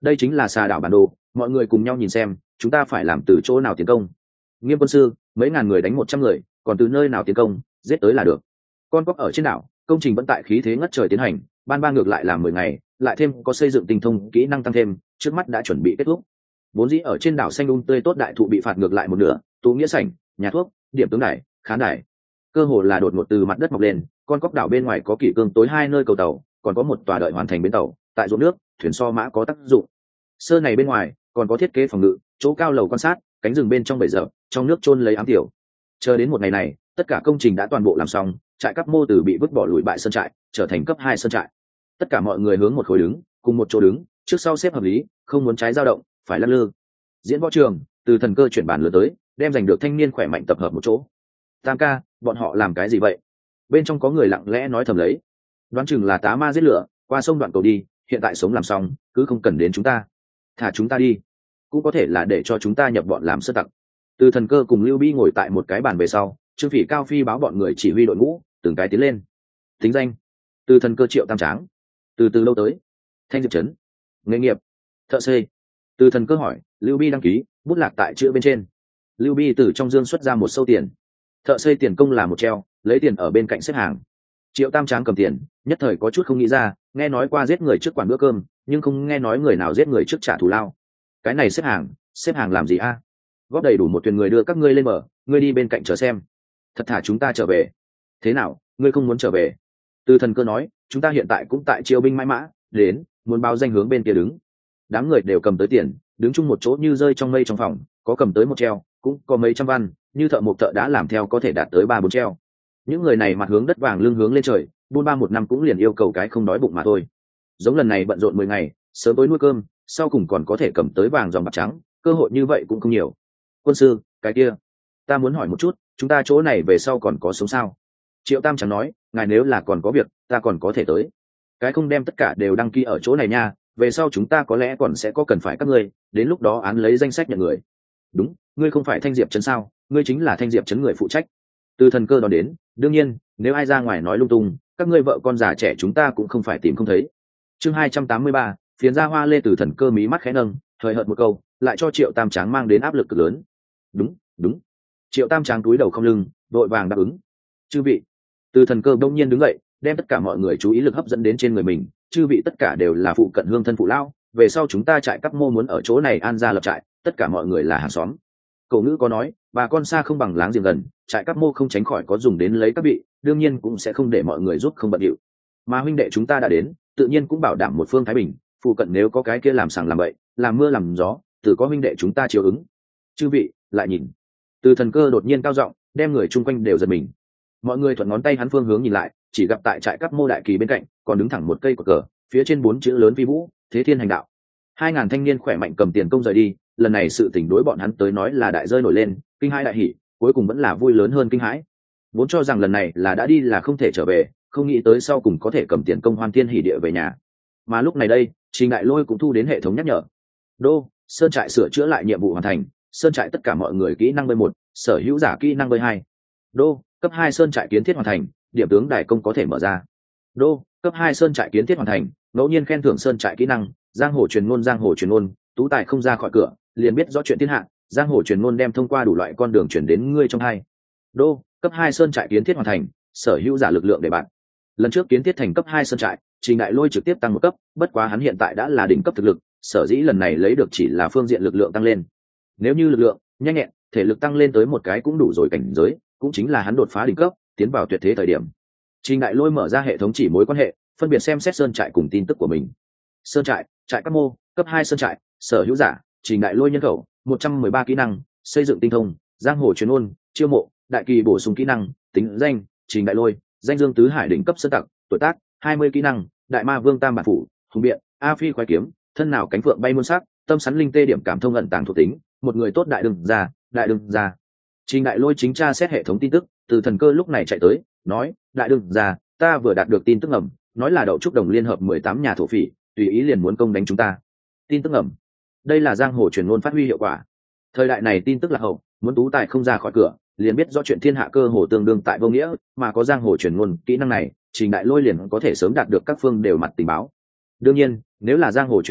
Speaker 1: đây chính là xà đảo bản đồ, mọi người cùng nhau nhìn xem chúng ta phải làm từ chỗ nào tiến công. Nghiêm quân sư, mấy ngàn người đánh một trăm người, còn từ nơi nào tiến công, giết tới là được. Con cóc ở trên đảo, công trình vẫn tại khí thế ngất trời tiến hành, ban ba ngược lại làm mười ngày, lại thêm có xây dựng tinh thông kỹ năng tăng thêm, trước mắt đã chuẩn bị kết thúc. Vốn dĩ ở trên đảo xanh um tươi tốt đại thụ bị phạt ngược lại một nửa, tú nghĩa sảnh, nhà thuốc, điểm tướng đài, khán đài, cơ hồ là đột ngột từ mặt đất mọc lên. Con cóc đảo bên ngoài có kỷ cương tối hai nơi cầu tàu, còn có một tòa đợi hoàn thành bến tàu, tại ruộng nước, thuyền so mã có tác dụng. Sơ này bên ngoài còn có thiết kế phòng ngự, chỗ cao lầu quan sát, cánh rừng bên trong bể dở, trong nước chôn lấy ám tiểu. Chờ đến một ngày này, tất cả công trình đã toàn bộ làm xong, trại Cáp Mô từ bị vứt bỏ lùi bại sơn trại, trở thành cấp hai sơn trại. Tất cả mọi người hướng một khối đứng, cùng một chỗ đứng, trước sau xếp hợp lý, không muốn trái dao động, phải lắc lư. Diễn võ trường, từ thần cơ chuyển bàn lừa tới, đem giành được thanh niên khỏe mạnh tập hợp một chỗ. Tam ca, bọn họ làm cái gì vậy? Bên trong có người lặng lẽ nói thầm lấy. Đoán chừng là tá ma giết lửa, qua sông đoạn cầu đi, hiện tại sống làm xong, cứ không cần đến chúng ta. Thả chúng ta đi. Cũng có thể là để cho chúng ta nhập bọn làm sơ tặc. Từ thần cơ cùng Lưu Bi ngồi tại một cái bàn về sau, Trương Phỉ cao phi báo bọn người chỉ huy đội ngũ, từng cái tiến lên. Tính danh: Từ thần cơ Triệu Tam Tráng. Từ từ lâu tới. Thanh Diệp Trấn. Nghề nghiệp: thợ xây. Từ thần cơ hỏi, Lưu Bi đăng ký, bút lạc tại chữ bên trên. Lưu Bi từ trong dương xuất ra một sâu tiền. Thợ xây tiền công là một treo, lấy tiền ở bên cạnh xếp hàng. Triệu Tam Tráng cầm tiền, nhất thời có chút không nghĩ ra, nghe nói qua giết người trước quản bữa cơm, nhưng không nghe nói người nào giết người trước trả thù lao. Cái này xếp hàng, xếp hàng làm gì a? Góp đầy đủ một thuyền người đưa các ngươi lên bờ, ngươi đi bên cạnh chờ xem. Thật thả chúng ta trở về. Thế nào, ngươi không muốn trở về? Từ thần cơ nói, chúng ta hiện tại cũng tại chiêu binh mãi mã, đến, muốn báo danh hướng bên kia đứng. Đám người đều cầm tới tiền, đứng chung một chỗ như rơi trong mây trong phòng, có cầm tới một treo, cũng có mấy trăm văn, như thợ mộc thợ đã làm theo có thể đạt tới ba bốn treo. Những người này mặt hướng đất vàng lưng hướng lên trời, buôn ba một năm cũng liền yêu cầu cái không đói bụng mà thôi. Giống lần này bận rộn mười ngày, sớm tối nuôi cơm, sau cùng còn có thể cầm tới vàng dòng bạc trắng, cơ hội như vậy cũng không nhiều. Quân sư, cái kia, ta muốn hỏi một chút, chúng ta chỗ này về sau còn có sống sao? Triệu Tam Tráng nói, ngài nếu là còn có việc, ta còn có thể tới. Cái không đem tất cả đều đăng ký ở chỗ này nha, về sau chúng ta có lẽ còn sẽ có cần phải các ngươi, đến lúc đó án lấy danh sách nhận người. Đúng, ngươi không phải Thanh Diệp Trấn sao? Ngươi chính là Thanh Diệp Trấn người phụ trách. Từ thần cơ đón đến, đương nhiên, nếu ai ra ngoài nói lung tung, các ngươi vợ con già trẻ chúng ta cũng không phải tìm không thấy. Chương hai trăm tám mươi ba, phiến ra hoa lê. Từ thần cơ mí mắt khẽ nâng, hời hợt một câu, lại cho Triệu Tam Tráng mang đến áp lực cực lớn. Đúng, đúng. Triệu Tam Tráng cúi đầu không lưng, vội vàng đáp ứng. Chư vị. Từ thần cơ đông nhiên đứng dậy, đem tất cả mọi người chú ý lực hấp dẫn đến trên người mình. Chư vị tất cả đều là phụ cận hương thân phụ lao, về sau chúng ta trại Cáp Mô muốn ở chỗ này an gia lập trại, tất cả mọi người là hàng xóm. Cổ ngữ có nói, bà con xa không bằng láng giềng gần, trại Cáp Mô không tránh khỏi có dùng đến lấy các vị, đương nhiên cũng sẽ không để mọi người giúp không bận điệu. Mà huynh đệ chúng ta đã đến, tự nhiên cũng bảo đảm một phương thái bình, phụ cận nếu có cái kia làm sàng làm bậy, làm mưa làm gió, từ có huynh đệ chúng ta chiếu ứng. Chư vị lại nhìn. Từ thần cơ đột nhiên cao giọng, đem người chung quanh đều giật mình. Mọi người thuận ngón tay hắn phương hướng nhìn lại, chỉ gặp tại trại Cáp Mô đại kỳ bên cạnh còn đứng thẳng một cây cột cờ, phía trên bốn chữ lớn vi vũ, thế thiên hành đạo. Hai ngàn thanh niên khỏe mạnh cầm tiền công rời đi, lần này sự tình đối bọn hắn tới nói là đại rơi nổi lên, kinh hãi đại hỉ, cuối cùng vẫn là vui lớn hơn kinh hãi. Vốn cho rằng lần này là đã đi là không thể trở về, không nghĩ tới sau cùng có thể cầm tiền công hoan thiên hỉ địa về nhà. Mà lúc này đây, Trình Đại Lôi cũng thu đến hệ thống nhắc nhở. Đô, sơn trại sửa chữa lại nhiệm vụ hoàn thành, sơn trại tất cả mọi người kỹ năng bơi một, sở hữu giả kỹ năng bơi hai. Đô, cấp hai sơn trại kiến thiết hoàn thành, điểm tướng đài công có thể mở ra. Đô, cấp hai sơn trại kiến thiết hoàn thành, ngẫu nhiên khen thưởng sơn trại kỹ năng, giang hồ truyền ngôn giang hồ truyền ngôn, tú tài không ra khỏi cửa, liền biết rõ chuyện thiên hạ, giang hồ truyền ngôn đem thông qua đủ loại con đường truyền đến ngươi trong hai. Đô, cấp hai sơn trại kiến thiết hoàn thành, sở hữu giả lực lượng để bạn. Lần trước kiến thiết thành cấp hai sơn trại, Trình Đại Lôi trực tiếp tăng một cấp, bất quá hắn hiện tại đã là đỉnh cấp thực lực, sở dĩ lần này lấy được chỉ là phương diện lực lượng tăng lên. Nếu như lực lượng, nhanh nhẹn, thể lực tăng lên tới một cái cũng đủ rồi cảnh giới, cũng chính là hắn đột phá đỉnh cấp, tiến vào tuyệt thế thời điểm. Trình Đại Lôi mở ra hệ thống chỉ mối quan hệ, phân biệt xem xét sơn trại cùng tin tức của mình. Sơn trại, trại Cáp Mô, cấp hai sơn trại, sở hữu giả, Trình Đại Lôi nhân khẩu, một trăm mười ba kỹ năng, xây dựng tinh thông, giang hồ truyền ôn, chiêu mộ, đại kỳ bổ sung kỹ năng, tính danh, Trình Đại Lôi, danh dương tứ hải đỉnh cấp sơn tặc, tuổi tác, hai mươi kỹ năng, đại ma vương tam bản phủ, hùng biện, a phi khoái kiếm, thân nào cánh phượng bay muôn sắc, tâm sắn linh tê điểm cảm thông ẩn tàng thuộc tính, một người tốt đại đương gia, đại đương gia. Trình Đại Lôi chính tra xét hệ thống tin tức, từ thần cơ lúc này chạy tới, nói, đại đương gia, ta vừa đạt được tin tức ngầm, nói là đậu trúc đồng liên hợp mười tám nhà thổ phỉ, tùy ý liền muốn công đánh chúng ta. Tin tức ngầm. Đây là giang hồ truyền ngôn phát huy hiệu quả. Thời đại này tin tức là hậu, muốn tú tài không ra khỏi cửa, liền biết rõ chuyện thiên hạ cơ hồ tương đương tại vô nghĩa, mà có giang hồ truyền ngôn, kỹ năng này, Trình Đại Lôi liền có thể sớm đạt được các phương đều mặt tình báo. Đương nhiên, nếu là giang hồ truyền ngôn,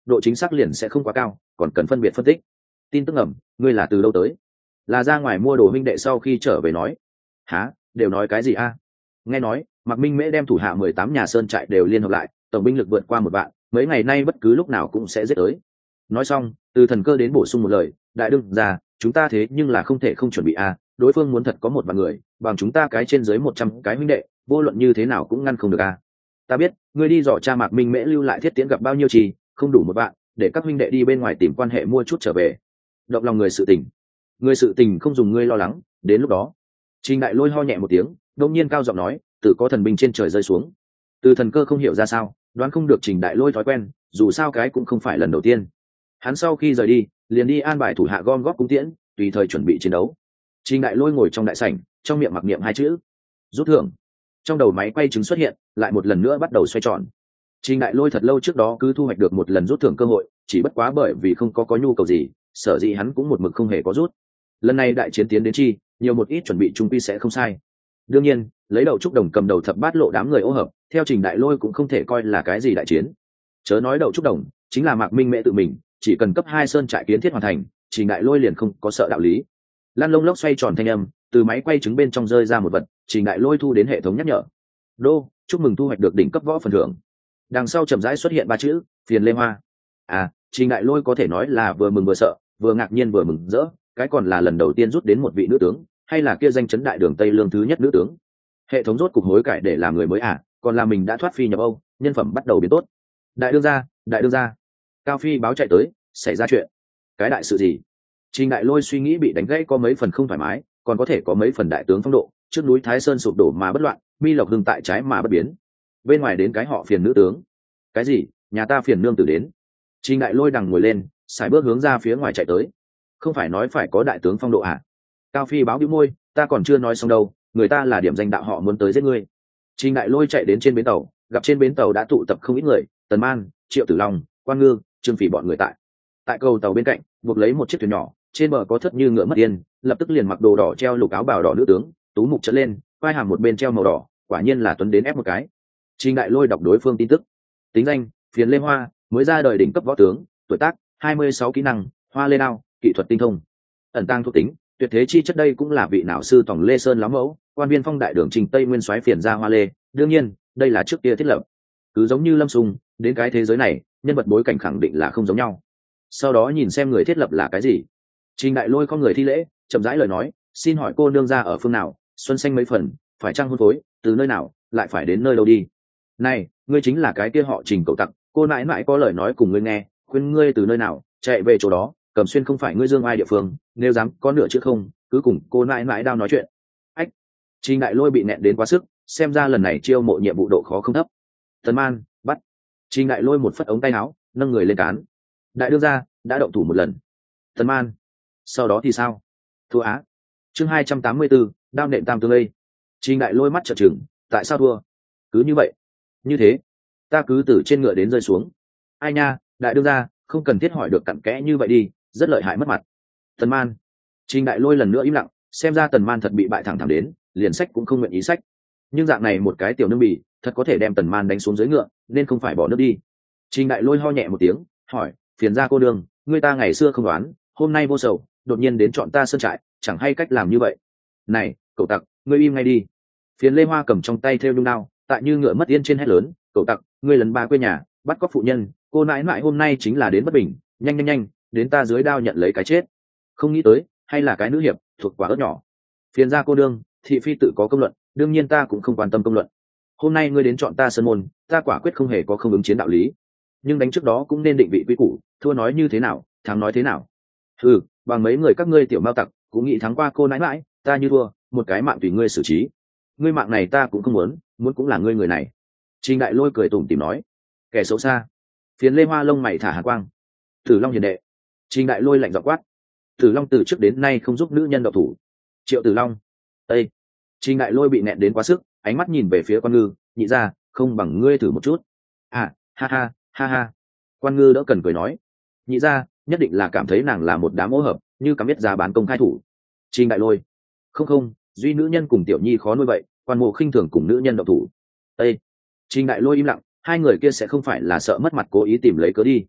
Speaker 1: độ chính xác liền sẽ không quá cao, còn cần phân biệt phân tích. Tin tức ẩm, ngươi là từ đâu tới? Là ra ngoài mua đồ huynh đệ sau khi trở về nói. Hả? Đều nói cái gì a? Nghe nói Mạc Minh Mễ đem thủ hạ mười tám nhà sơn trại đều liên hợp lại, tổng binh lực vượt qua một vạn, mấy ngày nay bất cứ lúc nào cũng sẽ giết tới. Nói xong, Từ Thần Cơ đến bổ sung một lời, đại đương ra, chúng ta thế nhưng là không thể không chuẩn bị a, đối phương muốn thật có một vạn người, bằng chúng ta cái trên dưới một trăm cái huynh đệ, vô luận như thế nào cũng ngăn không được a. Ta biết, ngươi đi dò cha Mạc Minh Mễ lưu lại thiết tiễn gặp bao nhiêu trì, không đủ một vạn, để các huynh đệ đi bên ngoài tìm quan hệ mua chút trở về. Động lòng người sự tình, người sự tình không dùng ngươi lo lắng, đến lúc đó. Trình Đại Lôi ho nhẹ một tiếng, đột nhiên cao giọng nói, tự có thần binh trên trời rơi xuống. Từ Thần Cơ không hiểu ra sao, đoán không được Trình Đại Lôi thói quen, dù sao cái cũng không phải lần đầu tiên. Hắn sau khi rời đi, liền đi an bài thủ hạ gom góp cung tiễn, tùy thời chuẩn bị chiến đấu. Trình Đại Lôi ngồi trong đại sảnh, trong miệng mặc niệm hai chữ: rút thưởng. Trong đầu máy quay trứng xuất hiện, lại một lần nữa bắt đầu xoay tròn. Trình Đại Lôi thật lâu trước đó cứ thu hoạch được một lần rút thưởng cơ hội, chỉ bất quá bởi vì không có có nhu cầu gì, sở dĩ hắn cũng một mực không hề có rút. Lần này đại chiến tiến đến chi, nhiều một ít chuẩn bị trung quy sẽ không sai. Đương nhiên, lấy đầu trúc đồng cầm đầu thập bát lộ đám người ô hợp, theo Trình Đại Lôi cũng không thể coi là cái gì đại chiến. Chớ nói đầu trúc đồng, chính là Mạc Minh Mễ tự mình, chỉ cần cấp hai sơn trại kiến thiết hoàn thành, Trình Đại Lôi liền không có sợ đạo lý. Lan lông lốc xoay tròn thanh âm, từ máy quay trứng bên trong rơi ra một vật, Trình Đại Lôi thu đến hệ thống nhắc nhở. Đô, chúc mừng thu hoạch được đỉnh cấp võ phần thưởng. Đằng sau chậm rãi xuất hiện ba chữ, phiền lê hoa. À, Trình Đại Lôi có thể nói là vừa mừng vừa sợ, vừa ngạc nhiên vừa mừng rỡ, cái còn là lần đầu tiên rút đến một vị nữ tướng, hay là kia danh chấn đại đường Tây Lương thứ nhất nữ tướng. Hệ thống rốt cục hối cải để làm người mới à, còn là mình đã thoát phi nhập Âu, nhân phẩm bắt đầu biến tốt. Đại đương gia, đại đương gia. Cao Phi báo chạy tới, xảy ra chuyện. Cái đại sự gì? Trình Đại Lôi suy nghĩ bị đánh gãy có mấy phần không thoải mái, còn có thể có mấy phần đại tướng phong độ, trước núi Thái Sơn sụp đổ mà bất loạn, mi lộc hưng tại trái mà bất biến. Bên ngoài đến cái họ phiền nữ tướng. Cái gì? Nhà ta phiền nương tử đến. Trình Đại Lôi đằng ngồi lên, sải bước hướng ra phía ngoài chạy tới. Không phải nói phải có đại tướng phong độ à? Cao Phi báo bĩu môi, ta còn chưa nói xong đâu, người ta là điểm danh đạo họ muốn tới giết ngươi. Trình Đại Lôi chạy đến trên bến tàu, gặp trên bến tàu đã tụ tập không ít người, Tần Man, Triệu Tử Long, Quan Ngư, Trương Phỉ bọn người tại. Tại cầu tàu bên cạnh, buộc lấy một chiếc thuyền nhỏ, trên bờ có thất như ngựa mất yên, lập tức liền mặc đồ đỏ treo lục áo bào đỏ nữ tướng, tú mục trợn lên, vai hàm một bên treo màu đỏ, quả nhiên là tuấn đến ép một cái. Trình Đại Lôi đọc đối phương tin tức. Tính danh: Phiền Lê Hoa, mới ra đời đỉnh cấp võ tướng, tuổi tác hai mươi sáu, kỹ năng: Hoa Lê đao, kỹ thuật tinh thông. Ẩn tang thuộc tính: tuyệt thế chi chất, đây cũng là vị não sư tổng Lê Sơn lắm mẫu, quan viên phong đại đường Trình Tây Nguyên soái phiền gia Hoa Lê, đương nhiên, đây là trước kia thiết lập. Cứ giống như Lâm Sùng, đến cái thế giới này, nhân vật bối cảnh khẳng định là không giống nhau. Sau đó nhìn xem người thiết lập là cái gì. Trình Đại Lôi không người thi lễ, chậm rãi lời nói, xin hỏi cô nương ra ở phương nào, xuân xanh mấy phần, phải chăng hôn phối, từ nơi nào, lại phải đến nơi đâu đi. Này, ngươi chính là cái kia họ Trình cậu tặc, cô nãi nãi có lời nói cùng ngươi nghe, khuyên ngươi từ nơi nào, chạy về chỗ đó, Cẩm Xuyên không phải ngươi dương ai địa phương, nếu dám có nửa chữ không, cứ cùng cô nãi nãi đao nói chuyện. Ách. Trình Đại Lôi bị nẹn đến quá sức, xem ra lần này chiêu mộ nhiệm vụ độ khó không thấp. Tần Man, bắt. Trình Đại Lôi một phất ống tay áo, nâng người lên cán. Đại đương gia đã động thủ một lần. Tần Man. Sau đó thì sao? Thua á. Chương hai trăm tám mươi bốn, đao nện tam tương lây. Trình Đại Lôi mắt trợn trừng, tại sao thua? Cứ như vậy. Như thế, ta cứ từ trên ngựa đến rơi xuống. Ai nha, đại đương gia, không cần thiết hỏi được cặn kẽ như vậy đi, rất lợi hại mất mặt. Tần Man. Trình Đại Lôi lần nữa im lặng, xem ra Tần Man thật bị bại thẳng thẳng đến, liền sách cũng không nguyện ý sách. Nhưng dạng này một cái tiểu nương bì, thật có thể đem Tần Man đánh xuống dưới ngựa, nên không phải bỏ nước đi. Trình Đại Lôi ho nhẹ một tiếng, hỏi, phiền gia cô đương, ngươi ta ngày xưa không đoán, hôm nay vô sầu, đột nhiên đến chọn ta sơn trại, chẳng hay cách làm như vậy. Này, cậu tặc, ngươi im ngay đi. Phiền Lê Hoa cầm trong tay theo nhung đao, tại như ngựa mất yên trên hét lớn, cậu tặc, ngươi lần ba quê nhà, bắt cóc phụ nhân, cô nãi nãi hôm nay chính là đến bất bình, nhanh nhanh nhanh, đến ta dưới đao nhận lấy cái chết. Không nghĩ tới, hay là cái nữ hiệp, thuộc quả ớt nhỏ. Phiền gia cô đương, thị phi tự có công luận, đương nhiên ta cũng không quan tâm công luận. Hôm nay ngươi đến chọn ta sơn môn, ta quả quyết không hề có không ứng chiến đạo lý. Nhưng đánh trước đó cũng nên định vị quy củ, thua nói như thế nào, thắng nói thế nào. Ừ, bằng mấy người các ngươi tiểu mao tặc, cũng nghĩ thắng qua cô nãi nãi, ta như thua, một cái mạng tùy ngươi xử trí. Ngươi mạng này ta cũng không muốn, muốn cũng là ngươi người này. Trình Đại Lôi cười tủm tỉm nói, kẻ xấu xa. Phiền Lê Hoa lông mày thả hà quang. Tử Long hiền đệ. Trình Đại Lôi lạnh giọng quát. Tử Long từ trước đến nay không giúp nữ nhân độc thủ. Triệu Tử Long. Ê. Trình Đại Lôi bị nẹn đến quá sức, ánh mắt nhìn về phía Quan Ngư, nhị ra, không bằng ngươi thử một chút. À, ha ha, ha ha. Quan Ngư đỡ cần cười nói, nhị ra, nhất định là cảm thấy nàng là một đám ô hợp, như cắm biết giá bán công khai thủ. Trình Đại Lôi. Không không, duy nữ nhân cùng tiểu nhi khó nuôi vậy, quan mộ khinh thường cùng nữ nhân độc thủ. Ê. Trình Đại Lôi im lặng, hai người kia sẽ không phải là sợ mất mặt cố ý tìm lấy cớ đi.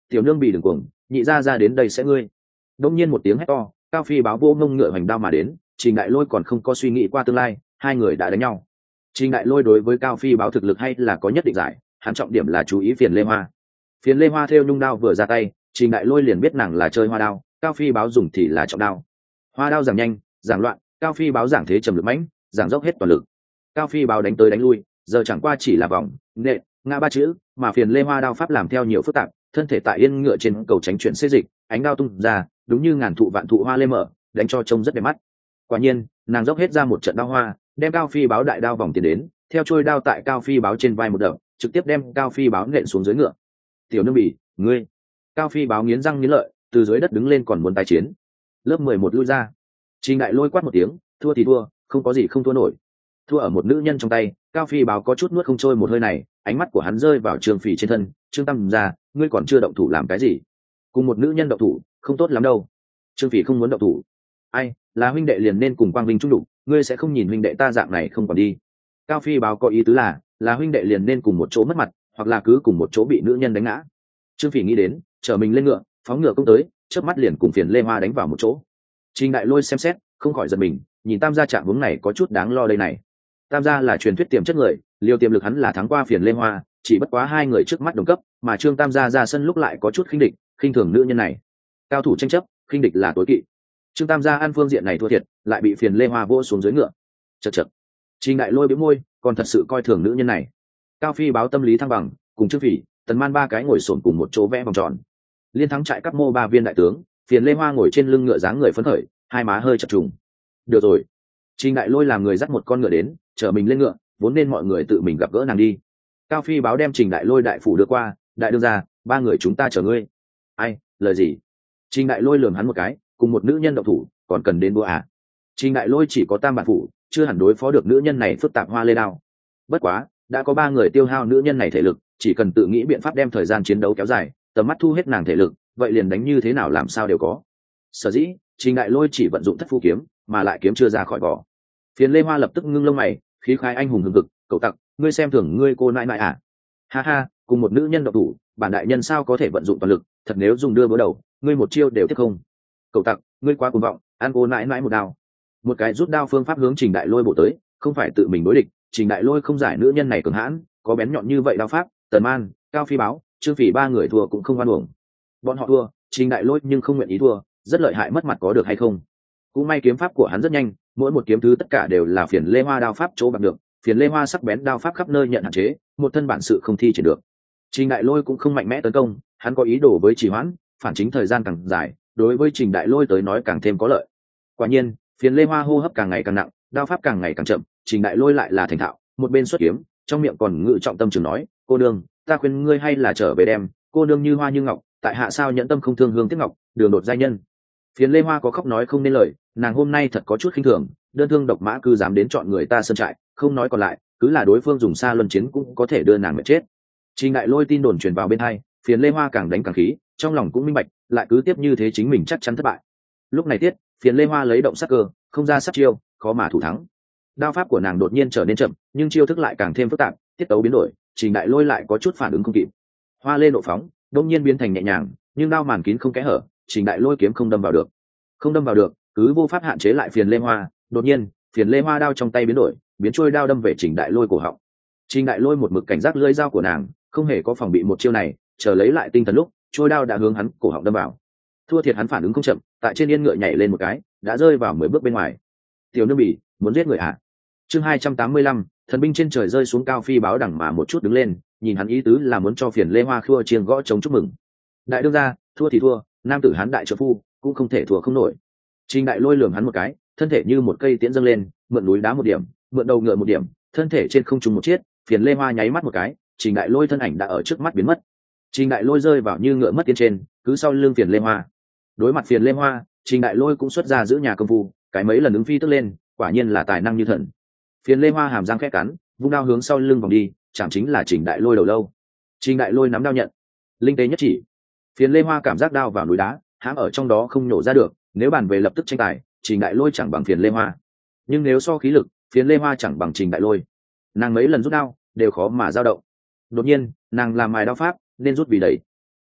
Speaker 1: tiểu nương bị đừng cuồng, nhị ra ra đến đây sẽ ngươi. Đông nhiên một tiếng hét to, Cao Phi báo vô ngông ngựa hoành đao mà đến, Trình Đại Lôi còn không có suy nghĩ qua tương lai, hai người đã đánh nhau. Trình Đại Lôi đối với Cao Phi báo thực lực hay là có nhất định giải, hắn trọng điểm là chú ý Phiền Lê Hoa. Phiền Lê Hoa thêu nhung đao vừa ra tay, Trình Đại Lôi liền biết nàng là chơi hoa đao, Cao Phi báo dùng thì là trọng đao. Hoa đao giảm nhanh, giảm loạn, Cao Phi báo giảng thế trầm lực mãnh, giảng dốc hết toàn lực. Cao Phi báo đánh tới đánh lui, giờ chẳng qua chỉ là vòng, nệ, ngã ba chữ, mà Phiền Lê Hoa đao pháp làm theo nhiều phức tạp, thân thể tại yên ngựa trên cầu tránh chuyển xê dịch, ánh đao tung ra, đúng như ngàn thụ vạn thụ hoa lê mở, đánh cho trông rất đẹp mắt. Quả nhiên, nàng dốc hết ra một trận đao hoa, đem Cao Phi báo đại đao vòng tiền đến, theo trôi đao tại Cao Phi báo trên vai một đập, trực tiếp đem Cao Phi báo nện xuống dưới ngựa. Tiểu nương bỉ, ngươi! Cao Phi báo nghiến răng nghiến lợi, từ dưới đất đứng lên còn muốn tái chiến. Lớp mười một lui ra. Trình Đại Lôi quát một tiếng, thua thì thua, không có gì không thua nổi. Thua ở một nữ nhân trong tay, Cao Phi báo có chút nuốt không trôi một hơi này, ánh mắt của hắn rơi vào Trương Phỉ trên thân. Trương Tam gia, ngươi còn chưa động thủ làm cái gì? Cùng một nữ nhân động thủ, không tốt lắm đâu. Trương Phỉ không muốn động thủ. Ai, là huynh đệ liền nên cùng quang vinh chung đủ, ngươi sẽ không nhìn huynh đệ ta dạng này không còn đi. Cao Phi báo có ý tứ là, là huynh đệ liền nên cùng một chỗ mất mặt, hoặc là cứ cùng một chỗ bị nữ nhân đánh ngã. Trương Phỉ nghĩ đến, chở mình lên ngựa, phóng ngựa công tới, chớp mắt liền cùng Phiền Lê Hoa đánh vào một chỗ. Trình Đại Lôi xem xét, không khỏi giật mình, nhìn Tam gia trạng hướng này có chút đáng lo đây này. Tam gia là truyền thuyết tiềm chất người, liều tiềm lực hắn là thắng qua Phiền Lê Hoa, chỉ bất quá hai người trước mắt đồng cấp, mà Trương Tam gia ra sân lúc lại có chút khinh địch, khinh thường nữ nhân này. Cao thủ tranh chấp, khinh địch là tối kỵ. Trương Tam gia an phương diện này thua thiệt, lại bị Phiền Lê Hoa vỗ xuống dưới ngựa. Chậc chậc. Trình Đại Lôi bĩu môi, còn thật sự coi thường nữ nhân này. Cao Phi báo tâm lý thăng bằng, cùng Trương Phỉ, Tần Man ba cái ngồi xổm cùng một chỗ vẽ vòng tròn. Liên thắng trại các mô ba viên đại tướng, Phiền Lê Hoa ngồi trên lưng ngựa dáng người phấn khởi, hai má hơi chập trùng. Được rồi. Trình Đại Lôi làm người dắt một con ngựa đến, chở mình lên ngựa, vốn nên mọi người tự mình gặp gỡ nàng đi. Cao Phi báo đem Trình Đại Lôi đại phủ đưa qua, đại đương ra, ba người chúng ta chờ ngươi. Ai, lời gì? Trình Đại Lôi lườm hắn một cái, cùng một nữ nhân động thủ, còn cần đến búa à? Trình Đại Lôi chỉ có tam bản phủ, chưa hẳn đối phó được nữ nhân này phức tạp hoa lê đao. Bất quá, đã có ba người tiêu hao nữ nhân này thể lực, chỉ cần tự nghĩ biện pháp đem thời gian chiến đấu kéo dài, tầm mắt thu hết nàng thể lực, vậy liền đánh như thế nào làm sao đều có. Sở dĩ, Trình Đại Lôi chỉ vận dụng thất phu kiếm, mà lại kiếm chưa ra khỏi vỏ. Phiền Lê Hoa lập tức ngưng lông mày, khí khái anh hùng hừng hực, cậu tặc, ngươi xem thường ngươi cô nãi nãi à? Ha ha, cùng một nữ nhân độc thủ, bản đại nhân sao có thể vận dụng toàn lực, thật nếu dùng đưa bữa đầu, ngươi một chiêu đều tiếp không. Cậu tặc, ngươi quá cuồng vọng, ăn cô nãi nãi một đao. Một cái rút đao phương pháp hướng Trình Đại Lôi bổ tới, không phải tự mình đối địch, Trình Đại Lôi không giải nữ nhân này cường hãn, có bén nhọn như vậy đao pháp, Tần Man, Cao Phi báo, Trương Phỉ ba người thua cũng không oan uổng. Bọn họ thua, Trình Đại Lôi nhưng không nguyện ý thua, rất lợi hại, mất mặt có được hay không? Cũng may kiếm pháp của hắn rất nhanh, mỗi một kiếm thứ tất cả đều là Phiền Lê Hoa đao pháp chỗ bằng được, Phiền Lê Hoa sắc bén đao pháp khắp nơi nhận hạn chế, một thân bản sự không thi triển được. Trình Đại Lôi cũng không mạnh mẽ tấn công, hắn có ý đồ với trì hoãn, phản chính thời gian càng dài, đối với Trình Đại Lôi tới nói càng thêm có lợi. Quả nhiên, Phiền Lê Hoa hô hấp càng ngày càng nặng, đao pháp càng ngày càng chậm, Trình Đại Lôi lại là thành thạo, một bên xuất kiếm, trong miệng còn ngự trọng tâm trường nói, cô nương, ta khuyên ngươi hay là trở về đem, cô nương như hoa như ngọc, tại hạ sao nhẫn tâm không thương hương tiếc ngọc, đường đột giai nhân. Phiền Lê Hoa có khóc nói không nên lời, nàng hôm nay thật có chút khinh thường, đơn thương độc mã cứ dám đến chọn người ta sơn trại, không nói còn lại, cứ là đối phương dùng xa luân chiến cũng có thể đưa nàng mệt chết. Trình Đại Lôi tin đồn truyền vào bên hai, Phiền Lê Hoa càng đánh càng khí, trong lòng cũng minh bạch, lại cứ tiếp như thế chính mình chắc chắn thất bại. Lúc này tiết, Phiền Lê Hoa lấy động sắc cơ, không ra sát chiêu, khó mà thủ thắng. Đao pháp của nàng đột nhiên trở nên chậm, nhưng chiêu thức lại càng thêm phức tạp, tiết tấu biến đổi, Trình Đại Lôi lại có chút phản ứng không kịp. Hoa lê nộ phóng, đột nhiên biến thành nhẹ nhàng, nhưng đao màn kín không kẽ hở, Trình Đại Lôi kiếm không đâm vào được. Không đâm vào được, cứ vô pháp hạn chế lại Phiền Lê Hoa, đột nhiên, Phiền Lê Hoa đao trong tay biến đổi, biến trôi đao đâm về Trình Đại Lôi cổ họng. Trình Đại Lôi một mực cảnh giác lưỡi dao của nàng, không hề có phòng bị một chiêu này, chờ lấy lại tinh thần lúc, trôi đao đã hướng hắn cổ họng đâm vào. Thua thiệt hắn phản ứng không chậm, tại trên yên ngựa nhảy lên một cái, đã rơi vào mười bước bên ngoài. Tiểu nương bỉ, muốn giết người à? Chương hai trăm tám mươi lăm, thần binh trên trời rơi xuống. Cao Phi báo đằng mà một chút đứng lên, nhìn hắn ý tứ là muốn cho Phiền Lê Hoa khua chiêng gõ trống chúc mừng. Đại đương gia, thua thì thua, nam tử hán đại trợ phu, cũng không thể thua không nổi. Trình Đại Lôi lườm hắn một cái, thân thể như một cây tiễn dâng lên, mượn núi đá một điểm, mượn đầu ngựa một điểm, thân thể trên không trung một chiếc, Phiền Lê Hoa nháy mắt một cái, Trình Đại Lôi thân ảnh đã ở trước mắt biến mất. Trình Đại Lôi rơi vào như ngựa mất tiến trên, cứ sau lưng Phiền Lê Hoa. Đối mặt Phiền Lê Hoa, Trình Đại Lôi cũng xuất ra giữ nhà công phu, cái mấy lần ứng phi tức lên, quả nhiên là tài năng như thần. Phiền Lê Hoa hàm răng khẽ cắn, vung đao hướng sau lưng vòng đi, chẳng chính là Trình Đại Lôi đầu lâu. Trình Đại Lôi nắm đao nhận, linh tế nhất chỉ. Phiền Lê Hoa cảm giác đao vào núi đá, hãm ở trong đó không nhổ ra được, nếu bàn về lập tức tranh tài, Trình Đại Lôi chẳng bằng Phiền Lê Hoa. Nhưng nếu so khí lực, Phiền Lê Hoa chẳng bằng Trình Đại Lôi. Nàng mấy lần rút đao, đều khó mà dao động. Đột nhiên, nàng làm mài đao pháp, nên rút vì đẩy.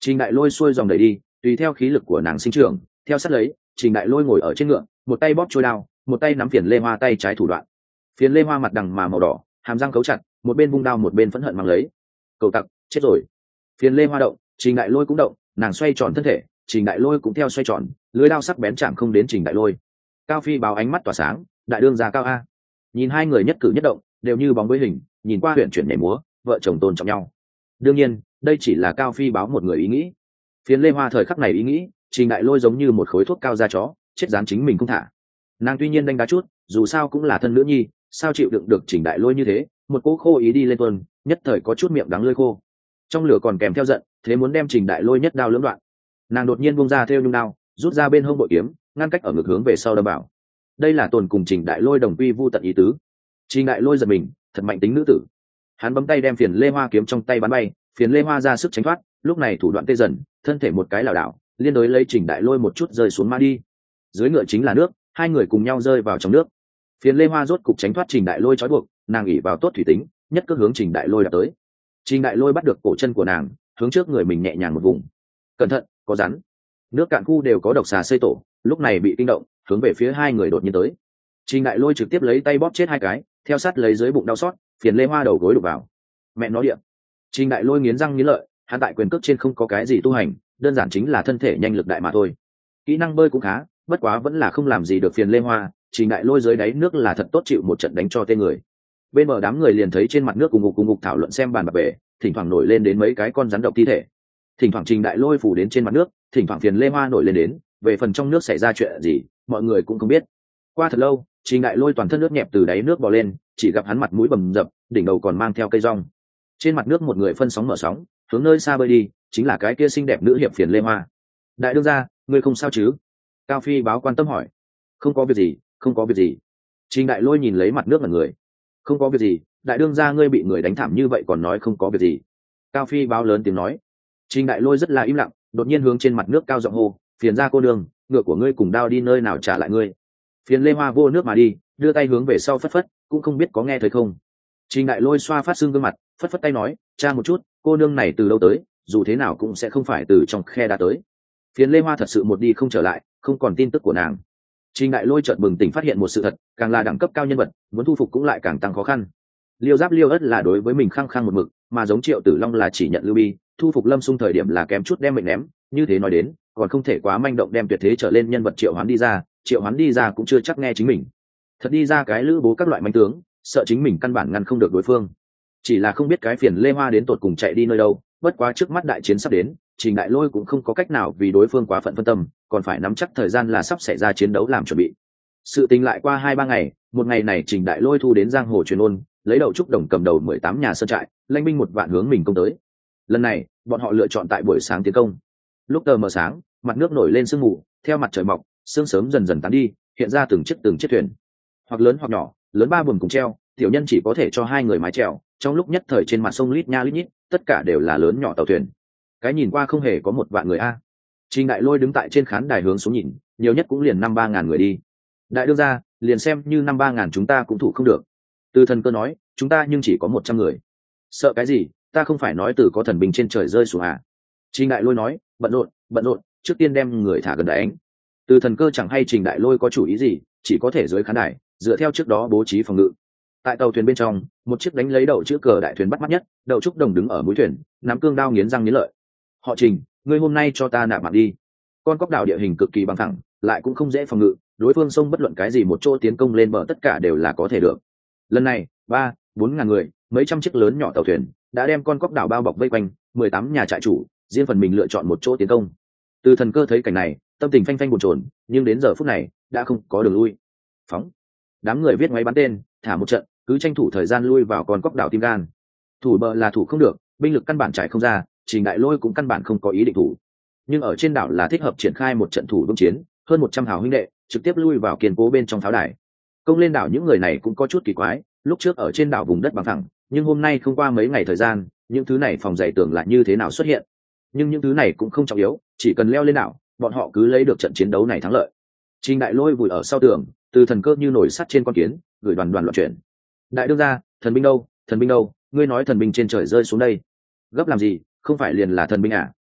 Speaker 1: Trình Đại Lôi xuôi dòng đẩy đi, tùy theo khí lực của nàng sinh trưởng, theo sát lấy, Trình Đại Lôi ngồi ở trên ngựa, một tay bóp chuôi đao, một tay nắm phiền lê hoa tay trái thủ đoạn. Phiền lê hoa mặt đằng mà màu đỏ, hàm răng cấu chặt, một bên vung đao một bên phẫn hận mang lấy. Cầu tặc, chết rồi. Phiền lê hoa động, Trình Đại Lôi cũng động, nàng xoay tròn thân thể, Trình Đại Lôi cũng theo xoay tròn, lưỡi đao sắc bén chạm không đến Trình Đại Lôi. Cao Phi báo ánh mắt tỏa sáng, đại đương gia Cao a. Nhìn hai người nhất cử nhất động, đều như bóng với hình, nhìn qua huyền chuyển nhảy múa, vợ chồng tôn trọng nhau. Đương nhiên, đây chỉ là Cao Phi báo một người ý nghĩ. Phiền lê hoa thời khắc này ý nghĩ, Trình Đại Lôi giống như một khối thuốc cao da chó, chết dán chính mình không thả. Nàng tuy nhiên đánh đá chút, dù sao cũng là thân nữ nhi, sao chịu đựng được Trình Đại Lôi như thế, một cỗ khô ý đi lên tuần, nhất thời có chút miệng đắng lưỡi khô. Trong lửa còn kèm theo giận, thế muốn đem Trình Đại Lôi nhất đao lưỡng đoạn. Nàng đột nhiên buông ra theo nhung đao, rút ra bên hông bội kiếm, ngăn cách ở ngực hướng về sau đâm vào. Đây là tồn cùng Trình Đại Lôi đồng quy vu tận ý tứ. Trình Đại Lôi giật mình, thật mạnh tính nữ tử. Hắn bấm tay đem phiền lê hoa kiếm trong tay bắn bay, phiền lê hoa ra sức tránh thoát, lúc này thủ đoạn tê dần, thân thể một cái lảo đảo, liên đối lấy Trình Đại Lôi một chút rơi xuống ma đi. Dưới ngựa chính là nước, hai người cùng nhau rơi vào trong nước. Phiền lê hoa rốt cục tránh thoát Trình Đại Lôi trói buộc, nàng ỉ vào tốt thủy tính, nhất cước hướng Trình Đại Lôi đạp tới. Trình Đại Lôi bắt được cổ chân của nàng, hướng trước người mình nhẹ nhàng một vùng. Cẩn thận, có rắn. Nước cạn khu đều có độc xà xây tổ, lúc này bị kinh động, hướng về phía hai người đột nhiên tới. Trình Đại Lôi trực tiếp lấy tay bóp chết hai cái, theo sát lấy dưới bụng đau xót, phiền lê hoa đầu gối đục vào. Mẹ nó điện. Trình Đại Lôi nghiến răng nghiến lợi, hắn tại quyền cước trên không có cái gì tu hành, đơn giản chính là thân thể nhanh lực đại mà thôi. Kỹ năng bơi cũng khá, bất quá vẫn là không làm gì được phiền lê hoa. Trình Đại Lôi dưới đáy nước là thật tốt chịu một trận đánh cho tên người. Bên bờ đám người liền thấy trên mặt nước cùng ngục cùng ngục thảo luận xem bàn bạc bể, thỉnh thoảng nổi lên đến mấy cái con rắn độc thi thể. Thỉnh thoảng Trình Đại Lôi phủ đến trên mặt nước, thỉnh thoảng phiền lê hoa nổi lên đến, về phần trong nước xảy ra chuyện gì, mọi người cũng không biết. Qua thật lâu, Trình Đại Lôi toàn thân nước nhẹp từ đáy nước bò lên, chỉ gặp hắn mặt mũi bầm dập, đỉnh đầu còn mang theo cây rong. Trên mặt nước một người phân sóng mở sóng, hướng nơi xa bơi đi, chính là cái kia xinh đẹp nữ hiệp phiền lê hoa. Đại đương gia, ngươi không sao chứ? Cao Phi báo quan tâm hỏi. Không có việc gì, không có việc gì. Trình Đại Lôi nhìn lấy mặt nước là người. Không có việc gì, đại đương gia ngươi bị người đánh thảm như vậy còn nói không có việc gì. Cao Phi báo lớn tiếng nói. Trình Đại Lôi rất là im lặng, đột nhiên hướng trên mặt nước cao giọng hô, phiền ra cô đường, ngựa của ngươi cùng đao đi nơi nào trả lại ngươi. Phiền lê hoa vô nước mà đi, đưa tay hướng về sau phất phất, cũng không biết có nghe thấy không. Trình Đại Lôi xoa phát xương gương mặt, phất phất tay nói, cha một chút, cô nương này từ đâu tới, dù thế nào cũng sẽ không phải từ trong khe đá tới. Phiền lê hoa thật sự một đi không trở lại, không còn tin tức của nàng. Trình Đại Lôi chợt bừng tỉnh phát hiện một sự thật, càng là đẳng cấp cao nhân vật, muốn thu phục cũng lại càng tăng khó khăn. Liêu Giáp Liêu Ất là đối với mình khăng khăng một mực, mà giống Triệu Tử Long là chỉ nhận Lưu Bi, thu phục Lâm Xung thời điểm là kém chút đem mệnh ném, như thế nói đến, còn không thể quá manh động đem tuyệt thế trở lên nhân vật Triệu Hoán đi ra, Triệu Hoán đi ra cũng chưa chắc nghe chính mình. Thật đi ra cái lữ bố các loại manh tướng, sợ chính mình căn bản ngăn không được đối phương. Chỉ là không biết cái phiền lê hoa đến tột cùng chạy đi nơi đâu, bất quá trước mắt đại chiến sắp đến, Trình Đại Lôi cũng không có cách nào vì đối phương quá phận phân tâm, còn phải nắm chắc thời gian là sắp xảy ra chiến đấu làm chuẩn bị. Sự tình lại qua hai ba ngày, một ngày này Trình Đại Lôi thu đến giang hồ truyền ôn, lấy đầu trúc đồng cầm đầu mười tám nhà sơn trại, lãnh binh một vạn hướng mình công tới. Lần này, bọn họ lựa chọn tại buổi sáng tiến công. Lúc tờ mờ sáng, mặt nước nổi lên sương mù, theo mặt trời mọc, sương sớm dần dần tán đi, hiện ra từng chiếc từng chiếc thuyền, hoặc lớn hoặc nhỏ, lớn ba buồm cùng treo, tiểu nhân chỉ có thể cho hai người mái chèo. Trong lúc nhất thời trên mặt sông lít nha lít nhít, tất cả đều là lớn nhỏ tàu thuyền. Cái nhìn qua không hề có một vạn người a. Trình Đại Lôi đứng tại trên khán đài hướng xuống nhìn, nhiều nhất cũng liền năm ba ngàn người đi. Đại đương gia, liền xem như năm ba ngàn chúng ta cũng thủ không được. Từ Thần Cơ nói, chúng ta nhưng chỉ có một trăm người. Sợ cái gì, ta không phải nói từ có thần binh trên trời rơi xuống à? Trình Đại Lôi nói, bận rộn, bận rộn, trước tiên đem người thả gần đánh. Từ Thần Cơ chẳng hay Trình Đại Lôi có chủ ý gì, chỉ có thể dưới khán đài, dựa theo trước đó bố trí phòng ngự. Tại tàu thuyền bên trong, một chiếc đánh lấy đậu chữ cờ đại thuyền bắt mắt nhất, đậu trúc đồng đứng ở mũi thuyền, nắm cương đao nghiến răng nghiến lợi. Họ Trình, ngươi hôm nay cho ta nạp mạng đi. Con cóc đảo địa hình cực kỳ bằng thẳng, lại cũng không dễ phòng ngự, đối phương sông bất luận cái gì một chỗ tiến công lên bờ tất cả đều là có thể được. Lần này, ba, bốn ngàn người, mấy trăm chiếc lớn nhỏ tàu thuyền đã đem con cóc đảo bao bọc vây quanh, mười tám nhà trại chủ, riêng phần mình lựa chọn một chỗ tiến công. Từ Thần Cơ thấy cảnh này, tâm tình phanh phanh bồn chồn, nhưng đến giờ phút này đã không có đường lui. Phóng. Đám người viết máy bắn tên, thả một trận, cứ tranh thủ thời gian lui vào con cóc đảo tim gan. Thủ bờ là thủ không được, binh lực căn bản trải không ra, Trình Đại Lôi cũng căn bản không có ý định thủ. Nhưng ở trên đảo là thích hợp triển khai một trận thủ đông chiến, hơn một trăm hào huynh đệ trực tiếp lui vào kiên cố bên trong pháo đài. Công lên đảo những người này cũng có chút kỳ quái, lúc trước ở trên đảo vùng đất bằng phẳng, nhưng hôm nay không qua mấy ngày thời gian, những thứ này phòng dày tưởng là như thế nào xuất hiện. Nhưng những thứ này cũng không trọng yếu, chỉ cần leo lên đảo, bọn họ cứ lấy được trận chiến đấu này thắng lợi. Trình Đại Lôi vùi ở sau tường, Từ Thần Cơ như nổi sắt trên con kiến, gửi đoàn đoàn loạn chuyển. Đại đương gia, thần binh đâu, thần binh đâu, ngươi nói thần binh trên trời rơi xuống đây. Gấp làm gì, không phải liền là thần binh à,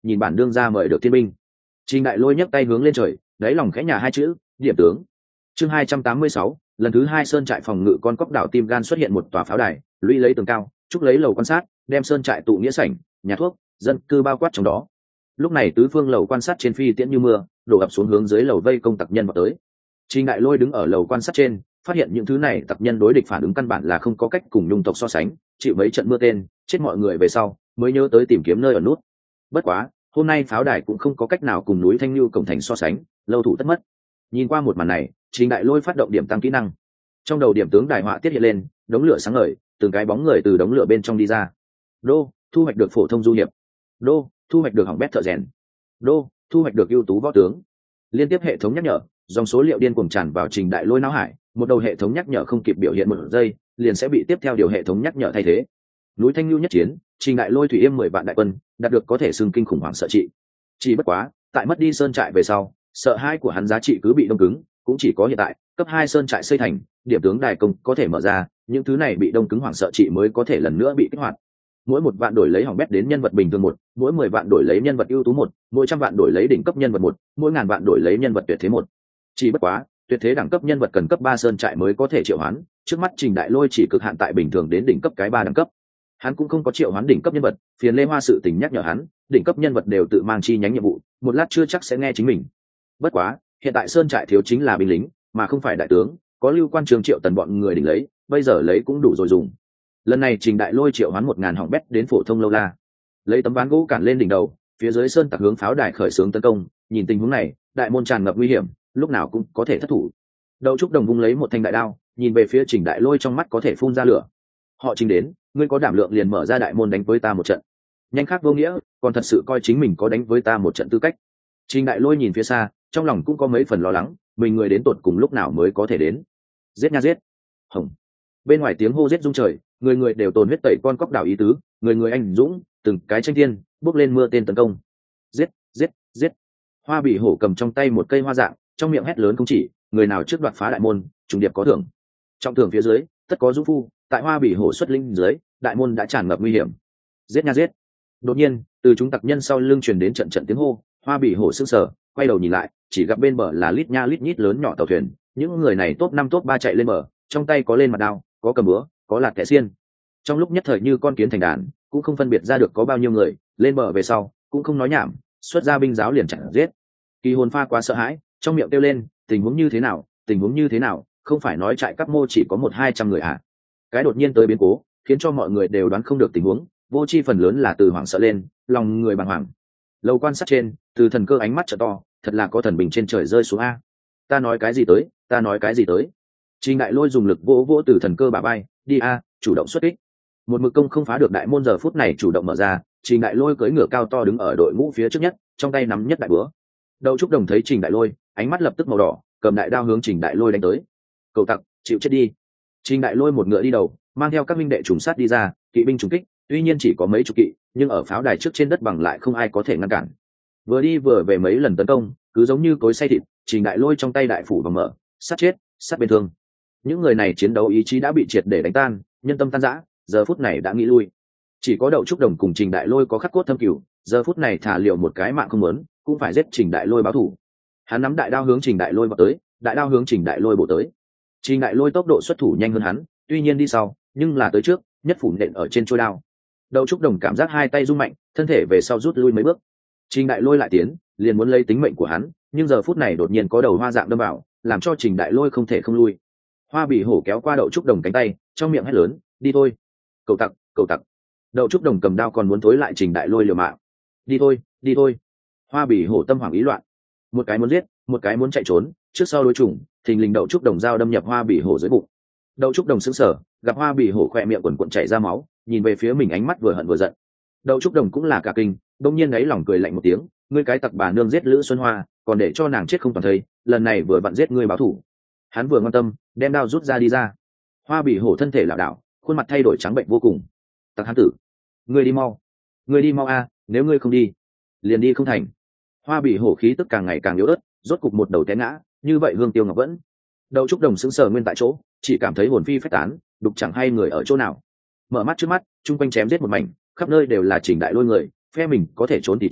Speaker 1: nhìn bản đương ra mời được thiên binh. Trình Đại Lôi nhấc tay hướng lên trời, đáy lòng khẽ nhà hai chữ điểm tướng. Chương hai trăm tám mươi sáu, lần thứ hai sơn trại phòng ngự con cóc đảo Tim Gan xuất hiện một tòa pháo đài, lũy lấy tường cao, trúc lấy lầu quan sát, đem sơn trại tụ nghĩa sảnh, nhà thuốc, dân cư bao quát trong đó. Lúc này tứ phương lầu quan sát trên phi tiễn như mưa, đổ ập xuống hướng dưới lầu vây công tặc nhân vào tới. Trình Đại Lôi đứng ở lầu quan sát trên, phát hiện những thứ này tặc nhân đối địch phản ứng căn bản là không có cách cùng nhung tộc so sánh, chịu mấy trận mưa tên, chết mọi người về sau, mới nhớ tới tìm kiếm nơi ở nút. Bất quá, hôm nay pháo đài cũng không có cách nào cùng núi Thanh Nhu cổng thành so sánh, lâu thủ tất mất. Nhìn qua một màn này, Trình Đại Lôi phát động điểm tăng kỹ năng. Trong đầu điểm tướng đài họa tiết hiện lên, đống lửa sáng ngời, từng cái bóng người từ đống lửa bên trong đi ra. Đô, thu hoạch được phổ thông du hiệp. Đô, thu hoạch được hỏng bét thợ rèn. Đô, thu hoạch được ưu tú võ tướng. Liên tiếp hệ thống nhắc nhở, dòng số liệu điên cuồng tràn vào Trình Đại Lôi não hải, một đầu hệ thống nhắc nhở không kịp biểu hiện một giây, liền sẽ bị tiếp theo điều hệ thống nhắc nhở thay thế. Núi Thanh Nhu nhất chiến, Trình Đại Lôi thủy yêm mười vạn đại quân, đạt được có thể xưng kinh khủng hoảng sợ trị. Chỉ bất quá, tại mất đi sơn trại về sau, sợ hai của hắn giá trị cứ bị đông cứng, cũng chỉ có hiện tại, cấp hai sơn trại xây thành, điểm tướng đài công có thể mở ra, những thứ này bị đông cứng hoảng sợ trị mới có thể lần nữa bị kích hoạt. Mỗi một vạn đổi lấy hỏng bét đến nhân vật bình thường một, mỗi mười vạn đổi lấy nhân vật ưu tú một, mỗi trăm vạn đổi lấy đỉnh cấp nhân vật một, mỗi ngàn vạn đổi lấy nhân vật tuyệt thế một. Chỉ bất quá, tuyệt thế đẳng cấp nhân vật cần cấp ba sơn trại mới có thể triệu hoán, trước mắt Trình Đại Lôi chỉ cực hạn tại bình thường đến đỉnh cấp cái ba đẳng cấp. Hắn cũng không có triệu hoán đỉnh cấp nhân vật, phiền Lê Hoa sự tình nhắc nhở hắn, đỉnh cấp nhân vật đều tự mang chi nhánh nhiệm vụ, một lát chưa chắc sẽ nghe chính mình. Bất quá, hiện tại sơn trại thiếu chính là binh lính, mà không phải đại tướng, có Lưu Quan Trường Triệu Tần bọn người đỉnh lấy, bây giờ lấy cũng đủ rồi dùng. Lần này Trình Đại Lôi triệu hoán một ngàn hỏng bét đến phổ thông lâu la, lấy tấm ván gỗ cản lên đỉnh đầu, phía dưới sơn tặc hướng pháo đài khởi xướng tấn công. Nhìn tình huống này, đại môn tràn ngập nguy hiểm, lúc nào cũng có thể thất thủ. Đậu Trúc Đồng vung lấy một thanh đại đao, nhìn về phía Trình Đại Lôi trong mắt có thể phun ra lửa. Họ Trình đến, ngươi có đảm lượng liền mở ra đại môn đánh với ta một trận. Nhanh khác vô nghĩa, còn thật sự coi chính mình có đánh với ta một trận tư cách. Trình Đại Lôi nhìn phía xa, trong lòng cũng có mấy phần lo lắng, mình người đến tột cùng lúc nào mới có thể đến. Giết nha giết. Hồng. Bên ngoài tiếng hô giết rung trời, người người đều tồn huyết tẩy con cóc đảo ý tứ, người người anh dũng, từng cái tranh thiên, bước lên mưa tên tấn công. Giết, giết, giết. Hoa Bị Hổ cầm trong tay một cây hoa dạng, trong miệng hét lớn không chỉ, người nào trước đoạt phá đại môn, trùng điệp có thưởng. Trong thưởng phía dưới, tất có dũng phu, tại Hoa Bị Hổ xuất linh dưới, đại môn đã tràn ngập nguy hiểm. Giết nha giết. Đột nhiên, từ chúng tặc nhân sau lưng truyền đến trận trận tiếng hô, Hoa Bị Hổ sững sờ, quay đầu nhìn lại, chỉ gặp bên bờ là lít nha lít nhít lớn nhỏ tàu thuyền, những người này top năm top ba chạy lên bờ, trong tay có lên mặt đao, có cầm búa, có lạt kẻ xiên. Trong lúc nhất thời như con kiến thành đàn, cũng không phân biệt ra được có bao nhiêu người, lên bờ về sau, cũng không nói nhảm, xuất ra binh giáo liền chặn giết. Kỳ Hồn Pha quá sợ hãi, trong miệng kêu lên, tình huống như thế nào, tình huống như thế nào, không phải nói trại các mô chỉ có một hai trăm người à? Cái đột nhiên tới biến cố, khiến cho mọi người đều đoán không được tình huống, vô chi phần lớn là từ hoảng sợ lên, lòng người bàng hoàng. Lầu quan sát trên, từ thần cơ ánh mắt trợ to, thật là có thần bình trên trời rơi xuống a. Ta nói cái gì tới, ta nói cái gì tới. Trình Đại Lôi dùng lực vỗ vỗ từ thần cơ bả vai, đi a, chủ động xuất kích. Một mực công không phá được đại môn giờ phút này chủ động mở ra, Trình Đại Lôi cưỡi ngựa cao to đứng ở đội ngũ phía trước nhất, trong tay nắm nhất đại búa. Đậu Trúc Đồng thấy Trình Đại Lôi, ánh mắt lập tức màu đỏ, cầm đại đao hướng Trình Đại Lôi đánh tới. Cầu tặc, chịu chết đi. Trình Đại Lôi một ngựa đi đầu, mang theo các minh đệ trùng sát đi ra, kỵ binh trùng kích, tuy nhiên chỉ có mấy chục kỵ, nhưng ở pháo đài trước trên đất bằng lại không ai có thể ngăn cản. Vừa đi vừa về mấy lần tấn công, cứ giống như cối xay thịt, Trình Đại Lôi trong tay đại phủ vòng mở, sát chết, sát bên thương. Những người này chiến đấu ý chí đã bị triệt để đánh tan, nhân tâm tan rã, giờ phút này đã nghĩ lui. Chỉ có Đậu Trúc Đồng cùng Trình Đại Lôi có khắc cốt thâm cửu, giờ phút này thả liệu một cái mạng không muốn, cũng phải giết Trình Đại Lôi báo thù. Hắn nắm đại đao hướng Trình Đại Lôi vào tới, đại đao hướng Trình Đại Lôi bổ tới. Trình Đại Lôi tốc độ xuất thủ nhanh hơn hắn, tuy nhiên đi sau, nhưng là tới trước, nhất phủ nện ở trên trôi đao. Đậu Trúc Đồng cảm giác hai tay rung mạnh, thân thể về sau rút lui mấy bước. Trình Đại Lôi lại tiến, liền muốn lấy tính mệnh của hắn, nhưng giờ phút này đột nhiên có đầu hoa dạng đâm vào, làm cho Trình Đại Lôi không thể không lui. Hoa Bị Hổ kéo qua Đậu Trúc Đồng cánh tay, trong miệng hét lớn, đi thôi. Cầu tặc, cầu tặc. Đậu Trúc Đồng cầm đao còn muốn thối lại Trình Đại Lôi liều mạng. Đi thôi, đi thôi. Hoa Bị Hổ tâm hoảng ý loạn, một cái muốn giết, một cái muốn chạy trốn, trước sau đối chủng, thình lình Đậu Trúc Đồng dao đâm nhập Hoa Bị Hổ dưới bụng. Đậu Trúc Đồng sững sờ, gặp Hoa Bị Hổ khỏe miệng quần quần chảy ra máu, nhìn về phía mình ánh mắt vừa hận vừa giận. Đậu Trúc Đồng cũng là cả kinh, đông nhiên ấy lòng cười lạnh một tiếng, ngươi cái tặc bà nương giết Lữ Xuân Hoa, còn để cho nàng chết không toàn thây, lần này vừa vặn giết ngươi báo thù. Hắn vừa quan tâm, đem đao rút ra đi ra. Hoa Bị Hổ thân thể lảo đảo, khuôn mặt thay đổi trắng bệnh vô cùng. Tặc hắn tử, ngươi đi mau, ngươi đi mau a, nếu ngươi không đi, liền đi không thành. Hoa Bị Hổ khí tức càng ngày càng yếu ớt, rốt cục một đầu té ngã, như vậy Hương Tiêu Ngọc vẫn. Đậu Trúc Đồng sững sờ nguyên tại chỗ, chỉ cảm thấy hồn phi phách tán, đục chẳng hay người ở chỗ nào. Mở mắt trước mắt, chung quanh chém giết một mảnh, khắp nơi đều là Trình Đại Lôi người, phe mình có thể trốn thì trốn,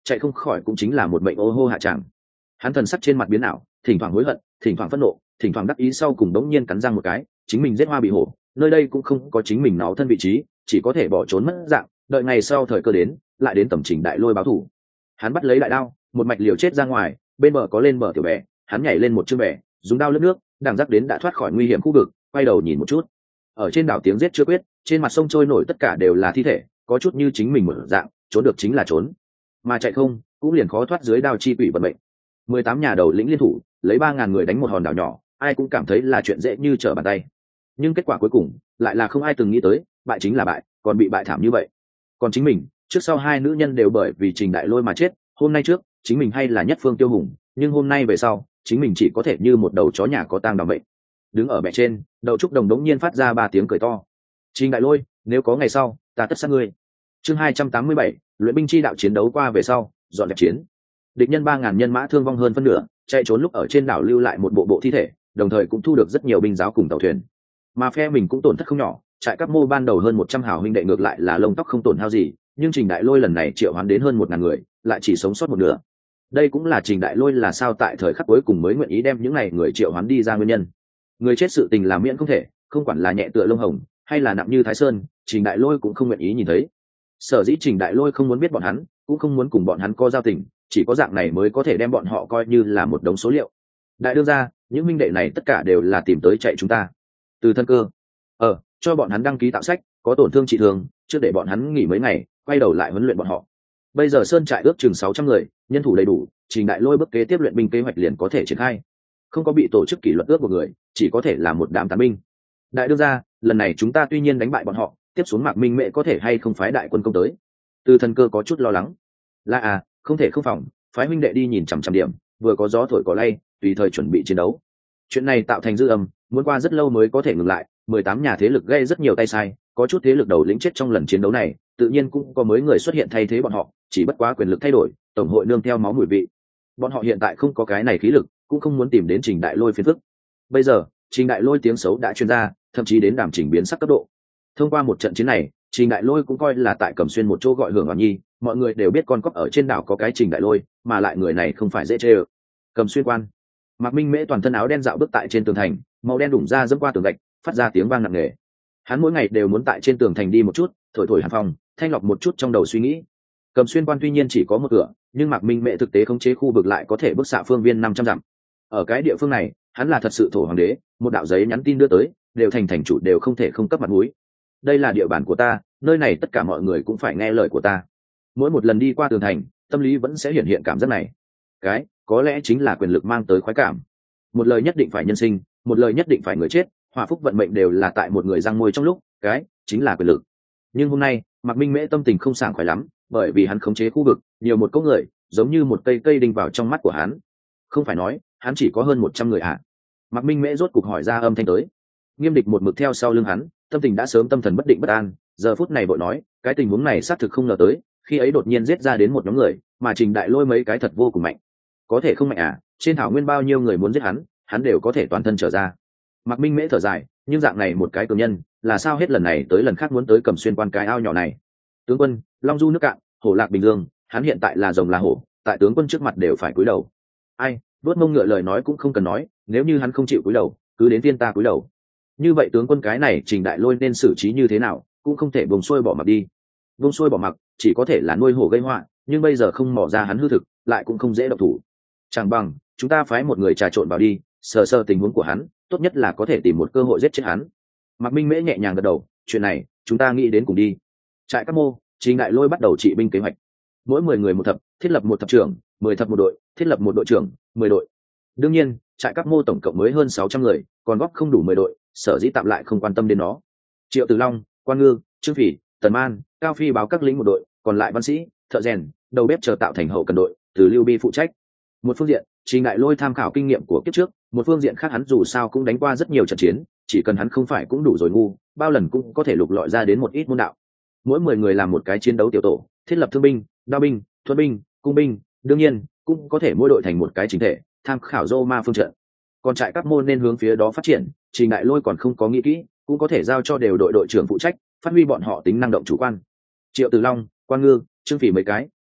Speaker 1: chạy không khỏi cũng chính là một mệnh ô hô hạ tràng. Hắn thần sắc trên mặt biến ảo, thỉnh thoảng hối hận, thỉnh thoảng phẫn nộ, thỉnh thoảng đắc ý, sau cùng đống nhiên cắn răng một cái, chính mình giết hoa bị hổ, nơi đây cũng không có chính mình nó thân vị trí, chỉ có thể bỏ trốn mất dạng, đợi ngày sau thời cơ đến, lại đến tầm Trình Đại Lôi báo thù. Hắn bắt lấy đại đao, một mạch liều chết ra ngoài, bên bờ có lên bờ tiểu bè, hắn nhảy lên một chương bè, dùng đao lướt nước, đằng rắc đến đã thoát khỏi nguy hiểm khu vực, quay đầu nhìn một chút. Ở trên đảo tiếng giết chưa quyết, trên mặt sông trôi nổi tất cả đều là thi thể, có chút như chính mình một dạng, trốn được chính là trốn, mà chạy không, cũng liền khó thoát dưới đao chi quỷ vận mệnh. Mười tám nhà đầu lĩnh liên thủ, lấy ba ngàn người đánh một hòn đảo nhỏ, ai cũng cảm thấy là chuyện dễ như trở bàn tay. Nhưng kết quả cuối cùng lại là không ai từng nghĩ tới, bại chính là bại, còn bị bại thảm như vậy. Còn chính mình, trước sau hai nữ nhân đều bởi vì Trình Đại Lôi mà chết, hôm nay trước, chính mình hay là nhất phương tiêu hùng, nhưng hôm nay về sau, chính mình chỉ có thể như một đầu chó nhà có tang đảm bệnh. Đứng ở bệ trên, Đậu Trúc Đồng đống nhiên phát ra ba tiếng cười to. Trình Đại Lôi, nếu có ngày sau, ta tất sát ngươi. Chương hai trăm tám mươi bảy, luyện binh chi đạo chiến đấu qua về sau, dọn dẹp chiến. Địch nhân ba ngàn nhân mã thương vong hơn phân nửa, chạy trốn lúc ở trên đảo lưu lại một bộ bộ thi thể, đồng thời cũng thu được rất nhiều binh giáo cùng tàu thuyền. Mà phe mình cũng tổn thất không nhỏ, trại Các Mô ban đầu hơn một trăm hào huynh đệ ngược lại là lông tóc không tổn hao gì, nhưng Trình Đại Lôi lần này triệu hoán đến hơn một ngàn người, lại chỉ sống sót một nửa. Đây cũng là Trình Đại Lôi là sao tại thời khắc cuối cùng mới nguyện ý đem những này người triệu hoán đi ra nguyên nhân. Người chết sự tình làm miễn không thể, không quản là nhẹ tựa lông hồng hay là nặng như Thái Sơn, Trình Đại Lôi cũng không nguyện ý nhìn thấy. Sở dĩ Trình Đại Lôi không muốn biết bọn hắn, cũng không muốn cùng bọn hắn có giao tình, chỉ có dạng này mới có thể đem bọn họ coi như là một đống số liệu. Đại đương ra, những minh đệ này tất cả đều là tìm tới chạy chúng ta. Từ thân cơ, ờ, cho bọn hắn đăng ký tạo sách, có tổn thương trị thương, trước để bọn hắn nghỉ mấy ngày, quay đầu lại huấn luyện bọn họ. Bây giờ sơn trại ước chừng sáu trăm người, nhân thủ đầy đủ, Trình Đại Lôi bước kế tiếp luyện binh kế hoạch liền có thể triển khai. Không có bị tổ chức kỷ luật ước một người, chỉ có thể là một đám tán binh. Đại đương ra, lần này chúng ta tuy nhiên đánh bại bọn họ, tiếp xuống Mạc Minh Mệ có thể hay không phái đại quân công tới. Từ thần cơ có chút lo lắng. Là à, không thể không phòng, phái huynh đệ đi nhìn chằm chằm điểm, vừa có gió thổi cỏ lay, tùy thời chuẩn bị chiến đấu. Chuyện này tạo thành dư âm, muốn qua rất lâu mới có thể ngừng lại. Mười tám nhà thế lực gây rất nhiều tay sai, có chút thế lực đầu lĩnh chết trong lần chiến đấu này, tự nhiên cũng có mới người xuất hiện thay thế bọn họ, chỉ bất quá quyền lực thay đổi, tổng hội nương theo máu mùi vị. Bọn họ hiện tại không có cái này khí lực, cũng không muốn tìm đến Trình Đại Lôi phiền phức. Bây giờ, Trình Đại Lôi tiếng xấu đã truyền ra, thậm chí đến Đàm Trình biến sắc cấp độ. Thông qua một trận chiến này, Trình Đại Lôi cũng coi là tại Cẩm Xuyên một chỗ gọi hưởng oan nhi, mọi người đều biết con cóc ở trên đảo có cái Trình Đại Lôi, mà lại người này không phải dễ chê ơ. Cẩm Xuyên quan, Mạc Minh Mễ toàn thân áo đen dạo bước tại trên tường thành, màu đen đủng ra dẫm qua tường gạch, phát ra tiếng vang nặng nề. Hắn mỗi ngày đều muốn tại trên tường thành đi một chút, thổi thổi hàn phong, thanh lọc một chút trong đầu suy nghĩ. Cẩm Xuyên quan tuy nhiên chỉ có một cửa, nhưng Mạc Minh Mễ thực tế khống chế khu vực lại có thể bức xạ phương viên năm trăm dặm. Ở cái địa phương này, hắn là thật sự thổ hoàng đế, một đạo giấy nhắn tin đưa tới, đều thành thành chủ đều không thể không cấp mặt mũi. Đây là địa bàn của ta, nơi này tất cả mọi người cũng phải nghe lời của ta. Mỗi một lần đi qua tường thành, tâm lý vẫn sẽ hiện hiện cảm giác này. Cái, có lẽ chính là quyền lực mang tới khoái cảm. Một lời nhất định phải nhân sinh, một lời nhất định phải người chết, hòa phúc vận mệnh đều là tại một người răng môi trong lúc, cái chính là quyền lực. Nhưng hôm nay, Mạc Minh Mễ tâm tình không sảng khoái lắm, bởi vì hắn khống chế khu vực, nhiều một cỗ người, giống như một cây cây đinh vào trong mắt của hắn. Không phải nói, hắn chỉ có hơn một trăm người à? Mạc Minh Mễ rốt cục hỏi ra âm thanh tới. Nghiêm Địch một mực theo sau lưng hắn, tâm tình đã sớm tâm thần bất định bất an, giờ phút này vội nói, cái tình huống này xác thực không ngờ tới, khi ấy đột nhiên giết ra đến một nhóm người, mà Trình Đại Lôi mấy cái thật vô cùng mạnh. Có thể không mạnh à? Trên thảo nguyên bao nhiêu người muốn giết hắn, hắn đều có thể toàn thân trở ra. Mạc Minh Mễ thở dài, nhưng dạng này một cái cường nhân, là sao hết lần này tới lần khác muốn tới Cẩm Xuyên quan cái ao nhỏ này. Tướng quân, Long Du nước cạn, hổ lạc bình dương, hắn hiện tại là rồng là hổ, tại tướng quân trước mặt đều phải cúi đầu. Ai, đuốt mông ngựa lời nói cũng không cần nói, nếu như hắn không chịu cúi đầu, cứ đến viên ta cúi đầu. Như vậy tướng quân cái này Trình Đại Lôi nên xử trí như thế nào, cũng không thể buông xuôi bỏ mặc đi. Buông xuôi bỏ mặc, chỉ có thể là nuôi hổ gây họa, nhưng bây giờ không mò ra hắn hư thực, lại cũng không dễ động thủ. Chẳng bằng, chúng ta phái một người trà trộn vào đi, sờ sờ tình huống của hắn, tốt nhất là có thể tìm một cơ hội giết chết hắn. Mạc Minh Mễ nhẹ nhàng gật đầu, chuyện này, chúng ta nghĩ đến cùng đi. Trại Các Mô, Trình Đại Lôi bắt đầu trị binh kế hoạch. Mỗi mười người một thập, thiết lập một thập trưởng, mười thập một đội, thiết lập một đội trưởng, mười đội. Đương nhiên, trại Các Mô tổng cộng mới hơn sáu trăm người, còn góp không đủ mười đội, sở dĩ tạm lại không quan tâm đến nó. Triệu Tử Long, Quan Ngư, Trương Phỉ, Tần Man, Cao Phi báo các lính một đội, còn lại văn sĩ, thợ rèn, đầu bếp chờ tạo thành hậu cần đội, từ Lưu Bi phụ trách. Một phương diện, Trình Đại Lôi tham khảo kinh nghiệm của kiếp trước, một phương diện khác hắn dù sao cũng đánh qua rất nhiều trận chiến, chỉ cần hắn không phải cũng đủ rồi ngu, bao lần cũng có thể lục lọi ra đến một ít môn đạo. Mỗi mười người làm một cái chiến đấu tiểu tổ, thiết lập thương binh, đao binh, thuẫn binh, cung binh, đương nhiên cũng có thể mỗi đội thành một cái chính thể, tham khảo Roma phương trận. Còn trại Các Môn nên hướng phía đó phát triển, Trình Đại Lôi còn không có nghĩ kỹ, cũng có thể giao cho đều đội đội trưởng phụ trách, phát huy bọn họ tính năng động chủ quan. Triệu Tử Long, Quan Ngư, Trương Phỉ mấy cái,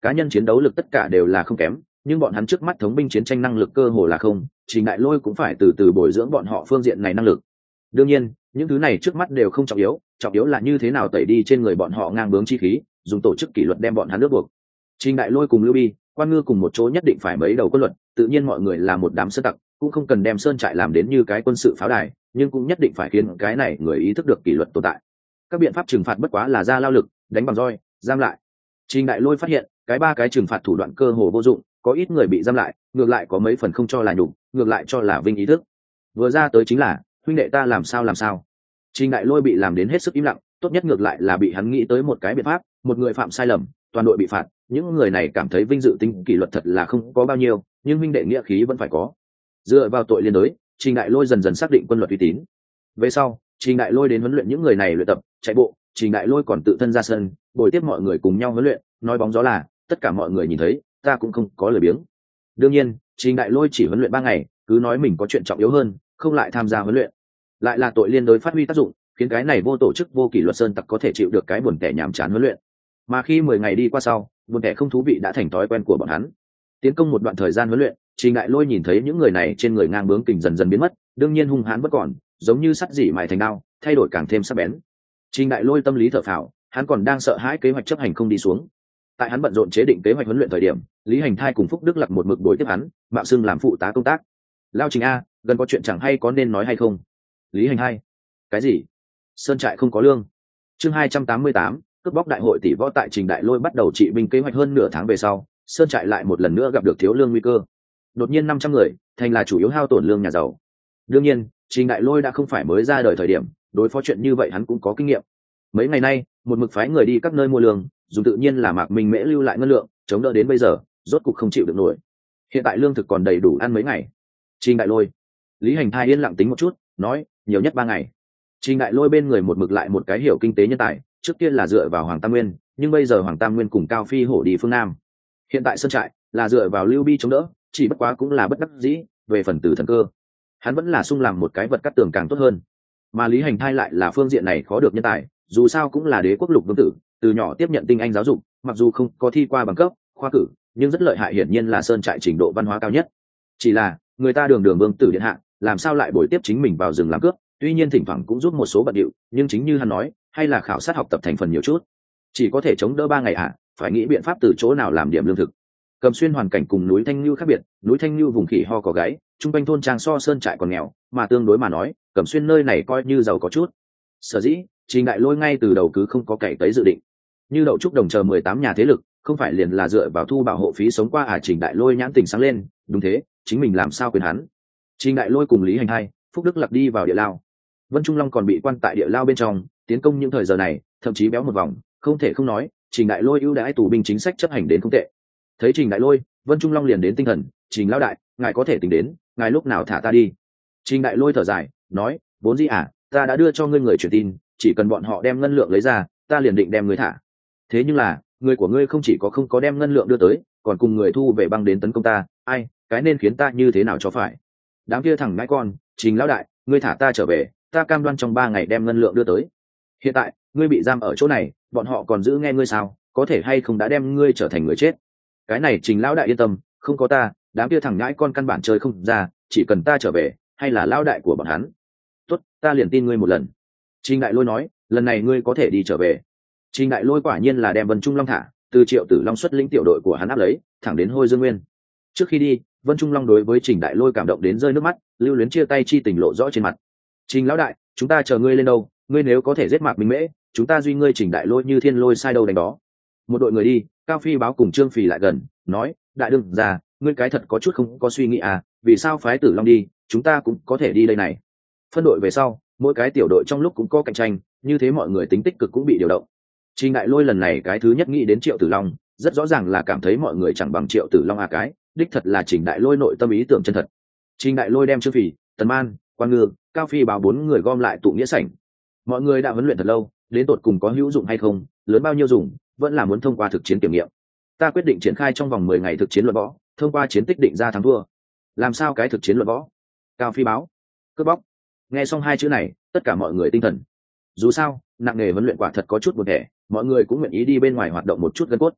Speaker 1: cá nhân chiến đấu lực tất cả đều là không kém, nhưng bọn hắn trước mắt thống binh chiến tranh năng lực cơ hồ là không. Trình Đại Lôi cũng phải từ từ bồi dưỡng bọn họ phương diện này năng lực. Đương nhiên những thứ này trước mắt đều không trọng yếu, trọng yếu là như thế nào tẩy đi trên người bọn họ ngang bướng chi khí, dùng tổ chức kỷ luật đem bọn hắn nước buộc. Trình Đại Lôi cùng Lưu Bi, Quan Ngư cùng một chỗ nhất định phải mấy đầu quân luật, tự nhiên mọi người là một đám sơn tặc, cũng không cần đem sơn trại làm đến như cái quân sự pháo đài, nhưng cũng nhất định phải khiến cái này người ý thức được kỷ luật tồn tại. Các biện pháp trừng phạt bất quá là ra lao lực, đánh bằng roi, giam lại. Trình Đại Lôi phát hiện cái ba cái trừng phạt thủ đoạn cơ hồ vô dụng, có ít người bị giam lại, ngược lại có mấy phần không cho là nhục, ngược lại cho là vinh ý thức. Vừa ra tới chính là huynh đệ ta làm sao làm sao. Trình Đại Lôi bị làm đến hết sức im lặng, tốt nhất ngược lại là bị hắn nghĩ tới một cái biện pháp, một người phạm sai lầm, toàn đội bị phạt, những người này cảm thấy vinh dự tính kỷ luật thật là không có bao nhiêu, nhưng huynh đệ nghĩa khí vẫn phải có. Dựa vào tội liên đới, Trình Đại Lôi dần dần xác định quân luật uy tín. Về sau, Trình Đại Lôi đến huấn luyện những người này luyện tập, chạy bộ, Trình Đại Lôi còn tự thân ra sân, bồi tiếp mọi người cùng nhau huấn luyện, nói bóng gió là, tất cả mọi người nhìn thấy, ta cũng không có lời biếng. Đương nhiên, Trình Đại Lôi chỉ huấn luyện ba ngày, cứ nói mình có chuyện trọng yếu hơn, không lại tham gia huấn luyện. Lại là tội liên đối phát huy tác dụng, khiến cái này vô tổ chức vô kỷ luật sơn tặc có thể chịu được cái buồn tẻ nhàm chán huấn luyện. Mà khi mười ngày đi qua sau, buồn tẻ không thú vị đã thành thói quen của bọn hắn. Tiến công một đoạn thời gian huấn luyện, Trình Đại Lôi nhìn thấy những người này trên người ngang bướng kình dần dần biến mất, đương nhiên hung hãn vẫn còn, giống như sắt dỉ mài thành đao, thay đổi càng thêm sắc bén. Trình Đại Lôi tâm lý thở phào, hắn còn đang sợ hãi kế hoạch chấp hành không đi xuống. Tại hắn bận rộn chế định kế hoạch huấn luyện thời điểm, Lý Hành Thai cùng Phúc Đức Lạc một mực đối tiếp hắn, mạo xưng làm phụ tá công tác. Lao Trình a, gần có chuyện chẳng hay có nên nói hay không? Lý Hành Hai, cái gì? Sơn trại không có lương. Chương hai trăm tám mươi tám, cướp bóc đại hội tỷ võ. Tại Trình Đại Lôi bắt đầu trị binh kế hoạch hơn nửa tháng về sau, Sơn trại lại một lần nữa gặp được thiếu lương nguy cơ. Đột nhiên năm trăm người, thành là chủ yếu hao tổn lương nhà giàu. Đương nhiên, Trình Đại Lôi đã không phải mới ra đời thời điểm, đối phó chuyện như vậy hắn cũng có kinh nghiệm. Mấy ngày nay, một mực phái người đi các nơi mua lương, dùng tự nhiên là Mạc Minh Mễ lưu lại ngân lượng, chống đỡ đến bây giờ, rốt cục không chịu được nổi. Hiện tại lương thực còn đầy đủ ăn mấy ngày. Trình Đại Lôi, Lý Hành Thai yên lặng tính một chút, nói, nhiều nhất ba ngày. Trình Đại Lôi bên người một mực lại một cái hiểu kinh tế nhân tài, trước tiên là dựa vào Hoàng Tam Nguyên, nhưng bây giờ Hoàng Tam Nguyên cùng Cao Phi Hổ đi phương Nam. Hiện tại sơn trại là dựa vào Lưu Bi chống đỡ, chỉ bất quá cũng là bất đắc dĩ, về phần tử thần cơ, hắn vẫn là sung làm một cái vật cắt tường càng tốt hơn. Mà Lý Hành Thai lại là phương diện này khó được nhân tài, dù sao cũng là đế quốc lục vương tử, từ nhỏ tiếp nhận tinh anh giáo dục, mặc dù không có thi qua bằng cấp, khoa cử, nhưng rất lợi hại, hiển nhiên là sơn trại trình độ văn hóa cao nhất. Chỉ là người ta đường đường vương tử điện hạ, làm sao lại bồi tiếp chính mình vào rừng làm cướp? Tuy nhiên thỉnh thoảng cũng giúp một số bận điệu, nhưng chính như hắn nói, hay là khảo sát học tập thành phần nhiều chút, chỉ có thể chống đỡ ba ngày ạ, phải nghĩ biện pháp từ chỗ nào làm điểm lương thực. Cầm Xuyên hoàn cảnh cùng núi Thanh Nhu khác biệt, núi Thanh Nhu vùng khỉ ho có gáy, trung quanh thôn trang so sơn trại còn nghèo, mà tương đối mà nói, Cầm Xuyên nơi này coi như giàu có chút. Sở dĩ, Trình Đại Lôi ngay từ đầu cứ không có cày tới dự định. Như đậu trúc đồng chờ mười tám nhà thế lực, không phải liền là dựa vào thu bảo hộ phí sống qua à? Trình Đại Lôi nhãn tình sáng lên, đúng thế, chính mình làm sao quyền hắn. Trình Đại Lôi cùng Lý Hành Hai, Phúc Đức Lạc đi vào địa lao. Vân Trung Long còn bị quan tại địa lao bên trong, tiến công những thời giờ này, thậm chí béo một vòng, không thể không nói, Trình Đại Lôi ưu đãi tù binh chính sách chấp hành đến không tệ. Thấy Trình Đại Lôi, Vân Trung Long liền đến tinh thần, Trình lão đại, ngài có thể tính đến, ngài lúc nào thả ta đi. Trình Đại Lôi thở dài, nói, vốn gì à, ta đã đưa cho ngươi người truyền tin, chỉ cần bọn họ đem ngân lượng lấy ra, ta liền định đem ngươi thả. Thế nhưng là, người của ngươi không chỉ có không có đem ngân lượng đưa tới, còn cùng người thu về băng đến tấn công ta, ai, cái nên khiến ta như thế nào cho phải. Đám kia thằng ngãi con, Trình lão đại, ngươi thả ta trở về, ta cam đoan trong ba ngày đem ngân lượng đưa tới. Hiện tại, ngươi bị giam ở chỗ này, bọn họ còn giữ nghe ngươi sao, có thể hay không đã đem ngươi trở thành người chết. Cái này Trình lão đại yên tâm, không có ta, đám kia thằng ngãi con căn bản chơi không ra, chỉ cần ta trở về, hay là lão đại của bọn hắn. Tốt, ta liền tin ngươi một lần. Trình Đại Lôi nói, lần này ngươi có thể đi trở về. Trình Đại Lôi quả nhiên là đem Vân Trung Long thả, từ Triệu Tử Long xuất lĩnh tiểu đội của hắn áp lấy, thẳng đến Hôi Dương Nguyên. Trước khi đi, Vân Trung Long đối với Trình Đại Lôi cảm động đến rơi nước mắt, lưu luyến chia tay chi tình lộ rõ trên mặt. Trình lão đại, chúng ta chờ ngươi lên đâu, ngươi nếu có thể giết Mạc Minh Mễ, chúng ta duy ngươi Trình Đại Lôi như thiên lôi sai đâu đánh đó. Một đội người đi, Cao Phi báo cùng Trương Phì lại gần, nói, đại đương ra, ngươi cái thật có chút không có suy nghĩ à, vì sao phái Tử Long đi, chúng ta cũng có thể đi đây này. Phân đội về sau, mỗi cái tiểu đội trong lúc cũng có cạnh tranh, như thế mọi người tính tích cực cũng bị điều động. Trình Đại Lôi lần này cái thứ nhất nghĩ đến Triệu Tử Long, rất rõ ràng là cảm thấy mọi người chẳng bằng Triệu Tử Long à cái, đích thật là Trình Đại Lôi nội tâm ý tưởng chân thật. Trình Đại Lôi đem Trương Phì, Tần Man, Quan Ngư, Cao Phi báo bốn người gom lại tụ nghĩa sảnh. Mọi người đã huấn luyện thật lâu, đến tột cùng có hữu dụng hay không, lớn bao nhiêu dùng, vẫn là muốn thông qua thực chiến kiểm nghiệm. Ta quyết định triển khai trong vòng mười ngày thực chiến luận võ, thông qua chiến tích định ra thắng thua. Làm sao cái thực chiến luận võ? Cao Phi báo, cướp bóc. Nghe xong hai chữ này, tất cả mọi người tinh thần. Dù sao, nặng nghề huấn luyện quả thật có chút buồn tẻ, mọi người cũng nguyện ý đi bên ngoài hoạt động một chút gân cốt.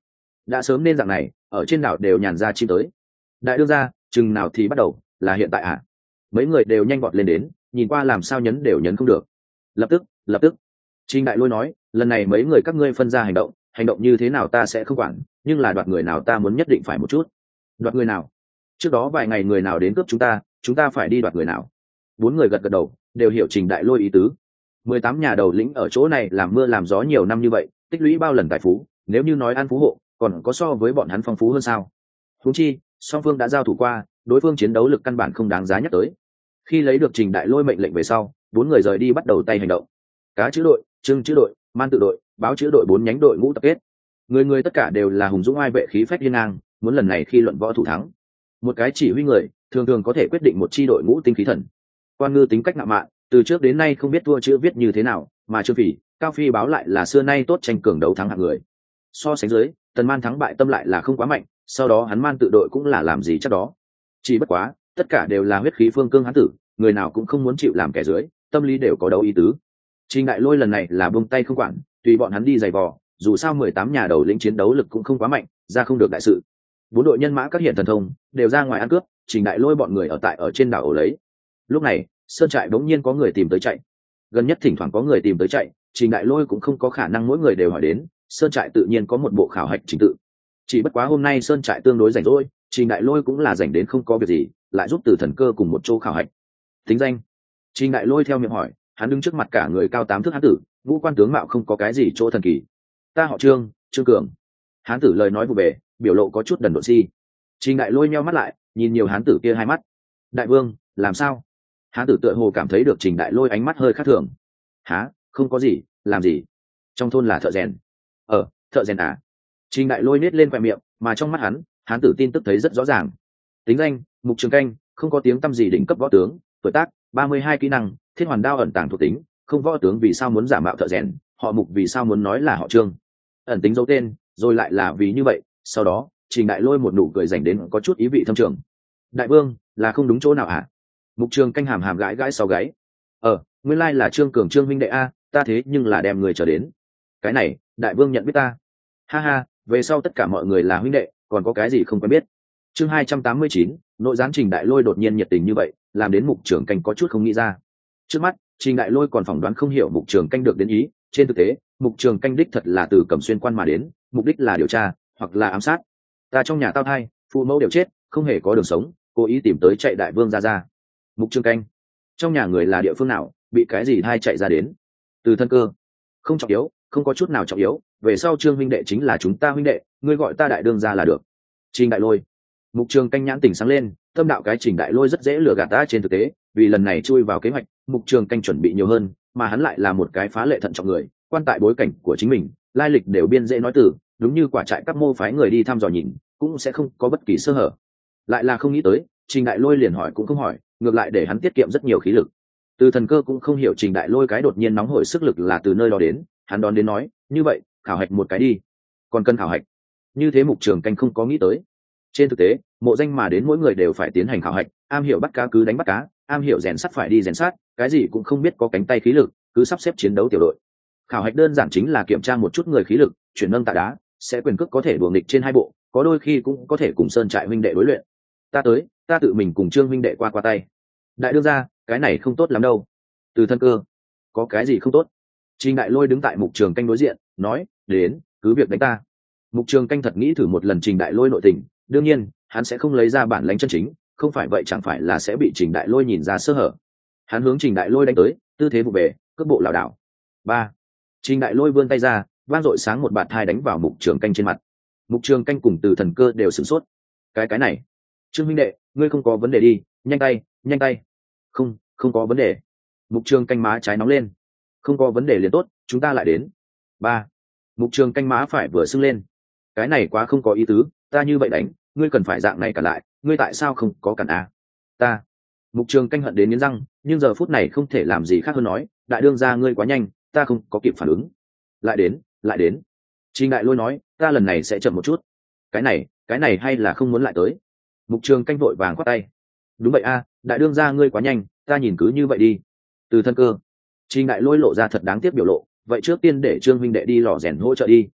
Speaker 1: đã sớm nên dạng này ở trên đảo đều nhàn ra chim tới. Đại đương ra chừng nào thì bắt đầu, là hiện tại à? Mấy người đều nhanh vọt lên đến, nhìn qua làm sao nhấn đều nhấn không được. Lập tức lập tức Trình Đại Lôi nói, lần này mấy người các ngươi phân ra hành động, hành động như thế nào ta sẽ không quản, nhưng là đoạt người nào ta muốn nhất định phải một chút. Đoạt người nào? Trước đó vài ngày người nào đến cướp chúng ta, chúng ta phải đi đoạt người nào? Bốn người gật gật đầu, đều hiểu Trình Đại Lôi ý tứ. Mười tám nhà đầu lĩnh ở chỗ này làm mưa làm gió nhiều năm như vậy, tích lũy bao lần tài phú, nếu như nói ăn phú hộ, còn có so với bọn hắn phong phú hơn sao? Huống chi, song phương đã giao thủ qua, đối phương chiến đấu lực căn bản không đáng giá nhắc tới. Khi lấy được Trình Đại Lôi mệnh lệnh về sau, bốn người rời đi bắt đầu tay hành động. Cá chữ đội, trưng chữ đội, man tự đội, báo chữ đội bốn nhánh đội ngũ tập kết. Người người tất cả đều là hùng dũng ai vệ khí phách hiên ngang, muốn lần này khi luận võ thủ thắng. Một cái chỉ huy người, thường thường có thể quyết định một chi đội ngũ tinh khí thần. Quan Ngư tính cách ngạo mạn, từ trước đến nay không biết thua chữ viết như thế nào, mà Trương Phỉ, Cao Phi báo lại là xưa nay tốt tranh cường đấu thắng hạng người. So sánh dưới, Tần Man thắng bại tâm lại là không quá mạnh, sau đó hắn man tự đội cũng là làm gì chắc đó. Chỉ bất quá, tất cả đều là huyết khí phương cương hán tử, người nào cũng không muốn chịu làm kẻ dưới, tâm lý đều có đấu ý tứ. Trình Đại Lôi lần này là buông tay không quản, tùy bọn hắn đi giày vò, dù sao mười tám nhà đầu lĩnh chiến đấu lực cũng không quá mạnh, ra không được đại sự. Bốn đội nhân mã các hiện thần thông đều ra ngoài ăn cướp, Trình Đại Lôi bọn người ở tại ở trên đảo ổ lấy. Lúc này, sơn trại bỗng nhiên có người tìm tới chạy. Gần nhất thỉnh thoảng có người tìm tới chạy, Trình Đại Lôi cũng không có khả năng mỗi người đều hỏi đến, sơn trại tự nhiên có một bộ khảo hạch trình tự. Chỉ bất quá hôm nay sơn trại tương đối rảnh rỗi, Trình Đại Lôi cũng là rảnh đến không có việc gì, lại giúp Từ Thần Cơ cùng một chỗ khảo hạch. Tính danh. Trình Đại Lôi theo miệng hỏi, hắn đứng trước mặt cả người cao tám thước hán tử, ngũ quan tướng mạo không có cái gì chỗ thần kỳ. Ta họ Trương, Trương Cường. Hán tử lời nói vụ bề, biểu lộ có chút đần độn si. Trình Đại Lôi nheo mắt lại, nhìn nhiều hán tử kia hai mắt. Đại vương, làm sao? Hán tử tựa hồ cảm thấy được Trình Đại Lôi ánh mắt hơi khác thường. Há, không có gì, làm gì? Trong thôn là thợ rèn. Ờ, thợ rèn à? Trình Đại Lôi nết lên khoe miệng, mà trong mắt hắn, hán tử tin tức thấy rất rõ ràng. Tính danh, Mục Trường Canh, không có tiếng tăm gì đỉnh cấp võ tướng, tuổi tác, ba mươi hai kỹ năng, Thiết Hoàn Đao ẩn tàng thuộc tính, không võ tướng vì sao muốn giả mạo thợ rèn, họ Mục vì sao muốn nói là họ Trương. Ẩn tính dấu tên, rồi lại là vì như vậy, sau đó, Trình Đại Lôi một nụ cười dành đến có chút ý vị thâm trường. Đại vương, là không đúng chỗ nào hả? Mục Trường Canh hàm hàm gãi gãi sau gáy. Ờ, nguyên lai là Trương Cường Trương huynh đệ a, ta thế nhưng là đem người trở đến. Cái này, đại vương nhận biết ta. Ha ha, về sau tất cả mọi người là huynh đệ, còn có cái gì không quen biết. Chương hai trăm tám mươi chín, nội gián Trình Đại Lôi đột nhiên nhiệt tình như vậy, làm đến Mục Trường Canh có chút không nghĩ ra. Trước mắt, Trình Đại Lôi còn phỏng đoán không hiểu Mục Trường Canh được đến ý, trên thực tế, Mục Trường Canh đích thật là từ Cẩm Xuyên quan mà đến, mục đích là điều tra hoặc là ám sát. Ta trong nhà tao thai, phụ mẫu đều chết, không hề có đường sống, cố ý tìm tới chạy đại vương ra ra. Mục Trường Canh, trong nhà người là địa phương nào, bị cái gì thai chạy ra đến? Từ Thân Cơ, không trọng yếu, không có chút nào trọng yếu, về sau Trương huynh đệ chính là chúng ta huynh đệ, ngươi gọi ta đại đương ra là được. Trình Đại Lôi. Mục Trường Canh nhãn tỉnh sáng lên, tâm đạo cái Trình Đại Lôi rất dễ lừa gạt ta trên thực tế, vì lần này chui vào kế hoạch, Mục Trường Canh chuẩn bị nhiều hơn, mà hắn lại là một cái phá lệ thận trọng người, quan tại bối cảnh của chính mình, lai lịch đều biên dễ nói từ, đúng như quả trại các mô phái người đi thăm dò nhìn, cũng sẽ không có bất kỳ sơ hở. Lại là không nghĩ tới, Trình Đại Lôi liền hỏi cũng không hỏi, ngược lại để hắn tiết kiệm rất nhiều khí lực. Từ Thần Cơ cũng không hiểu Trình Đại Lôi cái đột nhiên nóng hổi sức lực là từ nơi đó đến, hắn đón đến nói, như vậy, khảo hạch một cái đi. Còn cần khảo hạch? Như thế Mục Trường Canh không có nghĩ tới. Trên thực tế, mộ danh mà đến mỗi người đều phải tiến hành khảo hạch, am hiểu bắt cá cứ đánh bắt cá, am hiểu rèn sắt phải đi rèn sắt, cái gì cũng không biết có cánh tay khí lực, cứ sắp xếp chiến đấu tiểu đội. Khảo hạch đơn giản chính là kiểm tra một chút người khí lực, chuyển nâng tạ đá, sẽ quyền cước có thể đùa nghịch trên hai bộ, có đôi khi cũng có thể cùng sơn trại huynh đệ đối luyện. Ta tới, ta tự mình cùng Trương huynh đệ qua qua tay. Đại đương gia, cái này không tốt lắm đâu. Từ Thân Cơ, có cái gì không tốt? Trình Đại Lôi đứng tại Mục Trường Canh đối diện, nói, đến, cứ việc đánh ta. Mục Trường Canh thật nghĩ thử một lần Trình Đại Lôi nội tình, đương nhiên, hắn sẽ không lấy ra bản lãnh chân chính, không phải vậy chẳng phải là sẽ bị Trình Đại Lôi nhìn ra sơ hở. Hắn hướng Trình Đại Lôi đánh tới, tư thế vụ bề, cước bộ lảo đảo. Ba. Trình Đại Lôi vươn tay ra, vang dội sáng một bạt thai đánh vào Mục Trường Canh trên mặt. Mục Trường Canh cùng Từ Thần Cơ đều sửng sốt. Cái cái này, Trương huynh đệ, ngươi không có vấn đề đi, nhanh tay, nhanh tay. Không, không có vấn đề. Mục Trường Canh má trái nóng lên. Không có vấn đề liền tốt, chúng ta lại đến. Ba. Mục Trường Canh má phải vừa sưng lên. Cái này quá không có ý tứ, ta như vậy đánh, ngươi cần phải dạng này cả lại, ngươi tại sao không có cản a? Ta. Mục Trường Canh hận đến nghiến răng, nhưng giờ phút này không thể làm gì khác hơn nói, đại đương gia ngươi quá nhanh, ta không có kịp phản ứng. Lại đến, lại đến. Trình Đại Lôi nói, ta lần này sẽ chậm một chút. Cái này, cái này hay là không muốn lại tới? Mục Trường Canh vội vàng khoát tay. Đúng vậy a, đại đương gia ngươi quá nhanh, ta nhìn cứ như vậy đi. Từ Thân Cơ. Trình Đại Lôi lộ ra thật đáng tiếc biểu lộ, vậy trước tiên để Trương huynh đệ đi lò rèn hỗ trợ đi.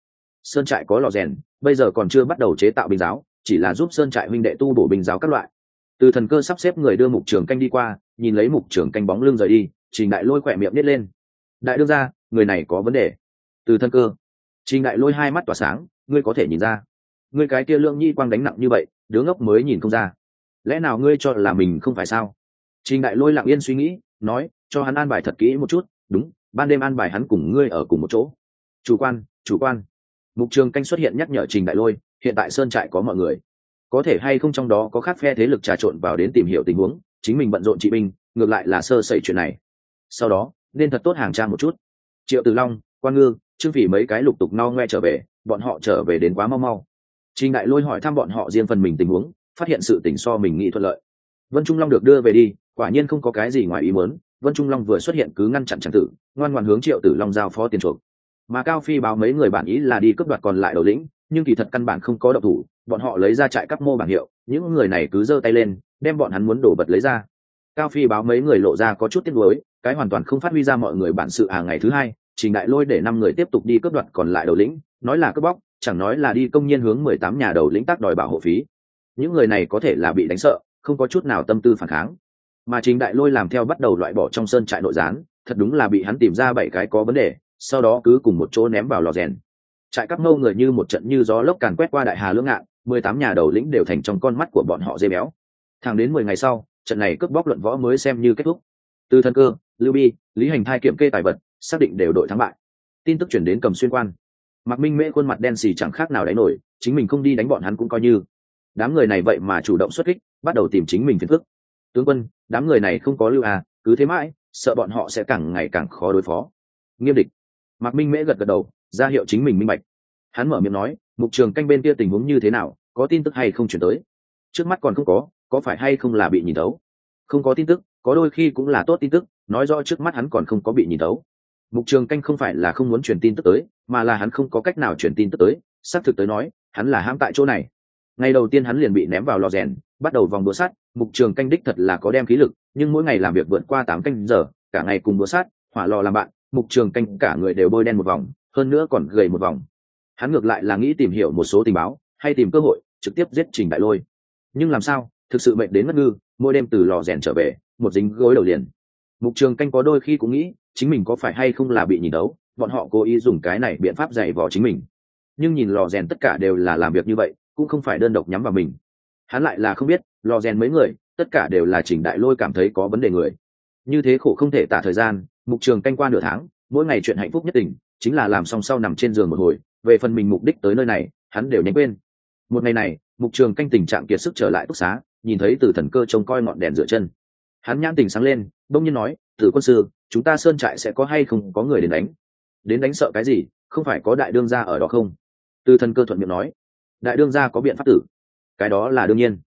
Speaker 1: sơn trại có lò rèn, bây giờ còn chưa bắt đầu chế tạo binh giáo, chỉ là giúp sơn trại huynh đệ tu bổ binh giáo các loại. Từ Thần Cơ sắp xếp người đưa Mục Trường Canh đi qua, nhìn lấy Mục Trường Canh bóng lưng rời đi, Trình Đại Lôi khỏe miệng nít lên. Đại đương gia, người này có vấn đề. Từ Thần Cơ. Trình Đại Lôi hai mắt tỏa sáng, ngươi có thể nhìn ra. Ngươi cái kia Lương Nhi quang đánh nặng như vậy, đứa ngốc mới nhìn không ra. Lẽ nào ngươi cho là mình không phải sao? Trình Đại Lôi lặng yên suy nghĩ, nói, cho hắn an bài thật kỹ một chút, đúng, ban đêm an bài hắn cùng ngươi ở cùng một chỗ. Chủ quan, chủ quan. Mục Trường Canh xuất hiện nhắc nhở Trình Đại Lôi, hiện tại sơn trại có mọi người, có thể hay không trong đó có khác phe thế lực trà trộn vào đến tìm hiểu tình huống, chính mình bận rộn trị binh, ngược lại là sơ sẩy chuyện này. Sau đó nên thật tốt hàng trang một chút. Triệu Tử Long, Quan Ngư, Trương Phỉ mấy cái lục tục no ngoe trở về, bọn họ trở về đến quá mau mau. Trình Đại Lôi hỏi thăm bọn họ riêng phần mình tình huống, phát hiện sự tình so mình nghĩ thuận lợi. Vân Trung Long được đưa về đi, quả nhiên không có cái gì ngoài ý muốn. Vân Trung Long vừa xuất hiện cứ ngăn chặn Tràng Tử, ngoan ngoãn hướng Triệu Tử Long giao phó tiền chuộc. Mà Cao Phi báo mấy người bản ý là đi cướp đoạt còn lại đầu lĩnh, nhưng kỳ thật căn bản không có động thủ, bọn họ lấy ra trại cắp mô bảng hiệu, những người này cứ giơ tay lên, đem bọn hắn muốn đổ vật lấy ra. Cao Phi báo mấy người lộ ra có chút tiếc nuối, cái hoàn toàn không phát huy ra mọi người bản sự. À ngày thứ hai, Trình Đại Lôi để năm người tiếp tục đi cướp đoạt còn lại đầu lĩnh, nói là cướp bóc, chẳng nói là đi công nhiên hướng mười tám nhà đầu lĩnh tác đòi bảo hộ phí. Những người này có thể là bị đánh sợ, không có chút nào tâm tư phản kháng. Mà Trình Đại Lôi làm theo bắt đầu loại bỏ trong sơn trại nội gián, thật đúng là bị hắn tìm ra bảy cái có vấn đề, sau đó cứ cùng một chỗ ném vào lò rèn. Trại cắp mâu người như một trận như gió lốc càn quét qua đại hà lưỡng ngạn, mười tám nhà đầu lĩnh đều thành trong con mắt của bọn họ dê béo. Thẳng đến mười ngày sau, trận này cướp bóc luận võ mới xem như kết thúc. Từ Thần Cơ, Lưu Bi, Lý Hành Thai kiểm kê tài vật, xác định đều đội thắng bại. Tin tức chuyển đến Cầm Xuyên quan. Mạc Minh Mễ khuôn mặt đen xì chẳng khác nào đáy nổi, chính mình không đi đánh bọn hắn cũng coi như. Đám người này vậy mà chủ động xuất kích, bắt đầu tìm chính mình phiền phức. Tướng quân, đám người này không có lưu à, cứ thế mãi, sợ bọn họ sẽ càng ngày càng khó đối phó. Nghiêm địch. Mạc Minh Mễ gật gật đầu, ra hiệu chính mình minh bạch. Hắn mở miệng nói, Mục Trường Canh bên kia tình huống như thế nào, có tin tức hay không chuyển tới? Trước mắt còn không có, có phải hay không là bị nhìn thấu? Không có tin tức, có đôi khi cũng là tốt tin tức, nói rõ trước mắt hắn còn không có bị nhìn thấu. Mục Trường Canh không phải là không muốn truyền tin tức tới, mà là hắn không có cách nào truyền tin tức tới. Xác thực tới nói, hắn là hãm tại chỗ này. Ngày đầu tiên hắn liền bị ném vào lò rèn, bắt đầu vòng đũa sát. Mục Trường Canh đích thật là có đem khí lực, nhưng mỗi ngày làm việc vượt qua tám canh giờ, cả ngày cùng đũa sát, hỏa lò làm bạn, Mục Trường Canh cả người đều bôi đen một vòng, hơn nữa còn gầy một vòng. Hắn ngược lại là nghĩ tìm hiểu một số tình báo, hay tìm cơ hội trực tiếp giết Trình Đại Lôi. Nhưng làm sao, thực sự mệt đến mất ngư, mỗi đêm từ lò rèn trở về, một dính gối đầu liền. Mục Trường Canh có đôi khi cũng nghĩ, chính mình có phải hay không là bị nhìn đấu, bọn họ cố ý dùng cái này biện pháp dạy vò chính mình. Nhưng nhìn lò rèn tất cả đều là làm việc như vậy, cũng không phải đơn độc nhắm vào mình. Hắn lại là không biết, lò rèn mấy người, tất cả đều là Trình Đại Lôi cảm thấy có vấn đề người. Như thế khổ không thể tả thời gian, Mục Trường Canh qua nửa tháng, mỗi ngày chuyện hạnh phúc nhất tình, chính là làm xong sau nằm trên giường một hồi, về phần mình mục đích tới nơi này, hắn đều nhanh quên. Một ngày này, Mục Trường Canh tình trạng kiệt sức trở lại túc xá, nhìn thấy Từ Thần Cơ trông coi ngọn đèn dựa chân, hắn nhãn tình sáng lên, bỗng nhiên nói, Từ quân sư, chúng ta sơn trại sẽ có hay không có người đến đánh? Đến đánh sợ cái gì, không phải có đại đương gia ở đó không? Từ Thần Cơ thuận miệng nói, đại đương gia có biện pháp tử, cái đó là đương nhiên.